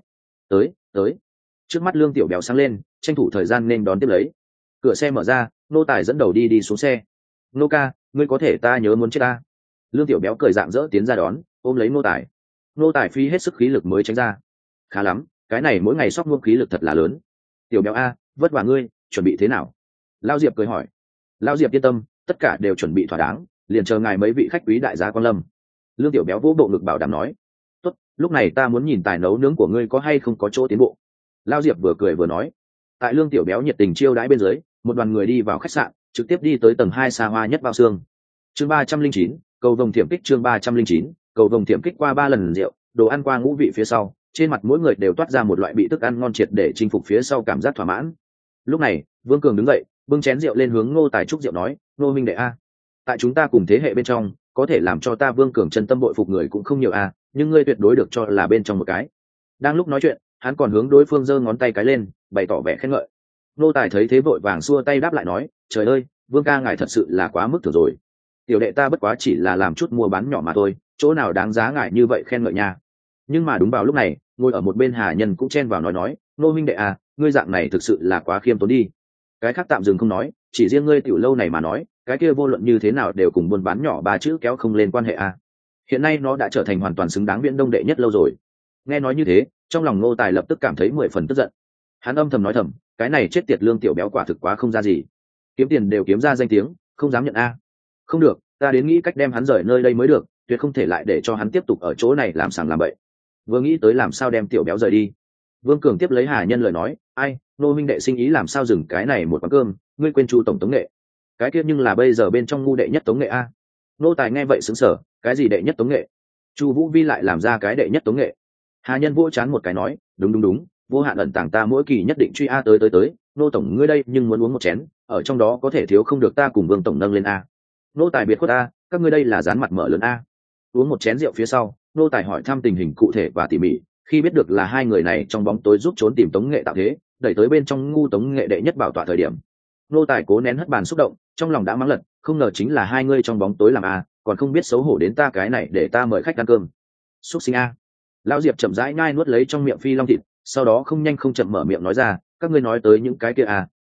Tới. Trước mắt Lương Tiểu Béo sáng lên, tranh thủ thời gian nên đón tiếp lấy. Cửa xe mở ra, Nô Tài dẫn đầu đi xuống xe. Nô ca, ngươi có thể ta nhớ muốn chết ta. Lương Tiểu Béo cười rạng rỡ tiến ra đón, ôm lấy Nô Tài. Nô Tài phi hết sức khí lực mới tránh ra. Khá lắm, cái này mỗi ngày sóc muông khí lực thật là lớn. Tiểu Béo a, vất vả ngươi, chuẩn bị thế nào? Lao Diệp cười hỏi. Lao Diệp yên tâm, tất cả đều chuẩn bị thỏa đáng, liền chờ ngài mấy vị khách quý đại giá quan lâm. Lương Tiểu Béo vỗ bộ ngực bảo đảm nói. Tốt, lúc này ta muốn nhìn tài nấu nướng của ngươi có hay không có chỗ tiến bộ. Lao Diệp vừa cười vừa nói. Tại Lương Tiểu Béo nhiệt tình chiêu đãi bên dưới, một đoàn người đi vào khách sạn, trực tiếp đi tới tầng 2 xa hoa nhất bao xương. Chương 309, cầu vồng thiểm kích. Chương 309, cầu vồng thiểm kích. Qua 3 lần rượu, đồ ăn qua ngũ vị phía sau, trên mặt mỗi người đều toát ra một loại bị thức ăn ngon triệt để chinh phục phía sau cảm giác thỏa mãn. Lúc này, Vương Cường đứng dậy, bưng chén rượu lên hướng Ngô Tài chúc rượu nói, Ngô minh đệ a, tại chúng ta cùng thế hệ bên trong, có thể làm cho ta Vương Cường chân tâm bội phục người cũng không nhiều a, nhưng ngươi tuyệt đối được cho là bên trong một cái. Đang lúc nói chuyện, hắn còn hướng đối phương giơ ngón tay cái lên, bày tỏ vẻ khen ngợi. Ngô Tài thấy thế vội vàng xua tay đáp lại nói, trời ơi, Vương ca ngài thật sự là quá mức thử rồi. Tiểu đệ ta bất quá chỉ là làm chút mua bán nhỏ mà thôi, chỗ nào đáng giá ngài như vậy khen ngợi nha. Nhưng mà đúng vào lúc này, ngồi ở một bên Hà Nhân cũng chen vào nói, Ngô minh đệ à, ngươi dạng này thực sự là quá khiêm tốn đi. Cái khác tạm dừng không nói, chỉ riêng ngươi tiểu lâu này mà nói, cái kia vô luận như thế nào đều cùng buôn bán nhỏ ba chữ kéo không lên quan hệ à. Hiện nay nó đã trở thành hoàn toàn xứng đáng Viễn Đông đệ nhất lâu rồi. Nghe nói như thế, trong lòng Ngô Tài lập tức cảm thấy 10 phần tức giận. Hắn âm thầm nói thầm, cái này chết tiệt Lương Tiểu Béo quả thực quá không ra gì, kiếm tiền đều kiếm ra danh tiếng, không dám nhận a. Không được, ta đến nghĩ cách đem hắn rời nơi đây mới được, tuyệt không thể lại để cho hắn tiếp tục ở chỗ này làm sàng làm bậy. Vừa nghĩ tới làm sao đem Tiểu Béo rời đi, Vương Cường tiếp lấy Hà Nhân lời nói, ai, Nô minh đệ sinh ý làm sao dừng cái này một quán cơm, ngươi quên Chu tổng tống nghệ, cái kia nhưng là bây giờ bên trong ngu đệ nhất tống nghệ a. Nô Tài nghe vậy sững sờ, cái gì đệ nhất tống nghệ? Chu Vũ Vi lại làm ra cái đệ nhất tống nghệ? Hà Nhân vỗ chán một cái nói, đúng, vô hạn ẩn tàng ta mỗi kỳ nhất định truy a. Tới, Nô tổng ngươi đây nhưng muốn uống một chén, ở trong đó có thể thiếu không được ta cùng Vương tổng nâng lên a. Nô Tài biệt khuất a, các ngươi đây là dán mặt mở lớn a. Uống một chén rượu phía sau, Nô Tài hỏi thăm tình hình cụ thể và tỉ mỉ, khi biết được là hai người này trong bóng tối giúp trốn tìm tống nghệ tạo thế, đẩy tới bên trong ngu tống nghệ đệ nhất bảo tọa thời điểm, Nô Tài cố nén hất bàn xúc động, trong lòng đã mắng lật, không ngờ chính là hai ngươi trong bóng tối làm a, còn không biết xấu hổ đến ta cái này để ta mời khách ăn cơm. Xúc sinh a. Lão Diệp chậm rãi nhai nuốt lấy trong miệng phi long thịt, sau đó không nhanh không chậm mở miệng nói ra, các ngươi nói tới những cái kia a,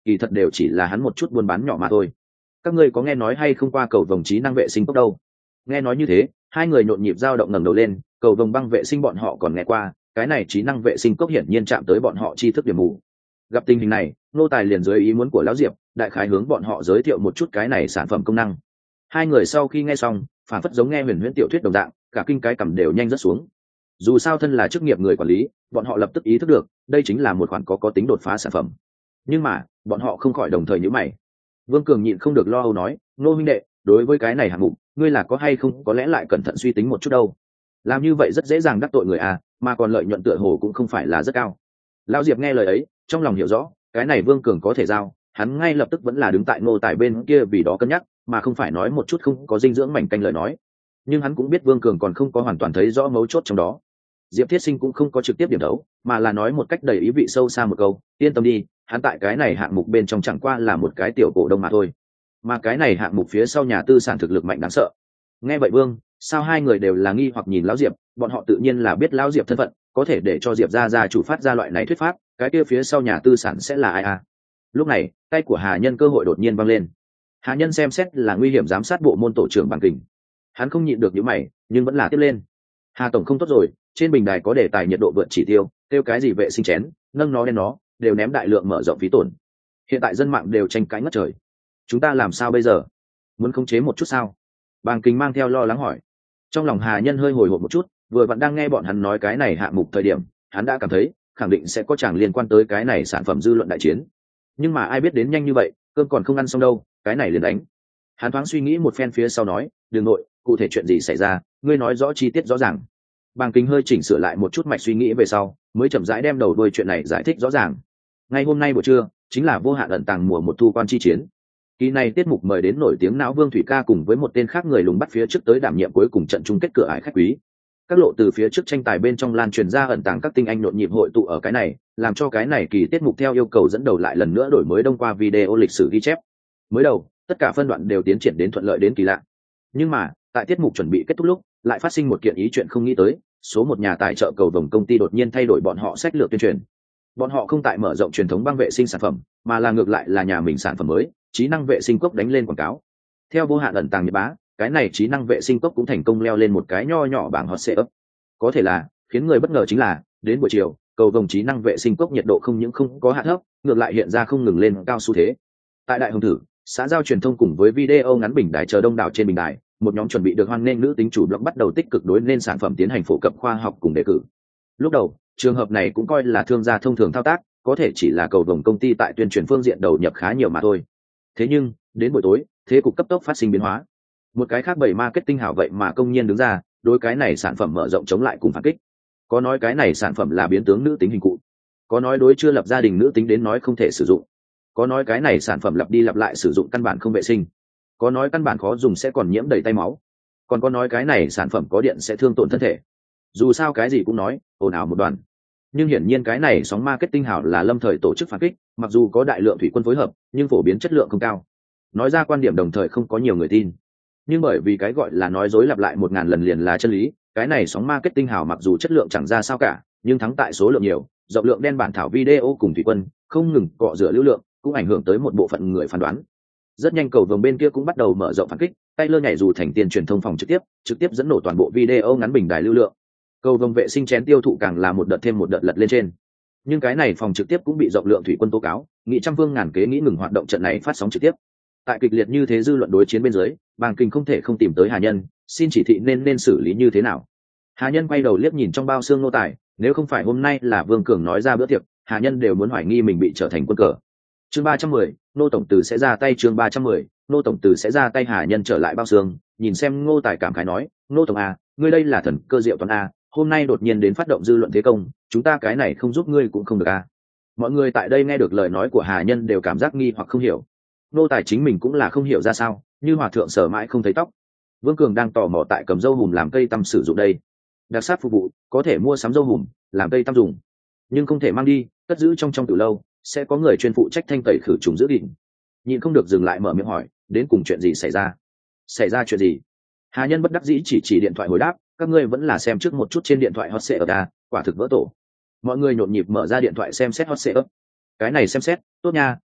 kỳ thật đều chỉ là hắn một chút buôn bán nhỏ mà thôi. Các ngươi có nghe nói hay không qua cầu vồng trí năng vệ sinh cốc đâu? Nghe nói như thế, hai người nhộn nhịp dao động ngẩng đầu lên. Cầu vồng băng vệ sinh bọn họ còn nghe qua, cái này trí năng vệ sinh cốc hiển nhiên chạm tới bọn họ tri thức điểm mù. Gặp tình hình này, nô tài liền dưới ý muốn của lão Diệp, đại khái hướng bọn họ giới thiệu một chút cái này sản phẩm công năng. Hai người sau khi nghe xong, phản phất giống nghe huyền huyễn tiểu thuyết đồng dạng, cả kinh cái cầm đều nhanh rất xuống. Dù sao thân là chức nghiệp người quản lý, bọn họ lập tức ý thức được đây chính là một khoản có tính đột phá sản phẩm. Nhưng mà bọn họ không khỏi đồng thời nhíu mày. Vương Cường nhịn không được lo âu nói, nô huynh đệ, đối với cái này hạng mục ngươi là có hay không có lẽ lại cẩn thận suy tính một chút đâu. Làm như vậy rất dễ dàng đắc tội người à, mà còn lợi nhuận tựa hồ cũng không phải là rất cao. Lão Diệp nghe lời ấy, trong lòng hiểu rõ cái này Vương Cường có thể giao, hắn ngay lập tức vẫn là đứng tại nô tài bên kia vì đó cân nhắc, mà không phải nói một chút không có dinh dưỡng mảnh canh lời nói. Nhưng hắn cũng biết Vương Cường còn không có hoàn toàn thấy rõ mấu chốt trong đó. Diệp Thiết Sinh cũng không có trực tiếp điểm đấu, mà là nói một cách đầy ý vị sâu xa một câu, yên tâm đi, hắn tại cái này hạng mục bên trong chẳng qua là một cái tiểu cổ đông mà thôi. Mà cái này hạng mục phía sau nhà tư sản thực lực mạnh đáng sợ. Nghe vậy Vương, sao hai người đều là nghi hoặc nhìn lão Diệp, bọn họ tự nhiên là biết lão Diệp thân phận, có thể để cho Diệp gia chủ phát ra loại này thuyết pháp, cái kia phía sau nhà tư sản sẽ là ai à? Lúc này, tay của Hà Nhân cơ hội đột nhiên văng lên. Hà Nhân xem xét là nguy hiểm giám sát bộ môn tổ trưởng Bằng Kình. Hắn không nhịn được những mày, nhưng vẫn là tiếp lên. Hà tổng không tốt rồi, trên bình đài có đề tài nhiệt độ vượt chỉ tiêu, tiêu cái gì vệ sinh chén, nâng nó đen nó, đều ném đại lượng mở rộng phí tổn. Hiện tại dân mạng đều tranh cãi ngất trời. Chúng ta làm sao bây giờ? Muốn khống chế một chút sao? Bằng Kình mang theo lo lắng hỏi. Trong lòng Hà Nhân hơi hồi hộp một chút, vừa vặn đang nghe bọn hắn nói cái này hạng mục thời điểm, hắn đã cảm thấy khẳng định sẽ có chàng liên quan tới cái này sản phẩm dư luận đại chiến. Nhưng mà ai biết đến nhanh như vậy, cơm còn không ăn xong đâu, cái này liền đánh. Hắn thoáng suy nghĩ một phen phía sau nói, đường nội, cụ thể chuyện gì xảy ra, ngươi nói rõ chi tiết rõ ràng. Bàng Kính hơi chỉnh sửa lại một chút mạch suy nghĩ về sau, mới chậm rãi đem đầu đuôi chuyện này giải thích rõ ràng. Ngày hôm nay buổi trưa, chính là vô hạn ẩn tàng mùa một thu quan chi chiến. Kỳ này tiết mục mời đến nổi tiếng não Vương Thủy Ca cùng với một tên khác người lùng bắt phía trước tới đảm nhiệm cuối cùng trận chung kết cửa ải khách quý. Các lộ từ phía trước tranh tài bên trong lan truyền ra ẩn tàng các tinh anh nhộn nhịp hội tụ ở cái này, làm cho cái này kỳ tiết mục theo yêu cầu dẫn đầu lại lần nữa đổi mới đông qua video lịch sử ghi chép. Mới đầu, tất cả phân đoạn đều tiến triển đến thuận lợi đến kỳ lạ. Nhưng mà, tại tiết mục chuẩn bị kết thúc lúc, lại phát sinh một kiện ý chuyện không nghĩ tới, số một nhà tài trợ cầu vồng công ty đột nhiên thay đổi bọn họ sách lược tuyên truyền. Bọn họ không tại mở rộng truyền thống băng vệ sinh sản phẩm, mà là ngược lại là nhà mình sản phẩm mới, trí năng vệ sinh cốc đánh lên quảng cáo. Theo vô hạn ẩn tàng nhật bá, cái này trí năng vệ sinh cốc cũng thành công leo lên một cái nho nhỏ bảng hot search. Có thể là, khiến người bất ngờ chính là, đến buổi chiều, cầu vồng trí năng vệ sinh cốc nhiệt độ không những không có hạ thấp, ngược lại hiện ra không ngừng lên cao xu thế. Tại đại hồng thử, xã giao truyền thông cùng với video ngắn bình đài chờ đông đảo trên bình đài, một nhóm chuẩn bị được hoan nghênh nữ tính chủ blog bắt đầu tích cực đối nên sản phẩm tiến hành phổ cập khoa học cùng đề cử. Lúc đầu, trường hợp này cũng coi là thương gia thông thường thao tác, có thể chỉ là cầu vồng công ty tại tuyên truyền phương diện đầu nhập khá nhiều mà thôi. Thế nhưng, đến buổi tối, thế cục cấp tốc phát sinh biến hóa. Một cái khác bảy marketing hảo vậy mà công nhiên đứng ra, đối cái này sản phẩm mở rộng chống lại cùng phản kích. Có nói cái này sản phẩm là biến tướng nữ tính hình cụ, có nói đối chưa lập gia đình nữ tính đến nói không thể sử dụng, có nói cái này sản phẩm lặp đi lặp lại sử dụng căn bản không vệ sinh, có nói căn bản khó dùng sẽ còn nhiễm đầy tay máu, còn có nói cái này sản phẩm có điện sẽ thương tổn thân thể. Dù sao cái gì cũng nói, ồn ào một đoàn. Nhưng hiển nhiên cái này sóng marketing hảo là lâm thời tổ chức phản kích, mặc dù có đại lượng thủy quân phối hợp, nhưng phổ biến chất lượng không cao. Nói ra quan điểm đồng thời không có nhiều người tin. Nhưng bởi vì cái gọi là nói dối lặp lại 1000 lần liền là chân lý, cái này sóng marketing hảo mặc dù chất lượng chẳng ra sao cả, nhưng thắng tại số lượng nhiều, rộng lượng đen bản thảo video cùng thủy quân, không ngừng cọ rửa lưu lượng, cũng ảnh hưởng tới một bộ phận người phán đoán. Rất nhanh cầu vồng bên kia cũng bắt đầu mở rộng phản kích, tay lơ nhảy dù thành tiền truyền thông phòng trực tiếp dẫn nổ toàn bộ video ngắn bình đài lưu lượng. Cầu vồng vệ sinh chén tiêu thụ càng là một đợt thêm một đợt lật lên trên. Nhưng cái này phòng trực tiếp cũng bị rộng lượng thủy quân tố cáo, nghị trăm phương ngàn kế nghĩ ngừng hoạt động trận này phát sóng trực tiếp. Tại kịch liệt như thế dư luận đối chiến bên dưới, Bàng Kình không thể không tìm tới Hà Nhân, xin chỉ thị nên xử lý như thế nào. Hà Nhân quay đầu liếc nhìn trong bao xương nô tài, nếu không phải hôm nay là Vương Cường nói ra bữa tiệc, Hà Nhân đều muốn hoài nghi mình bị trở thành quân cờ. Chương 310, nô tổng từ sẽ ra tay. Chương 310, nô tổng từ sẽ ra tay. Hà Nhân trở lại bao xương, nhìn xem Ngô Tài cảm khái nói, nô tổng à, ngươi đây là thần cơ diệu toán à, hôm nay đột nhiên đến phát động dư luận thế công, chúng ta cái này không giúp ngươi cũng không được à. Mọi người tại đây nghe được lời nói của Hà Nhân đều cảm giác nghi hoặc không hiểu. Nô Tài chính mình cũng là không hiểu ra sao, như hòa thượng sở mãi không thấy tóc. Vương Cường đang tò mò tại cầm dâu hùm làm cây tăm sử dụng đây. Đặc sắc phục vụ, có thể mua sắm dâu hùm, làm cây tăm dùng, nhưng không thể mang đi, cất giữ trong từ lâu, sẽ có người chuyên phụ trách thanh tẩy khử trùng giữ gìn. Nhịn không được dừng lại mở miệng hỏi, đến cùng chuyện gì xảy ra? Xảy ra chuyện gì? Hà Nhân bất đắc dĩ chỉ điện thoại hồi đáp, các ngươi vẫn là xem trước một chút trên điện thoại hot search ở quả thực vỡ tổ. Mọi người nhộn nhịp mở ra điện thoại xem xét hot search. Cái này xem xét, tốt nha,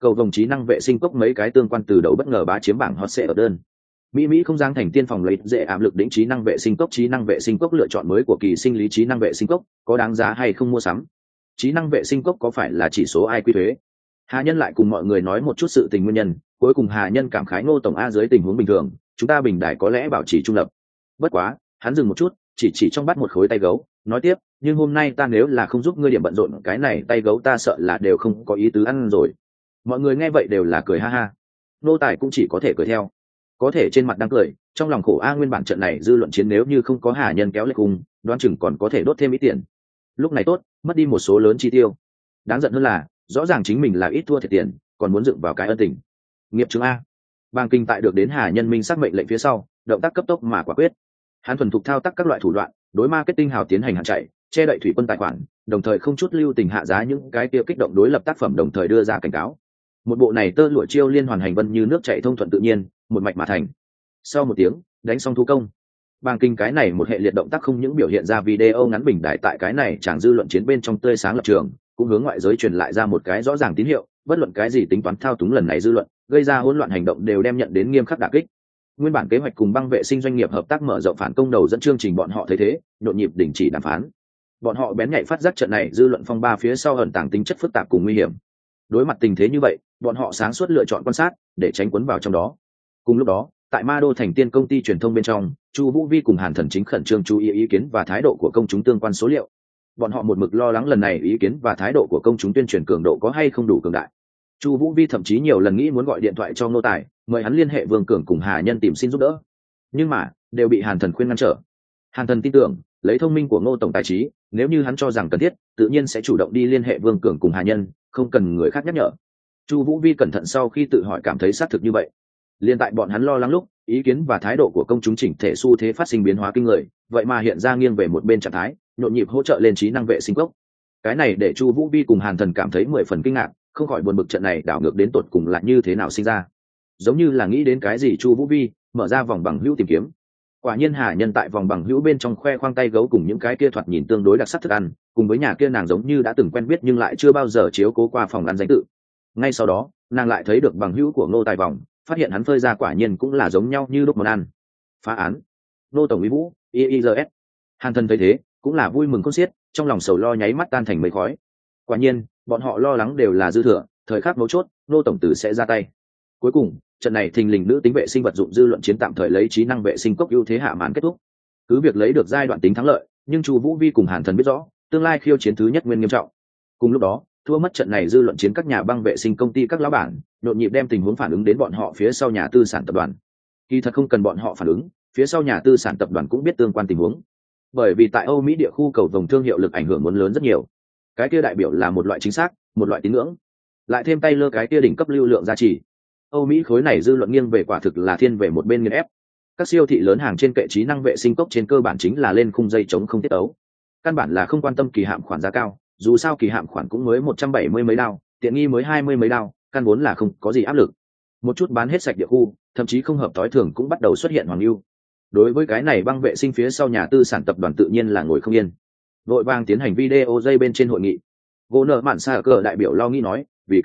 cầu vồng trí năng vệ sinh cốc mấy cái tương quan từ đầu bất ngờ bá chiếm bảng hot sale ở đơn. Mỹ không giang thành tiên phòng lấy dễ áp lực đỉnh trí năng vệ sinh cốc lựa chọn mới của kỳ sinh lý trí năng vệ sinh cốc có đáng giá hay không mua sắm. Trí năng vệ sinh cốc có phải là chỉ số ai quy thuế? Hà Nhân lại cùng mọi người nói một chút sự tình nguyên nhân, cuối cùng Hà Nhân cảm khái Ngô tổng a dưới tình huống bình thường, chúng ta bình đài có lẽ bảo trì trung lập. Bất quá, hắn dừng một chút, chỉ trong bắt một khối tay gấu, nói tiếp, nhưng hôm nay ta nếu là không giúp ngươi điểm bận rộn cái này tay gấu ta sợ là đều không có ý tứ ăn rồi. Mọi người nghe vậy đều là cười ha ha. Nô tài cũng chỉ có thể cười theo. Có thể trên mặt đang cười, trong lòng khổ a nguyên bản trận này dư luận chiến nếu như không có Hà Nhân kéo lệ cùng, đoán chừng còn có thể đốt thêm ít tiền. Lúc này tốt, mất đi một số lớn chi tiêu. Đáng giận hơn là, rõ ràng chính mình là ít thua thiệt tiền, còn muốn dựng vào cái ân tình. Nghiệp chứng a. Bàng Kinh tại được đến Hà Nhân minh xác mệnh lệnh phía sau, động tác cấp tốc mà quả quyết. Hắn thuần thục thao tác các loại thủ đoạn, đối marketing hào tiến hành hạn chạy, che đậy thủy quân tài khoản, đồng thời không chút lưu tình hạ giá những cái kia kích động đối lập tác phẩm, đồng thời đưa ra cảnh cáo. Một bộ này tơ lụa chiêu liên hoàn hành vân như nước chảy thông thuận tự nhiên, một mạch mà thành. Sau một tiếng, đánh xong thu công. Bàng Kinh cái này một hệ liệt động tác không những biểu hiện ra video ngắn bình đại tại cái này chẳng dư luận chiến bên trong tươi sáng lập trường, cũng hướng ngoại giới truyền lại ra một cái rõ ràng tín hiệu, bất luận cái gì tính toán thao túng lần này dư luận, gây ra hỗn loạn hành động đều đem nhận đến nghiêm khắc đả kích. Nguyên bản kế hoạch cùng băng vệ sinh doanh nghiệp hợp tác mở rộng phản công đầu dẫn chương trình bọn họ thấy thế, nhộn nhịp đình chỉ đàm phán. Bọn họ bén nhạy phát giác trận này dư luận phong ba phía sau ẩn tàng tính chất phức tạp cùng nguy hiểm. Đối mặt tình thế như vậy, bọn họ sáng suốt lựa chọn quan sát để tránh cuốn vào trong đó. Cùng lúc đó, tại Ma Đô thành tiên công ty truyền thông bên trong, Chu Vũ Vi cùng Hàn Thần chính khẩn trương chú ý kiến và thái độ của công chúng tương quan số liệu. Bọn họ một mực lo lắng lần này ý kiến và thái độ của công chúng tuyên truyền cường độ có hay không đủ cường đại. Chu Vũ Vi thậm chí nhiều lần nghĩ muốn gọi điện thoại cho Ngô Tài, mời hắn liên hệ Vương Cường cùng Hà Nhân tìm xin giúp đỡ, nhưng mà đều bị Hàn Thần khuyên ngăn trở. Hàn Thần tin tưởng, lấy thông minh của Ngô tổng tài trí, nếu như hắn cho rằng cần thiết, tự nhiên sẽ chủ động đi liên hệ Vương Cường cùng Hà Nhân, không cần người khác nhắc nhở. Chu Vũ Vi cẩn thận sau khi tự hỏi cảm thấy xác thực như vậy. Liên tại bọn hắn lo lắng lúc, ý kiến và thái độ của công chúng chỉnh thể xu thế phát sinh biến hóa kinh người, vậy mà hiện ra nghiêng về một bên trạng thái, nhộn nhịp hỗ trợ lên trí năng vệ sinh cốc. Cái này để Chu Vũ Vi cùng Hàn Thần cảm thấy 10 phần kinh ngạc, không khỏi buồn bực trận này đảo ngược đến tột cùng là như thế nào sinh ra. Giống như là nghĩ đến cái gì, Chu Vũ Vi mở ra vòng bằng hữu tìm kiếm. Quả nhiên Hà Nhân tại vòng bằng hữu bên trong khoe khoang tay gấu cùng những cái kia thoạt nhìn tương đối đặc sắc thức ăn, cùng với nhà kia nàng giống như đã từng quen biết nhưng lại chưa bao giờ chiếu cố qua phòng ăn danh tự. Ngay sau đó, nàng lại thấy được bằng hữu của Ngô Tài vòng, phát hiện hắn phơi ra quả nhiên cũng là giống nhau như lúc món ăn. Phá án. Ngô tổng uy vũ, IIRS. Hàn Thần thấy thế, cũng là vui mừng khôn xiết, trong lòng sầu lo nháy mắt tan thành mây khói. Quả nhiên, bọn họ lo lắng đều là dư thừa, thời khắc mấu chốt, Ngô tổng tử sẽ ra tay. Cuối cùng, trận này thình lình nữ tính vệ sinh vật dụng dư luận chiến tạm thời lấy trí năng vệ sinh cốc ưu thế hạ màn kết thúc. Cứ việc lấy được giai đoạn tính thắng lợi, nhưng Chu Vũ Vi cùng Hàn Thần biết rõ, tương lai khiêu chiến thứ nhất nguyên nghiêm trọng. Cùng lúc đó, thua mất trận này dư luận chiến các nhà băng vệ sinh công ty các lão bản, nhộn nhịp đem tình huống phản ứng đến bọn họ phía sau nhà tư sản tập đoàn. Kỳ thật không cần bọn họ phản ứng, phía sau nhà tư sản tập đoàn cũng biết tương quan tình huống. Bởi vì tại Âu Mỹ địa khu cầu vồng thương hiệu lực ảnh hưởng muốn lớn rất nhiều. Cái kia đại biểu là một loại chính xác, một loại tín ngưỡng. Lại thêm tay lơ cái kia đỉnh cấp lưu lượng giá trị. Âu Mỹ khối này dư luận nghiêng về quả thực là thiên về một bên nghiền ép. Các siêu thị lớn hàng trên kệ trí năng vệ sinh cốc trên cơ bản chính là lên khung dây chống không tiết tấu. Căn bản là không quan tâm kỳ hạm khoản giá cao, dù sao kỳ hạm khoản cũng mới 170 mấy đao, tiện nghi mới 20 mấy đao, căn vốn là không có gì áp lực. Một chút bán hết sạch địa khu, thậm chí không hợp tối thường cũng bắt đầu xuất hiện hoàng lưu. Đối với cái này băng vệ sinh phía sau nhà tư sản tập đoàn tự nhiên là ngồi không yên. Vội vàng tiến hành video dây bên trên hội nghị. Gỗ nợ mạn xa cờ đại biểu lo nghĩ nói, vì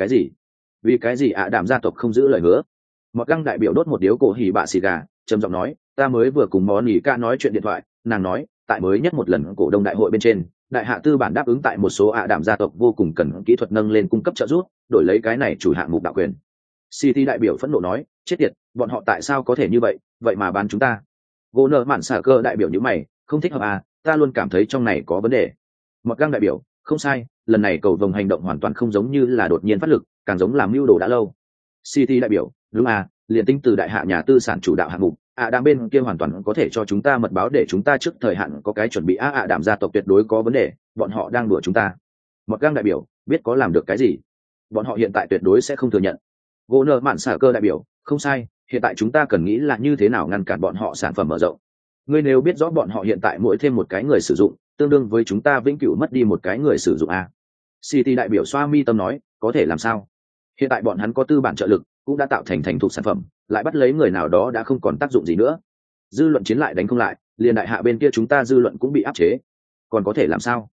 cái gì ạ đảm gia tộc không giữ lời hứa. Một găng đại biểu đốt một điếu cổ hỉ bạ xì gà, trầm giọng nói, ta mới vừa cùng món nỉ ca nói chuyện điện thoại, nàng nói, tại mới nhất một lần cổ đông đại hội bên trên, đại hạ tư bản đáp ứng tại một số ạ đảm gia tộc vô cùng cần kỹ thuật nâng lên cung cấp trợ giúp, đổi lấy cái này chủ hạng mục đạo quyền. City đại biểu phẫn nộ nói, chết tiệt, bọn họ tại sao có thể như vậy, vậy mà bán chúng ta. Gỗ nợ mạn xả cơ đại biểu như mày, không thích hợp à, ta luôn cảm thấy trong này có vấn đề. Một găng đại biểu, không sai, lần này cầu vồng hành động hoàn toàn không giống như là đột nhiên phát lực, càng giống làm mưu đồ đã lâu. City đại biểu, đúng à, liền tính từ đại hạ nhà tư sản chủ đạo hạng mục, đảm bên kia hoàn toàn có thể cho chúng ta mật báo để chúng ta trước thời hạn có cái chuẩn bị. Đảm gia tộc tuyệt đối có vấn đề, bọn họ đang đùa chúng ta. Một găng đại biểu, biết có làm được cái gì, bọn họ hiện tại tuyệt đối sẽ không thừa nhận. Gỗ nợ mạn xả cơ đại biểu, không sai, hiện tại chúng ta cần nghĩ là như thế nào ngăn cản bọn họ sản phẩm mở rộng. Ngươi nếu biết rõ bọn họ hiện tại mỗi thêm một cái người sử dụng, tương đương với chúng ta vĩnh cửu mất đi một cái người sử dụng a. City đại biểu xoa mi tâm nói, có thể làm sao? Hiện tại bọn hắn có tư bản trợ lực, cũng đã tạo thành thục sản phẩm, lại bắt lấy người nào đó đã không còn tác dụng gì nữa. Dư luận chiến lại đánh không lại, liền đại hạ bên kia chúng ta dư luận cũng bị áp chế. Còn có thể làm sao?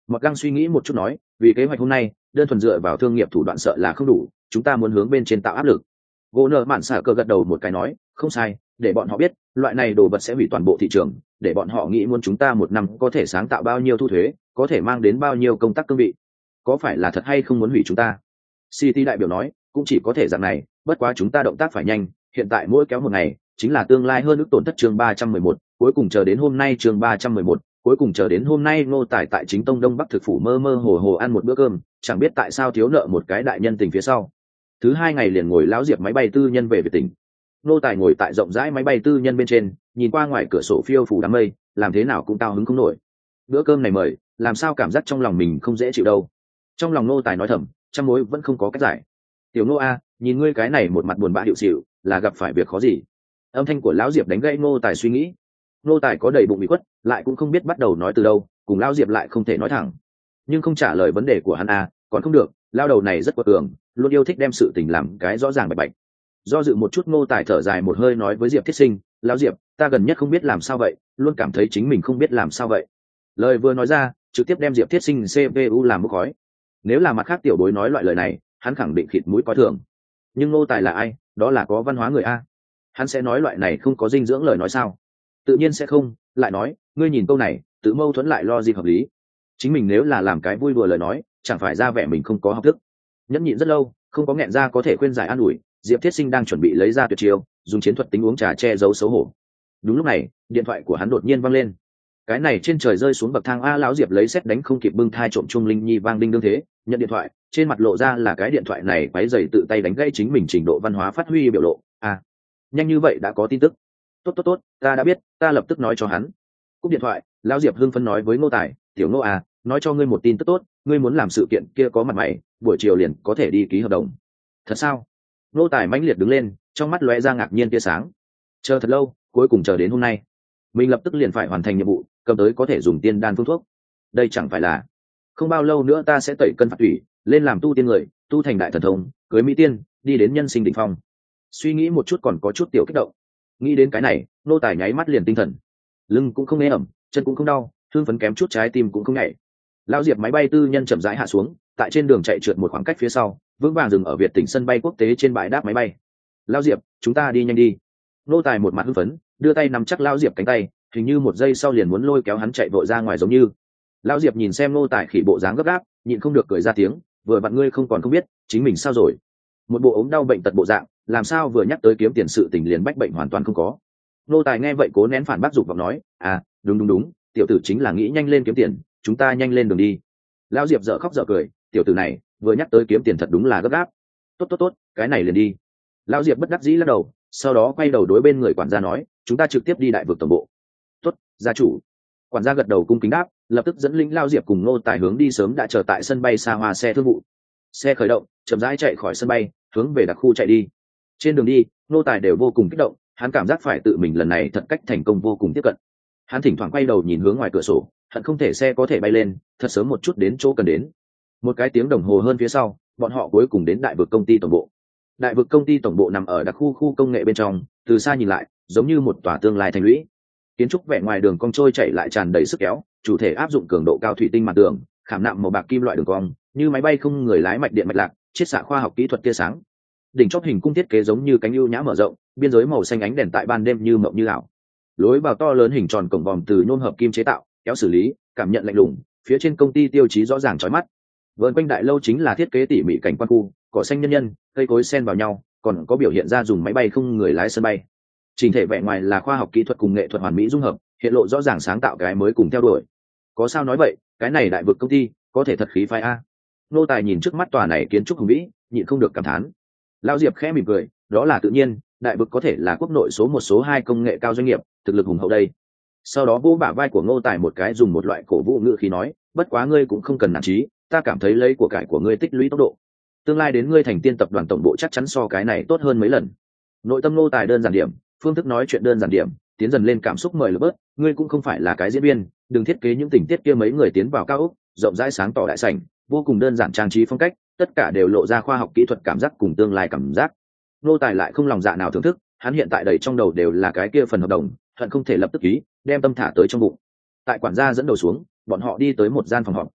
Mọt Găng suy nghĩ một chút nói, vì kế hoạch hôm nay đơn thuần dựa vào thương nghiệp thủ đoạn sợ là không đủ, chúng ta muốn hướng bên trên tạo áp lực. Gỗ nợ mạn xả cờ gật đầu một cái nói, không sai, để bọn họ biết loại này đồ vật sẽ hủy toàn bộ thị trường, để bọn họ nghĩ muốn chúng ta một năm có thể sáng tạo bao nhiêu thu thuế, có thể mang đến bao nhiêu công tác cương vị. Có phải là thật hay không muốn hủy chúng ta? City đại biểu nói, cũng chỉ có thể dạng này, bất quá chúng ta động tác phải nhanh, hiện tại mỗi kéo một ngày chính là tương lai hơn ước tổn thất. Chương 311, cuối cùng chờ đến hôm nay. Chương 311, cuối cùng chờ đến hôm nay. Ngô Tài tại chính tông đông bắc thực phủ mơ mơ hồ hồ ăn một bữa cơm, chẳng biết tại sao thiếu nợ một cái đại nhân tình phía sau. Thứ hai ngày liền ngồi lão diệp máy bay tư nhân về Việt tỉnh. Ngô Tài ngồi tại rộng rãi máy bay tư nhân bên trên, nhìn qua ngoài cửa sổ phiêu phủ đám mây, làm thế nào cũng cao hứng không nổi. Bữa cơm này mời, làm sao cảm giác trong lòng mình không dễ chịu đâu. Trong lòng Ngô Tài nói thầm, trăm mối vẫn không có cách giải. Tiểu Ngô a, nhìn ngươi cái này một mặt buồn bã hiệu xịu, là gặp phải việc khó gì? Âm thanh của lão diệp đánh gãy Ngô Tài suy nghĩ. Ngô Tài có đầy bụng bị quất, lại cũng không biết bắt đầu nói từ đâu, cùng lão diệp lại không thể nói thẳng, nhưng không trả lời vấn đề của hắn a, còn không được, lao đầu này rất quật cường, luôn yêu thích đem sự tình làm cái rõ ràng bạch bạch. Do dự một chút, Ngô Tài thở dài một hơi nói với Diệp Thiết Sinh, lão Diệp, ta gần nhất không biết làm sao vậy, luôn cảm thấy chính mình không biết làm sao vậy. Lời vừa nói ra, trực tiếp đem Diệp Thiết Sinh CPU làm bốc khói. Nếu là mặt khác tiểu bối nói loại lời này, hắn khẳng định khịt mũi coi thường. Nhưng Ngô Tài là ai? Đó là có văn hóa người a. Hắn sẽ nói loại này không có dinh dưỡng lời nói sao? Tự nhiên sẽ không. Lại nói, ngươi nhìn câu này, tự mâu thuẫn lại lo gì hợp lý. Chính mình nếu là làm cái vui đùa lời nói, chẳng phải ra vẻ mình không có học thức. Nhẫn nhịn rất lâu, không có nghẹn ra có thể khuyên giải an ủi, Diệp Thiết Sinh đang chuẩn bị lấy ra tuyệt chiêu, dùng chiến thuật tính uống trà che giấu xấu hổ. Đúng lúc này, điện thoại của hắn đột nhiên vang lên. Cái này trên trời rơi xuống bậc thang a, lão Diệp lấy sét đánh không kịp bưng thai trộm trung linh nhi vang đinh đương thế, nhận điện thoại, trên mặt lộ ra là cái điện thoại này quấy rầy tự tay đánh gãy chính mình trình độ văn hóa phát huy biểu lộ. À, nhanh như vậy đã có tin tức. Tốt, ta đã biết, ta lập tức nói cho hắn. Cúp điện thoại, lão Diệp hưng phấn nói với Ngô Tài, tiểu Ngô à, nói cho ngươi một tin tức tốt, ngươi muốn làm sự kiện kia có mặt mày, buổi chiều liền có thể đi ký hợp đồng. Thật sao? Ngô Tài mãnh liệt đứng lên, trong mắt lóe ra ngạc nhiên tia sáng. Chờ thật lâu, cuối cùng chờ đến hôm nay, mình lập tức liền phải hoàn thành nhiệm vụ, cầm tới có thể dùng tiên đan phương thuốc. Đây chẳng phải là không bao lâu nữa ta sẽ tẩy cân phạt thủy, lên làm tu tiên người, tu thành đại thần thông, cưới mỹ tiên, đi đến nhân sinh đỉnh phong. Suy nghĩ một chút còn có chút tiểu kích động. Nghĩ đến cái này, Nô Tài nháy mắt liền tinh thần, lưng cũng không ê ẩm, chân cũng không đau, thương phấn kém chút trái tim cũng không nhảy. Lão Diệp máy bay tư nhân chậm rãi hạ xuống, tại trên đường chạy trượt một khoảng cách phía sau, vững vàng dừng ở Việt tỉnh sân bay quốc tế trên bãi đáp máy bay. Lão Diệp, chúng ta đi nhanh đi. Nô Tài một mặt hưng phấn, đưa tay nắm chắc Lão Diệp cánh tay, hình như một giây sau liền muốn lôi kéo hắn chạy vội ra ngoài giống như. Lão Diệp nhìn xem Nô Tài khỉ bộ dáng gấp gáp, nhịn không được cười ra tiếng, vừa vặn ngươi không còn không biết chính mình sao rồi. Một bộ ốm đau bệnh tật bộ dạng, làm sao vừa nhắc tới kiếm tiền sự tình liền bách bệnh hoàn toàn không có. Nô Tài nghe vậy cố nén phản bác dục vọng nói, à, đúng, tiểu tử chính là nghĩ nhanh lên kiếm tiền, chúng ta nhanh lên đường đi. Lão Diệp dở khóc dở cười, tiểu tử này vừa nhắc tới kiếm tiền thật đúng là gấp gáp. Tốt, cái này liền đi. Lão Diệp bất đắc dĩ lắc đầu, sau đó quay đầu đối bên người quản gia nói, chúng ta trực tiếp đi đại vực tổng bộ. Tốt, gia chủ. Quản gia gật đầu cung kính đáp, lập tức dẫn lĩnh Lão Diệp cùng Nô Tài hướng đi sớm đã chờ tại sân bay xa hoa xe thương vụ. Xe khởi động, chậm rãi chạy khỏi sân bay, hướng về đặc khu chạy đi. Trên đường đi, Nô Tài đều vô cùng kích động, hắn cảm giác phải tự mình lần này thật cách thành công vô cùng tiếp cận. Hắn thỉnh thoảng quay đầu nhìn hướng ngoài cửa sổ, hận không thể xe có thể bay lên, thật sớm một chút đến chỗ cần đến. Một cái tiếng đồng hồ hơn phía sau, bọn họ cuối cùng đến đại vực công ty tổng bộ. Đại vực công ty tổng bộ nằm ở đặc khu công nghệ bên trong, từ xa nhìn lại, giống như một tòa tương lai thành lũy. Kiến trúc vẽ ngoài đường cong trôi chảy lại tràn đầy sức kéo, chủ thể áp dụng cường độ cao thủy tinh mặt tường, khảm nạm màu bạc kim loại đường cong, như máy bay không người lái mạch điện mạch lạc, chiết xạ khoa học kỹ thuật tia sáng. Đỉnh chóp hình cung thiết kế giống như cánh ưu nhã mở rộng, biên giới màu xanh ánh đèn tại ban đêm như mộng như ảo. Lối vào to lớn hình tròn cổng vòm từ nhôm hợp kim chế tạo, kéo xử lý, cảm nhận lạnh lùng, phía trên công ty tiêu chí rõ ràng chói mắt. Vườn quanh đại lâu chính là thiết kế tỉ mỉ cảnh quan khu, cỏ xanh nhân nhân, cây cối xen vào nhau, còn có biểu hiện ra dùng máy bay không người lái sân bay. Trình thể vẻ ngoài là khoa học kỹ thuật cùng nghệ thuật hoàn mỹ dung hợp, hiện lộ rõ ràng sáng tạo cái mới cùng theo đuổi. Có sao nói vậy, cái này đại vực công ty có thể thật khí phái a. Nô Tài nhìn trước mắt tòa này kiến trúc hùng vĩ, nhịn không được cảm thán. Lão Diệp khẽ mỉm cười, đó là tự nhiên, đại vực có thể là quốc nội số một số hai công nghệ cao doanh nghiệp, thực lực hùng hậu đây. Sau đó vỗ bả vai của Ngô Tài một cái, dùng một loại cổ vũ ngữ khí nói, bất quá ngươi cũng không cần nản chí, ta cảm thấy lấy của cải của ngươi tích lũy tốc độ, tương lai đến ngươi thành tiên tập đoàn tổng bộ chắc chắn so cái này tốt hơn mấy lần. Nội tâm Ngô Tài đơn giản điểm, phương thức nói chuyện đơn giản điểm, tiến dần lên cảm xúc mời lực bớt, ngươi cũng không phải là cái diễn viên, đừng thiết kế những tình tiết kia mấy người tiến vào cao ốc, rộng rãi sáng tỏ đại sảnh, vô cùng đơn giản trang trí phong cách, tất cả đều lộ ra khoa học kỹ thuật cảm giác cùng tương lai cảm giác. Ngô Tài lại không lòng dạ nào thưởng thức, hắn hiện tại đầy trong đầu đều là cái kia phần hợp đồng, hận không thể lập tức ký, đem tâm thả tới trong bụng. Tại quản gia dẫn đầu xuống, bọn họ đi tới một gian phòng họp.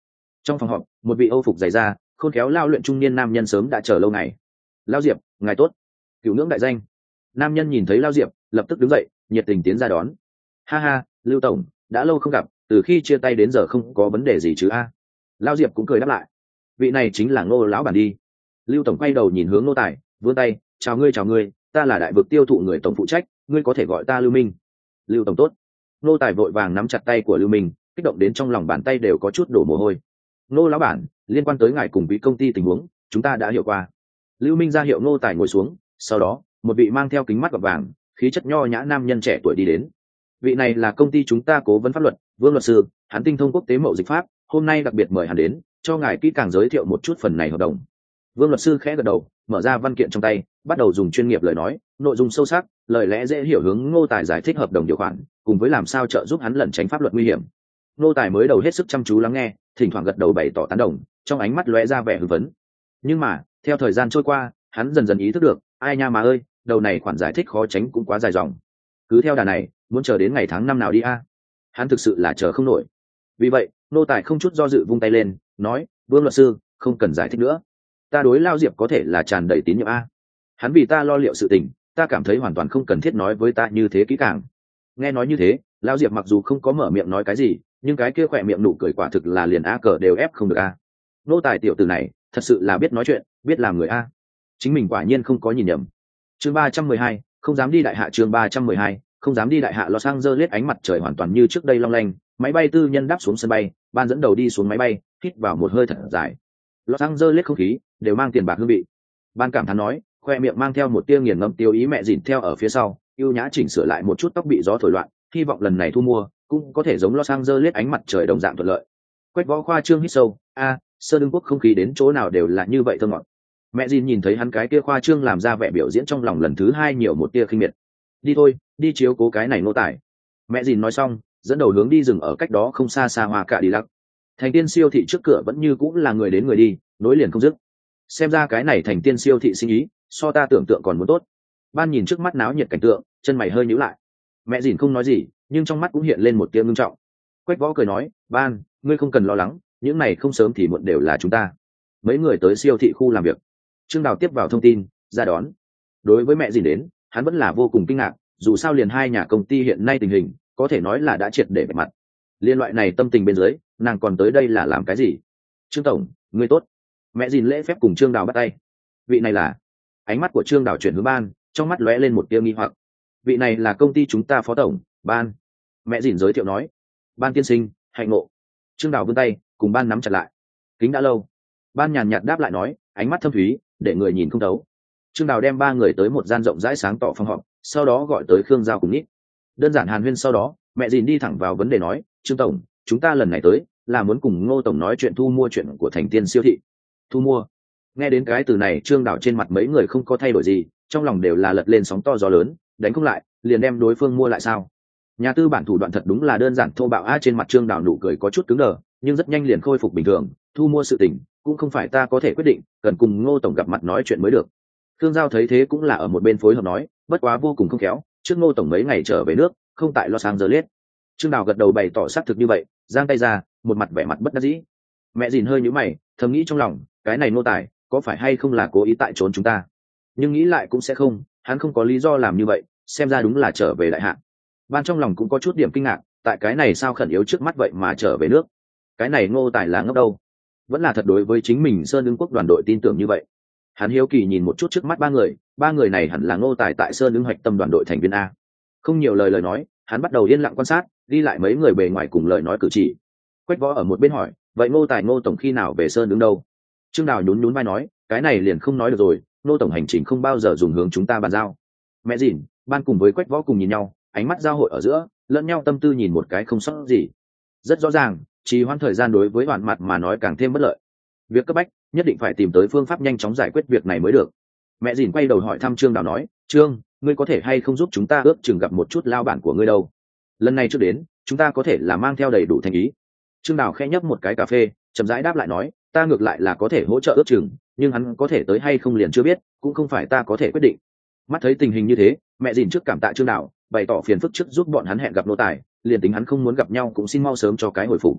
Trong phòng họp, một vị âu phục dày da khôn khéo lao luyện trung niên nam nhân sớm đã chờ lâu ngày. Lao Diệp, ngài tốt. Cửu ngưỡng đại danh. Nam nhân nhìn thấy Lao Diệp lập tức đứng dậy nhiệt tình tiến ra đón. Ha ha, Lưu tổng, đã lâu không gặp, từ khi chia tay đến giờ không có vấn đề gì chứ a? Lao Diệp cũng cười đáp lại. Vị này chính là Ngô lão bản đi. Lưu tổng quay đầu nhìn hướng Ngô Tài vươn tay, chào ngươi, ta là đại vực tiêu thụ người tổng phụ trách, ngươi có thể gọi ta Lưu Minh. Lưu tổng tốt. Ngô Tài vội vàng nắm chặt tay của Lưu Minh, kích động đến trong lòng bàn tay đều có chút đổ mồ hôi. Ngô lão bản, liên quan tới ngài cùng với công ty tình huống chúng ta đã hiểu qua. Lưu Minh ra hiệu Ngô Tài ngồi xuống, sau đó một vị mang theo kính mắt gọt vàng khí chất nho nhã nam nhân trẻ tuổi đi đến. Vị này là công ty chúng ta cố vấn pháp luật Vương luật sư, hắn tinh thông quốc tế mậu dịch pháp, hôm nay đặc biệt mời hắn đến cho ngài kỹ càng giới thiệu một chút phần này hợp đồng. Vương luật sư khẽ gật đầu, mở ra văn kiện trong tay, bắt đầu dùng chuyên nghiệp lời nói, nội dung sâu sắc, lời lẽ dễ hiểu hướng Ngô Tài giải thích hợp đồng điều khoản, cùng với làm sao trợ giúp hắn lẩn tránh pháp luật nguy hiểm. Ngô Tài mới đầu hết sức chăm chú lắng nghe, thỉnh thoảng gật đầu bày tỏ tán đồng, trong ánh mắt lóe ra vẻ hưng phấn. Nhưng mà, theo thời gian trôi qua, hắn dần dần ý thức được, ai nha mà ơi, đầu này khoản giải thích khó tránh cũng quá dài dòng. Cứ theo đà này, muốn chờ đến ngày tháng năm nào đi a? Hắn thực sự là chờ không nổi. Vì vậy, Ngô Tài không chút do dự vung tay lên, nói: "Vương luật sư, không cần giải thích nữa. Ta đối Lao Diệp có thể là tràn đầy tín nhiệm a. Hắn vì ta lo liệu sự tình, ta cảm thấy hoàn toàn không cần thiết nói với ta như thế kỹ càng." Nghe nói như thế, Lao Diệp mặc dù không có mở miệng nói cái gì, nhưng cái kia khỏe miệng nụ cười quả thực là liền a cờ đều ép không được a. Ngô Tài tiểu tử này thật sự là biết nói chuyện, biết làm người a. Chính mình quả nhiên không có nhìn nhầm. Chương 312, không dám đi đại hạ. Chương 312, không dám đi đại hạ. Los Angeles, ánh mặt trời hoàn toàn như trước đây long lanh, máy bay tư nhân đáp xuống sân bay, ban dẫn đầu đi xuống máy bay, hít vào một hơi thật dài. Los Angeles không khí đều mang tiền bạc hương vị. Ban cảm thán nói, khoe miệng mang theo một tia nghiền ngẫm tiêu ý. Mẹ dìn theo ở phía sau, ưu nhã chỉnh sửa lại một chút tóc bị gió thổi loạn, hy vọng lần này thu mua cũng có thể giống Los Angeles ánh mặt trời đồng dạng thuận lợi. Quách Võ khoa trương hít sâu, Sơn Đương Quốc không khí đến chỗ nào đều là như vậy thơ ngọt. Mẹ Jin nhìn thấy hắn cái kia khoa trương làm ra vẻ biểu diễn trong lòng lần thứ hai nhiều một tia khinh miệt. Đi thôi, đi chiếu cố cái này Ngô Tài. Mẹ Jin nói xong, dẫn đầu hướng đi dừng ở cách đó không xa xa Hoa Cả đi lắc. Thành Tiên siêu thị trước cửa vẫn như cũng là người đến người đi, nối liền không dứt. Xem ra cái này Thành Tiên siêu thị sinh ý, so ta tưởng tượng còn muốn tốt. Ban nhìn trước mắt náo nhiệt cảnh tượng, chân mày hơi nhíu lại. Mẹ Jin không nói gì, nhưng trong mắt cũng hiện lên một tia ngưng trọng. Quách Võ cười nói, Ban, ngươi không cần lo lắng, những này không sớm thì muộn đều là chúng ta. Mấy người tới siêu thị khu làm việc. Trương Đào tiếp vào thông tin, ra đón. Đối với mẹ Dìn đến, hắn vẫn là vô cùng kinh ngạc, dù sao liền hai nhà công ty hiện nay tình hình, có thể nói là đã triệt để bạch mặt. Liên loại này tâm tình bên dưới, nàng còn tới đây là làm cái gì? Trương tổng, ngươi tốt. Mẹ Dìn lễ phép cùng Trương Đào bắt tay. Vị này là? Ánh mắt của Trương Đào chuyển hướng Ban, trong mắt lóe lên một tia nghi hoặc. Vị này là công ty chúng ta phó tổng, Ban. Mẹ Dìn giới thiệu nói. Ban tiên sinh, hạnh ngộ. Trương Đào vươn tay, cùng Ban nắm chặt lại. Kính đã lâu. Ban nhàn nhạt đáp lại nói, ánh mắt thâm thúy, để người nhìn không thấu. Trương Đào đem ba người tới một gian rộng rãi sáng tỏ phòng họp, sau đó gọi tới Khương Giao cùng Nít. Đơn giản hàn huyên sau đó, mẹ Dìn đi thẳng vào vấn đề nói, Trương tổng, chúng ta lần này tới là muốn cùng Ngô tổng nói chuyện thu mua chuyện của Thành Tiên siêu thị. Thu mua? Nghe đến cái từ này, Trương Đào trên mặt mấy người không có thay đổi gì, trong lòng đều là lật lên sóng to gió lớn, đánh không lại, liền đem đối phương mua lại sao? Nhà tư bản thủ đoạn thật đúng là đơn giản thô bạo a. Trên mặt Trương Đào nụ cười có chút cứng đờ, nhưng rất nhanh liền khôi phục bình thường. Thu mua sự tình cũng không phải ta có thể quyết định, cần cùng Ngô tổng gặp mặt nói chuyện mới được. Khương Giao thấy thế cũng là ở một bên phối hợp nói, bất quá vô cùng không khéo, trước Ngô tổng mấy ngày trở về nước, không tại Los Angeles. Trương Đào gật đầu bày tỏ xác thực như vậy, giang tay ra, một mặt vẻ mặt bất đắc dĩ. Mẹ Dìn hơi nhíu mày, thầm nghĩ trong lòng, cái này Ngô Tài có phải hay không là cố ý tại trốn chúng ta? Nhưng nghĩ lại cũng sẽ không, hắn không có lý do làm như vậy, xem ra đúng là trở về đại hạ. Ban trong lòng cũng có chút điểm kinh ngạc, tại cái này sao khẩn yếu trước mắt vậy mà trở về nước. Cái này Ngô Tài là ngốc đâu? Vẫn là thật đối với chính mình Sơn Đương Quốc đoàn đội tin tưởng như vậy. Hắn hiếu kỳ nhìn một chút trước mắt ba người này hẳn là Ngô Tài tại Sơn Đương hoạch tâm đoàn đội thành viên a. Không nhiều lời nói, hắn bắt đầu yên lặng quan sát, đi lại mấy người bề ngoài cùng lời nói cử chỉ. Quách Võ ở một bên hỏi, vậy Ngô Tài Ngô tổng khi nào về Sơn Đương đâu? Trương Đào nhún vai nói, cái này liền không nói được rồi, Ngô tổng hành trình không bao giờ dùng hướng chúng ta bàn giao. Mẹ Dìn, Ban cùng với Quách Võ cùng nhìn nhau, ánh mắt giao hội ở giữa, lẫn nhau tâm tư nhìn một cái không sót gì. Rất rõ ràng, trì hoãn thời gian đối với Hoàn Mặt mà nói càng thêm bất lợi. Việc cấp bách, nhất định phải tìm tới phương pháp nhanh chóng giải quyết việc này mới được. Mẹ Dìn quay đầu hỏi thăm Trương Đào nói, Trương, ngươi có thể hay không giúp chúng ta ước chừng gặp một chút lao bản của ngươi đâu? Lần này trước đến, chúng ta có thể là mang theo đầy đủ thành ý. Trương Đào khẽ nhấp một cái cà phê, chậm rãi đáp lại nói, ta ngược lại là có thể hỗ trợ ước chừng, nhưng hắn có thể tới hay không liền chưa biết, cũng không phải ta có thể quyết định. Mắt thấy tình hình như thế, mẹ Dìn trước cảm tạ Trương Đào, bày tỏ phiền phức trước giúp bọn hắn hẹn gặp Ngô Tài, liền tính hắn không muốn gặp nhau cũng xin mau sớm cho cái hồi phục.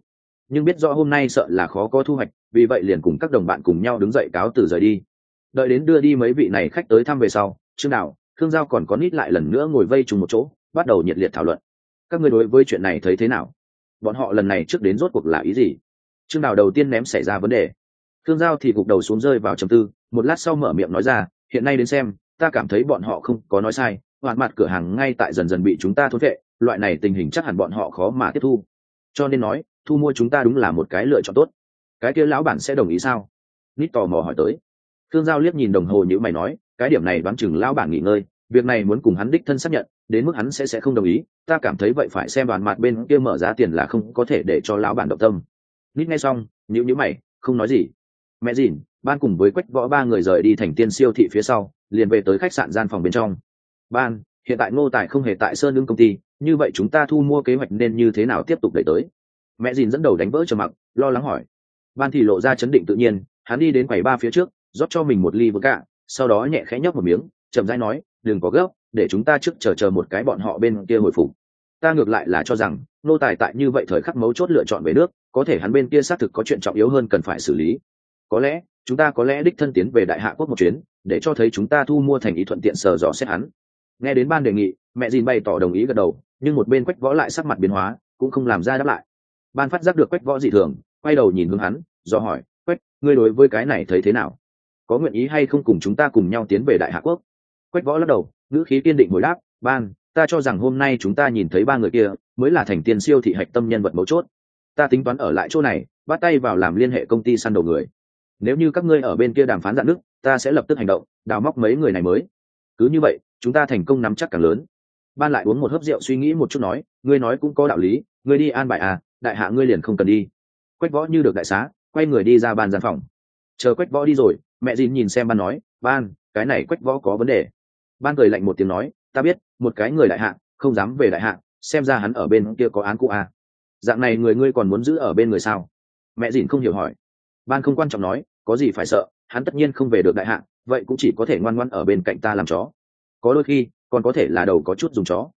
nhưng biết rõ hôm nay sợ là khó có thu hoạch, vì vậy liền cùng các đồng bạn cùng nhau đứng dậy cáo từ rời đi. Đợi đến đưa đi mấy vị này khách tới thăm về sau, Trương Đào, Thương Giao còn có Nít lại lần nữa ngồi vây trùng một chỗ, bắt đầu nhiệt liệt thảo luận. Các ngươi đối với chuyện này thấy thế nào? Bọn họ lần này trước đến rốt cuộc là ý gì? Trương Đào đầu tiên ném xảy ra vấn đề. Thương Giao thì gục đầu xuống rơi vào trầm tư, một lát sau mở miệng nói ra, hiện nay đến xem, ta cảm thấy bọn họ không có nói sai, hoàn mặt cửa hàng ngay tại dần dần bị chúng ta thôn vệ, loại này tình hình chắc hẳn bọn họ khó mà tiếp thu. Cho nên nói, thu mua chúng ta đúng là một cái lựa chọn tốt. Cái kia lão bản sẽ đồng ý sao? Nít tò mò hỏi tới. Thương Giao liếc nhìn đồng hồ như mày nói, cái điểm này đoán chừng lão bản nghỉ ngơi, việc này muốn cùng hắn đích thân xác nhận, đến mức hắn sẽ không đồng ý, ta cảm thấy vậy phải xem đoàn mặt bên kia mở giá tiền là không có thể để cho lão bản động tâm. Nít nghe xong, nhíu mày, không nói gì. Mẹ dìn, Ban cùng với Quách Võ ba người rời đi thành Tiên siêu thị phía sau, liền về tới khách sạn gian phòng bên trong. Ban, hiện tại Ngô Tài không hề tại Sơn Lương công ty, như vậy chúng ta thu mua kế hoạch nên như thế nào tiếp tục đẩy tới? Mẹ dìn dẫn đầu đánh vỡ trầm mặc, lo lắng hỏi. Ban thì lộ ra chấn định tự nhiên, hắn đi đến quầy ba phía trước, rót cho mình một ly vodka, sau đó nhẹ khẽ nhấp một miếng, chậm rãi nói, đừng có gấp, để chúng ta trước chờ một cái bọn họ bên kia hồi phục. Ta ngược lại là cho rằng Ngô Tài tại như vậy thời khắc mấu chốt lựa chọn về nước, có thể hắn bên kia xác thực có chuyện trọng yếu hơn cần phải xử lý. Có lẽ chúng ta có lẽ đích thân tiến về Đại Hạ Quốc một chuyến, để cho thấy chúng ta thu mua thành ý thuận tiện sờ dò xét hắn. Nghe đến Ban đề nghị, mẹ dìn bày tỏ đồng ý gật đầu, nhưng một bên Quách Võ lại sắc mặt biến hóa, cũng không làm ra đáp lại. Ban phát giác được Quách Võ dị thường, quay đầu nhìn hướng hắn, do hỏi, Quách, ngươi đối với cái này thấy thế nào? Có nguyện ý hay không cùng chúng ta cùng nhau tiến về Đại Hạ Quốc? Quách Võ lắc đầu, ngữ khí kiên định hồi đáp, Ban, ta cho rằng hôm nay chúng ta nhìn thấy ba người kia mới là thành Tiên siêu thị hạch tâm nhân vật mấu chốt. Ta tính toán ở lại chỗ này, bắt tay vào làm liên hệ công ty săn đầu người. Nếu như các ngươi ở bên kia đàm phán dạn nước, ta sẽ lập tức hành động, đào móc mấy người này mới. Cứ như vậy, chúng ta thành công nắm chắc càng lớn. Ban lại uống một hớp rượu suy nghĩ một chút nói, ngươi nói cũng có đạo lý, ngươi đi an bài à, Đại Hạ ngươi liền không cần đi. Quách Võ như được đại xá, quay người đi ra Ban gian phòng. Chờ Quách Võ đi rồi, mẹ dìn nhìn xem Ban nói, Ban, cái này Quách Võ có vấn đề. Ban cười lạnh một tiếng nói, ta biết, một cái người Đại Hạ không dám về Đại Hạ, xem ra hắn ở bên kia có án cũ à. Dạng này người ngươi còn muốn giữ ở bên người sao? Mẹ dìn không hiểu hỏi. Ban không quan trọng nói, có gì phải sợ, hắn tất nhiên không về được Đại Hạ, vậy cũng chỉ có thể ngoan ngoãn ở bên cạnh ta làm chó. Có đôi khi còn có thể là đầu có chút dùng chó.